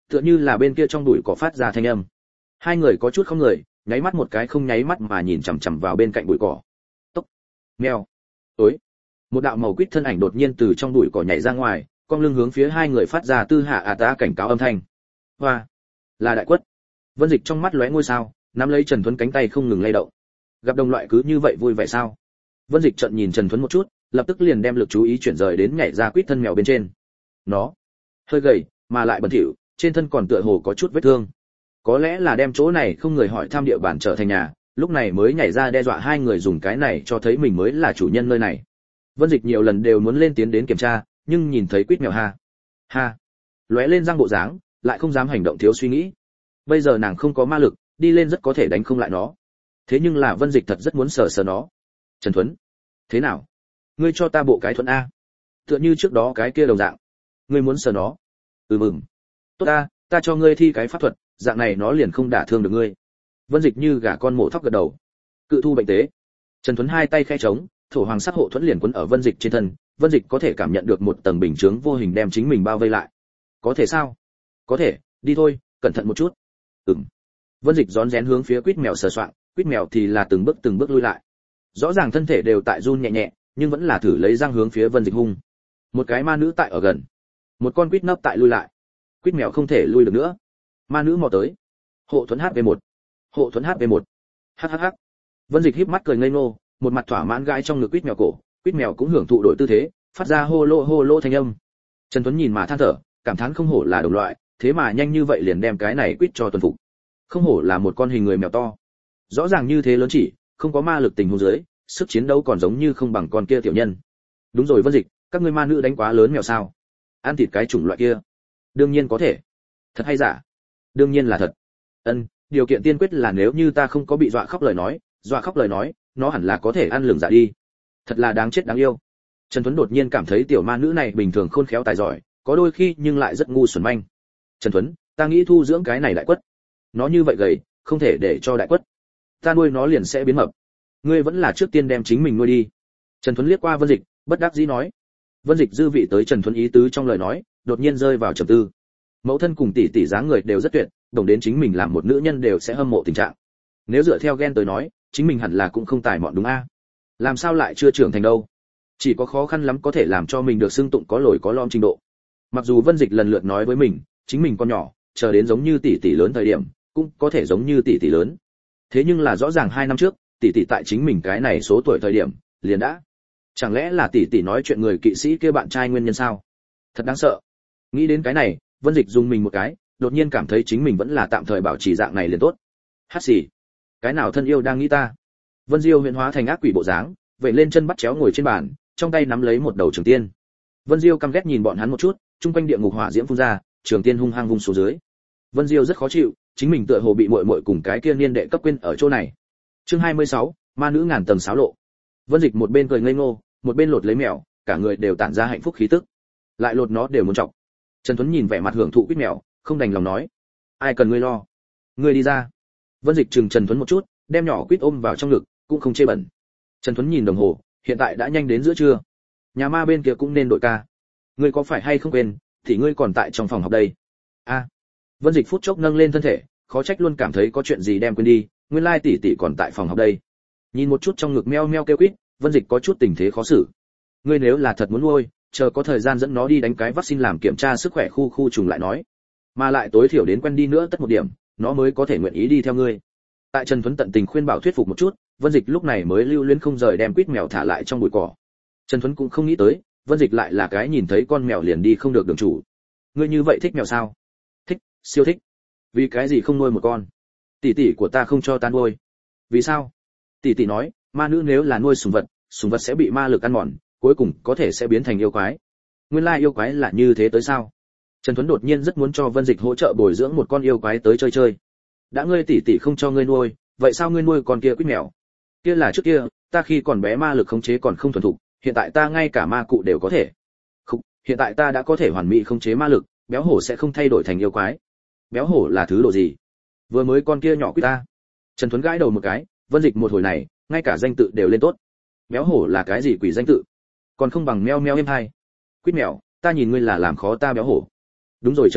[SPEAKER 1] tựa như là bên kia trong bụi cỏ phát ra thanh âm. Hai người có chút không người, nháy mắt một cái không nháy mắt mà nhìn chằm chằm vào bên cạnh bụi cỏ. Tốc, mèo, tối. Một đạo màu quýt thân ảnh đột nhiên từ trong bụi cỏ nhảy ra ngoài, cong lưng hướng phía hai người phát ra tư hạ à tá cảnh cáo âm thanh. Hoa, là đại quất. Vân Dịch trong mắt lóe ngôi sao, nắm lấy Trần Thuấn cánh tay không ngừng lay động. Gặp đồng loại cứ như vậy vui vẻ sao? Vân Dịch trợn nhìn Trần Thuấn một chút, lập tức liền đem lực chú ý chuyển rời đến nhảy ra quýt thân mèo bên trên. Nó hơi gầy, mà lại bẩn thỉu, trên thân còn tựa hồ có chút vết thương. Có lẽ là đem chỗ này không người hỏi thăm địa bàn trở thành nhà, lúc này mới nhảy ra đe dọa hai người dùng cái này cho thấy mình mới là chủ nhân nơi này. Vân Dịch nhiều lần đều muốn lên tiến đến kiểm tra, nhưng nhìn thấy quýt mèo ha ha lóe lên răng bộ dáng, lại không dám hành động thiếu suy nghĩ. Bây giờ nàng không có ma lực, đi lên rất có thể đánh không lại nó. Thế nhưng là Vân Dịch thật rất muốn sờ sờ nó. Trần Thuấn, thế nào? Ngươi cho ta bộ cái thuẫn a. Tựa như trước đó cái kia đồng dạng. Ngươi muốn sờ nó? Ừ mừng. Tốt a, ta cho ngươi thi cái pháp thuật, dạng này nó liền không đả thương được ngươi. Vân Dịch như gà con mổ thóc gật đầu. Cự thu bệnh tế. Trần Thuấn hai tay khẽ trống, thổ hoàng sắc hộ thuẫn liền quấn ở Vân Dịch trên thân, Vân Dịch có thể cảm nhận được một tầng bình chướng vô hình đem chính mình bao vây lại. Có thể sao? Có thể, đi thôi, cẩn thận một chút. Ừm. Vân Dịch rón rén hướng phía quýt mèo sờ soạng, quýt mèo thì là từng bước từng bước lui lại. Rõ ràng thân thể đều tại run nhẹ nhẹ, nhưng vẫn là thử lấy răng hướng phía Vân Dịch hung. Một cái ma nữ tại ở gần, một con quýt nấp tại lui lại. Quýt mèo không thể lui được nữa. Ma nữ mò tới. Hộ thuẫn hát pê một. Hộ thuẫn hát pê một. Hắc hắc hắc. Vân Dịch híp mắt cười ngây ngô, một mặt thỏa mãn gãi trong ngực quýt mèo cổ, quýt mèo cũng hưởng thụ đổi tư thế, phát ra hô lô hô lô thanh âm. Trần Tuấn nhìn mà than thở, cảm thán không hổ là đồng loại, thế mà nhanh như vậy liền đem cái này quýt cho tuần phục. Không hổ là một con hình người mèo to. Rõ ràng như thế lớn chỉ, không có ma lực tình huống dưới, sức chiến đấu còn giống như không bằng con kia tiểu nhân. Đúng rồi Vân Dịch, các ngươi ma nữ đánh quá lớn mèo sao? Ăn thịt cái chủng loại kia? Đương nhiên có thể. Thật hay giả? Đương nhiên là thật. Ân, điều kiện tiên quyết là nếu như ta không có bị dọa khóc lời nói, dọa khóc lời nói, nó hẳn là có thể ăn lường dạ đi. Thật là đáng chết đáng yêu. Trần Tuấn đột nhiên cảm thấy tiểu ma nữ này bình thường khôn khéo tài giỏi, có đôi khi nhưng lại rất ngu xuẩn manh. Trần Tuấn, ta nghĩ thu dưỡng cái này đại quất. Nó như vậy gầy, không thể để cho đại quất. Ta nuôi nó liền sẽ biến mập. Ngươi vẫn là trước tiên đem chính mình nuôi đi. Trần Tuấn liếc qua Vân Dịch, bất đắc dĩ nói. Vân Dịch dư vị tới Trần Tuấn ý tứ trong lời nói, đột nhiên rơi vào trầm tư. Mẫu thân cùng tỷ tỷ dáng người đều rất tuyệt, đồng đến chính mình làm một nữ nhân đều sẽ hâm mộ tình trạng. Nếu dựa theo gen tới nói, chính mình hẳn là cũng không tài mọn đúng a. Làm sao lại chưa trưởng thành đâu? Chỉ có khó khăn lắm có thể làm cho mình được xưng tụng có lồi có lõm trình độ. Mặc dù Vân Dịch lần lượt nói với mình, chính mình con nhỏ, chờ đến giống như tỷ tỷ lớn thời điểm, cũng có thể giống như tỷ tỷ lớn. Thế nhưng là rõ ràng hai năm trước, tỷ tỷ tại chính mình cái này số tuổi thời điểm, liền đã. Chẳng lẽ là tỷ tỷ nói chuyện người kỵ sĩ kia bạn trai nguyên nhân sao? Thật đáng sợ. Nghĩ đến cái này, Vân Dịch dùng mình một cái, đột nhiên cảm thấy chính mình vẫn là tạm thời bảo trì dạng này liền tốt. Hát xì. Cái nào thân yêu đang nghĩ ta? Vân Diêu huyễn hóa thành ác quỷ bộ dáng, vậy lên chân bắt chéo ngồi trên bàn, trong tay nắm lấy một đầu trường tiên. Vân Diêu căm ghét nhìn bọn hắn một chút, trung quanh địa ngục hỏa diễm phun ra, trường tiên hung hăng vung xuống dưới. Vân Diêu rất khó chịu, chính mình tựa hồ bị muội muội cùng cái kia niên đệ cấp quên ở chỗ này. Chương hai mươi sáu, ma nữ ngàn tầng xáo lộ. Vân Dịch một bên cười ngây ngô, một bên lột lấy mèo, cả người đều tản ra hạnh phúc khí tức. Lại lột nó đều muốn trọng. Trần Tuấn nhìn vẻ mặt hưởng thụ quýt mèo, không đành lòng nói: "Ai cần ngươi lo, ngươi đi ra." Vân Dịch chừng Trần Tuấn một chút, đem nhỏ quýt ôm vào trong ngực, cũng không chê bẩn. Trần Tuấn nhìn đồng hồ, hiện tại đã nhanh đến giữa trưa. Nhà ma bên kia cũng nên đội ca. Ngươi có phải hay không quên, thì ngươi còn tại trong phòng học đây. A. À. Vân Dịch phút chốc nâng lên thân thể, khó trách luôn cảm thấy có chuyện gì đem quên đi, nguyên lai tỷ tỷ còn tại phòng học đây. Nhìn một chút trong ngực meo meo kêu quýt, Vân Dịch có chút tình thế khó xử. Ngươi nếu là thật muốn nuôi, chờ có thời gian dẫn nó đi đánh cái vaccine làm kiểm tra sức khỏe khu khu trùng lại nói. Mà lại tối thiểu đến quen đi nữa tất một điểm, nó mới có thể nguyện ý đi theo ngươi. Tại Trần Tuấn tận tình khuyên bảo thuyết phục một chút, Vân Dịch lúc này mới lưu luyến không rời đem quýt mèo thả lại trong bụi cỏ. Trần Tuấn cũng không nghĩ tới, Vân Dịch lại là cái nhìn thấy con mèo liền đi không được đường chủ. Ngươi như vậy thích mèo sao? Thích, siêu thích. Vì cái gì không nuôi một con? Tỷ tỷ của ta không cho ta nuôi. Vì sao? Tỷ tỷ nói, ma nữ nếu là nuôi sủng vật, sủng vật sẽ bị ma lực ăn mòn, cuối cùng có thể sẽ biến thành yêu quái. Nguyên lai yêu quái là như thế tới sao? Trần Tuấn đột nhiên rất muốn cho Vân Dịch hỗ trợ bồi dưỡng một con yêu quái tới chơi chơi. Đã ngươi tỷ tỷ không cho ngươi nuôi, vậy sao ngươi nuôi con kia quýt mèo? Kia là trước kia, ta khi còn bé ma lực khống chế còn không thuần thục, hiện tại ta ngay cả ma cụ đều có thể. Không, hiện tại ta đã có thể hoàn mỹ khống chế ma lực, béo hổ sẽ không thay đổi thành yêu quái. Béo hổ là thứ độ gì? Vừa mới con kia nhỏ quýt ta. Trần Tuấn gãi đầu một cái, Vân Dịch một hồi này, ngay cả danh tự đều lên tốt. Béo hổ là cái gì quỷ danh tự? Còn không bằng meo meo êm hai. Quýt mèo, ta nhìn ngươi là làm khó ta béo hổ. Đúng rồi Trần Tuấn,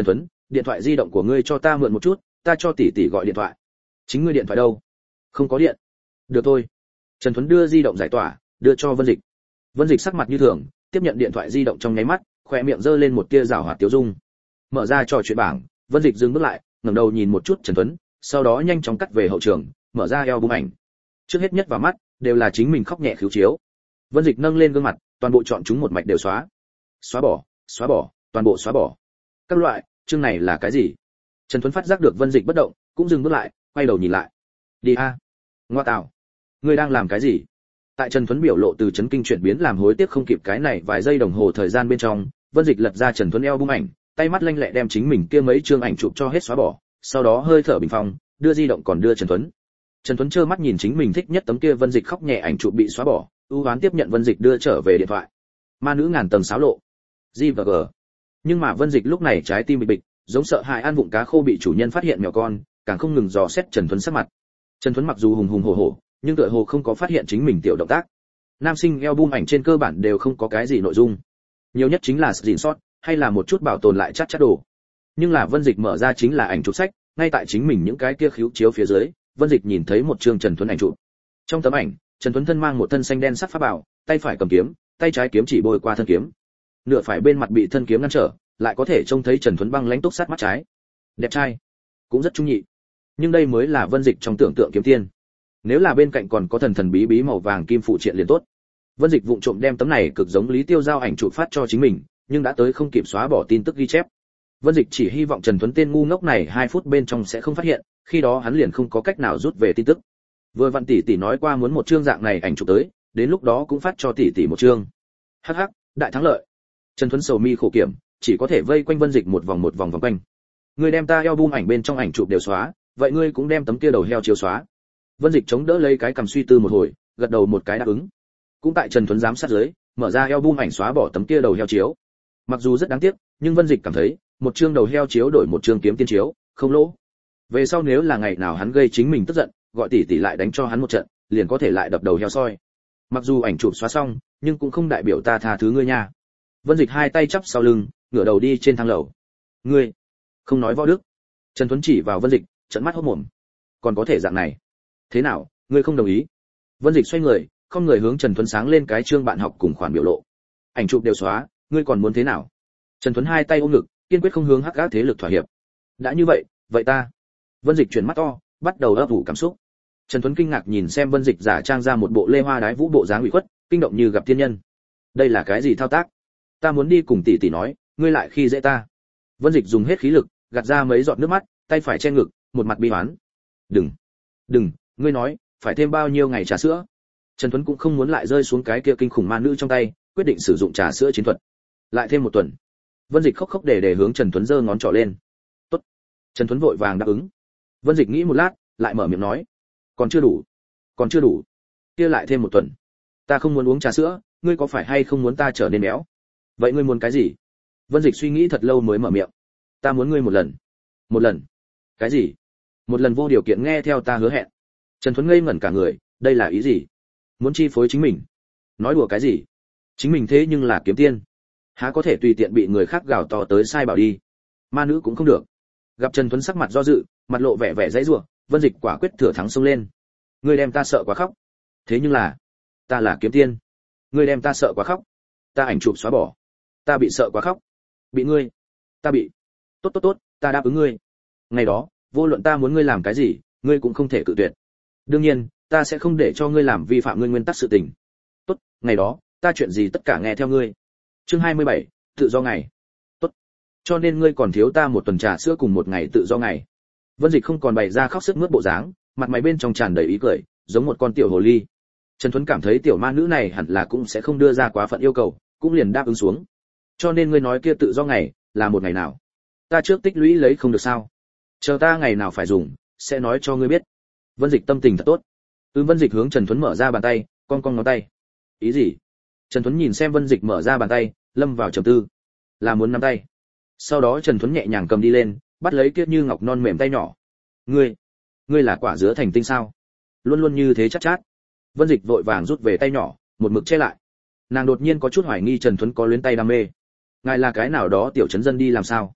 [SPEAKER 1] điện thoại di động của ngươi cho ta mượn một chút, ta cho tỷ tỷ gọi điện thoại. Chính ngươi điện thoại đâu? Không có điện. Được thôi. Trần Tuấn đưa di động giải tỏa, đưa cho Vân Dịch. Vân Dịch sắc mặt như thường, tiếp nhận điện thoại di động trong nháy mắt, khóe miệng giơ lên một tia giảo hoạt tiêu dung. Mở ra trò chuyện bảng, Vân Dịch dừng bước lại, ngẩng đầu nhìn một chút Trần Tuấn, sau đó nhanh chóng cắt về hậu trường, mở ra album ảnh. Trước hết nhất vào mắt đều là chính mình khóc nhẹ khiếu chiếu. Vân Dịch nâng lên gương mặt, toàn bộ chọn chúng một mạch đều xóa. Xóa bỏ, xóa bỏ, toàn bộ xóa bỏ. Các loại, chương này là cái gì? Trần Tuấn phát giác được Vân Dịch bất động, cũng dừng bước lại, quay đầu nhìn lại. Đi a. Ngoa tạo. Ngươi đang làm cái gì? Tại Trần Tuấn biểu lộ từ chấn kinh chuyển biến làm hối tiếc không kịp cái này vài giây đồng hồ thời gian bên trong, Vân Dịch lật ra Trần Tuấn album ảnh, tay mắt lanh lẹ đem chính mình kia mấy chương ảnh chụp cho hết xóa bỏ, sau đó hơi thở bình phong, đưa di động còn đưa Trần Tuấn. Trần Tuấn trơ mắt nhìn chính mình thích nhất tấm kia Vân Dịch khóc nhẹ ảnh chụp bị xóa bỏ, ưu hoán tiếp nhận Vân Dịch đưa trở về điện thoại. Ma nữ ngàn tầng xáo lộ. G và G. Nhưng mà Vân Dịch lúc này trái tim bị bịch, giống sợ hãi ăn vụng cá khô bị chủ nhân phát hiện mèo con, càng không ngừng dò xét Trần Tuấn sắc mặt. Trần Tuấn mặc dù hùng hùng hổ hổ, nhưng tựa hồ không có phát hiện chính mình tiểu động tác. Nam sinh album ảnh trên cơ bản đều không có cái gì nội dung, nhiều nhất chính là screenshot hay là một chút bảo tồn lại chat chat đồ. Nhưng là Vân Dịch mở ra chính là ảnh chụp sách, ngay tại chính mình những cái kia khíu chiếu phía dưới, Vân Dịch nhìn thấy một chương Trần Tuấn ảnh chụp. Trong tấm ảnh, Trần Tuấn thân mang một thân xanh đen sắc pháp bảo, tay phải cầm kiếm, tay trái kiếm chỉ bôi qua thân kiếm. Nửa phải bên mặt bị thân kiếm ngăn trở, lại có thể trông thấy Trần Tuấn băng lãnh túc sát mắt trái. Đẹp trai, cũng rất trung nhị. Nhưng đây mới là Vân Dịch trong tưởng tượng kiếm tiên. Nếu là bên cạnh còn có thần thần bí bí màu vàng kim phụ triện liền tốt. Vân Dịch vụng trộm đem tấm này cực giống Lý Tiêu Giao ảnh chụp phát cho chính mình, nhưng đã tới không kịp xóa bỏ tin tức ghi chép. Vân Dịch chỉ hy vọng Trần Tuấn tên ngu ngốc này hai phút bên trong sẽ không phát hiện, khi đó hắn liền không có cách nào rút về tin tức. Vừa Văn tỷ tỷ nói qua muốn một chương dạng này ảnh chụp tới, đến lúc đó cũng phát cho tỷ tỷ một chương. Hắc hắc, đại thắng lợi. Trần Tuấn sầu mi khổ kiểm, chỉ có thể vây quanh Vân Dịch một vòng một vòng vòng quanh. Ngươi đem ta album ảnh bên trong ảnh chụp đều xóa, vậy ngươi cũng đem tấm kia đầu heo chiếu xóa. Vân Dịch chống đỡ lấy cái cầm suy tư một hồi, gật đầu một cái đáp ứng. Cũng tại Trần Tuấn giám sát dưới, mở ra album ảnh xóa bỏ tấm kia đầu heo chiếu. Mặc dù rất đáng tiếc, nhưng Vân Dịch cảm thấy, một chương đầu heo chiếu đổi một chương kiếm tiên chiếu, không lỗ. Về sau nếu là ngày nào hắn gây chính mình tức giận, gọi tỷ tỷ lại đánh cho hắn một trận, liền có thể lại đập đầu heo soi. Mặc dù ảnh chụp xóa xong, nhưng cũng không đại biểu ta tha thứ ngươi nha. Vân Dịch hai tay chắp sau lưng, ngửa đầu đi trên thang lầu. Ngươi, không nói võ đức. Trần Tuấn chỉ vào Vân Dịch, trợn mắt hốt mồm. Còn có thể dạng này? Thế nào, ngươi không đồng ý? Vân Dịch xoay người, không người hướng Trần Tuấn sáng lên cái chương bạn học cùng khoản biểu lộ. Ảnh chụp đều xóa, ngươi còn muốn thế nào? Trần Tuấn hai tay ôm ngực, kiên quyết không hướng hắc ác thế lực thỏa hiệp. Đã như vậy, vậy ta. Vân Dịch chuyển mắt to, bắt đầu ấp ủ cảm xúc. Trần Tuấn kinh ngạc nhìn xem Vân Dịch giả trang ra một bộ lê hoa đái vũ bộ dáng ủy khuất, kinh động như gặp thiên nhân. Đây là cái gì thao tác? Ta muốn đi cùng tỷ tỷ nói, ngươi lại khi dễ ta. Vân Dịch dùng hết khí lực, gạt ra mấy giọt nước mắt, tay phải che ngực, một mặt bi hoán. Đừng, đừng, ngươi nói, phải thêm bao nhiêu ngày trà sữa? Trần Tuấn cũng không muốn lại rơi xuống cái kia kinh khủng ma nữ trong tay, quyết định sử dụng trà sữa chiến thuật. Lại thêm một tuần. Vân Dịch khóc khóc để để hướng Trần Tuấn giơ ngón trỏ lên. Tốt. Trần Tuấn vội vàng đáp ứng. Vân Dịch nghĩ một lát, lại mở miệng nói, còn chưa đủ, còn chưa đủ. Kia lại thêm một tuần. Ta không muốn uống trà sữa, ngươi có phải hay không muốn ta trở nên béo? Vậy ngươi muốn cái gì? Vân Dịch suy nghĩ thật lâu mới mở miệng. Ta muốn ngươi một lần. Một lần? Cái gì? Một lần vô điều kiện nghe theo ta hứa hẹn. Trần Tuấn ngây ngẩn cả người, đây là ý gì? Muốn chi phối chính mình? Nói đùa cái gì? Chính mình thế nhưng là kiếm tiên, há có thể tùy tiện bị người khác gào to tới sai bảo đi. Ma nữ cũng không được. Gặp Trần Tuấn sắc mặt do dự, mặt lộ vẻ vẻ dãy rủa, Vân Dịch quả quyết thừa thắng xông lên. Ngươi đem ta sợ quá khóc. Thế nhưng là, ta là kiếm tiên. Ngươi đem ta sợ quá khóc. Ta ảnh chụp xóa bỏ. Ta bị sợ quá khóc. Bị ngươi. Ta bị. Tốt tốt tốt, ta đáp ứng ngươi. Ngày đó, vô luận ta muốn ngươi làm cái gì, ngươi cũng không thể cự tuyệt. Đương nhiên, ta sẽ không để cho ngươi làm vi phạm ngươi nguyên tắc sự tình. Tốt, ngày đó, ta chuyện gì tất cả nghe theo ngươi. Chương hai mươi bảy, tự do ngày. Tốt. Cho nên ngươi còn thiếu ta một tuần trà sữa cùng một ngày tự do ngày. Vân Dịch không còn bày ra khóc sức mướt bộ dáng, mặt mày bên trong tràn đầy ý cười, giống một con tiểu hồ ly. Trần Tuấn cảm thấy tiểu ma nữ này hẳn là cũng sẽ không đưa ra quá phận yêu cầu, cũng liền đáp ứng xuống. Cho nên ngươi nói kia tự do ngày là một ngày nào? Ta trước tích lũy lấy không được sao? Chờ ta ngày nào phải dùng, sẽ nói cho ngươi biết. Vân Dịch tâm tình thật tốt. Ưm Vân Dịch hướng Trần Tuấn mở ra bàn tay, cong cong ngón tay. Ý gì? Trần Tuấn nhìn xem Vân Dịch mở ra bàn tay, lâm vào trầm tư. Là muốn nắm tay. Sau đó Trần Tuấn nhẹ nhàng cầm đi lên, bắt lấy kia như ngọc non mềm tay nhỏ. Ngươi, ngươi là quả dứa thành tinh sao? Luôn luôn như thế chắc chát, chát. Vân Dịch vội vàng rút về tay nhỏ, một mực che lại. Nàng đột nhiên có chút hoài nghi Trần Tuấn có luyến tay đam mê. Ngài là cái nào đó tiểu trấn dân đi làm sao?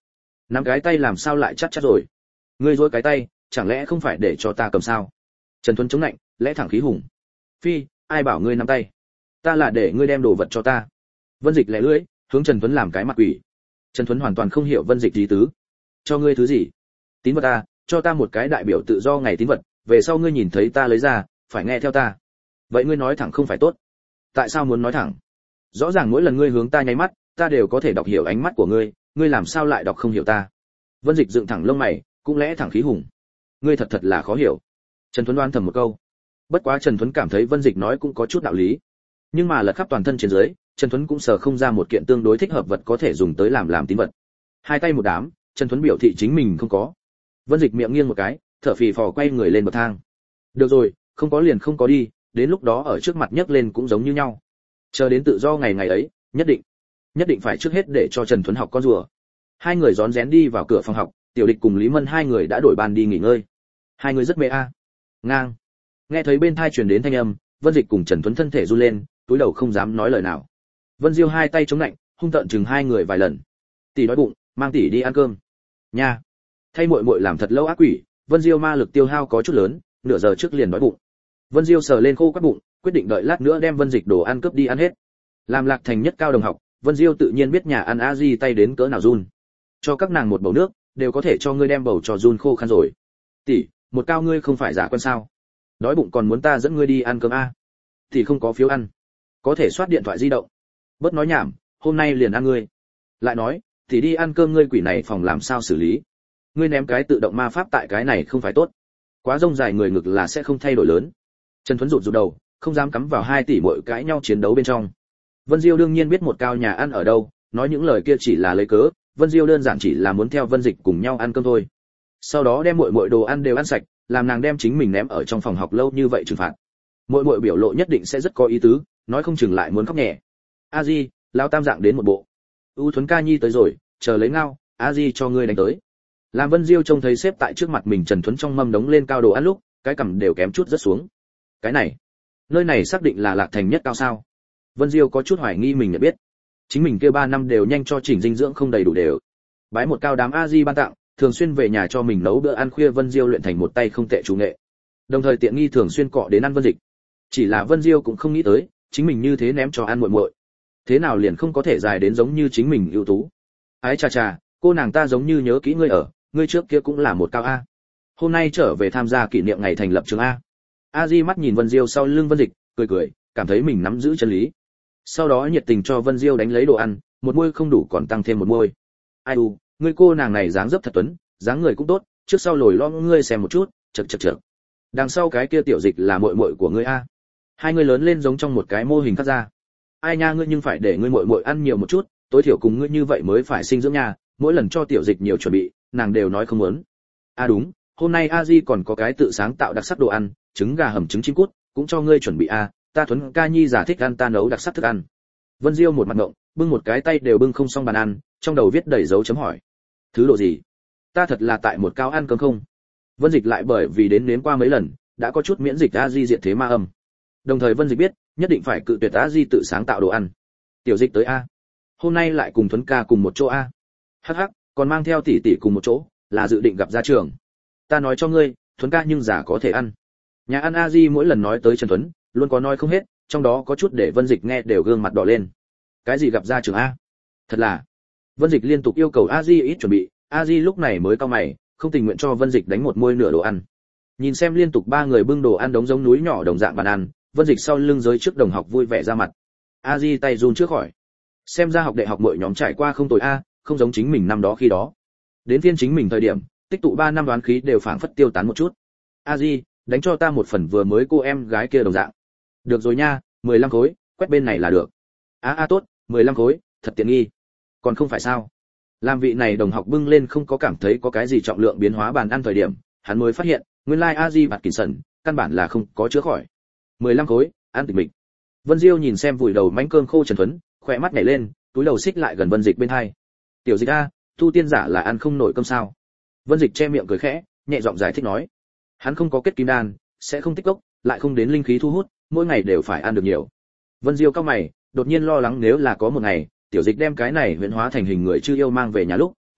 [SPEAKER 1] Nắm cái tay làm sao lại chắc chắc rồi? Ngươi dối cái tay, chẳng lẽ không phải để cho ta cầm sao? Trần Tuấn chống lạnh, lẽ thẳng khí hùng. Phi, ai bảo ngươi nắm tay? Ta là để ngươi đem đồ vật cho ta. Vân Dịch lẻ lưỡi, hướng Trần Tuấn làm cái mặt quỷ. Trần Tuấn hoàn toàn không hiểu Vân Dịch ý tứ. Cho ngươi thứ gì? Tín vật ta, cho ta một cái đại biểu tự do ngày tín vật, về sau ngươi nhìn thấy ta lấy ra, phải nghe theo ta. Vậy ngươi nói thẳng không phải tốt? Tại sao muốn nói thẳng? Rõ ràng mỗi lần ngươi hướng ta nháy mắt, ta đều có thể đọc hiểu ánh mắt của ngươi, ngươi làm sao lại đọc không hiểu ta? Vân Dịch dựng thẳng lông mày, cũng lẽ thẳng khí hùng. Ngươi thật thật là khó hiểu. Trần Tuấn đoán thầm một câu. Bất quá Trần Tuấn cảm thấy Vân Dịch nói cũng có chút đạo lý. Nhưng mà lật khắp toàn thân trên dưới, Trần Tuấn cũng sờ không ra một kiện tương đối thích hợp vật có thể dùng tới làm làm tín vật. Hai tay một đám, Trần Tuấn biểu thị chính mình không có. Vân Dịch miệng nghiêng một cái, thở phì phò quay người lên bậc thang. Được rồi, không có liền không có đi, đến lúc đó ở trước mặt nhấc lên cũng giống như nhau. Chờ đến tự do ngày ngày ấy, nhất định, nhất định phải trước hết để cho Trần Tuấn học con rùa. Hai người rón rén đi vào cửa phòng học, Tiểu Địch cùng Lý Mân hai người đã đổi ban đi nghỉ ngơi. Hai người rất mê a. Ngang. Nghe thấy bên tai truyền đến thanh âm, Vân Dịch cùng Trần Tuấn thân thể run lên, túi đầu không dám nói lời nào. Vân Diêu hai tay chống lạnh, hung tợn chừng hai người vài lần. Tỷ đói bụng, mang tỷ đi ăn cơm. Nha. Thay muội muội làm thật lâu ác quỷ, Vân Diêu ma lực tiêu hao có chút lớn, nửa giờ trước liền đói bụng. Vân Diêu sờ lên khô quắt bụng, quyết định đợi lát nữa đem Vân Dịch đồ ăn cướp đi ăn hết. Làm Lạc Thành nhất cao đồng học, Vân Diêu tự nhiên biết nhà ăn a di tay đến cỡ nào run. Cho các nàng một bầu nước, đều có thể cho ngươi đem bầu cho run khô khăn rồi. Tỷ, một cao ngươi không phải giả quân sao? Đói bụng còn muốn ta dẫn ngươi đi ăn cơm a? Thì không có phiếu ăn, có thể soát điện thoại di động. Bớt nói nhảm, hôm nay liền ăn ngươi. Lại nói, thì đi ăn cơm ngươi quỷ này phòng làm sao xử lý? Ngươi ném cái tự động ma pháp tại cái này không phải tốt. Quá rông dài người ngực là sẽ không thay đổi lớn. Trần Thuấn rụt rụt đầu, không dám cắm vào hai tỷ muội cãi nhau chiến đấu bên trong. Vân Diêu đương nhiên biết một cao nhà ăn ở đâu, nói những lời kia chỉ là lấy cớ, Vân Diêu đơn giản chỉ là muốn theo Vân Dịch cùng nhau ăn cơm thôi. Sau đó đem muội muội đồ ăn đều ăn sạch, làm nàng đem chính mình ném ở trong phòng học lâu như vậy trừng phạt. Muội muội biểu lộ nhất định sẽ rất có ý tứ, nói không chừng lại muốn khóc nhẹ. A Di, lão tam dạng đến một bộ. U Thuấn ca nhi tới rồi, chờ lấy ngao, A Di cho ngươi đánh tới. Làm Vân Diêu trông thấy xếp tại trước mặt mình Trần Thuấn trong mâm đống lên cao đồ ăn lúc, cái cằm đều kém chút rất xuống. Cái này, nơi này xác định là Lạc Thành nhất cao sao? Vân Diêu có chút hoài nghi mình nhận biết. Chính mình kia ba năm đều nhanh cho chỉnh dinh dưỡng không đầy đủ đều. Bái một cao đám A Di ban tặng, thường xuyên về nhà cho mình nấu bữa ăn khuya, Vân Diêu luyện thành một tay không tệ chủ nghệ. Đồng thời tiện nghi thường xuyên cọ đến ăn Vân Dịch. Chỉ là Vân Diêu cũng không nghĩ tới, chính mình như thế ném cho ăn muội muội. Thế nào liền không có thể dài đến giống như chính mình ưu tú. Ái chà chà, cô nàng ta giống như nhớ kỹ ngươi ở, ngươi trước kia cũng là một cao a. Hôm nay trở về tham gia kỷ niệm ngày thành lập trường a. A Di mắt nhìn Vân Diêu sau lưng Vân Dịch, cười cười, cảm thấy mình nắm giữ chân lý. Sau đó nhiệt tình cho Vân Diêu đánh lấy đồ ăn, một muôi không đủ còn tăng thêm một muôi. Ai u, ngươi cô nàng này dáng dấp thật tuấn, dáng người cũng tốt, trước sau lồi lõm ngươi xem một chút, chậc chậc chậc. Đằng sau cái kia tiểu Dịch là muội muội của ngươi a. Hai người lớn lên giống trong một cái mô hình cắt ra. Ai nha, ngươi nhưng phải để ngươi muội muội ăn nhiều một chút, tối thiểu cùng ngươi như vậy mới phải sinh dưỡng nha, mỗi lần cho tiểu Dịch nhiều chuẩn bị, nàng đều nói không muốn. À đúng, hôm nay A Di còn có cái tự sáng tạo đặc sắc đồ ăn, trứng gà hầm trứng chim cút, cũng cho ngươi chuẩn bị a, ta Thuấn ca nhi giả thích ăn ta nấu đặc sắc thức ăn. Vân Diêu một mặt ngộng, bưng một cái tay đều bưng không xong bàn ăn, trong đầu viết đầy dấu chấm hỏi. Thứ độ gì? Ta thật là tại một cao ăn cơm không? Vân Dịch lại bởi vì đến nếm qua mấy lần, đã có chút miễn dịch A Di diện thế ma âm. Đồng thời Vân Dịch biết, nhất định phải cự tuyệt A Di tự sáng tạo đồ ăn. Tiểu Dịch tới a. Hôm nay lại cùng Thuấn ca cùng một chỗ a. Hắc hắc, còn mang theo tỷ tỷ cùng một chỗ, là dự định gặp gia trưởng. Ta nói cho ngươi, Thuấn ca nhưng giả có thể ăn. Nhà ăn A Di mỗi lần nói tới Trần Tuấn, luôn có nói không hết, trong đó có chút để Vân Dịch nghe đều gương mặt đỏ lên. Cái gì gặp gia trưởng a? Thật là. Vân Dịch liên tục yêu cầu A Di ít chuẩn bị, A Di lúc này mới cau mày, không tình nguyện cho Vân Dịch đánh một muôi nửa đồ ăn. Nhìn xem liên tục ba người bưng đồ ăn đống giống núi nhỏ đồng dạng bàn ăn, Vân Dịch sau lưng giới trước đồng học vui vẻ ra mặt. A Di tay run trước khỏi. Xem ra học đại học mỗi nhóm trải qua không tồi a, không giống chính mình năm đó khi đó. Đến phiên chính mình thời điểm, tích tụ ba năm đoán khí đều phảng phất tiêu tán một chút. A Di, đánh cho ta một phần vừa mới cô em gái kia đồng dạng. Được rồi nha, mười lăm khối, quét bên này là được. A a tốt, mười lăm khối, thật tiện nghi. Còn không phải sao? Làm vị này đồng học bưng lên không có cảm thấy có cái gì trọng lượng biến hóa bàn ăn thời điểm, hắn mới phát hiện, nguyên lai like A Di bạt kỉnh sẩn, căn bản là không có chữa khỏi. mười lăm khối, ăn tịch mịch. Vân Diêu nhìn xem vùi đầu mánh cơm khô Trần Tuấn, khỏe mắt nhảy lên, túi đầu xích lại gần Vân Dịch bên hai. Tiểu Dịch a, tu tiên giả là ăn không nổi cơm sao? Vân Dịch che miệng cười khẽ, nhẹ giọng giải thích nói, hắn không có kết kim đan, sẽ không tích cốc, lại không đến linh khí thu hút, mỗi ngày đều phải ăn được nhiều. Vân Diêu cao mày, đột nhiên lo lắng nếu là có một ngày, Tiểu Dịch đem cái này huyễn hóa thành hình người chưa yêu mang về nhà lúc,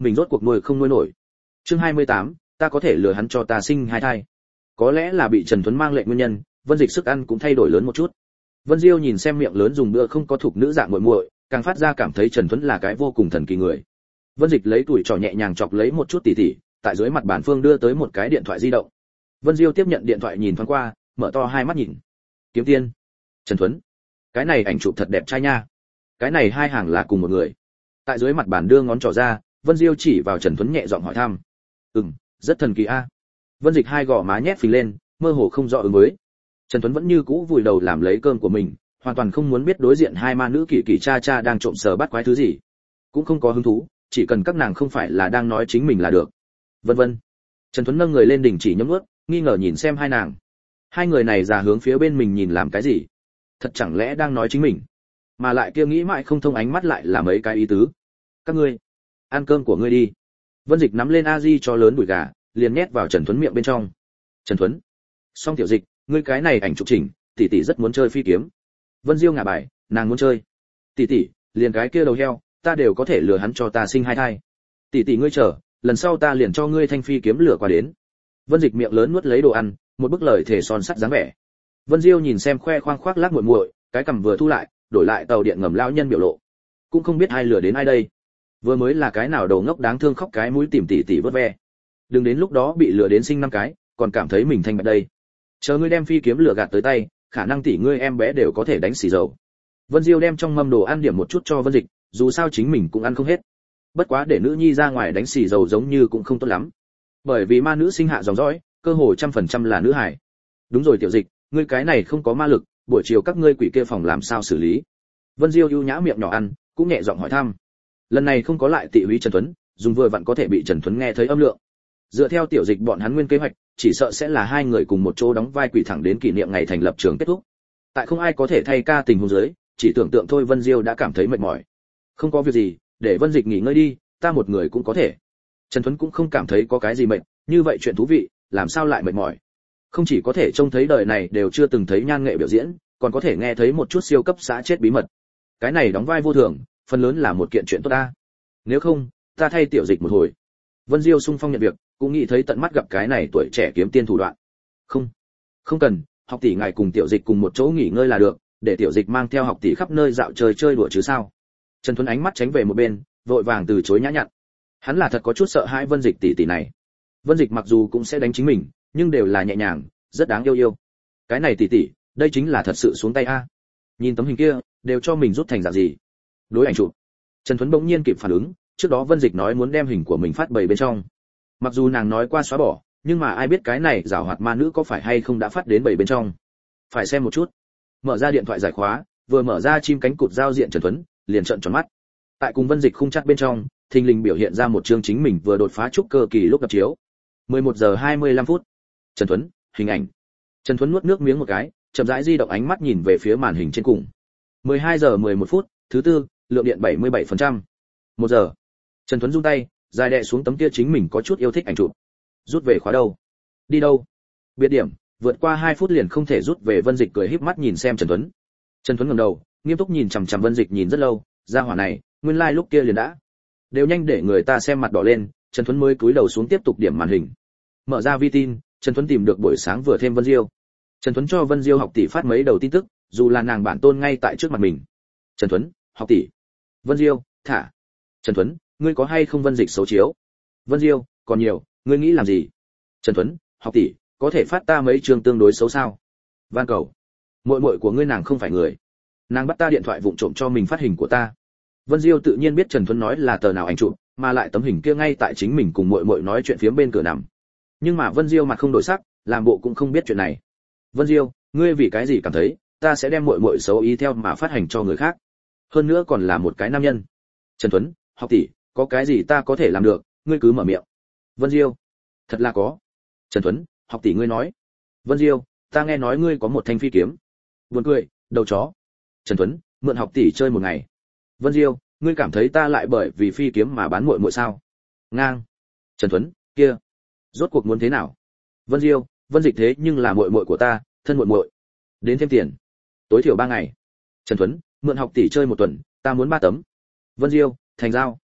[SPEAKER 1] mình rốt cuộc nuôi không nuôi nổi. Chương hai mươi tám, ta có thể lừa hắn cho ta sinh hai thai. Có lẽ là bị Trần Tuấn mang lệnh nguyên nhân, Vân Dịch sức ăn cũng thay đổi lớn một chút. Vân Diêu nhìn xem miệng lớn dùng bữa không có thuộc nữ dạng muội muội, càng phát ra cảm thấy Trần Tuấn là cái vô cùng thần kỳ người. Vân Dịch lấy tuổi trò nhẹ nhàng chọc lấy một chút tỉ tỉ, tại dưới mặt bàn phương đưa tới một cái điện thoại di động. Vân Diêu tiếp nhận điện thoại nhìn thoáng qua, mở to hai mắt nhìn. Kiếm Tiên, Trần Tuấn, cái này ảnh chụp thật đẹp trai nha. Cái này hai hàng là cùng một người. Tại dưới mặt bàn đưa ngón trỏ ra, Vân Diêu chỉ vào Trần Tuấn nhẹ giọng hỏi thăm. Ừm, rất thần kỳ a. Vân Dịch hai gò má nhét phình lên, mơ hồ không rõ ứng với. Trần Tuấn vẫn như cũ vùi đầu làm lấy cơm của mình, hoàn toàn không muốn biết đối diện hai ma nữ kỳ kỳ cha cha đang trộm sờ bắt quái thứ gì, cũng không có hứng thú, chỉ cần các nàng không phải là đang nói chính mình là được. Vân vân. Trần Tuấn nâng người lên đỉnh chỉ nhấm nuốt, nghi ngờ nhìn xem hai nàng. Hai người này già hướng phía bên mình nhìn làm cái gì? Thật chẳng lẽ đang nói chính mình? Mà lại kia nghĩ mãi không thông ánh mắt lại là mấy cái ý tứ. Các ngươi, ăn cơm của ngươi đi. Vân Dịch nắm lên a di cho lớn đùi gà, liền nhét vào Trần Tuấn miệng bên trong. Trần Tuấn, xong tiểu Dịch, ngươi cái này ảnh chụp chỉnh, tỷ tỷ rất muốn chơi phi kiếm. Vân Diêu ngả bài, nàng muốn chơi. Tỷ tỷ, liền cái kia đầu heo, ta đều có thể lừa hắn cho ta sinh hai thai. Tỷ tỷ ngươi chờ, lần sau ta liền cho ngươi thanh phi kiếm lừa qua đến. Vân Dịch miệng lớn nuốt lấy đồ ăn, một bức lời thể son sắt dáng vẻ. Vân Diêu nhìn xem khoe khoang khoác lác muội muội, cái cằm vừa thu lại, đổi lại tàu điện ngầm lão nhân biểu lộ. Cũng không biết ai lừa đến ai đây. Vừa mới là cái nào đầu ngốc đáng thương khóc cái mũi tìm tỷ tỷ vớt ve. Đừng đến lúc đó bị lừa đến sinh năm cái, còn cảm thấy mình thanh bạch đây. Chờ ngươi đem phi kiếm lừa gạt tới tay, khả năng tỷ ngươi em bé đều có thể đánh xì dầu. Vân Diêu đem trong mâm đồ ăn điểm một chút cho Vân Dịch, dù sao chính mình cũng ăn không hết. Bất quá để nữ nhi ra ngoài đánh xì dầu giống như cũng không tốt lắm. Bởi vì ma nữ sinh hạ dòng dõi, cơ hồ trăm phần trăm là nữ hài. Đúng rồi tiểu Dịch, ngươi cái này không có ma lực, buổi chiều các ngươi quỷ kia phòng làm sao xử lý? Vân Diêu ưu nhã miệng nhỏ ăn, cũng nhẹ giọng hỏi thăm. Lần này không có lại tị húy Trần Tuấn, dùng vừa vặn có thể bị Trần Tuấn nghe thấy âm lượng. Dựa theo tiểu Dịch bọn hắn nguyên kế hoạch, chỉ sợ sẽ là hai người cùng một chỗ đóng vai quỷ thẳng đến kỷ niệm ngày thành lập trường kết thúc. Tại không ai có thể thay ca tình huống dưới, chỉ tưởng tượng thôi Vân Diêu đã cảm thấy mệt mỏi. Không có việc gì, để Vân Dịch nghỉ ngơi đi, ta một người cũng có thể. Trần Tuấn cũng không cảm thấy có cái gì mệt, như vậy chuyện thú vị, làm sao lại mệt mỏi? Không chỉ có thể trông thấy đời này đều chưa từng thấy nhan nghệ biểu diễn, còn có thể nghe thấy một chút siêu cấp xã chết bí mật. Cái này đóng vai vô thường, phần lớn là một kiện chuyện tốt ta. Nếu không, ta thay tiểu Dịch một hồi. Vân Diêu sung phong nhận việc, cũng nghĩ thấy tận mắt gặp cái này tuổi trẻ kiếm tiên thủ đoạn. Không, không cần, học tỷ ngài cùng tiểu Dịch cùng một chỗ nghỉ ngơi là được, để tiểu Dịch mang theo học tỷ khắp nơi dạo chơi chơi đùa chứ sao? Trần Tuấn ánh mắt tránh về một bên, vội vàng từ chối nhã nhặn. Hắn là thật có chút sợ hãi Vân Dịch tỷ tỷ này. Vân Dịch mặc dù cũng sẽ đánh chính mình, nhưng đều là nhẹ nhàng, rất đáng yêu yêu. Cái này tỷ tỷ, đây chính là thật sự xuống tay a. Nhìn tấm hình kia, đều cho mình rút thành dạng gì? Đối ảnh chụp. Trần Tuấn bỗng nhiên kịp phản ứng, trước đó Vân Dịch nói muốn đem hình của mình phát bày bên trong. Mặc dù nàng nói qua xóa bỏ, nhưng mà ai biết cái này giảo hoạt ma nữ có phải hay không đã phát đến bày bên trong. Phải xem một chút. Mở ra điện thoại giải khóa, vừa mở ra chim cánh cụt giao diện Trần Tuấn, liền trợn tròn mắt. Tại cùng Vân Dịch khung chat bên trong, thình lình biểu hiện ra một chương chính mình vừa đột phá trúc cơ kỳ lúc đập chiếu. mười một giờ hai mươi lăm phút. Trần Tuấn, hình ảnh. Trần Tuấn nuốt nước miếng một cái, chậm rãi di động ánh mắt nhìn về phía màn hình trên cùng. mười hai giờ mười một phút, thứ tư, lượng điện bảy mươi bảy phần trăm. một giờ. Trần Tuấn rung tay, dài đè xuống tấm kia chính mình có chút yêu thích ảnh chụp. Rút về khóa đâu? Đi đâu? Biệt điểm, vượt qua hai phút liền không thể rút về. Vân Dịch cười híp mắt nhìn xem Trần Tuấn. Trần Tuấn ngẩng đầu, nghiêm túc nhìn chằm chằm Vân Dịch nhìn rất lâu, ra hỏa này, nguyên lai like lúc kia liền đã. Đều nhanh để người ta xem mặt đỏ lên, Trần Tuấn mới cúi đầu xuống tiếp tục điểm màn hình. Mở ra vi tin, Trần Tuấn tìm được buổi sáng vừa thêm Vân Diêu. Trần Tuấn cho Vân Diêu học tỷ phát mấy đầu tin tức, dù là nàng bản tôn ngay tại trước mặt mình. Trần Tuấn, học tỷ. Vân Diêu, thả. Trần Tuấn, ngươi có hay không Vân Dịch xấu chiếu? Vân Diêu, còn nhiều, ngươi nghĩ làm gì? Trần Tuấn, học tỷ, có thể phát ta mấy chương tương đối xấu sao? Van cầu. Muội muội của ngươi nàng không phải người. Nàng bắt ta điện thoại vụng trộm cho mình phát hình của ta. Vân Diêu tự nhiên biết Trần Tuấn nói là tờ nào ảnh chụp, mà lại tấm hình kia ngay tại chính mình cùng muội muội nói chuyện phía bên cửa nằm. Nhưng mà Vân Diêu mặt không đổi sắc, làm bộ cũng không biết chuyện này. Vân Diêu, ngươi vì cái gì cảm thấy ta sẽ đem muội muội xấu ý theo mà phát hành cho người khác? Hơn nữa còn là một cái nam nhân. Trần Tuấn, học tỷ, có cái gì ta có thể làm được, ngươi cứ mở miệng. Vân Diêu, thật là có. Trần Tuấn, học tỷ ngươi nói. Vân Diêu, ta nghe nói ngươi có một thanh phi kiếm. Buồn cười, đầu chó. Trần Tuấn, mượn học tỷ chơi một ngày. Vân Diêu, ngươi cảm thấy ta lại bởi vì phi kiếm mà bán muội muội sao? Ngang. Trần Tuấn, kia, rốt cuộc muốn thế nào? Vân Diêu, Vân Dịch thế nhưng là muội muội của ta, thân muội muội. Đến thêm tiền. Tối thiểu ba ngày. Trần Tuấn, mượn học tỷ chơi một tuần, ta muốn ba tấm. Vân Diêu, thành giao.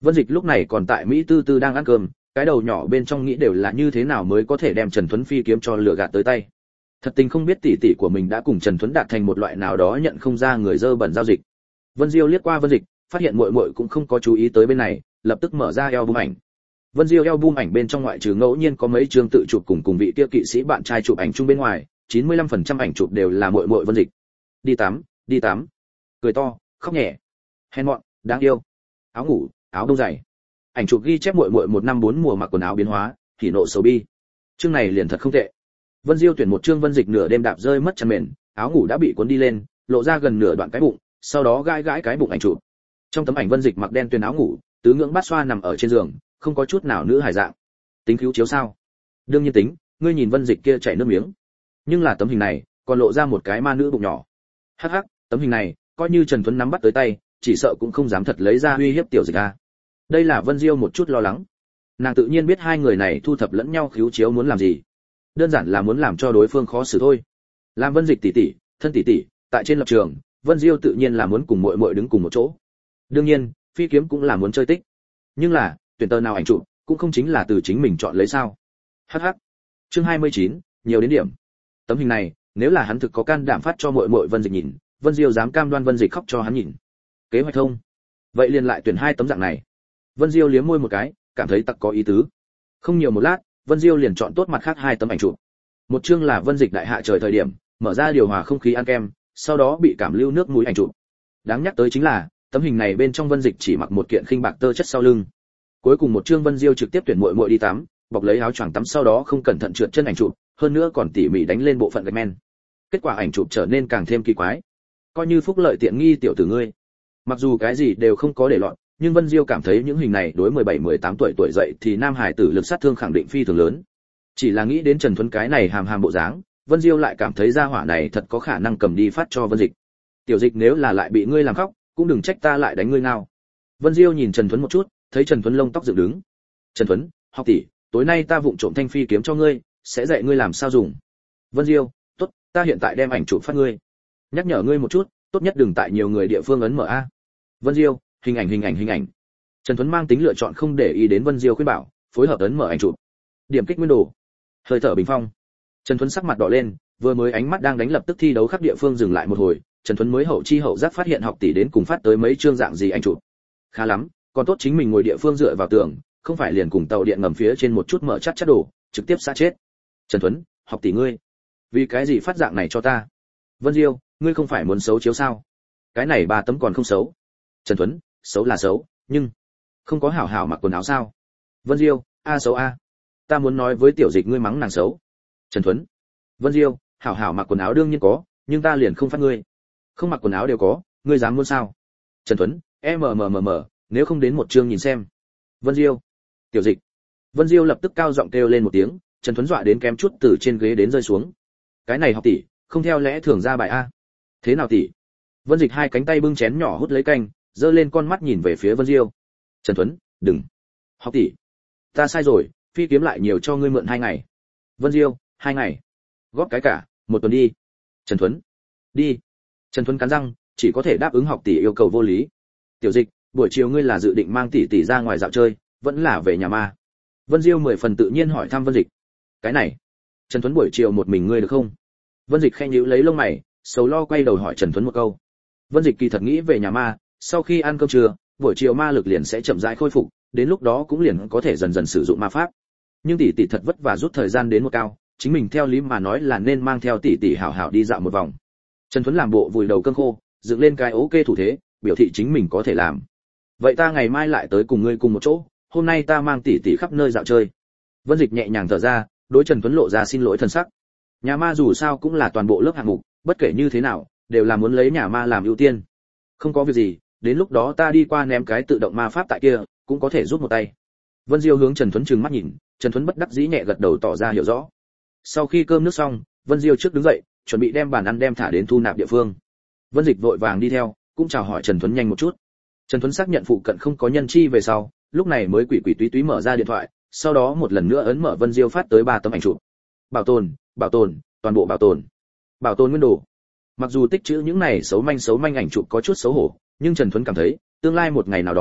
[SPEAKER 1] Vân Dịch lúc này còn tại Mỹ tư tư đang ăn cơm, cái đầu nhỏ bên trong nghĩ đều là như thế nào mới có thể đem Trần Tuấn phi kiếm cho lừa gạt tới tay. Thật tình không biết tỷ tỷ của mình đã cùng Trần Tuấn đạt thành một loại nào đó nhận không ra người dơ bẩn giao dịch. Vân Diêu liếc qua Vân Dịch, phát hiện muội muội cũng không có chú ý tới bên này, lập tức mở ra album ảnh. Vân Diêu album ảnh bên trong ngoại trừ ngẫu nhiên có mấy chương tự chụp cùng cùng vị kia kỵ sĩ bạn trai chụp ảnh chung bên ngoài, chín mươi lăm phần trăm ảnh chụp đều là muội muội Vân Dịch. Đi tắm, đi tắm. Cười to, khóc nhẹ. Hèn mọn, đáng yêu. Áo ngủ, áo đông dày. Ảnh chụp ghi chép muội muội một năm bốn mùa mặc quần áo biến hóa, hỉ nộ sầu bi. Chương này liền thật không tệ. Vân Diêu tuyển một chương Vân Dịch nửa đêm đạp rơi mất chăn mền, áo ngủ đã bị cuốn đi lên, lộ ra gần nửa đoạn cái bụng, sau đó gãi gãi cái bụng ảnh chụp. Trong tấm ảnh Vân Dịch mặc đen tuyền áo ngủ, tứ ngưỡng bát xoa nằm ở trên giường, không có chút nào nữ hài dạng. Tính cứu chiếu sao? Đương nhiên tính, ngươi nhìn Vân Dịch kia chảy nước miếng. Nhưng là tấm hình này, còn lộ ra một cái ma nữ bụng nhỏ. Hắc hắc, tấm hình này, coi như Trần Tuấn nắm bắt tới tay, chỉ sợ cũng không dám thật lấy ra uy hiếp tiểu Dịch a. Đây là Vân Diêu một chút lo lắng. Nàng tự nhiên biết hai người này thu thập lẫn nhau cứu chiếu muốn làm gì. Đơn giản là muốn làm cho đối phương khó xử thôi. Làm Vân Dịch tỷ tỷ, thân tỷ tỷ, tại trên lập trường, Vân Diêu tự nhiên là muốn cùng muội muội đứng cùng một chỗ. Đương nhiên, phi kiếm cũng là muốn chơi tích. Nhưng là, tuyển tờ nào ảnh chụp, cũng không chính là từ chính mình chọn lấy sao? Hắc hắc. Chương hai mươi chín, nhiều đến điểm. Tấm hình này, nếu là hắn thực có can đảm phát cho muội muội Vân Dịch nhìn, Vân Diêu dám cam đoan Vân Dịch khóc cho hắn nhìn. Kế hoạch thông. Vậy liền lại tuyển hai tấm dạng này. Vân Diêu liếm môi một cái, cảm thấy tặc có ý tứ. Không nhiều một lát, Vân Diêu liền chọn tốt mặt khác hai tấm ảnh chụp. Một chương là Vân Dịch đại hạ trời thời điểm, mở ra điều hòa không khí ăn kem, sau đó bị cảm lưu nước mũi ảnh chụp. Đáng nhắc tới chính là, tấm hình này bên trong Vân Dịch chỉ mặc một kiện khinh bạc tơ chất sau lưng. Cuối cùng một chương Vân Diêu trực tiếp tuyển muội muội đi tắm, bọc lấy áo choàng tắm sau đó không cẩn thận trượt chân ảnh chụp, hơn nữa còn tỉ mỉ đánh lên bộ phận gạch men. Kết quả ảnh chụp trở nên càng thêm kỳ quái. Coi như phúc lợi tiện nghi tiểu tử ngươi. Mặc dù cái gì đều không có để lọt, nhưng Vân Diêu cảm thấy những hình này đối mười bảy mười tám tuổi tuổi dậy thì nam hải tử lực sát thương khẳng định phi thường lớn. Chỉ là nghĩ đến Trần Thuấn cái này hàm hàm bộ dáng, Vân Diêu lại cảm thấy gia hỏa này thật có khả năng cầm đi phát cho Vân Dịch. Tiểu Dịch nếu là lại bị ngươi làm khóc, cũng đừng trách ta lại đánh ngươi nào. Vân Diêu nhìn Trần Thuấn một chút, thấy Trần Thuấn lông tóc dựng đứng. Trần Thuấn, học tỷ, tối nay ta vụng trộm thanh phi kiếm cho ngươi, sẽ dạy ngươi làm sao dùng. Vân Diêu, tốt, ta hiện tại đem ảnh chụp phát ngươi. Nhắc nhở ngươi một chút, tốt nhất đừng tại nhiều người địa phương ấn mở a. Vân Diêu, hình ảnh hình ảnh hình ảnh. Trần Thuấn mang tính lựa chọn không để ý đến Vân Diêu khuyên bảo, phối hợp ấn mở ảnh chụp. Điểm kích nguyên đồ. Hơi thở bình phong. Trần Thuấn sắc mặt đỏ lên, vừa mới ánh mắt đang đánh lập tức thi đấu khắp địa phương dừng lại một hồi, Trần Thuấn mới hậu chi hậu giác phát hiện học tỷ đến cùng phát tới mấy chương dạng gì ảnh chụp. Khá lắm, còn tốt chính mình ngồi địa phương dựa vào tường, không phải liền cùng tàu điện ngầm phía trên một chút mở chắt chắt đổ, trực tiếp xã chết. Trần Thuấn, học tỷ ngươi, vì cái gì phát dạng này cho ta? Vân Diêu, ngươi không phải muốn xấu chiếu sao? Cái này ba tấm còn không xấu. Trần Thuấn, xấu là xấu, nhưng không có hảo hảo mặc quần áo sao? Vân Diêu, a xấu a. Ta muốn nói với tiểu Dịch ngươi mắng nàng xấu. Trần Thuấn, Vân Diêu, hảo hảo mặc quần áo đương nhiên có, nhưng ta liền không phát ngươi. Không mặc quần áo đều có, ngươi dám muốn sao? Trần Thuấn, mmmmm, nếu không đến một chương nhìn xem. Vân Diêu, tiểu Dịch. Vân Diêu lập tức cao giọng kêu lên một tiếng, Trần Thuấn dọa đến kém chút từ trên ghế đến rơi xuống. Cái này học tỷ, không theo lẽ thường ra bài a. Thế nào tỷ? Vân Dịch hai cánh tay bưng chén nhỏ hút lấy canh, giơ lên con mắt nhìn về phía Vân Diêu. Trần Thuấn, đừng. Học tỷ, ta sai rồi, phi kiếm lại nhiều cho ngươi mượn hai ngày. Vân Diêu, hai ngày. Góp cái cả, một tuần đi. Trần Thuấn, đi. Trần Thuấn cắn răng, chỉ có thể đáp ứng học tỷ yêu cầu vô lý. Tiểu Dịch, buổi chiều ngươi là dự định mang tỷ tỷ ra ngoài dạo chơi, vẫn là về nhà ma? Vân Diêu mười phần tự nhiên hỏi thăm Vân Dịch. Cái này, Trần Thuấn buổi chiều một mình ngươi được không? Vân Dịch khẽ nhíu lấy lông mày, sầu lo quay đầu hỏi Trần Thuấn một câu. Vân Dịch kỳ thật nghĩ về nhà ma, sau khi ăn cơm trưa, buổi chiều ma lực liền sẽ chậm rãi khôi phục, đến lúc đó cũng liền có thể dần dần sử dụng ma pháp. Nhưng tỷ tỷ thật vất vả rút thời gian đến một cao, chính mình theo lý mà nói là nên mang theo tỷ tỷ hảo hảo đi dạo một vòng. Trần Thuấn làm bộ vùi đầu cơn khô, dựng lên cái ok thủ thế, biểu thị chính mình có thể làm. Vậy ta ngày mai lại tới cùng ngươi cùng một chỗ, hôm nay ta mang tỷ tỷ khắp nơi dạo chơi. Vân Dịch nhẹ nhàng thở ra, đối Trần Thuấn lộ ra xin lỗi thân sắc. Nhà ma dù sao cũng là toàn bộ lớp hạng mục, bất kể như thế nào, đều là muốn lấy nhà ma làm ưu tiên. Không có việc gì, đến lúc đó ta đi qua ném cái tự động ma pháp tại kia, cũng có thể giúp một tay. Vân Diêu hướng Trần Thuấn trừng mắt nhìn, Trần Thuấn bất đắc dĩ nhẹ gật đầu tỏ ra hiểu rõ. Sau khi cơm nước xong, Vân Diêu trước đứng dậy, chuẩn bị đem bàn ăn đem thả đến thu nạp địa phương. Vân Dịch vội vàng đi theo, cũng chào hỏi Trần Thuấn nhanh một chút. Trần Thuấn xác nhận phụ cận không có nhân chi về sau, lúc này mới quỷ quỷ túy túy mở ra điện thoại, sau đó một lần nữa ấn mở Vân Diêu phát tới ba tấm ảnh chụp. Bảo tồn, bảo tồn, toàn bộ bảo tồn. Bảo tồn nguyên đồ. Mặc dù tích trữ những này xấu manh xấu manh ảnh chụp có chút xấu hổ, nhưng Trần Thuấn cảm thấy, tương lai một ngày nào đó,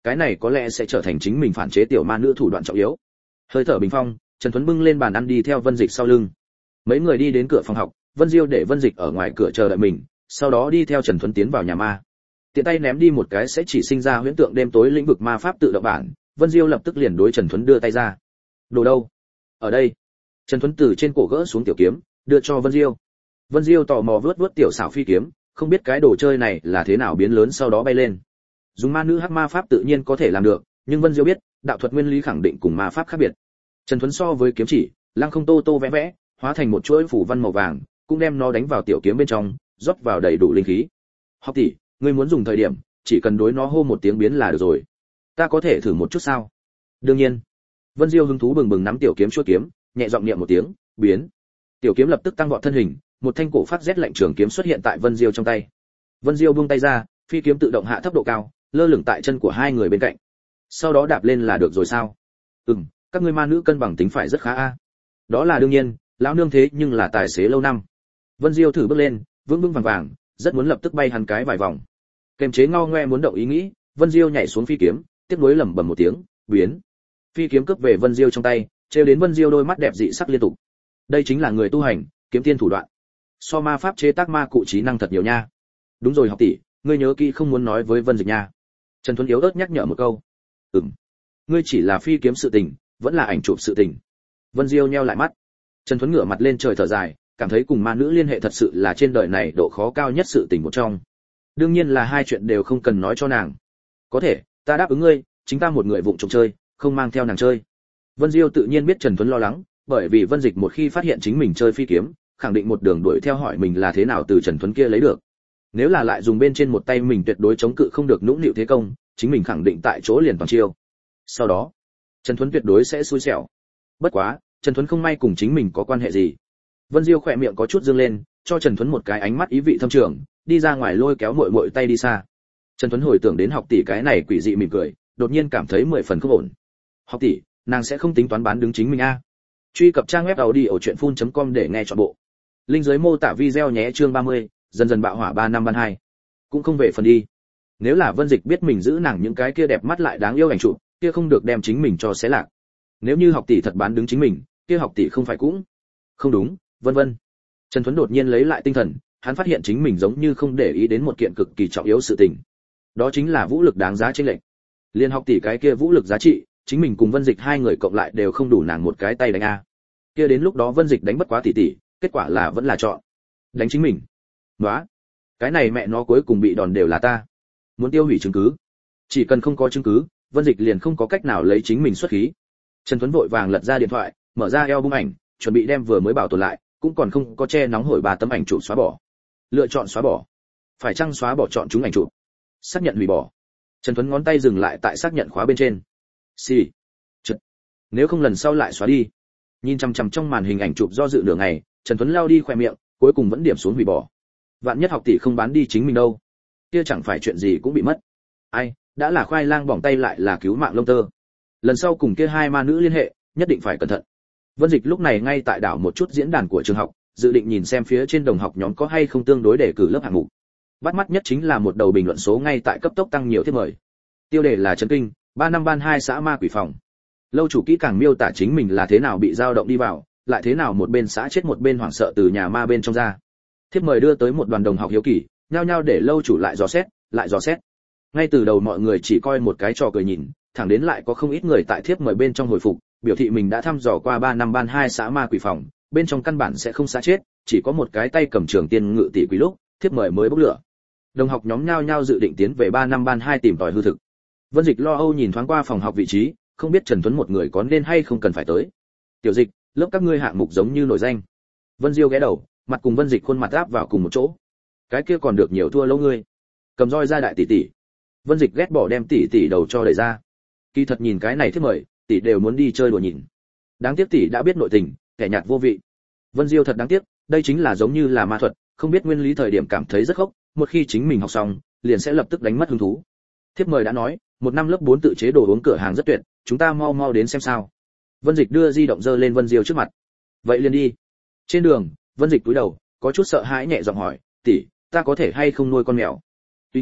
[SPEAKER 1] cái này có lẽ sẽ trở thành chính mình phản chế tiểu ma nữ thủ đoạn trọng yếu. Hơi thở bình phong, Trần Tuấn bưng lên bàn ăn đi theo Vân Dịch sau lưng. Mấy người đi đến cửa phòng học, Vân Diêu để Vân Dịch ở ngoài cửa chờ đợi mình, sau đó đi theo Trần Tuấn tiến vào nhà ma. Tiện tay ném đi một cái sẽ chỉ sinh ra huyễn tượng đêm tối lĩnh vực ma pháp tự động bản, Vân Diêu lập tức liền đối Trần Tuấn đưa tay ra. Đồ đâu? Ở đây. Trần Tuấn từ trên cổ gỡ xuống tiểu kiếm, đưa cho Vân Diêu. Vân Diêu tò mò vớt vớt tiểu xảo phi kiếm, không biết cái đồ chơi này là thế nào biến lớn sau đó bay lên. Dùng ma nữ hắc ma pháp tự nhiên có thể làm được, nhưng Vân Diêu biết, đạo thuật nguyên lý khẳng định cùng ma pháp khác biệt. Trần Tuấn so với kiếm chỉ, lăng không tô tô vẽ vẽ, hóa thành một chuỗi phủ văn màu vàng, cũng đem nó đánh vào tiểu kiếm bên trong, rót vào đầy đủ linh khí. Học tỷ, ngươi muốn dùng thời điểm, chỉ cần đối nó hô một tiếng biến là được rồi. Ta có thể thử một chút sao? Đương nhiên. Vân Diêu hứng thú bừng bừng nắm tiểu kiếm chuôi kiếm, nhẹ giọng niệm một tiếng, biến. Tiểu kiếm lập tức tăng vọt thân hình, một thanh cổ phát rét lạnh trường kiếm xuất hiện tại Vân Diêu trong tay. Vân Diêu buông tay ra, phi kiếm tự động hạ thấp độ cao, lơ lửng tại chân của hai người bên cạnh. Sau đó đạp lên là được rồi sao? Ừm, các ngươi ma nữ cân bằng tính phải rất khá a. Đó là đương nhiên, lão nương thế nhưng là tài xế lâu năm. Vân Diêu thử bước lên, vững vững vàng vàng, rất muốn lập tức bay hắn cái vài vòng. Kềm chế ngao ngoe muốn động ý nghĩ, Vân Diêu nhảy xuống phi kiếm, tiếp nối lẩm bẩm một tiếng, biến. Phi kiếm cướp về Vân Diêu trong tay, trêu đến Vân Diêu đôi mắt đẹp dị sắc liên tục. Đây chính là người tu hành, kiếm tiên thủ đoạn. So ma pháp chế tác ma cụ trí năng thật nhiều nha. Đúng rồi học tỷ, ngươi nhớ kỹ không muốn nói với Vân Dịch nha. Trần Tuấn yếu ớt nhắc nhở một câu. Ừm. Ngươi chỉ là phi kiếm sự tình, vẫn là ảnh chụp sự tình. Vân Diêu nheo lại mắt. Trần Tuấn ngửa mặt lên trời thở dài, cảm thấy cùng ma nữ liên hệ thật sự là trên đời này độ khó cao nhất sự tình một trong. Đương nhiên là hai chuyện đều không cần nói cho nàng. Có thể, ta đáp ứng ngươi, chính ta một người vụng trộm chơi, không mang theo nàng chơi. Vân Diêu tự nhiên biết Trần Tuấn lo lắng, bởi vì Vân Dịch một khi phát hiện chính mình chơi phi kiếm, khẳng định một đường đuổi theo hỏi mình là thế nào từ Trần Tuấn kia lấy được. Nếu là lại dùng bên trên một tay mình tuyệt đối chống cự không được nũng nịu thế công, chính mình khẳng định tại chỗ liền toàn chiêu. Sau đó, Trần Tuấn tuyệt đối sẽ xui xẻo. Bất quá, Trần Tuấn không may cùng chính mình có quan hệ gì. Vân Diêu khỏe miệng có chút dương lên, cho Trần Tuấn một cái ánh mắt ý vị thâm trường, đi ra ngoài lôi kéo muội muội tay đi xa. Trần Tuấn hồi tưởng đến học tỷ cái này quỷ dị mỉm cười, đột nhiên cảm thấy mười phần không ổn. Học tỷ, nàng sẽ không tính toán bán đứng chính mình a? Truy cập trang web audiochuyenphun chấm com để nghe trọn bộ. Link dưới mô tả video nhé. Chương ba mươi, dần dần bạo hỏa ba năm ban hai. Cũng không về phần đi. Nếu là Vân Dịch biết mình giữ nàng những cái kia đẹp mắt lại đáng yêu ảnh chụp, kia không được đem chính mình cho xé lạc. Nếu như học tỷ thật bán đứng chính mình, kia học tỷ không phải cũng không đúng, vân vân. Trần Tuấn đột nhiên lấy lại tinh thần, hắn phát hiện chính mình giống như không để ý đến một kiện cực kỳ trọng yếu sự tình. Đó chính là vũ lực đáng giá chênh lệch. Liên học tỷ cái kia vũ lực giá trị, chính mình cùng Vân Dịch hai người cộng lại đều không đủ nàng một cái tay đánh a. Kia đến lúc đó Vân Dịch đánh bất quá tỷ tỷ, kết quả là vẫn là chọn đánh chính mình. Nóa, cái này mẹ nó cuối cùng bị đòn đều là ta. Muốn tiêu hủy chứng cứ. Chỉ cần không có chứng cứ, Vân Dịch liền không có cách nào lấy chính mình xuất khí. Trần Tuấn vội vàng lật ra điện thoại, mở ra album ảnh, chuẩn bị đem vừa mới bảo tồn lại, cũng còn không có che nóng hổi ba tấm ảnh chụp xóa bỏ. Lựa chọn xóa bỏ. Phải chăng xóa bỏ chọn chúng ảnh chụp? Xác nhận hủy bỏ. Trần Tuấn ngón tay dừng lại tại xác nhận khóa bên trên. Xì. Chật. Nếu không lần sau lại xóa đi. Nhìn chằm chằm trong màn hình ảnh chụp do dự nửa ngày, Trần Tuấn lao đi khóe miệng, cuối cùng vẫn điểm xuống hủy bỏ. Vạn nhất học tỷ không bán đi chính mình đâu, kia chẳng phải chuyện gì cũng bị mất. Ai, đã là khoai lang bỏng tay lại là cứu mạng lông tơ. Lần sau cùng kia hai ma nữ liên hệ, nhất định phải cẩn thận. Vân Dịch lúc này ngay tại đảo một chút diễn đàn của trường học, dự định nhìn xem phía trên đồng học nhóm có hay không tương đối đề cử lớp hạng mục. Bắt mắt nhất chính là một đầu bình luận số ngay tại cấp tốc tăng nhiều thiết mời. Tiêu đề là chấn kinh, ba năm ban hai xã ma quỷ phòng. Lâu chủ kỹ càng miêu tả chính mình là thế nào bị dao động đi vào, lại thế nào một bên xã chết một bên hoảng sợ từ nhà ma bên trong ra. Thiếp mời đưa tới một đoàn đồng học hiếu kỳ, nhao nhao để lâu chủ lại dò xét, lại dò xét. Ngay từ đầu mọi người chỉ coi một cái trò cười nhìn, thẳng đến lại có không ít người tại thiếp mời bên trong hồi phục, biểu thị mình đã thăm dò qua ba năm ban hai xã ma quỷ phòng, bên trong căn bản sẽ không xã chết, chỉ có một cái tay cầm trường tiên ngự tỷ quỷ lúc, thiếp mời mới bốc lửa. Đồng học nhóm nhao nhao dự định tiến về ba năm ban hai tìm tòi hư thực. Vân Dịch lo âu nhìn thoáng qua phòng học vị trí, không biết Trần Tuấn một người có nên hay không cần phải tới. Tiểu Dịch, lớp các ngươi hạng mục giống như nổi danh. Vân Diêu ghé đầu, mặt cùng Vân Dịch khuôn mặt áp vào cùng một chỗ. Cái kia còn được nhiều thua lâu ngươi. Cầm roi ra đại tỷ tỷ. Vân Dịch ghét bỏ đem tỷ tỷ đầu cho đẩy ra. Kỳ thật nhìn cái này thiết mời, tỷ đều muốn đi chơi đùa nhìn. Đáng tiếc tỷ đã biết nội tình, kẻ nhạt vô vị. Vân Diêu thật đáng tiếc, đây chính là giống như là ma thuật, không biết nguyên lý thời điểm cảm thấy rất khốc, một khi chính mình học xong, liền sẽ lập tức đánh mất hứng thú. Thiếp mời đã nói, một năm lớp bốn tự chế đồ uống cửa hàng rất tuyệt, chúng ta mau mau đến xem sao. Vân Dịch đưa di động giơ lên Vân Diêu trước mặt. Vậy liền đi. Trên đường, Vân Dịch cúi đầu, có chút sợ hãi nhẹ giọng hỏi, tỷ, ta có thể hay không nuôi con mèo? Tùy ngươi,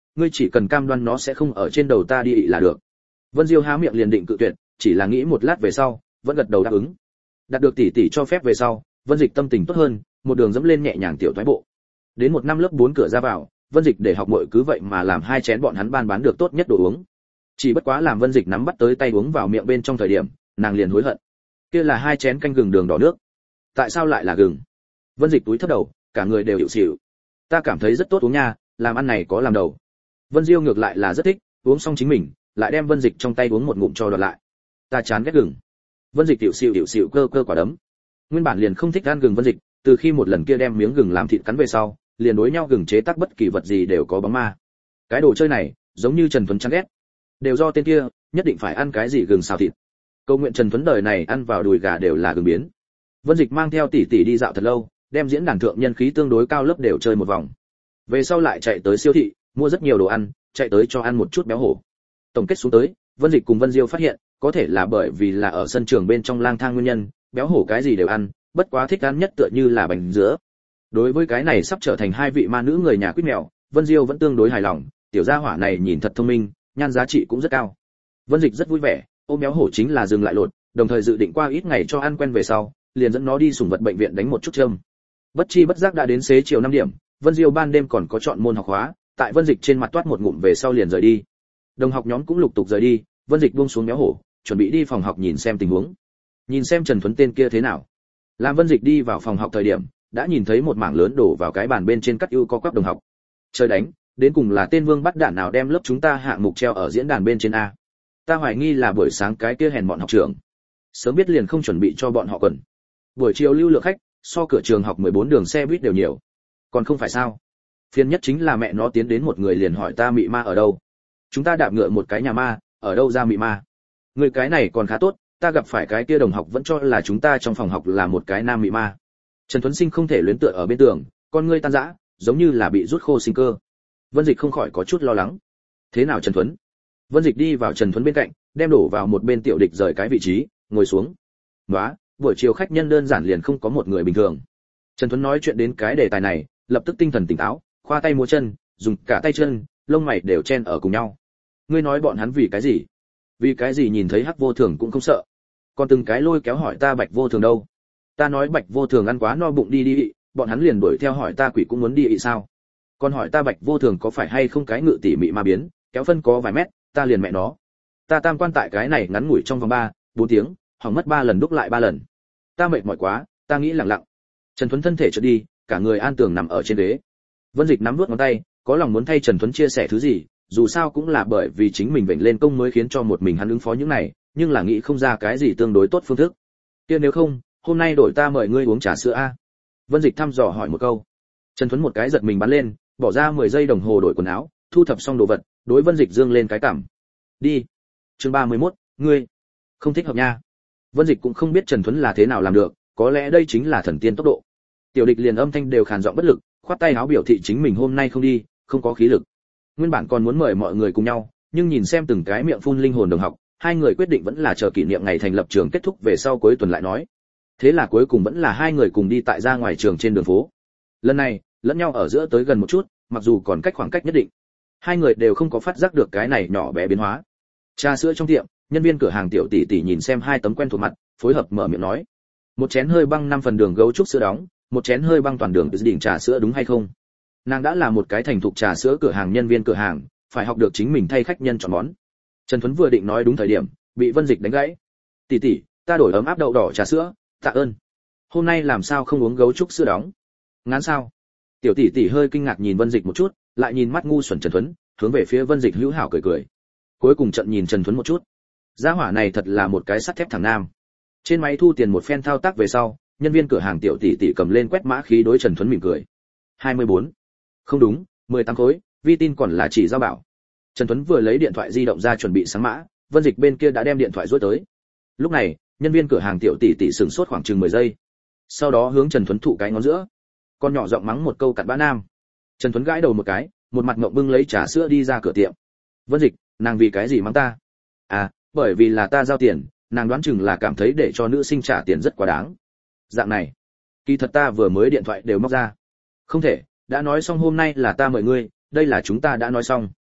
[SPEAKER 1] ngươi chỉ cần cam đoan nó sẽ không ở trên đầu ta đi ị là được. Vân Diêu há miệng liền định cự tuyệt, chỉ là nghĩ một lát về sau, vẫn gật đầu đáp ứng. Đạt được tỷ tỷ cho phép về sau, Vân Dịch tâm tình tốt hơn, một đường dẫm lên nhẹ nhàng tiểu thoái bộ. Đến một năm lớp bốn cửa ra vào, Vân Dịch để học muội cứ vậy mà làm hai chén bọn hắn ban bán được tốt nhất đồ uống. Chỉ bất quá làm Vân Dịch nắm bắt tới tay uống vào miệng bên trong thời điểm, nàng liền hối hận. Kia là hai chén canh gừng đường đỏ nước. Tại sao lại là gừng? Vân Dịch túi thấp đầu, cả người đều hiệu xỉu. Ta cảm thấy rất tốt uống nha, làm ăn này có làm đầu. Vân Diêu ngược lại là rất thích, uống xong chính mình, lại đem Vân Dịch trong tay uống một ngụm cho đoạt lại. Ta chán ghét gừng. Vân Dịch tiểu xỉu tiểu xỉu cơ cơ quả đấm. Nguyên bản liền không thích ăn gừng Vân Dịch, từ khi một lần kia đem miếng gừng làm thịt cắn về sau, liền đối nhau gừng chế tác bất kỳ vật gì đều có bóng ma. Cái đồ chơi này, giống như Trần Tuấn chán ghét. Đều do tên kia, nhất định phải ăn cái gì gừng xào thịt. Câu nguyện Trần Tuấn đời này ăn vào đùi gà đều là gừng biến. Vân Dịch mang theo tỷ tỷ đi dạo thật lâu, đem diễn đàn thượng nhân khí tương đối cao lớp đều chơi một vòng. Về sau lại chạy tới siêu thị, mua rất nhiều đồ ăn, chạy tới cho ăn một chút béo hổ. Tổng kết xuống tới, Vân Dịch cùng Vân Diêu phát hiện, có thể là bởi vì là ở sân trường bên trong lang thang nguyên nhân, béo hổ cái gì đều ăn, bất quá thích ăn nhất tựa như là bánh dứa. Đối với cái này sắp trở thành hai vị ma nữ người nhà quýt mèo, Vân Diêu vẫn tương đối hài lòng, tiểu gia hỏa này nhìn thật thông minh, nhan giá trị cũng rất cao. Vân Dịch rất vui vẻ, ôm béo hổ chính là dừng lại lột, đồng thời dự định qua ít ngày cho ăn quen về sau, liền dẫn nó đi sủng vật bệnh viện đánh một chút châm. Bất chi bất giác đã đến xế chiều năm điểm, Vân Diêu ban đêm còn có chọn môn học hóa, tại Vân Dịch trên mặt toát một ngụm về sau liền rời đi. Đồng học nhóm cũng lục tục rời đi, Vân Dịch buông xuống béo hổ, chuẩn bị đi phòng học nhìn xem tình huống. Nhìn xem Trần Tuấn tên kia thế nào. Làm Vân Dịch đi vào phòng học thời điểm, đã nhìn thấy một mảng lớn đổ vào cái bàn bên trên cắt ưu có quắp đồng học. Trời đánh, đến cùng là tên vương bắt đạn nào đem lớp chúng ta hạng mục treo ở diễn đàn bên trên a. Ta hoài nghi là buổi sáng cái kia hèn bọn học trưởng. Sớm biết liền không chuẩn bị cho bọn họ quần. Buổi chiều lưu lượng khách, so cửa trường học mười bốn đường xe buýt đều nhiều. Còn không phải sao? Phiền nhất chính là mẹ nó tiến đến một người liền hỏi ta mị ma ở đâu. Chúng ta đạp ngựa một cái nhà ma, ở đâu ra mị ma? Người cái này còn khá tốt, ta gặp phải cái kia đồng học vẫn cho là chúng ta trong phòng học là một cái nam mị ma. Trần Tuấn Sinh không thể luyến tựa ở bên tường, con ngươi tan rã, giống như là bị rút khô sinh cơ. Vân Dịch không khỏi có chút lo lắng. Thế nào Trần Tuấn? Vân Dịch đi vào Trần Tuấn bên cạnh, đem đổ vào một bên tiểu địch rời cái vị trí, ngồi xuống. Nóa, buổi chiều khách nhân đơn giản liền không có một người bình thường. Trần Tuấn nói chuyện đến cái đề tài này, lập tức tinh thần tỉnh táo, khoa tay múa chân, dùng cả tay chân, lông mày đều chen ở cùng nhau. Ngươi nói bọn hắn vì cái gì? Vì cái gì nhìn thấy Hắc Vô Thường cũng không sợ? Còn từng cái lôi kéo hỏi ta Bạch Vô Thường đâu? Ta nói Bạch Vô Thường ăn quá no bụng đi đi ị, bọn hắn liền đuổi theo hỏi ta quỷ cũng muốn đi ị sao? Còn hỏi ta Bạch Vô Thường có phải hay không cái ngự tỉ mị ma biến, kéo phân có vài mét, ta liền mẹ nó. Ta tam quan tại cái này ngắn ngủi trong vòng ba, bốn tiếng, hỏng mất ba lần đúc lại ba lần. Ta mệt mỏi quá, ta nghĩ lặng lặng. Trần Tuấn thân thể trượt đi, cả người an tường nằm ở trên ghế. Vân Dịch nắm nuốt ngón tay, có lòng muốn thay Trần Tuấn chia sẻ thứ gì, dù sao cũng là bởi vì chính mình vểnh lên công mới khiến cho một mình hắn ứng phó những này, nhưng là nghĩ không ra cái gì tương đối tốt phương thức. Kia nếu không, hôm nay đổi ta mời ngươi uống trà sữa a. Vân Dịch thăm dò hỏi một câu. Trần Tuấn một cái giật mình bắn lên, bỏ ra mười giây đồng hồ đổi quần áo, thu thập xong đồ vật, đối Vân Dịch dương lên cái cằm. Đi. Chương ba mươi mốt, ngươi không thích hợp nha. Vân Dịch cũng không biết Trần Tuấn là thế nào làm được, có lẽ đây chính là thần tiên tốc độ. Tiểu địch liền âm thanh đều khàn giọng bất lực, khoát tay áo biểu thị chính mình hôm nay không đi, không có khí lực. Nguyên bản còn muốn mời mọi người cùng nhau, nhưng nhìn xem từng cái miệng phun linh hồn đồng học, hai người quyết định vẫn là chờ kỷ niệm ngày thành lập trường kết thúc về sau cuối tuần lại nói. Thế là cuối cùng vẫn là hai người cùng đi tại ra ngoài trường trên đường phố. Lần này, lẫn nhau ở giữa tới gần một chút, mặc dù còn cách khoảng cách nhất định. Hai người đều không có phát giác được cái này nhỏ bé biến hóa. Trà sữa trong tiệm, nhân viên cửa hàng tiểu tỷ tỷ nhìn xem hai tấm quen thuộc mặt, phối hợp mở miệng nói: "Một chén hơi băng năm phần đường gấu trúc sữa đóng, một chén hơi băng toàn đường đỉnh trà sữa đúng hay không?" Nàng đã là một cái thành thục trà sữa cửa hàng nhân viên cửa hàng, phải học được chính mình thay khách nhân chọn món. Trần Tuấn vừa định nói đúng thời điểm, bị Vân Dịch đánh gãy. "Tỷ tỷ, ta đổi ấm áp đậu đỏ trà sữa, tạ ơn. Hôm nay làm sao không uống gấu trúc sữa đóng?" "Ngán sao?" Tiểu tỷ tỷ hơi kinh ngạc nhìn Vân Dịch một chút, lại nhìn mắt ngu xuẩn Trần Tuấn, hướng về phía Vân Dịch hữu hảo cười cười. Cuối cùng trận nhìn Trần Tuấn một chút. Gia hỏa này thật là một cái sắt thép thằng nam. Trên máy thu tiền một phen thao tác về sau, nhân viên cửa hàng tiểu tỷ tỷ cầm lên quét mã khí đối Trần Tuấn mỉm cười. hai mươi bốn. Không đúng, mười tám khối, vi tin còn là chỉ giao bảo. Trần Tuấn vừa lấy điện thoại di động ra chuẩn bị sáng mã, Vân Dịch bên kia đã đem điện thoại rối tới. Lúc này, nhân viên cửa hàng tiểu tỷ tỷ sửng sốt khoảng chừng mười giây. Sau đó hướng Trần Tuấn thụ cái ngón giữa. Con nhỏ giọng mắng một câu cặn bã nam. Trần Tuấn gãi đầu một cái, một mặt ngậm bưng lấy trà sữa đi ra cửa tiệm. Vân Dịch, nàng vì cái gì mắng ta? À, bởi vì là ta giao tiền, nàng đoán chừng là cảm thấy để cho nữ sinh trả tiền rất quá đáng. Dạng này, kỳ thật ta vừa mới điện thoại đều móc ra. Không thể, đã nói xong hôm nay là ta mời ngươi, đây là chúng ta đã nói xong.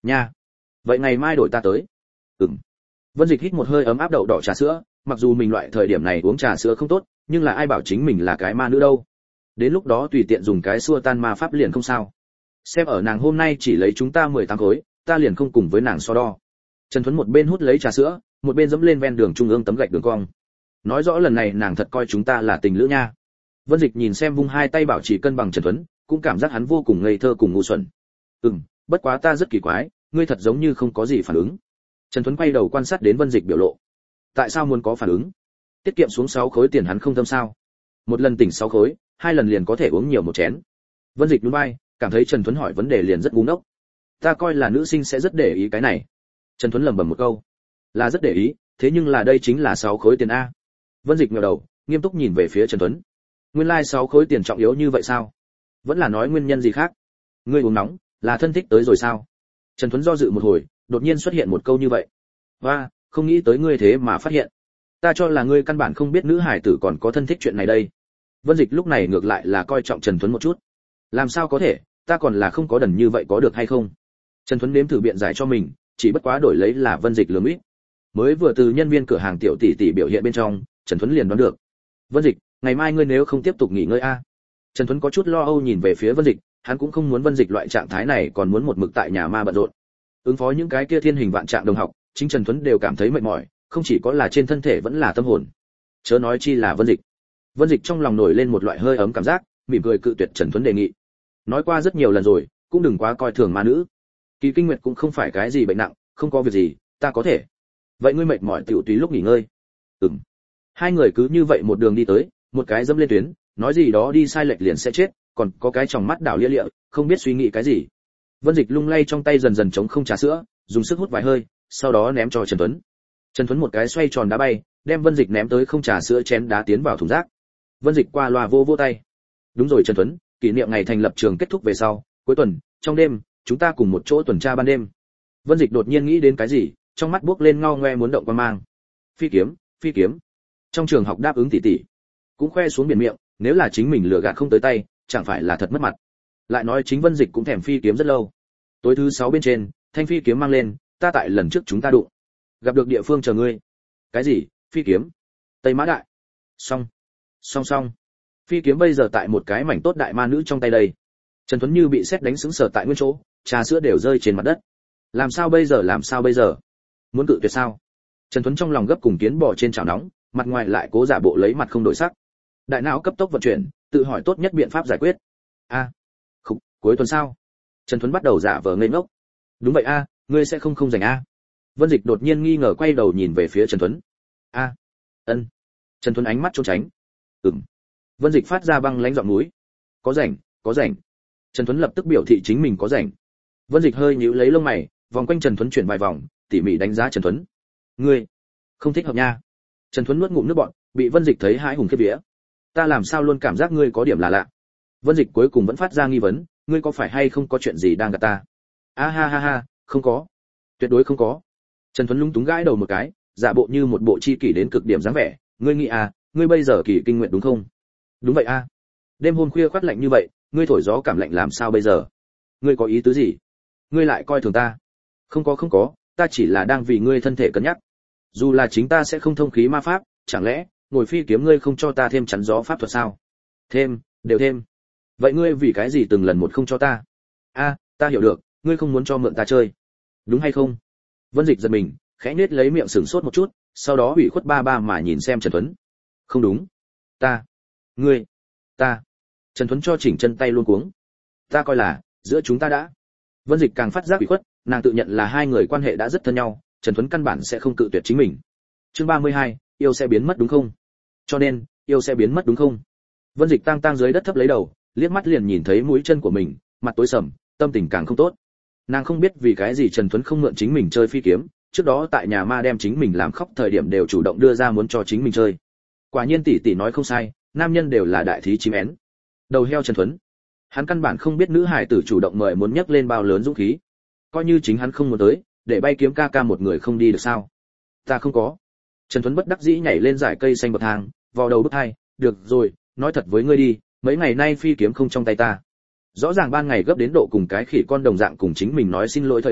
[SPEAKER 1] nha. Vậy ngày mai đổi ta tới. Ừm. Vân Dịch hít một hơi ấm áp đậu đỏ trà sữa, mặc dù mình loại thời điểm này uống trà sữa không tốt, nhưng là ai bảo chính mình là cái ma nữ đâu. Đến lúc đó tùy tiện dùng cái xua tan ma pháp liền không sao. Xem ở nàng hôm nay chỉ lấy chúng ta mười tám khối, ta liền không cùng với nàng so đo. Trần Thuấn một bên hút lấy trà sữa, một bên dẫm lên ven đường trung ương tấm gạch đường cong. Nói rõ lần này nàng thật coi chúng ta là tình lữ nha. Vân Dịch nhìn xem vung hai tay bảo trì cân bằng Trần Thuấn, cũng cảm giác hắn vô cùng ngây thơ cùng ngu xuẩn. Ừm, bất quá ta rất kỳ quái, ngươi thật giống như không có gì phản ứng. Trần Thuấn quay đầu quan sát đến Vân Dịch biểu lộ. Tại sao muốn có phản ứng? Tiết kiệm xuống sáu khối tiền hắn không thâm sao? Một lần tỉnh sáu khối, hai lần liền có thể uống nhiều một chén. Vân Dịch nhún vai, cảm thấy Trần Thuấn hỏi vấn đề liền rất ngu ngốc. Ta coi là nữ sinh sẽ rất để ý cái này. Trần Thuấn lẩm bẩm một câu. Là rất để ý, thế nhưng là đây chính là sáu khối tiền a. Vân Dịch ngẩng đầu, nghiêm túc nhìn về phía Trần Thuấn. Nguyên lai like sáu khối tiền trọng yếu như vậy sao? Vẫn là nói nguyên nhân gì khác? Ngươi uống nóng, là thân thích tới rồi sao? Trần Thuấn do dự một hồi, đột nhiên xuất hiện một câu như vậy. Hoa, không nghĩ tới ngươi thế mà phát hiện. Ta cho là ngươi căn bản không biết nữ hải tử còn có thân thích chuyện này đây. Vân Dịch lúc này ngược lại là coi trọng Trần Thuấn một chút. Làm sao có thể, ta còn là không có đần như vậy có được hay không? Trần Thuấn nếm thử biện giải cho mình, chỉ bất quá đổi lấy là Vân Dịch lườm ít. Mới vừa từ nhân viên cửa hàng tiểu tỷ tỷ biểu hiện bên trong, Trần Thuấn liền đoán được. Vân Dịch, ngày mai ngươi nếu không tiếp tục nghỉ ngơi a? Trần Thuấn có chút lo âu nhìn về phía Vân Dịch, hắn cũng không muốn Vân Dịch loại trạng thái này còn muốn một mực tại nhà ma bận rộn. Ứng phó những cái kia thiên hình vạn trạng đồng học, chính Trần Thuấn đều cảm thấy mệt mỏi, không chỉ có là trên thân thể vẫn là tâm hồn. Chớ nói chi là Vân Dịch. Vân Dịch trong lòng nổi lên một loại hơi ấm cảm giác, mỉm cười cự tuyệt Trần Thuấn đề nghị. Nói qua rất nhiều lần rồi, cũng đừng quá coi thường ma nữ. Kỳ Kinh Nguyệt cũng không phải cái gì bệnh nặng, không có việc gì, ta có thể. Vậy ngươi mệt mỏi tiểu tùy lúc nghỉ ngơi. Ừm. Hai người cứ như vậy một đường đi tới, một cái dẫm lên tuyến, nói gì đó đi sai lệch liền sẽ chết, còn có cái tròng mắt đảo lia lịa, không biết suy nghĩ cái gì. Vân Dịch lung lay trong tay dần dần chống không trà sữa, dùng sức hút vài hơi, sau đó ném cho Trần Tuấn. Trần Tuấn một cái xoay tròn đá bay, đem Vân Dịch ném tới không trà sữa chén đá tiến vào thùng rác. Vân Dịch qua loa vô vô tay. Đúng rồi Trần Tuấn, kỷ niệm ngày thành lập trường kết thúc về sau, cuối tuần, trong đêm, chúng ta cùng một chỗ tuần tra ban đêm. Vân Dịch đột nhiên nghĩ đến cái gì, trong mắt bước lên ngao ngoe muốn động quan mang. Phi kiếm, phi kiếm. Trong trường học đáp ứng tỉ tỉ, cũng khoe xuống biển miệng, nếu là chính mình lừa gạt không tới tay, chẳng phải là thật mất mặt. Lại nói chính Vân Dịch cũng thèm phi kiếm rất lâu. Tối thứ sáu bên trên, thanh phi kiếm mang lên, ta tại lần trước chúng ta đụng, gặp được địa phương chờ ngươi. Cái gì? Phi kiếm? Tây Mã Đại? Xong, song song. Phi kiếm bây giờ tại một cái mảnh tốt đại ma nữ trong tay đây. Trần Tuấn như bị sét đánh sững sờ tại nguyên chỗ, trà sữa đều rơi trên mặt đất. Làm sao bây giờ, làm sao bây giờ? Muốn cự tuyệt sao? Trần Tuấn trong lòng gấp cùng kiến bò trên chảo nóng, mặt ngoài lại cố giả bộ lấy mặt không đổi sắc. Đại não cấp tốc vận chuyển, tự hỏi tốt nhất biện pháp giải quyết. A, à, khục, cuối tuần sao? Trần Tuấn bắt đầu giả vờ ngây ngốc. Đúng vậy a, à, ngươi sẽ không không rảnh a? À? Vân Dịch đột nhiên nghi ngờ quay đầu nhìn về phía Trần Tuấn. A, à, ân. Trần Tuấn ánh mắt trốn tránh. Ừm. Vân Dịch phát ra băng lãnh giọng núi. Có rảnh, có rảnh. Trần Tuấn lập tức biểu thị chính mình có rảnh. Vân Dịch hơi nhíu lấy lông mày, vòng quanh Trần Tuấn chuyển vài vòng, tỉ mỉ đánh giá Trần Tuấn. Ngươi không thích hợp nha. Trần Tuấn nuốt ngụm nước bọt, bị Vân Dịch thấy hãi hùng khiếp vía. Ta làm sao luôn cảm giác ngươi có điểm là lạ. Vân Dịch cuối cùng vẫn phát ra nghi vấn, ngươi có phải hay không có chuyện gì đang gạt ta? A ha ha ha, không có, tuyệt đối không có. Trần Tuấn lúng túng gãi đầu một cái, giả bộ như một bộ chi kỷ đến cực điểm dáng vẻ, ngươi nghĩ à, ngươi bây giờ kỳ kinh nguyện đúng không? Đúng vậy a. Đêm hôm khuya khoắt lạnh như vậy, ngươi thổi gió cảm lạnh làm sao bây giờ? Ngươi có ý tứ gì? Ngươi lại coi thường ta? Không có không có, ta chỉ là đang vì ngươi thân thể cân nhắc. Dù là chính ta sẽ không thông khí ma pháp, chẳng lẽ ngồi phi kiếm ngươi không cho ta thêm chắn gió pháp thuật sao? Thêm, đều thêm. Vậy ngươi vì cái gì từng lần một không cho ta? A, ta hiểu được, ngươi không muốn cho mượn ta chơi, đúng hay không? Vân Dịch giật mình, khẽ nhếch lấy miệng sửng sốt một chút, sau đó ủy khuất ba ba mà nhìn xem Trần Tuấn. Không đúng, ta, ngươi, ta. Trần Tuấn cho chỉnh chân tay luôn cuống. Ta coi là giữa chúng ta đã. Vân Dịch càng phát giác ủy khuất, nàng tự nhận là hai người quan hệ đã rất thân nhau, Trần Tuấn căn bản sẽ không cự tuyệt chính mình. Chương ba mươi hai, yêu sẽ biến mất đúng không? Cho nên, yêu sẽ biến mất đúng không? Vân Dịch tang tang dưới đất thấp lấy đầu, liếc mắt liền nhìn thấy mũi chân của mình, mặt tối sầm, tâm tình càng không tốt. Nàng không biết vì cái gì Trần Tuấn không mượn chính mình chơi phi kiếm, trước đó tại nhà ma đem chính mình làm khóc thời điểm đều chủ động đưa ra muốn cho chính mình chơi. Quả nhiên tỷ tỷ nói không sai, nam nhân đều là đại thí chim én. Đầu heo Trần Tuấn, hắn căn bản không biết nữ hải tử chủ động mời muốn nhấc lên bao lớn dũng khí. Coi như chính hắn không muốn tới, để bay kiếm ca ca một người không đi được sao? Ta không có. Trần Tuấn bất đắc dĩ nhảy lên dải cây xanh bậc thang, vào đầu bức hai, được rồi, nói thật với ngươi đi, mấy ngày nay phi kiếm không trong tay ta. Rõ ràng ban ngày gấp đến độ cùng cái khỉ con đồng dạng cùng chính mình nói xin lỗi thời điểm,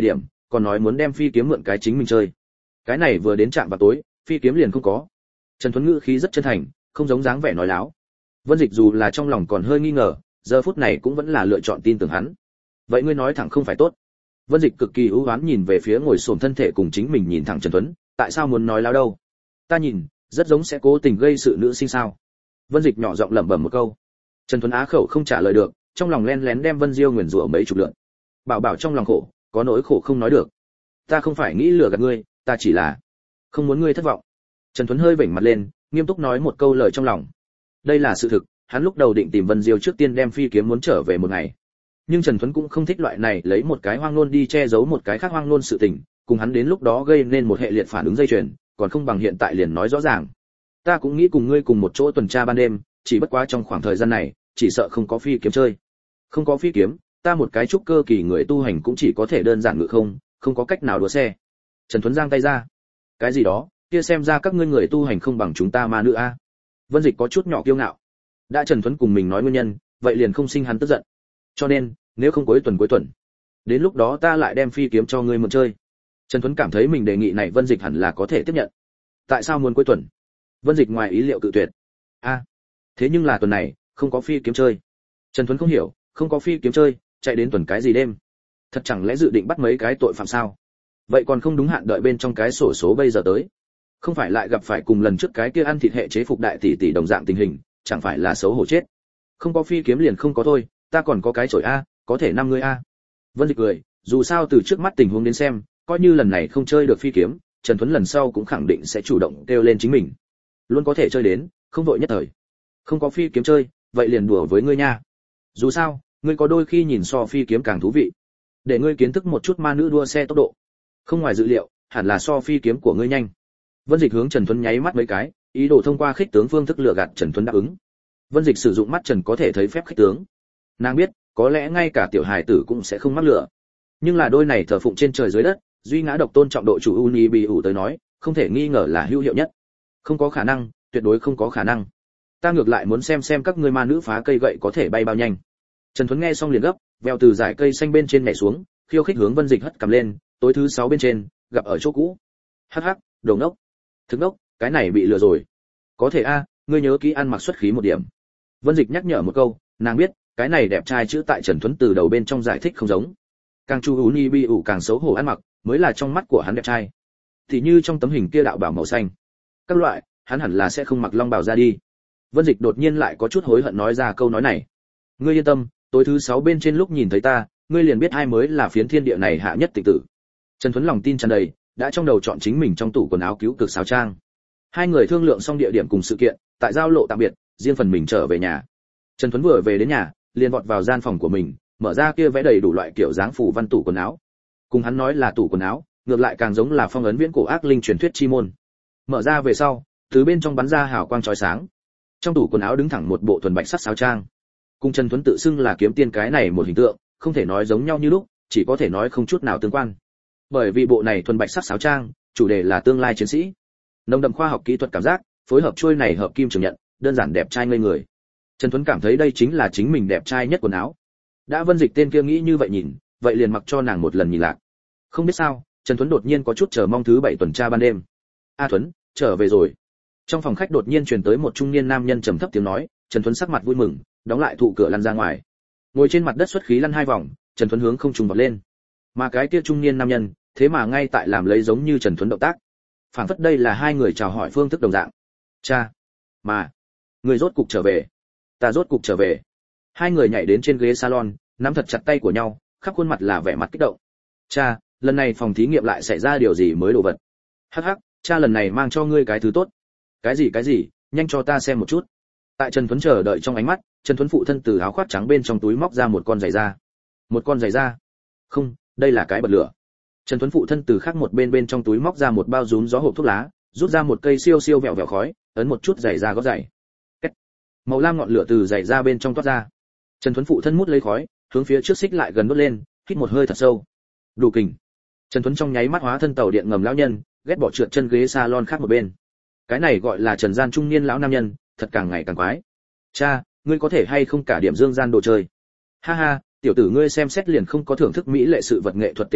[SPEAKER 1] còn nói muốn đem phi kiếm mượn cái chính mình chơi. Cái này vừa đến trạm vào tối, phi kiếm liền không có. Trần Tuấn ngữ khí rất chân thành, không giống dáng vẻ nói láo. Vân Dịch dù là trong lòng còn hơi nghi ngờ, giờ phút này cũng vẫn là lựa chọn tin tưởng hắn. Vậy ngươi nói thẳng không phải tốt? Vân Dịch cực kỳ ưu ái nhìn về phía ngồi xổm thân thể cùng chính mình nhìn thẳng Trần Tuấn, tại sao muốn nói láo đâu? Ta nhìn, rất giống sẽ cố tình gây sự nữ sinh sao? Vân Dịch nhỏ giọng lẩm bẩm một câu. Trần Tuấn á khẩu không trả lời được, trong lòng lén lén đem Vân Diêu nguyền rủa mấy chục lượt. Bảo bảo trong lòng khổ, có nỗi khổ không nói được. Ta không phải nghĩ lừa gạt ngươi, ta chỉ là không muốn ngươi thất vọng. Trần Tuấn hơi vểnh mặt lên, nghiêm túc nói một câu lời trong lòng. Đây là sự thực, hắn lúc đầu định tìm Vân Diêu trước tiên đem phi kiếm muốn trở về một ngày. Nhưng Trần Tuấn cũng không thích loại này lấy một cái hoang nôn đi che giấu một cái khác hoang nôn sự tình, cùng hắn đến lúc đó gây nên một hệ liệt phản ứng dây chuyền, còn không bằng hiện tại liền nói rõ ràng. Ta cũng nghĩ cùng ngươi cùng một chỗ tuần tra ban đêm, chỉ bất quá trong khoảng thời gian này, chỉ sợ không có phi kiếm chơi. Không có phi kiếm, ta một cái trúc cơ kỳ người tu hành cũng chỉ có thể đơn giản ngự không, không có cách nào đua xe. Trần Tuấn giang tay ra. Cái gì đó, kia xem ra các ngươi người tu hành không bằng chúng ta ma nữ a. Vân Dịch có chút nhỏ kiêu ngạo. Đã Trần Tuấn cùng mình nói nguyên nhân, vậy liền không sinh hắn tức giận. Cho nên, nếu không cuối tuần cuối tuần, đến lúc đó ta lại đem phi kiếm cho ngươi mượn chơi. Trần Tuấn cảm thấy mình đề nghị này Vân Dịch hẳn là có thể tiếp nhận. Tại sao muốn cuối tuần? Vân Dịch ngoài ý liệu cự tuyệt. A, thế nhưng là tuần này không có phi kiếm chơi. Trần Tuấn không hiểu, không có phi kiếm chơi, chạy đến tuần cái gì đêm? Thật chẳng lẽ dự định bắt mấy cái tội phạm sao? Vậy còn không đúng hạn đợi bên trong cái sổ số bây giờ tới. Không phải lại gặp phải cùng lần trước cái kia ăn thịt hệ chế phục đại tỷ tỷ đồng dạng tình hình, chẳng phải là xấu hổ chết. Không có phi kiếm liền không có thôi, ta còn có cái chổi a, có thể năm người a. Vân Dịch cười, dù sao từ trước mắt tình huống đến xem, coi như lần này không chơi được phi kiếm, Trần Tuấn lần sau cũng khẳng định sẽ chủ động kêu lên chính mình. Luôn có thể chơi đến, không vội nhất thời. Không có phi kiếm chơi, vậy liền đùa với ngươi nha. Dù sao, ngươi có đôi khi nhìn so phi kiếm càng thú vị. Để ngươi kiến thức một chút ma nữ đua xe tốc độ. Không ngoài dự liệu, hẳn là so phi kiếm của ngươi nhanh. Vân Dịch hướng Trần Tuấn nháy mắt mấy cái, ý đồ thông qua khích tướng phương thức lừa gạt Trần Tuấn đáp ứng. Vân Dịch sử dụng mắt Trần có thể thấy phép khích tướng. Nàng biết, có lẽ ngay cả tiểu hài tử cũng sẽ không mắc lừa. Nhưng là đôi này thờ phụng trên trời dưới đất, duy ngã độc tôn trọng độ chủ Uni bị ủ tới nói, không thể nghi ngờ là hữu hiệu nhất. Không có khả năng, tuyệt đối không có khả năng. Ta ngược lại muốn xem xem các ngươi ma nữ phá cây gậy có thể bay bao nhanh. Trần Tuấn nghe xong liền gấp, vèo từ dải cây xanh bên trên nhảy xuống, khiêu khích hướng Vân Dịch hất cầm lên, tối thứ sáu bên trên, gặp ở chỗ cũ. Hắc hắc, đồ ngốc. Thức ngốc, cái này bị lừa rồi. Có thể a, ngươi nhớ kỹ ăn mặc xuất khí một điểm. Vân Dịch nhắc nhở một câu, nàng biết, cái này đẹp trai chữ tại Trần Tuấn từ đầu bên trong giải thích không giống. Càng chu uni bi ủ càng xấu hổ ăn mặc, mới là trong mắt của hắn đẹp trai. Thì như trong tấm hình kia đạo bảo màu xanh. Các loại, hắn hẳn là sẽ không mặc long bào ra đi. Vân Dịch đột nhiên lại có chút hối hận nói ra câu nói này. Ngươi yên tâm, tối thứ sáu bên trên lúc nhìn thấy ta, ngươi liền biết ai mới là phiến thiên địa này hạ nhất tịch tử. Trần Tuấn lòng tin tràn đầy, đã trong đầu chọn chính mình trong tủ quần áo cứu cực sáo trang. Hai người thương lượng xong địa điểm cùng sự kiện, tại giao lộ tạm biệt, riêng phần mình trở về nhà. Trần Tuấn vừa về đến nhà, liền vọt vào gian phòng của mình, mở ra kia vẽ đầy đủ loại kiểu dáng phủ văn tủ quần áo. Cùng hắn nói là tủ quần áo, ngược lại càng giống là phong ấn viễn cổ ác linh truyền thuyết chi môn. Mở ra về sau, từ bên trong bắn ra hào quang chói sáng. Trong tủ quần áo đứng thẳng một bộ thuần bạch sắc sáo trang. Cùng Trần Tuấn tự xưng là kiếm tiên cái này một hình tượng, không thể nói giống nhau như lúc, chỉ có thể nói không chút nào tương quan. Bởi vì bộ này thuần bạch sắc sáo trang, chủ đề là tương lai chiến sĩ. Nồng đậm khoa học kỹ thuật cảm giác, phối hợp trôi này hợp kim trường nhận, đơn giản đẹp trai ngây người. Trần Tuấn cảm thấy đây chính là chính mình đẹp trai nhất quần áo. Đã Vân Dịch tên kia nghĩ như vậy nhìn, vậy liền mặc cho nàng một lần nhìn lạc. Không biết sao, Trần Tuấn đột nhiên có chút chờ mong thứ bảy tuần tra ban đêm. A Tuấn, trở về rồi. Trong phòng khách đột nhiên truyền tới một trung niên nam nhân trầm thấp tiếng nói, Trần Tuấn sắc mặt vui mừng, đóng lại thụ cửa lăn ra ngoài. Ngồi trên mặt đất xuất khí lăn hai vòng, Trần Tuấn hướng không trung vọt lên. Mà cái kia trung niên nam nhân, thế mà ngay tại làm lấy giống như Trần Tuấn động tác. Phản phất đây là hai người chào hỏi phương thức đồng dạng. Cha, mà, người rốt cục trở về. Ta rốt cục trở về. Hai người nhảy đến trên ghế salon, nắm thật chặt tay của nhau, khắp khuôn mặt là vẻ mặt kích động. Cha, lần này phòng thí nghiệm lại xảy ra điều gì mới đồ vật? Hắc hắc, cha lần này mang cho ngươi cái thứ tốt. Cái gì cái gì, nhanh cho ta xem một chút. Tại Trần Tuấn chờ đợi trong ánh mắt, Trần Tuấn phụ thân từ áo khoác trắng bên trong túi móc ra một con giày da. Một con giày da? Không, đây là cái bật lửa. Trần Tuấn phụ thân từ khác một bên bên trong túi móc ra một bao rúm gió hộp thuốc lá, rút ra một cây siêu siêu vẹo vẹo khói, ấn một chút giày da gót giày. Kết. Màu lam ngọn lửa từ giày da bên trong toát ra. Trần Tuấn phụ thân mút lấy khói, hướng phía trước xích lại gần đốt lên, hít một hơi thật sâu. Đủ kình. Trần Tuấn trong nháy mắt hóa thân tàu điện ngầm lão nhân, ghét bỏ trượt chân ghế salon khác một bên. Cái này gọi là Trần gian trung niên lão nam nhân, thật càng ngày càng quái. Cha, ngươi có thể hay không cả điểm dương gian đồ chơi? Ha ha, tiểu tử ngươi xem xét liền không có thưởng thức mỹ lệ sự vật nghệ thuật tế bào,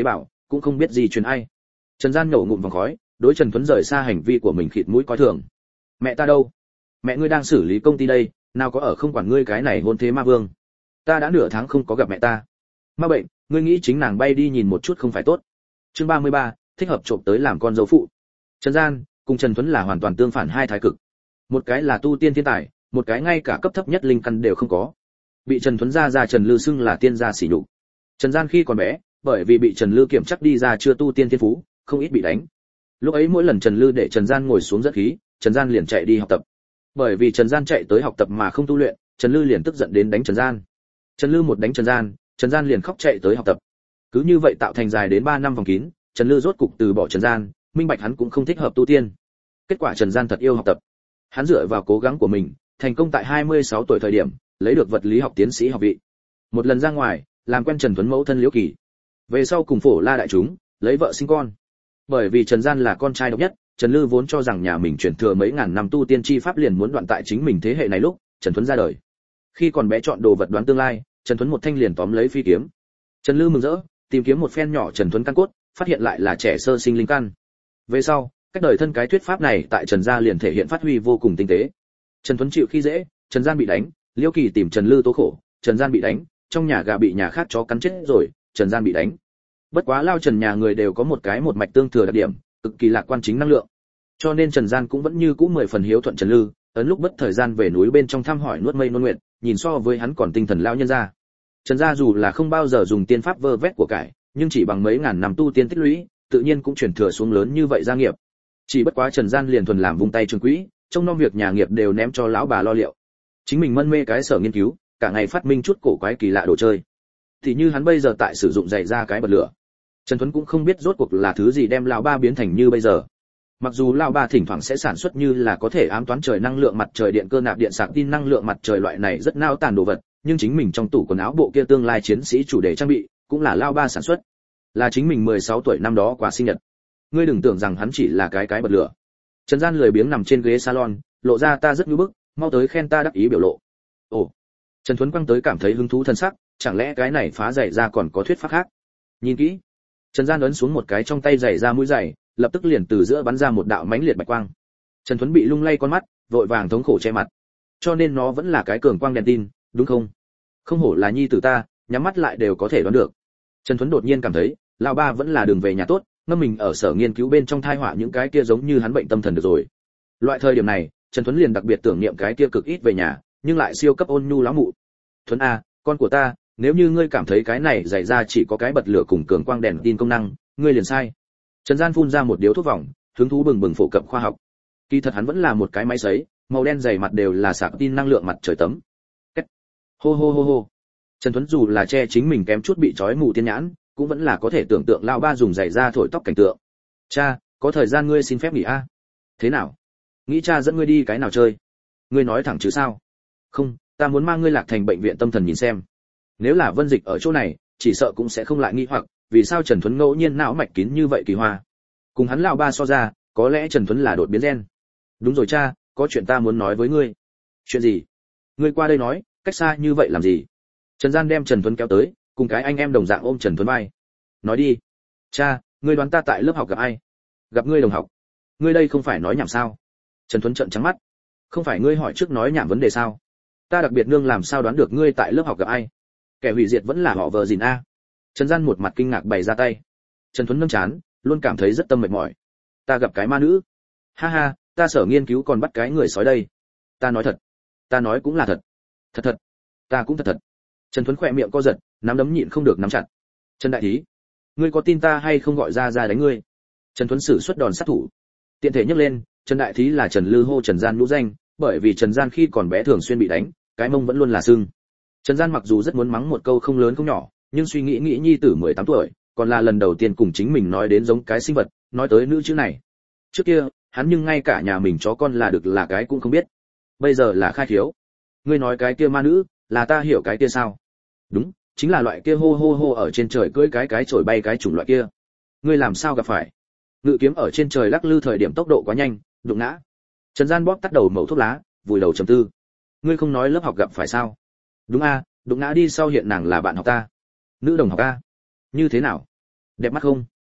[SPEAKER 1] cũng không biết gì truyền ai. Trần Gian nổ ngụm vòng khói, đối Trần Tuấn rời xa hành vi của mình khịt mũi coi thường. Mẹ ta đâu? Mẹ ngươi đang xử lý công ty đây, nào có ở không quản ngươi cái này hôn thế ma vương. Ta đã nửa tháng không có gặp mẹ ta. Ma bệnh, ngươi nghĩ chính nàng bay đi nhìn một chút không phải tốt. Chương ba mươi ba, thích hợp trộm tới làm con dâu phụ. Trần Gian cùng Trần Tuấn là hoàn toàn tương phản hai thái cực. Một cái là tu tiên thiên tài, một cái ngay cả cấp thấp nhất linh căn đều không có. Bị Trần Tuấn gia gia Trần Lư xưng là tiên gia sỉ nhục. Trần Gian khi còn bé, bởi vì bị Trần Lư kiểm chắc đi ra chưa tu tiên thiên phú, không ít bị đánh. Lúc ấy mỗi lần Trần Lư để Trần Gian ngồi xuống dẫn khí, Trần Gian liền chạy đi học tập. Bởi vì Trần Gian chạy tới học tập mà không tu luyện, Trần Lư liền tức giận đến đánh Trần Gian. Trần Lư một đánh Trần Gian, Trần Gian liền khóc chạy tới học tập. Cứ như vậy tạo thành dài đến ba năm vòng kín, Trần Lư rốt cục từ bỏ Trần Gian, minh bạch hắn cũng không thích hợp tu tiên. Kết quả Trần Gian thật yêu học tập. Hắn dựa vào cố gắng của mình, thành công tại hai mươi sáu tuổi thời điểm, lấy được vật lý học tiến sĩ học vị. Một lần ra ngoài, làm quen Trần Tuấn mẫu thân Liễu Kỳ. Về sau cùng phổ la đại chúng, lấy vợ sinh con. Bởi vì Trần Gian là con trai độc nhất, Trần Lư vốn cho rằng nhà mình chuyển thừa mấy ngàn năm tu tiên chi pháp liền muốn đoạn tại chính mình thế hệ này lúc Trần Tuấn ra đời. Khi còn bé chọn đồ vật đoán tương lai, Trần Tuấn một thanh liền tóm lấy phi kiếm. Trần Lư mừng rỡ, tìm kiếm một phen nhỏ Trần Tuấn căn cốt, phát hiện lại là trẻ sơ sinh linh căn. Về sau, cách đời thân cái thuyết pháp này tại Trần gia liền thể hiện phát huy vô cùng tinh tế. Trần Tuấn chịu khi dễ, Trần Gian bị đánh, Liễu Kỳ tìm Trần Lư tố khổ, Trần Gian bị đánh, trong nhà gà bị nhà khác chó cắn chết rồi, Trần Gian bị đánh. Bất quá lao Trần nhà người đều có một cái một mạch tương thừa đặc điểm, cực kỳ lạc quan chính năng lượng. Cho nên Trần Gian cũng vẫn như cũ mười phần hiếu thuận Trần Lư, ấn lúc bất thời gian về núi bên trong thăm hỏi nuốt mây nôn nguyện, nhìn so với hắn còn tinh thần lao nhân gia. Trần gia dù là không bao giờ dùng tiên pháp vơ vét của cải, nhưng chỉ bằng mấy ngàn năm tu tiên tích lũy, tự nhiên cũng chuyển thừa xuống lớn như vậy gia nghiệp. Chỉ bất quá Trần Gian liền thuần làm vung tay trường quỹ, trong nom việc nhà nghiệp đều ném cho lão bà lo liệu. Chính mình mân mê cái sở nghiên cứu, cả ngày phát minh chút cổ quái kỳ lạ đồ chơi. Thì như hắn bây giờ tại sử dụng giày ra cái bật lửa. Trần Tuấn cũng không biết rốt cuộc là thứ gì đem lão ba biến thành như bây giờ. Mặc dù lão ba thỉnh thoảng sẽ sản xuất như là có thể ám toán trời năng lượng mặt trời điện cơ nạp điện sạc tin năng lượng mặt trời loại này rất nao tàn đồ vật, nhưng chính mình trong tủ quần áo bộ kia tương lai chiến sĩ chủ đề trang bị, cũng là lão ba sản xuất. Là chính mình mười sáu tuổi năm đó quà sinh nhật. Ngươi đừng tưởng rằng hắn chỉ là cái cái bật lửa. Trần Gian lười biếng nằm trên ghế salon, lộ ra ta rất nhu bức, mau tới khen ta đắc ý biểu lộ. Ồ. Trần Tuấn quăng tới cảm thấy hứng thú thân sắc, chẳng lẽ cái này phá giày ra còn có thuyết pháp khác? Nhìn kỹ. Trần Gian ấn xuống một cái trong tay giày ra mũi giày, lập tức liền từ giữa bắn ra một đạo mãnh liệt bạch quang. Trần Tuấn bị lung lay con mắt, vội vàng thống khổ che mặt. Cho nên nó vẫn là cái cường quang đèn tin, đúng không? Không hổ là nhi tử ta, nhắm mắt lại đều có thể đoán được. Trần Tuấn đột nhiên cảm thấy, lão ba vẫn là đường về nhà tốt, ngâm mình ở sở nghiên cứu bên trong thai họa những cái kia giống như hắn bệnh tâm thần được rồi. Loại thời điểm này, Trần Tuấn liền đặc biệt tưởng niệm cái kia cực ít về nhà, nhưng lại siêu cấp ôn nhu lão mụ. Tuấn a, con của ta, nếu như ngươi cảm thấy cái này dày ra chỉ có cái bật lửa cùng cường quang đèn tin công năng, ngươi liền sai. Trần Gian phun ra một điếu thuốc vòng, hứng thú bừng bừng phổ cập khoa học. Kỳ thật hắn vẫn là một cái máy sấy, màu đen dày mặt đều là sạc tin năng lượng mặt trời tấm. Kết. Hô hô hô hô. Trần Tuấn dù là che chính mình kém chút bị trói mù tiên nhãn, cũng vẫn là có thể tưởng tượng lão ba dùng giày ra thổi tóc cảnh tượng. Cha, có thời gian ngươi xin phép nghỉ a. Thế nào? Nghĩ cha dẫn ngươi đi cái nào chơi? Ngươi nói thẳng chứ sao? Không, ta muốn mang ngươi Lạc Thành bệnh viện tâm thần nhìn xem. Nếu là Vân Dịch ở chỗ này, chỉ sợ cũng sẽ không lại nghi hoặc, vì sao Trần Tuấn ngẫu nhiên não mạch kín như vậy kỳ hoa. Cùng hắn lão ba so ra, có lẽ Trần Tuấn là đột biến gen. Đúng rồi cha, có chuyện ta muốn nói với ngươi. Chuyện gì? Ngươi qua đây nói, cách xa như vậy làm gì? Trần Gian đem Trần Tuấn kéo tới, cùng cái anh em đồng dạng ôm Trần Tuấn vai. Nói đi. Cha, ngươi đoán ta tại lớp học gặp ai? Gặp ngươi đồng học. Ngươi đây không phải nói nhảm sao? Trần Tuấn trợn trắng mắt. Không phải ngươi hỏi trước nói nhảm vấn đề sao? Ta đặc biệt nương làm sao đoán được ngươi tại lớp học gặp ai? Kẻ hủy diệt vẫn là họ vợ gìn a. Trần Gian một mặt kinh ngạc bày ra tay. Trần Tuấn nâng chán, luôn cảm thấy rất tâm mệt mỏi. Ta gặp cái ma nữ. Ha ha, ta sở nghiên cứu còn bắt cái người sói đây. Ta nói thật. Ta nói cũng là thật. Thật thật. Ta cũng thật thật. Trần Tuấn khỏe miệng co giật, nắm đấm nhịn không được nắm chặt. Trần đại thí, ngươi có tin ta hay không gọi ra ra đánh ngươi? Trần Tuấn sử xuất đòn sát thủ. Tiện thể nhắc lên, Trần đại thí là Trần Lư hô Trần Gian nhũ danh, bởi vì Trần Gian khi còn bé thường xuyên bị đánh, cái mông vẫn luôn là sưng. Trần Gian mặc dù rất muốn mắng một câu không lớn không nhỏ, nhưng suy nghĩ nghĩ nhi tử mười tám tuổi, còn là lần đầu tiên cùng chính mình nói đến giống cái sinh vật, nói tới nữ chữ này. Trước kia, hắn nhưng ngay cả nhà mình chó con là được là cái cũng không biết. Bây giờ là khai thiếu. Ngươi nói cái kia ma nữ, là ta hiểu cái kia sao? Đúng, chính là loại kia hô hô hô ở trên trời cưỡi cái cái chổi bay cái chủng loại kia. Ngươi làm sao gặp phải? Ngự kiếm ở trên trời lắc lư thời điểm tốc độ quá nhanh, đụng ngã. Trần Gian bóp tắt đầu mẩu thuốc lá, vùi đầu trầm tư. Ngươi không nói lớp học gặp phải sao? Đúng a, đụng ngã đi sau hiện nàng là bạn học ta. Nữ đồng học a. Như thế nào? Đẹp mắt không?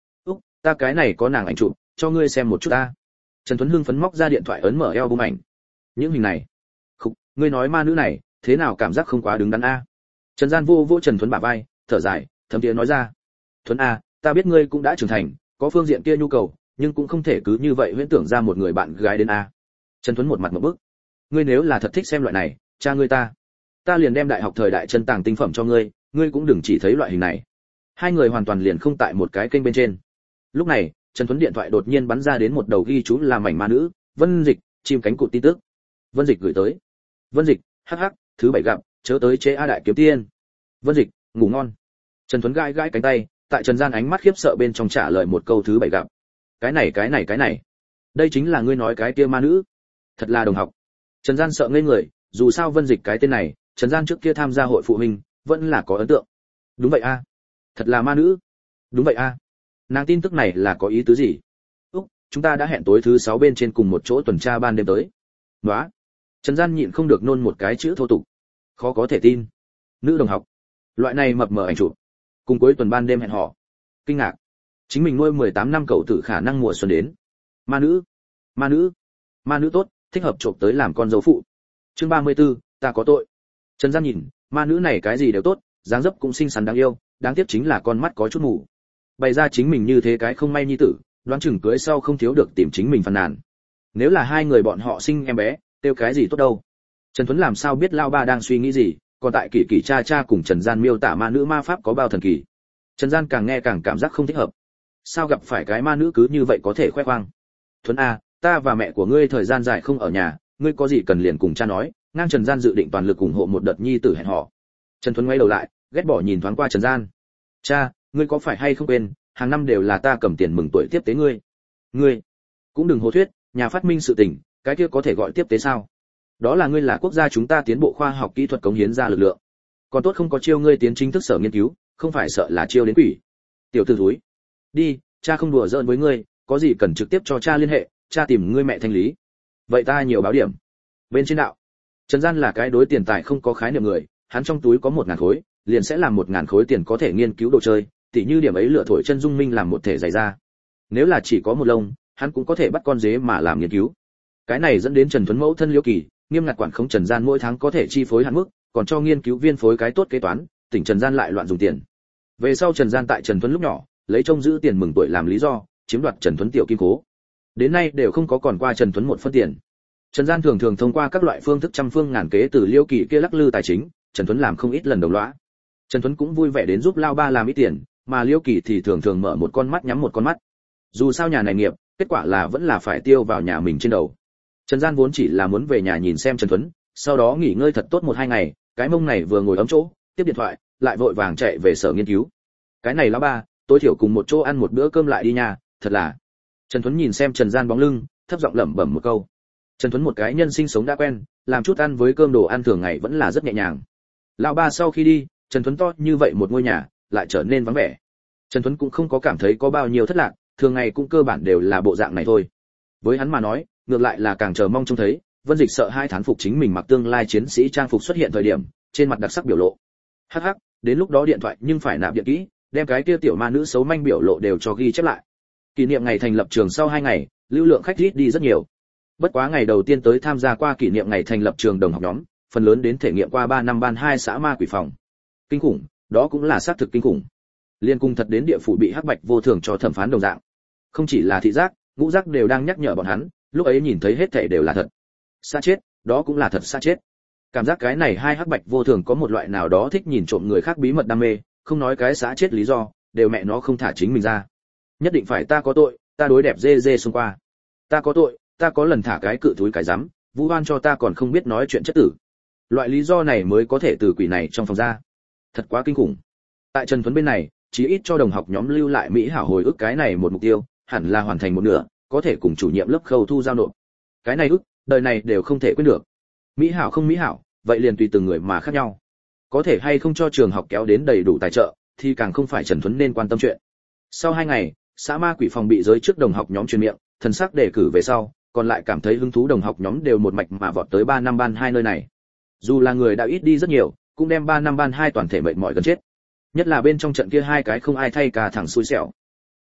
[SPEAKER 1] ta cái này có nàng ảnh chụp, cho ngươi xem một chút ta. Trần Tuấn hưng phấn móc ra điện thoại ấn mở eo bung ảnh. Những hình này, khục, ngươi nói ma nữ này, thế nào cảm giác không quá đứng đắn a? Trần Gian vô vô Trần Tuấn bả vai, thở dài, thầm tiếng nói ra. Tuấn a, ta biết ngươi cũng đã trưởng thành, có phương diện kia nhu cầu, nhưng cũng không thể cứ như vậy huyễn tưởng ra một người bạn gái đến a. Trần Tuấn một mặt ngộp bức. Ngươi nếu là thật thích xem loại này, cha ngươi ta, ta liền đem đại học thời đại chân tàng tinh phẩm cho ngươi, ngươi cũng đừng chỉ thấy loại hình này. Hai người hoàn toàn liền không tại một cái kênh bên trên. Lúc này, Trần Tuấn điện thoại đột nhiên bắn ra đến một đầu ghi chú là mảnh ma nữ, Vân Dịch, chim cánh cụt tin tức. Vân Dịch gửi tới. Vân Dịch, hắc hắc, thứ bảy gặp, chớ tới chế a đại kiếm tiên. Vân Dịch, ngủ ngon. Trần Tuấn gãi gãi cánh tay, tại Trần Gian ánh mắt khiếp sợ bên trong trả lời một câu thứ bảy gặp. Cái này cái này cái này, đây chính là ngươi nói cái kia ma nữ. Thật là đồng học. Trần Gian sợ ngây người, dù sao Vân Dịch cái tên này, Trần Gian trước kia tham gia hội phụ huynh, vẫn là có ấn tượng. Đúng vậy a, thật là ma nữ. Đúng vậy a, nàng tin tức này là có ý tứ gì? Úc, chúng ta đã hẹn tối thứ sáu bên trên cùng một chỗ tuần tra ban đêm tới. Nóa. Trần Gian nhịn không được nôn một cái chữ thô tục. Khó có thể tin. Nữ đồng học, loại này mập mờ ảnh chụp, cùng cuối tuần ban đêm hẹn hò. Kinh ngạc. Chính mình nuôi mười tám năm cậu tử khả năng mùa xuân đến. Ma nữ, ma nữ, ma nữ tốt, thích hợp trộm tới làm con dâu phụ. Chương ba mươi 34, ta có tội. Trần Gian nhìn, ma nữ này cái gì đều tốt, dáng dấp cũng xinh xắn đáng yêu, đáng tiếc chính là con mắt có chút mù. Bày ra chính mình như thế cái không may nhi tử, đoán chừng cưới sau không thiếu được tìm chính mình phàn nàn. Nếu là hai người bọn họ sinh em bé, tiêu cái gì tốt đâu. Trần Tuấn làm sao biết lao ba đang suy nghĩ gì, còn tại kỳ kỳ cha cha cùng Trần Gian miêu tả ma nữ ma pháp có bao thần kỳ. Trần Gian càng nghe càng cảm giác không thích hợp. Sao gặp phải cái ma nữ cứ như vậy có thể khoe khoang. Tuấn a, ta và mẹ của ngươi thời gian dài không ở nhà, ngươi có gì cần liền cùng cha nói. Ngang Trần Gian dự định toàn lực ủng hộ một đợt nhi tử hẹn hò. Trần Tuấn quay đầu lại, ghét bỏ nhìn thoáng qua Trần Gian. Cha, ngươi có phải hay không quên, hàng năm đều là ta cầm tiền mừng tuổi tiếp tế ngươi. Ngươi cũng đừng hồ thuyết, nhà phát minh sự tình, cái kia có thể gọi tiếp tế sao? Đó là ngươi là quốc gia chúng ta tiến bộ khoa học kỹ thuật cống hiến ra lực lượng. Còn tốt không có chiêu ngươi tiến chính thức sở nghiên cứu, không phải sợ là chiêu đến quỷ. Tiểu tử thúi, đi, cha không đùa giỡn với ngươi, có gì cần trực tiếp cho cha liên hệ, cha tìm ngươi mẹ thanh lý. Vậy ta nhiều báo điểm. Bên trên đạo, Trần Gian là cái đối tiền tài không có khái niệm người, hắn trong túi có một ngàn khối, liền sẽ làm một ngàn khối tiền có thể nghiên cứu đồ chơi, tỉ như điểm ấy lựa thổi chân dung minh làm một thể dày ra. Nếu là chỉ có một lông, hắn cũng có thể bắt con dế mà làm nghiên cứu. Cái này dẫn đến Trần Tuấn mẫu thân Liễu Kỳ, nghiêm ngặt quản khống Trần Gian mỗi tháng có thể chi phối hạn mức, còn cho nghiên cứu viên phối cái tốt kế toán, tỉnh Trần Gian lại loạn dùng tiền. Về sau Trần Gian tại Trần Tuấn lúc nhỏ, lấy trông giữ tiền mừng tuổi làm lý do, chiếm đoạt Trần Tuấn tiểu kim cố. Đến nay đều không có còn qua Trần Tuấn một phân tiền. Trần Gian thường thường thông qua các loại phương thức trăm phương ngàn kế từ Liễu Kỳ kia lắc lư tài chính, Trần Tuấn làm không ít lần đồng lõa. Trần Tuấn cũng vui vẻ đến giúp lao ba làm ít tiền, mà Liễu Kỳ thì thường thường mở một con mắt nhắm một con mắt. Dù sao nhà này nghiệp, kết quả là vẫn là phải tiêu vào nhà mình trên đầu. Trần Gian vốn chỉ là muốn về nhà nhìn xem Trần Tuấn, sau đó nghỉ ngơi thật tốt một hai ngày, cái mông này vừa ngồi ấm chỗ, tiếp điện thoại, lại vội vàng chạy về sở nghiên cứu. Cái này lão ba, tối thiểu cùng một chỗ ăn một bữa cơm lại đi nhà, thật là. Trần Tuấn nhìn xem Trần Gian bóng lưng, thấp giọng lẩm bẩm một câu. Trần Tuấn một cái nhân sinh sống đã quen, làm chút ăn với cơm đồ ăn thường ngày vẫn là rất nhẹ nhàng. Lão ba sau khi đi, Trần Tuấn to như vậy một ngôi nhà, lại trở nên vắng vẻ. Trần Tuấn cũng không có cảm thấy có bao nhiêu thất lạc, thường ngày cũng cơ bản đều là bộ dạng này thôi. Với hắn mà nói, ngược lại là càng chờ mong trông thấy, Vân Dịch sợ hai thán phục chính mình mặc tương lai chiến sĩ trang phục xuất hiện thời điểm, trên mặt đặc sắc biểu lộ. Hắc hắc, đến lúc đó điện thoại nhưng phải nạp điện kỹ, đem cái kia tiểu ma nữ xấu manh biểu lộ đều cho ghi chép lại. Kỷ niệm ngày thành lập trường sau hai ngày, lưu lượng khách ít đi rất nhiều. Bất quá ngày đầu tiên tới tham gia qua kỷ niệm ngày thành lập trường đồng học nhóm, phần lớn đến thể nghiệm qua ba năm ban hai xã ma quỷ phòng. Kinh khủng, đó cũng là xác thực kinh khủng. Liên cung thật đến địa phủ bị hắc bạch vô thường cho thẩm phán đồng dạng. Không chỉ là thị giác, ngũ giác đều đang nhắc nhở bọn hắn, lúc ấy nhìn thấy hết thảy đều là thật. Xa chết, đó cũng là thật xa chết. Cảm giác cái này hai hắc bạch vô thường có một loại nào đó thích nhìn trộm người khác bí mật đam mê, không nói cái xã chết lý do, đều mẹ nó không thả chính mình ra. Nhất định phải ta có tội, ta đối đẹp dê dê xông qua. Ta có tội, ta có lần thả cái cự thúi cái rắm, vũ oan cho ta còn không biết nói chuyện chất tử. Loại lý do này mới có thể từ quỷ này trong phòng ra. Thật quá kinh khủng. Tại Trần Tuấn bên này, chí ít cho đồng học nhóm lưu lại mỹ hảo hồi ức cái này một mục tiêu, hẳn là hoàn thành một nửa, có thể cùng chủ nhiệm lớp Khâu Thu giao nộp. Cái này ức, đời này đều không thể quên được. Mỹ hảo không mỹ hảo, vậy liền tùy từng người mà khác nhau. Có thể hay không cho trường học kéo đến đầy đủ tài trợ, thì càng không phải Trần Tuấn nên quan tâm chuyện. Sau hai ngày, xã ma quỷ phòng bị giới trước đồng học nhóm truyền miệng, thần sắc đề cử về sau, còn lại cảm thấy hứng thú đồng học nhóm đều một mạch mà vọt tới ba năm ban hai nơi này. Dù là người đã ít đi rất nhiều, cũng đem ba năm ban hai toàn thể mệt mỏi gần chết. Nhất là bên trong trận kia hai cái không ai thay cả thẳng xui xẻo.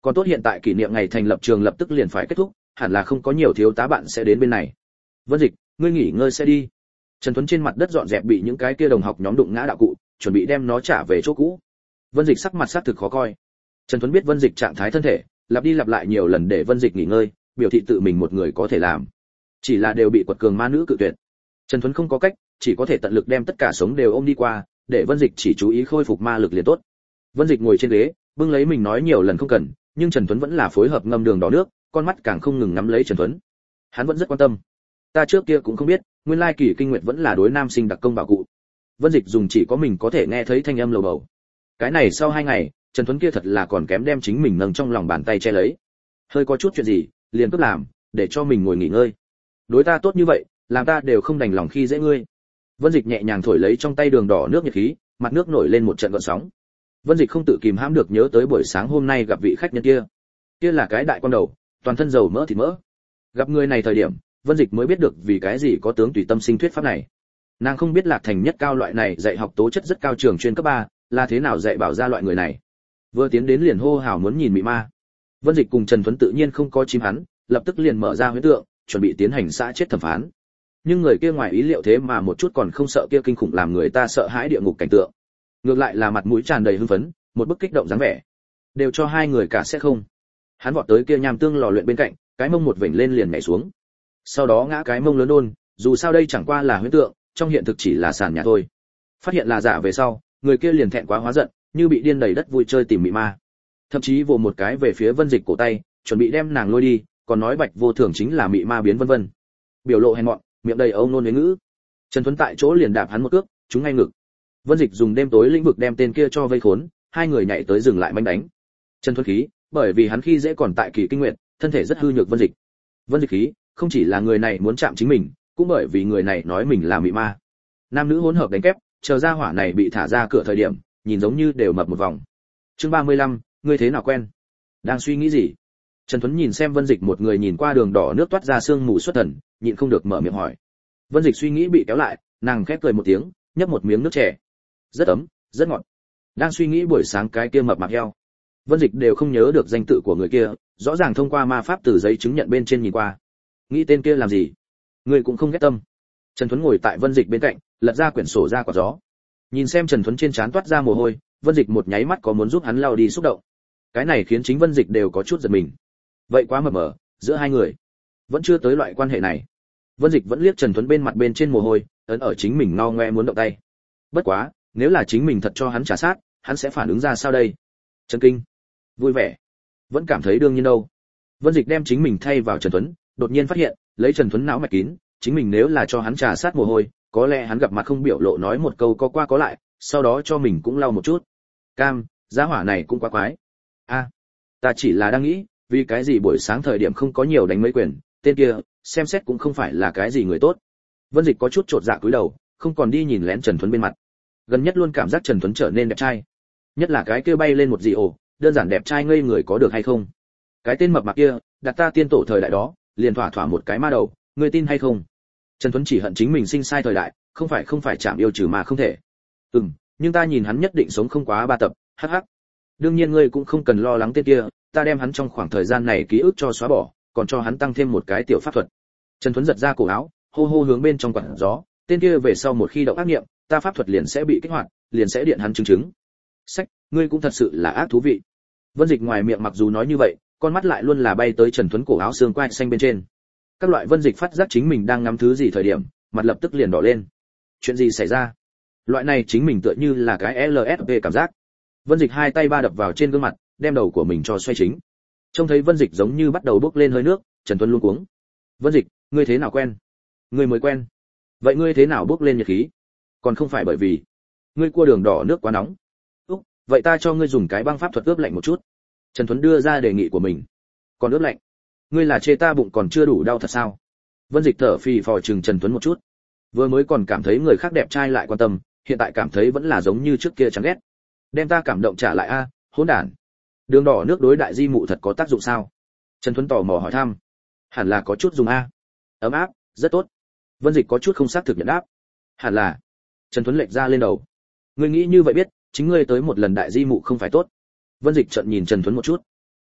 [SPEAKER 1] Còn tốt hiện tại kỷ niệm ngày thành lập trường lập tức liền phải kết thúc, hẳn là không có nhiều thiếu tá bạn sẽ đến bên này. Vân Dịch, ngươi nghỉ ngơi sẽ đi. Trần Tuấn trên mặt đất dọn dẹp bị những cái kia đồng học nhóm đụng ngã đạo cụ, chuẩn bị đem nó trả về chỗ cũ. Vân Dịch sắc mặt sát thực khó coi. Trần Tuấn biết Vân Dịch trạng thái thân thể, lặp đi lặp lại nhiều lần để Vân Dịch nghỉ ngơi, biểu thị tự mình một người có thể làm. Chỉ là đều bị quật cường ma nữ cự tuyệt. Trần Tuấn không có cách, chỉ có thể tận lực đem tất cả sống đều ôm đi qua, để Vân Dịch chỉ chú ý khôi phục ma lực liền tốt. Vân Dịch ngồi trên ghế, bưng lấy mình nói nhiều lần không cần, nhưng Trần Tuấn vẫn là phối hợp ngâm đường đỏ nước, con mắt càng không ngừng nắm lấy Trần Tuấn. Hắn vẫn rất quan tâm. Ta trước kia cũng không biết, nguyên lai kỳ kinh nguyệt vẫn là đối nam sinh đặc công bảo cụ. Vân Dịch dùng chỉ có mình có thể nghe thấy thanh âm lầu bầu. Cái này sau hai ngày, Trần Tuấn kia thật là còn kém đem chính mình nâng trong lòng bàn tay che lấy. Hơi có chút chuyện gì, liền cướp làm, để cho mình ngồi nghỉ ngơi. Đối ta tốt như vậy, làm ta đều không đành lòng khi dễ ngươi. Vân Dịch nhẹ nhàng thổi lấy trong tay đường đỏ nước nhiệt khí, mặt nước nổi lên một trận gợn sóng. Vân Dịch không tự kìm hãm được nhớ tới buổi sáng hôm nay gặp vị khách nhân kia. Kia là cái đại quan đầu, toàn thân dầu mỡ thịt mỡ. Gặp người này thời điểm, Vân Dịch mới biết được vì cái gì có tướng tùy tâm sinh thuyết pháp này. Nàng không biết Lạc Thành nhất cao loại này dạy học tố chất rất cao trường chuyên cấp ba, là thế nào dạy bảo ra loại người này. Vừa tiến đến liền hô hào muốn nhìn mị ma. Vân Dịch cùng Trần Tuấn tự nhiên không có chim hắn, lập tức liền mở ra huyễn tượng, chuẩn bị tiến hành xã chết thẩm phán. Nhưng người kia ngoài ý liệu thế mà một chút còn không sợ kia kinh khủng làm người ta sợ hãi địa ngục cảnh tượng. Ngược lại là mặt mũi tràn đầy hưng phấn, một bức kích động dáng vẻ. Đều cho hai người cả sẽ không. Hắn vọt tới kia nham tương lò luyện bên cạnh, cái mông một vểnh lên liền nhảy xuống. Sau đó ngã cái mông lớn đôn, dù sao đây chẳng qua là huyễn tượng, trong hiện thực chỉ là sàn nhà thôi. Phát hiện là giả về sau, người kia liền thẹn quá hóa giận, như bị điên đầy đất vui chơi tìm mị ma. Thậm chí vồ một cái về phía Vân Dịch cổ tay, chuẩn bị đem nàng lôi đi, còn nói Bạch Vô Thường chính là mị ma biến vân vân. Biểu lộ hèn mọn, miệng đầy âu nôn với ngữ. Trần Tuấn tại chỗ liền đạp hắn một cước, trúng ngay ngực. Vân Dịch dùng đêm tối lĩnh vực đem tên kia cho vây khốn, hai người nhảy tới dừng lại manh đánh. Trần Tuấn khí, bởi vì hắn khi dễ còn tại kỳ kinh nguyện, thân thể rất hư nhược Vân Dịch. Vân Dịch khí, không chỉ là người này muốn chạm chính mình, cũng bởi vì người này nói mình là mị ma. Nam nữ hỗn hợp đánh kép, chờ ra hỏa này bị thả ra cửa thời điểm, nhìn giống như đều mập một vòng. Chương ba mươi lăm, ngươi thế nào quen? Đang suy nghĩ gì? Trần Tuấn nhìn xem Vân Dịch một người nhìn qua đường đỏ nước toát ra sương mù xuất thần, nhịn không được mở miệng hỏi. Vân Dịch suy nghĩ bị kéo lại, nàng khép cười một tiếng, nhấp một miếng nước chè. Rất ấm, rất ngọt. Đang suy nghĩ buổi sáng cái kia mập mạp heo. Vân Dịch đều không nhớ được danh tự của người kia, rõ ràng thông qua ma pháp từ giấy chứng nhận bên trên nhìn qua. Nghĩ tên kia làm gì? Người cũng không ghét tâm. Trần Tuấn ngồi tại Vân Dịch bên cạnh, lật ra quyển sổ ra quả gió. Nhìn xem Trần Tuấn trên trán toát ra mồ hôi, Vân Dịch một nháy mắt có muốn giúp hắn lau đi xúc động. Cái này khiến chính Vân Dịch đều có chút giật mình. Vậy quá mập mờ, giữa hai người vẫn chưa tới loại quan hệ này. Vân Dịch vẫn liếc Trần Tuấn bên mặt bên trên mồ hôi, ấn ở chính mình ngao ngoe muốn động tay. Bất quá, nếu là chính mình thật cho hắn trả sát, hắn sẽ phản ứng ra sao đây? Chấn kinh, vui vẻ, vẫn cảm thấy đương nhiên đâu. Vân Dịch đem chính mình thay vào Trần Tuấn, đột nhiên phát hiện, lấy Trần Tuấn não mạch kín, chính mình nếu là cho hắn trả sát mồ hôi, có lẽ hắn gặp mặt không biểu lộ nói một câu có qua có lại, sau đó cho mình cũng lau một chút. Cam, giá hỏa này cũng quá quái. A, à, ta chỉ là đang nghĩ, vì cái gì buổi sáng thời điểm không có nhiều đánh mấy quyền, tên kia, xem xét cũng không phải là cái gì người tốt. Vân Dịch có chút chột dạ cúi đầu, không còn đi nhìn lén Trần Tuấn bên mặt. Gần nhất luôn cảm giác Trần Tuấn trở nên đẹp trai, nhất là cái kia bay lên một dị ổ, đơn giản đẹp trai ngây người có được hay không? Cái tên mập mạp kia, đặt ta tiên tổ thời đại đó, liền thỏa thỏa một cái ma đầu, ngươi tin hay không? Trần Tuấn chỉ hận chính mình sinh sai thời đại, không phải không phải chạm yêu trừ mà không thể. Ừm, nhưng ta nhìn hắn nhất định sống không quá ba tập, hắc hắc. Đương nhiên ngươi cũng không cần lo lắng tên kia, ta đem hắn trong khoảng thời gian này ký ức cho xóa bỏ, còn cho hắn tăng thêm một cái tiểu pháp thuật. Trần Tuấn giật ra cổ áo, hô hô hướng bên trong quạt gió, tên kia về sau một khi động ác niệm, ta pháp thuật liền sẽ bị kích hoạt, liền sẽ điện hắn chứng chứng. Sách, ngươi cũng thật sự là ác thú vị. Vân Dịch ngoài miệng mặc dù nói như vậy, con mắt lại luôn là bay tới Trần Tuấn cổ áo xương quai xanh bên trên. Các loại Vân Dịch phát giác chính mình đang ngắm thứ gì thời điểm, mặt lập tức liền đỏ lên. Chuyện gì xảy ra? Loại này chính mình tựa như là cái lờ ét vê cảm giác. Vân Dịch hai tay ba đập vào trên gương mặt, đem đầu của mình cho xoay chính. Trông thấy Vân Dịch giống như bắt đầu bốc lên hơi nước, Trần Tuấn luống cuống. Vân Dịch, ngươi thế nào quen? Ngươi mới quen. Vậy ngươi thế nào bốc lên nhiệt khí? Còn không phải bởi vì ngươi cua đường đỏ nước quá nóng. Úc, vậy ta cho ngươi dùng cái băng pháp thuật ướp lạnh một chút. Trần Tuấn đưa ra đề nghị của mình. Còn ướp lạnh? Ngươi là chê ta bụng còn chưa đủ đau thật sao? Vân Dịch thở phì phò chừng Trần Tuấn một chút. Vừa mới còn cảm thấy người khác đẹp trai lại quan tâm, hiện tại cảm thấy vẫn là giống như trước kia chán ghét. Đem ta cảm động trả lại a, hỗn đản. Đường đỏ nước đối đại di mụ thật có tác dụng sao? Trần Tuấn tò mò hỏi thăm. Hẳn là có chút dùng a. Ấm áp, rất tốt. Vân Dịch có chút không xác thực nhận đáp. Hẳn là. Trần Tuấn lệch ra lên đầu. Ngươi nghĩ như vậy biết, chính ngươi tới một lần đại di mụ không phải tốt. Vân Dịch trợn nhìn Trần Tuấn một chút.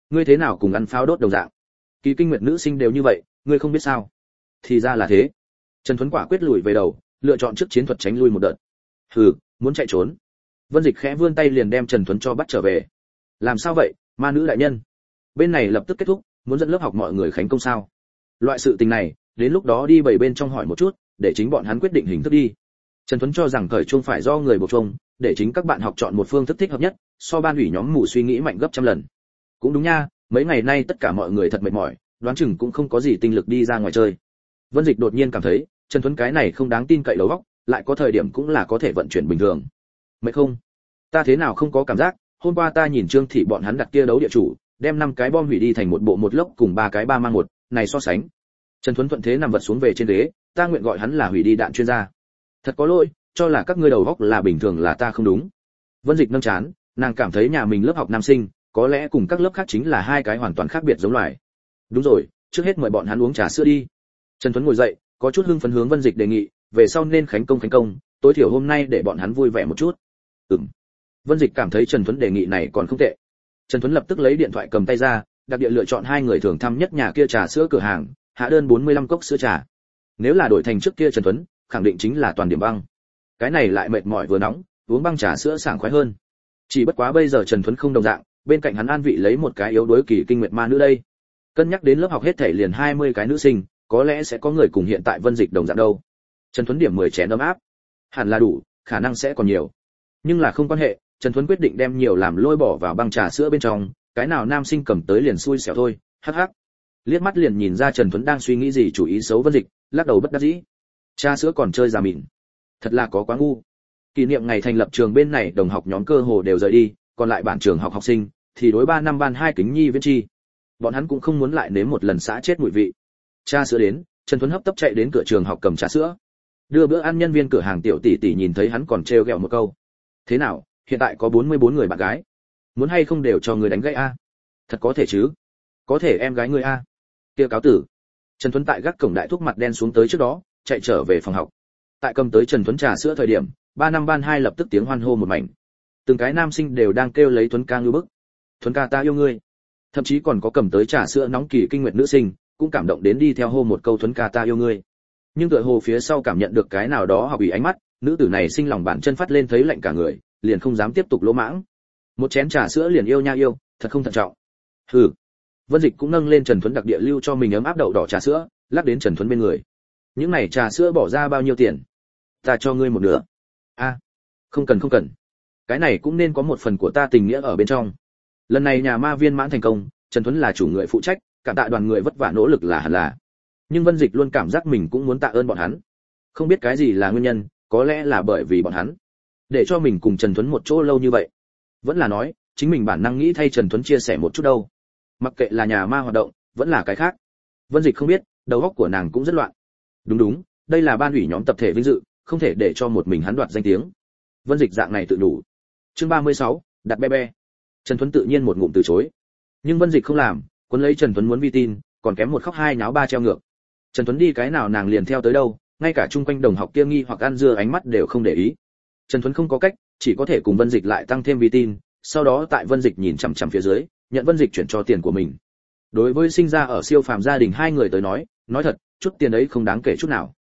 [SPEAKER 1] ngươi thế nào cùng ăn pháo đốt đồng dạng? Kỳ kinh nguyệt nữ sinh đều như vậy, ngươi không biết sao? Thì ra là thế. Trần Thuấn quả quyết lùi về đầu, lựa chọn trước chiến thuật tránh lui một đợt. Hừ, muốn chạy trốn. Vân Dịch khẽ vươn tay liền đem Trần Thuấn cho bắt trở về. Làm sao vậy, ma nữ đại nhân? Bên này lập tức kết thúc, muốn dẫn lớp học mọi người khánh công sao? Loại sự tình này, đến lúc đó đi bảy bên trong hỏi một chút, để chính bọn hắn quyết định hình thức đi. Trần Thuấn cho rằng cởi chuông phải do người buộc chuông, để chính các bạn học chọn một phương thức thích hợp nhất, so ban ủy nhóm mù suy nghĩ mạnh gấp trăm lần. Cũng đúng nha, mấy ngày nay tất cả mọi người thật mệt mỏi, đoán chừng cũng không có gì tinh lực đi ra ngoài chơi. Vân Dịch đột nhiên cảm thấy, Trần Thuấn cái này không đáng tin cậy đầu óc, lại có thời điểm cũng là có thể vận chuyển bình thường. Mệt không? Ta thế nào không có cảm giác, hôm qua ta nhìn Trương Thị bọn hắn đặt kia đấu địa chủ, đem năm cái bom hủy đi thành một bộ một lốc cùng ba cái ba mang một, này so sánh. Trần Thuấn thuận thế nằm vật xuống về trên ghế, ta nguyện gọi hắn là hủy đi đạn chuyên gia. Thật có lỗi, cho là các ngươi đầu óc là bình thường là ta không đúng. Vân Dịch nâng chán, nàng cảm thấy nhà mình lớp học nam sinh, có lẽ cùng các lớp khác chính là hai cái hoàn toàn khác biệt giống loài. Đúng rồi, trước hết mời bọn hắn uống trà sữa đi. Trần Thuấn ngồi dậy, có chút hưng phấn hướng Vân Dịch đề nghị, về sau nên khánh công khánh công, tối thiểu hôm nay để bọn hắn vui vẻ một chút. Ừm. Vân Dịch cảm thấy Trần Thuấn đề nghị này còn không tệ. Trần Thuấn lập tức lấy điện thoại cầm tay ra, đặc địa lựa chọn hai người thường thăm nhất nhà kia trà sữa cửa hàng, hạ đơn bốn mươi lăm cốc sữa trà. Nếu là đổi thành trước kia Trần Thuấn, khẳng định chính là toàn điểm băng. Cái này lại mệt mỏi vừa nóng, uống băng trà sữa sảng khoái hơn. Chỉ bất quá bây giờ Trần Thuấn không đồng dạng, bên cạnh hắn an vị lấy một cái yếu đuối kỳ kinh nguyệt ma nữ đây. Cân nhắc đến lớp học hết thể liền hai mươi cái nữ sinh, có lẽ sẽ có người cùng hiện tại Vân Dịch đồng dạng đâu. Trần Thuấn điểm mười chén ấm áp, hẳn là đủ, khả năng sẽ còn nhiều. Nhưng là không quan hệ, Trần Thuấn quyết định đem nhiều làm lôi bỏ vào băng trà sữa bên trong, cái nào nam sinh cầm tới liền xui xẻo thôi, hắc hắc. Liếc mắt liền nhìn ra Trần Thuấn đang suy nghĩ gì, chủ ý xấu Vân Dịch, lắc đầu bất đắc dĩ. Trà sữa còn chơi già mịn, thật là có quá ngu. Kỷ niệm ngày thành lập trường bên này đồng học nhóm cơ hồ đều rời đi, còn lại bản trường học học sinh thì đối ba năm ban hai kính nhi viễn chi. Bọn hắn cũng không muốn lại nếm một lần xã chết mùi vị. Trà sữa đến, Trần Thuấn hấp tấp chạy đến cửa trường học cầm trà sữa. Đưa bữa ăn nhân viên cửa hàng tiểu tỷ tỷ nhìn thấy hắn còn trêu ghẹo một câu. Thế nào, hiện tại có bốn mươi bốn người bạn gái, muốn hay không đều cho người đánh gãy a? Thật có thể chứ? Có thể em gái người a? Kia cáo tử. Trần Thuấn tại gác cổng đại thúc mặt đen xuống tới trước đó, chạy trở về phòng học. Tại cầm tới Trần Thuấn trà sữa thời điểm, ba năm ban hai lập tức tiếng hoan hô một mảnh. Từng cái nam sinh đều đang kêu lấy Thuấn ca ngưu bức. Thuấn ca ta yêu ngươi. Thậm chí còn có cầm tới trà sữa nóng kỳ kinh nguyệt nữ sinh, cũng cảm động đến đi theo hô một câu Thuấn ca ta yêu ngươi. Nhưng tựa hồ phía sau cảm nhận được cái nào đó học ủy ánh mắt, nữ tử này sinh lòng bản chân phát lên thấy lạnh cả người, liền không dám tiếp tục lỗ mãng. Một chén trà sữa liền yêu nha yêu, thật không thận trọng. Hừ. Vân Dịch cũng nâng lên Trần Thuấn đặc địa lưu cho mình ấm áp đậu đỏ trà sữa, lắc đến Trần Thuấn bên người. Những này trà sữa bỏ ra bao nhiêu tiền? Ta cho ngươi một nửa. A, không cần không cần. Cái này cũng nên có một phần của ta tình nghĩa ở bên trong. Lần này nhà ma viên mãn thành công, Trần Thuấn là chủ người phụ trách, cảm tạ đoàn người vất vả nỗ lực là hẳn là. Nhưng Vân Dịch luôn cảm giác mình cũng muốn tạ ơn bọn hắn. Không biết cái gì là nguyên nhân, có lẽ là bởi vì bọn hắn để cho mình cùng Trần Thuấn một chỗ lâu như vậy. Vẫn là nói, chính mình bản năng nghĩ thay Trần Thuấn chia sẻ một chút đâu. Mặc kệ là nhà ma hoạt động, vẫn là cái khác. Vân Dịch không biết, đầu óc của nàng cũng rất loạn. Đúng đúng, đây là ban ủy nhóm tập thể vinh dự, không thể để cho một mình hắn đoạt danh tiếng. Vân Dịch dạng này tự đủ. Chương ba mươi sáu, đặt be be. Trần Thuấn tự nhiên một ngụm từ chối. Nhưng Vân Dịch không làm, cuốn lấy Trần Thuấn muốn vi tin, còn kém một khóc hai nháo ba treo ngược. Trần Thuấn đi cái nào nàng liền theo tới đâu, ngay cả chung quanh đồng học kia nghi hoặc ăn dưa ánh mắt đều không để ý. Trần Thuấn không có cách, chỉ có thể cùng Vân Dịch lại tăng thêm vi tin, sau đó tại Vân Dịch nhìn chằm chằm phía dưới, nhận Vân Dịch chuyển cho tiền của mình. Đối với sinh ra ở siêu phàm gia đình hai người tới nói, nói thật, chút tiền ấy không đáng kể chút nào.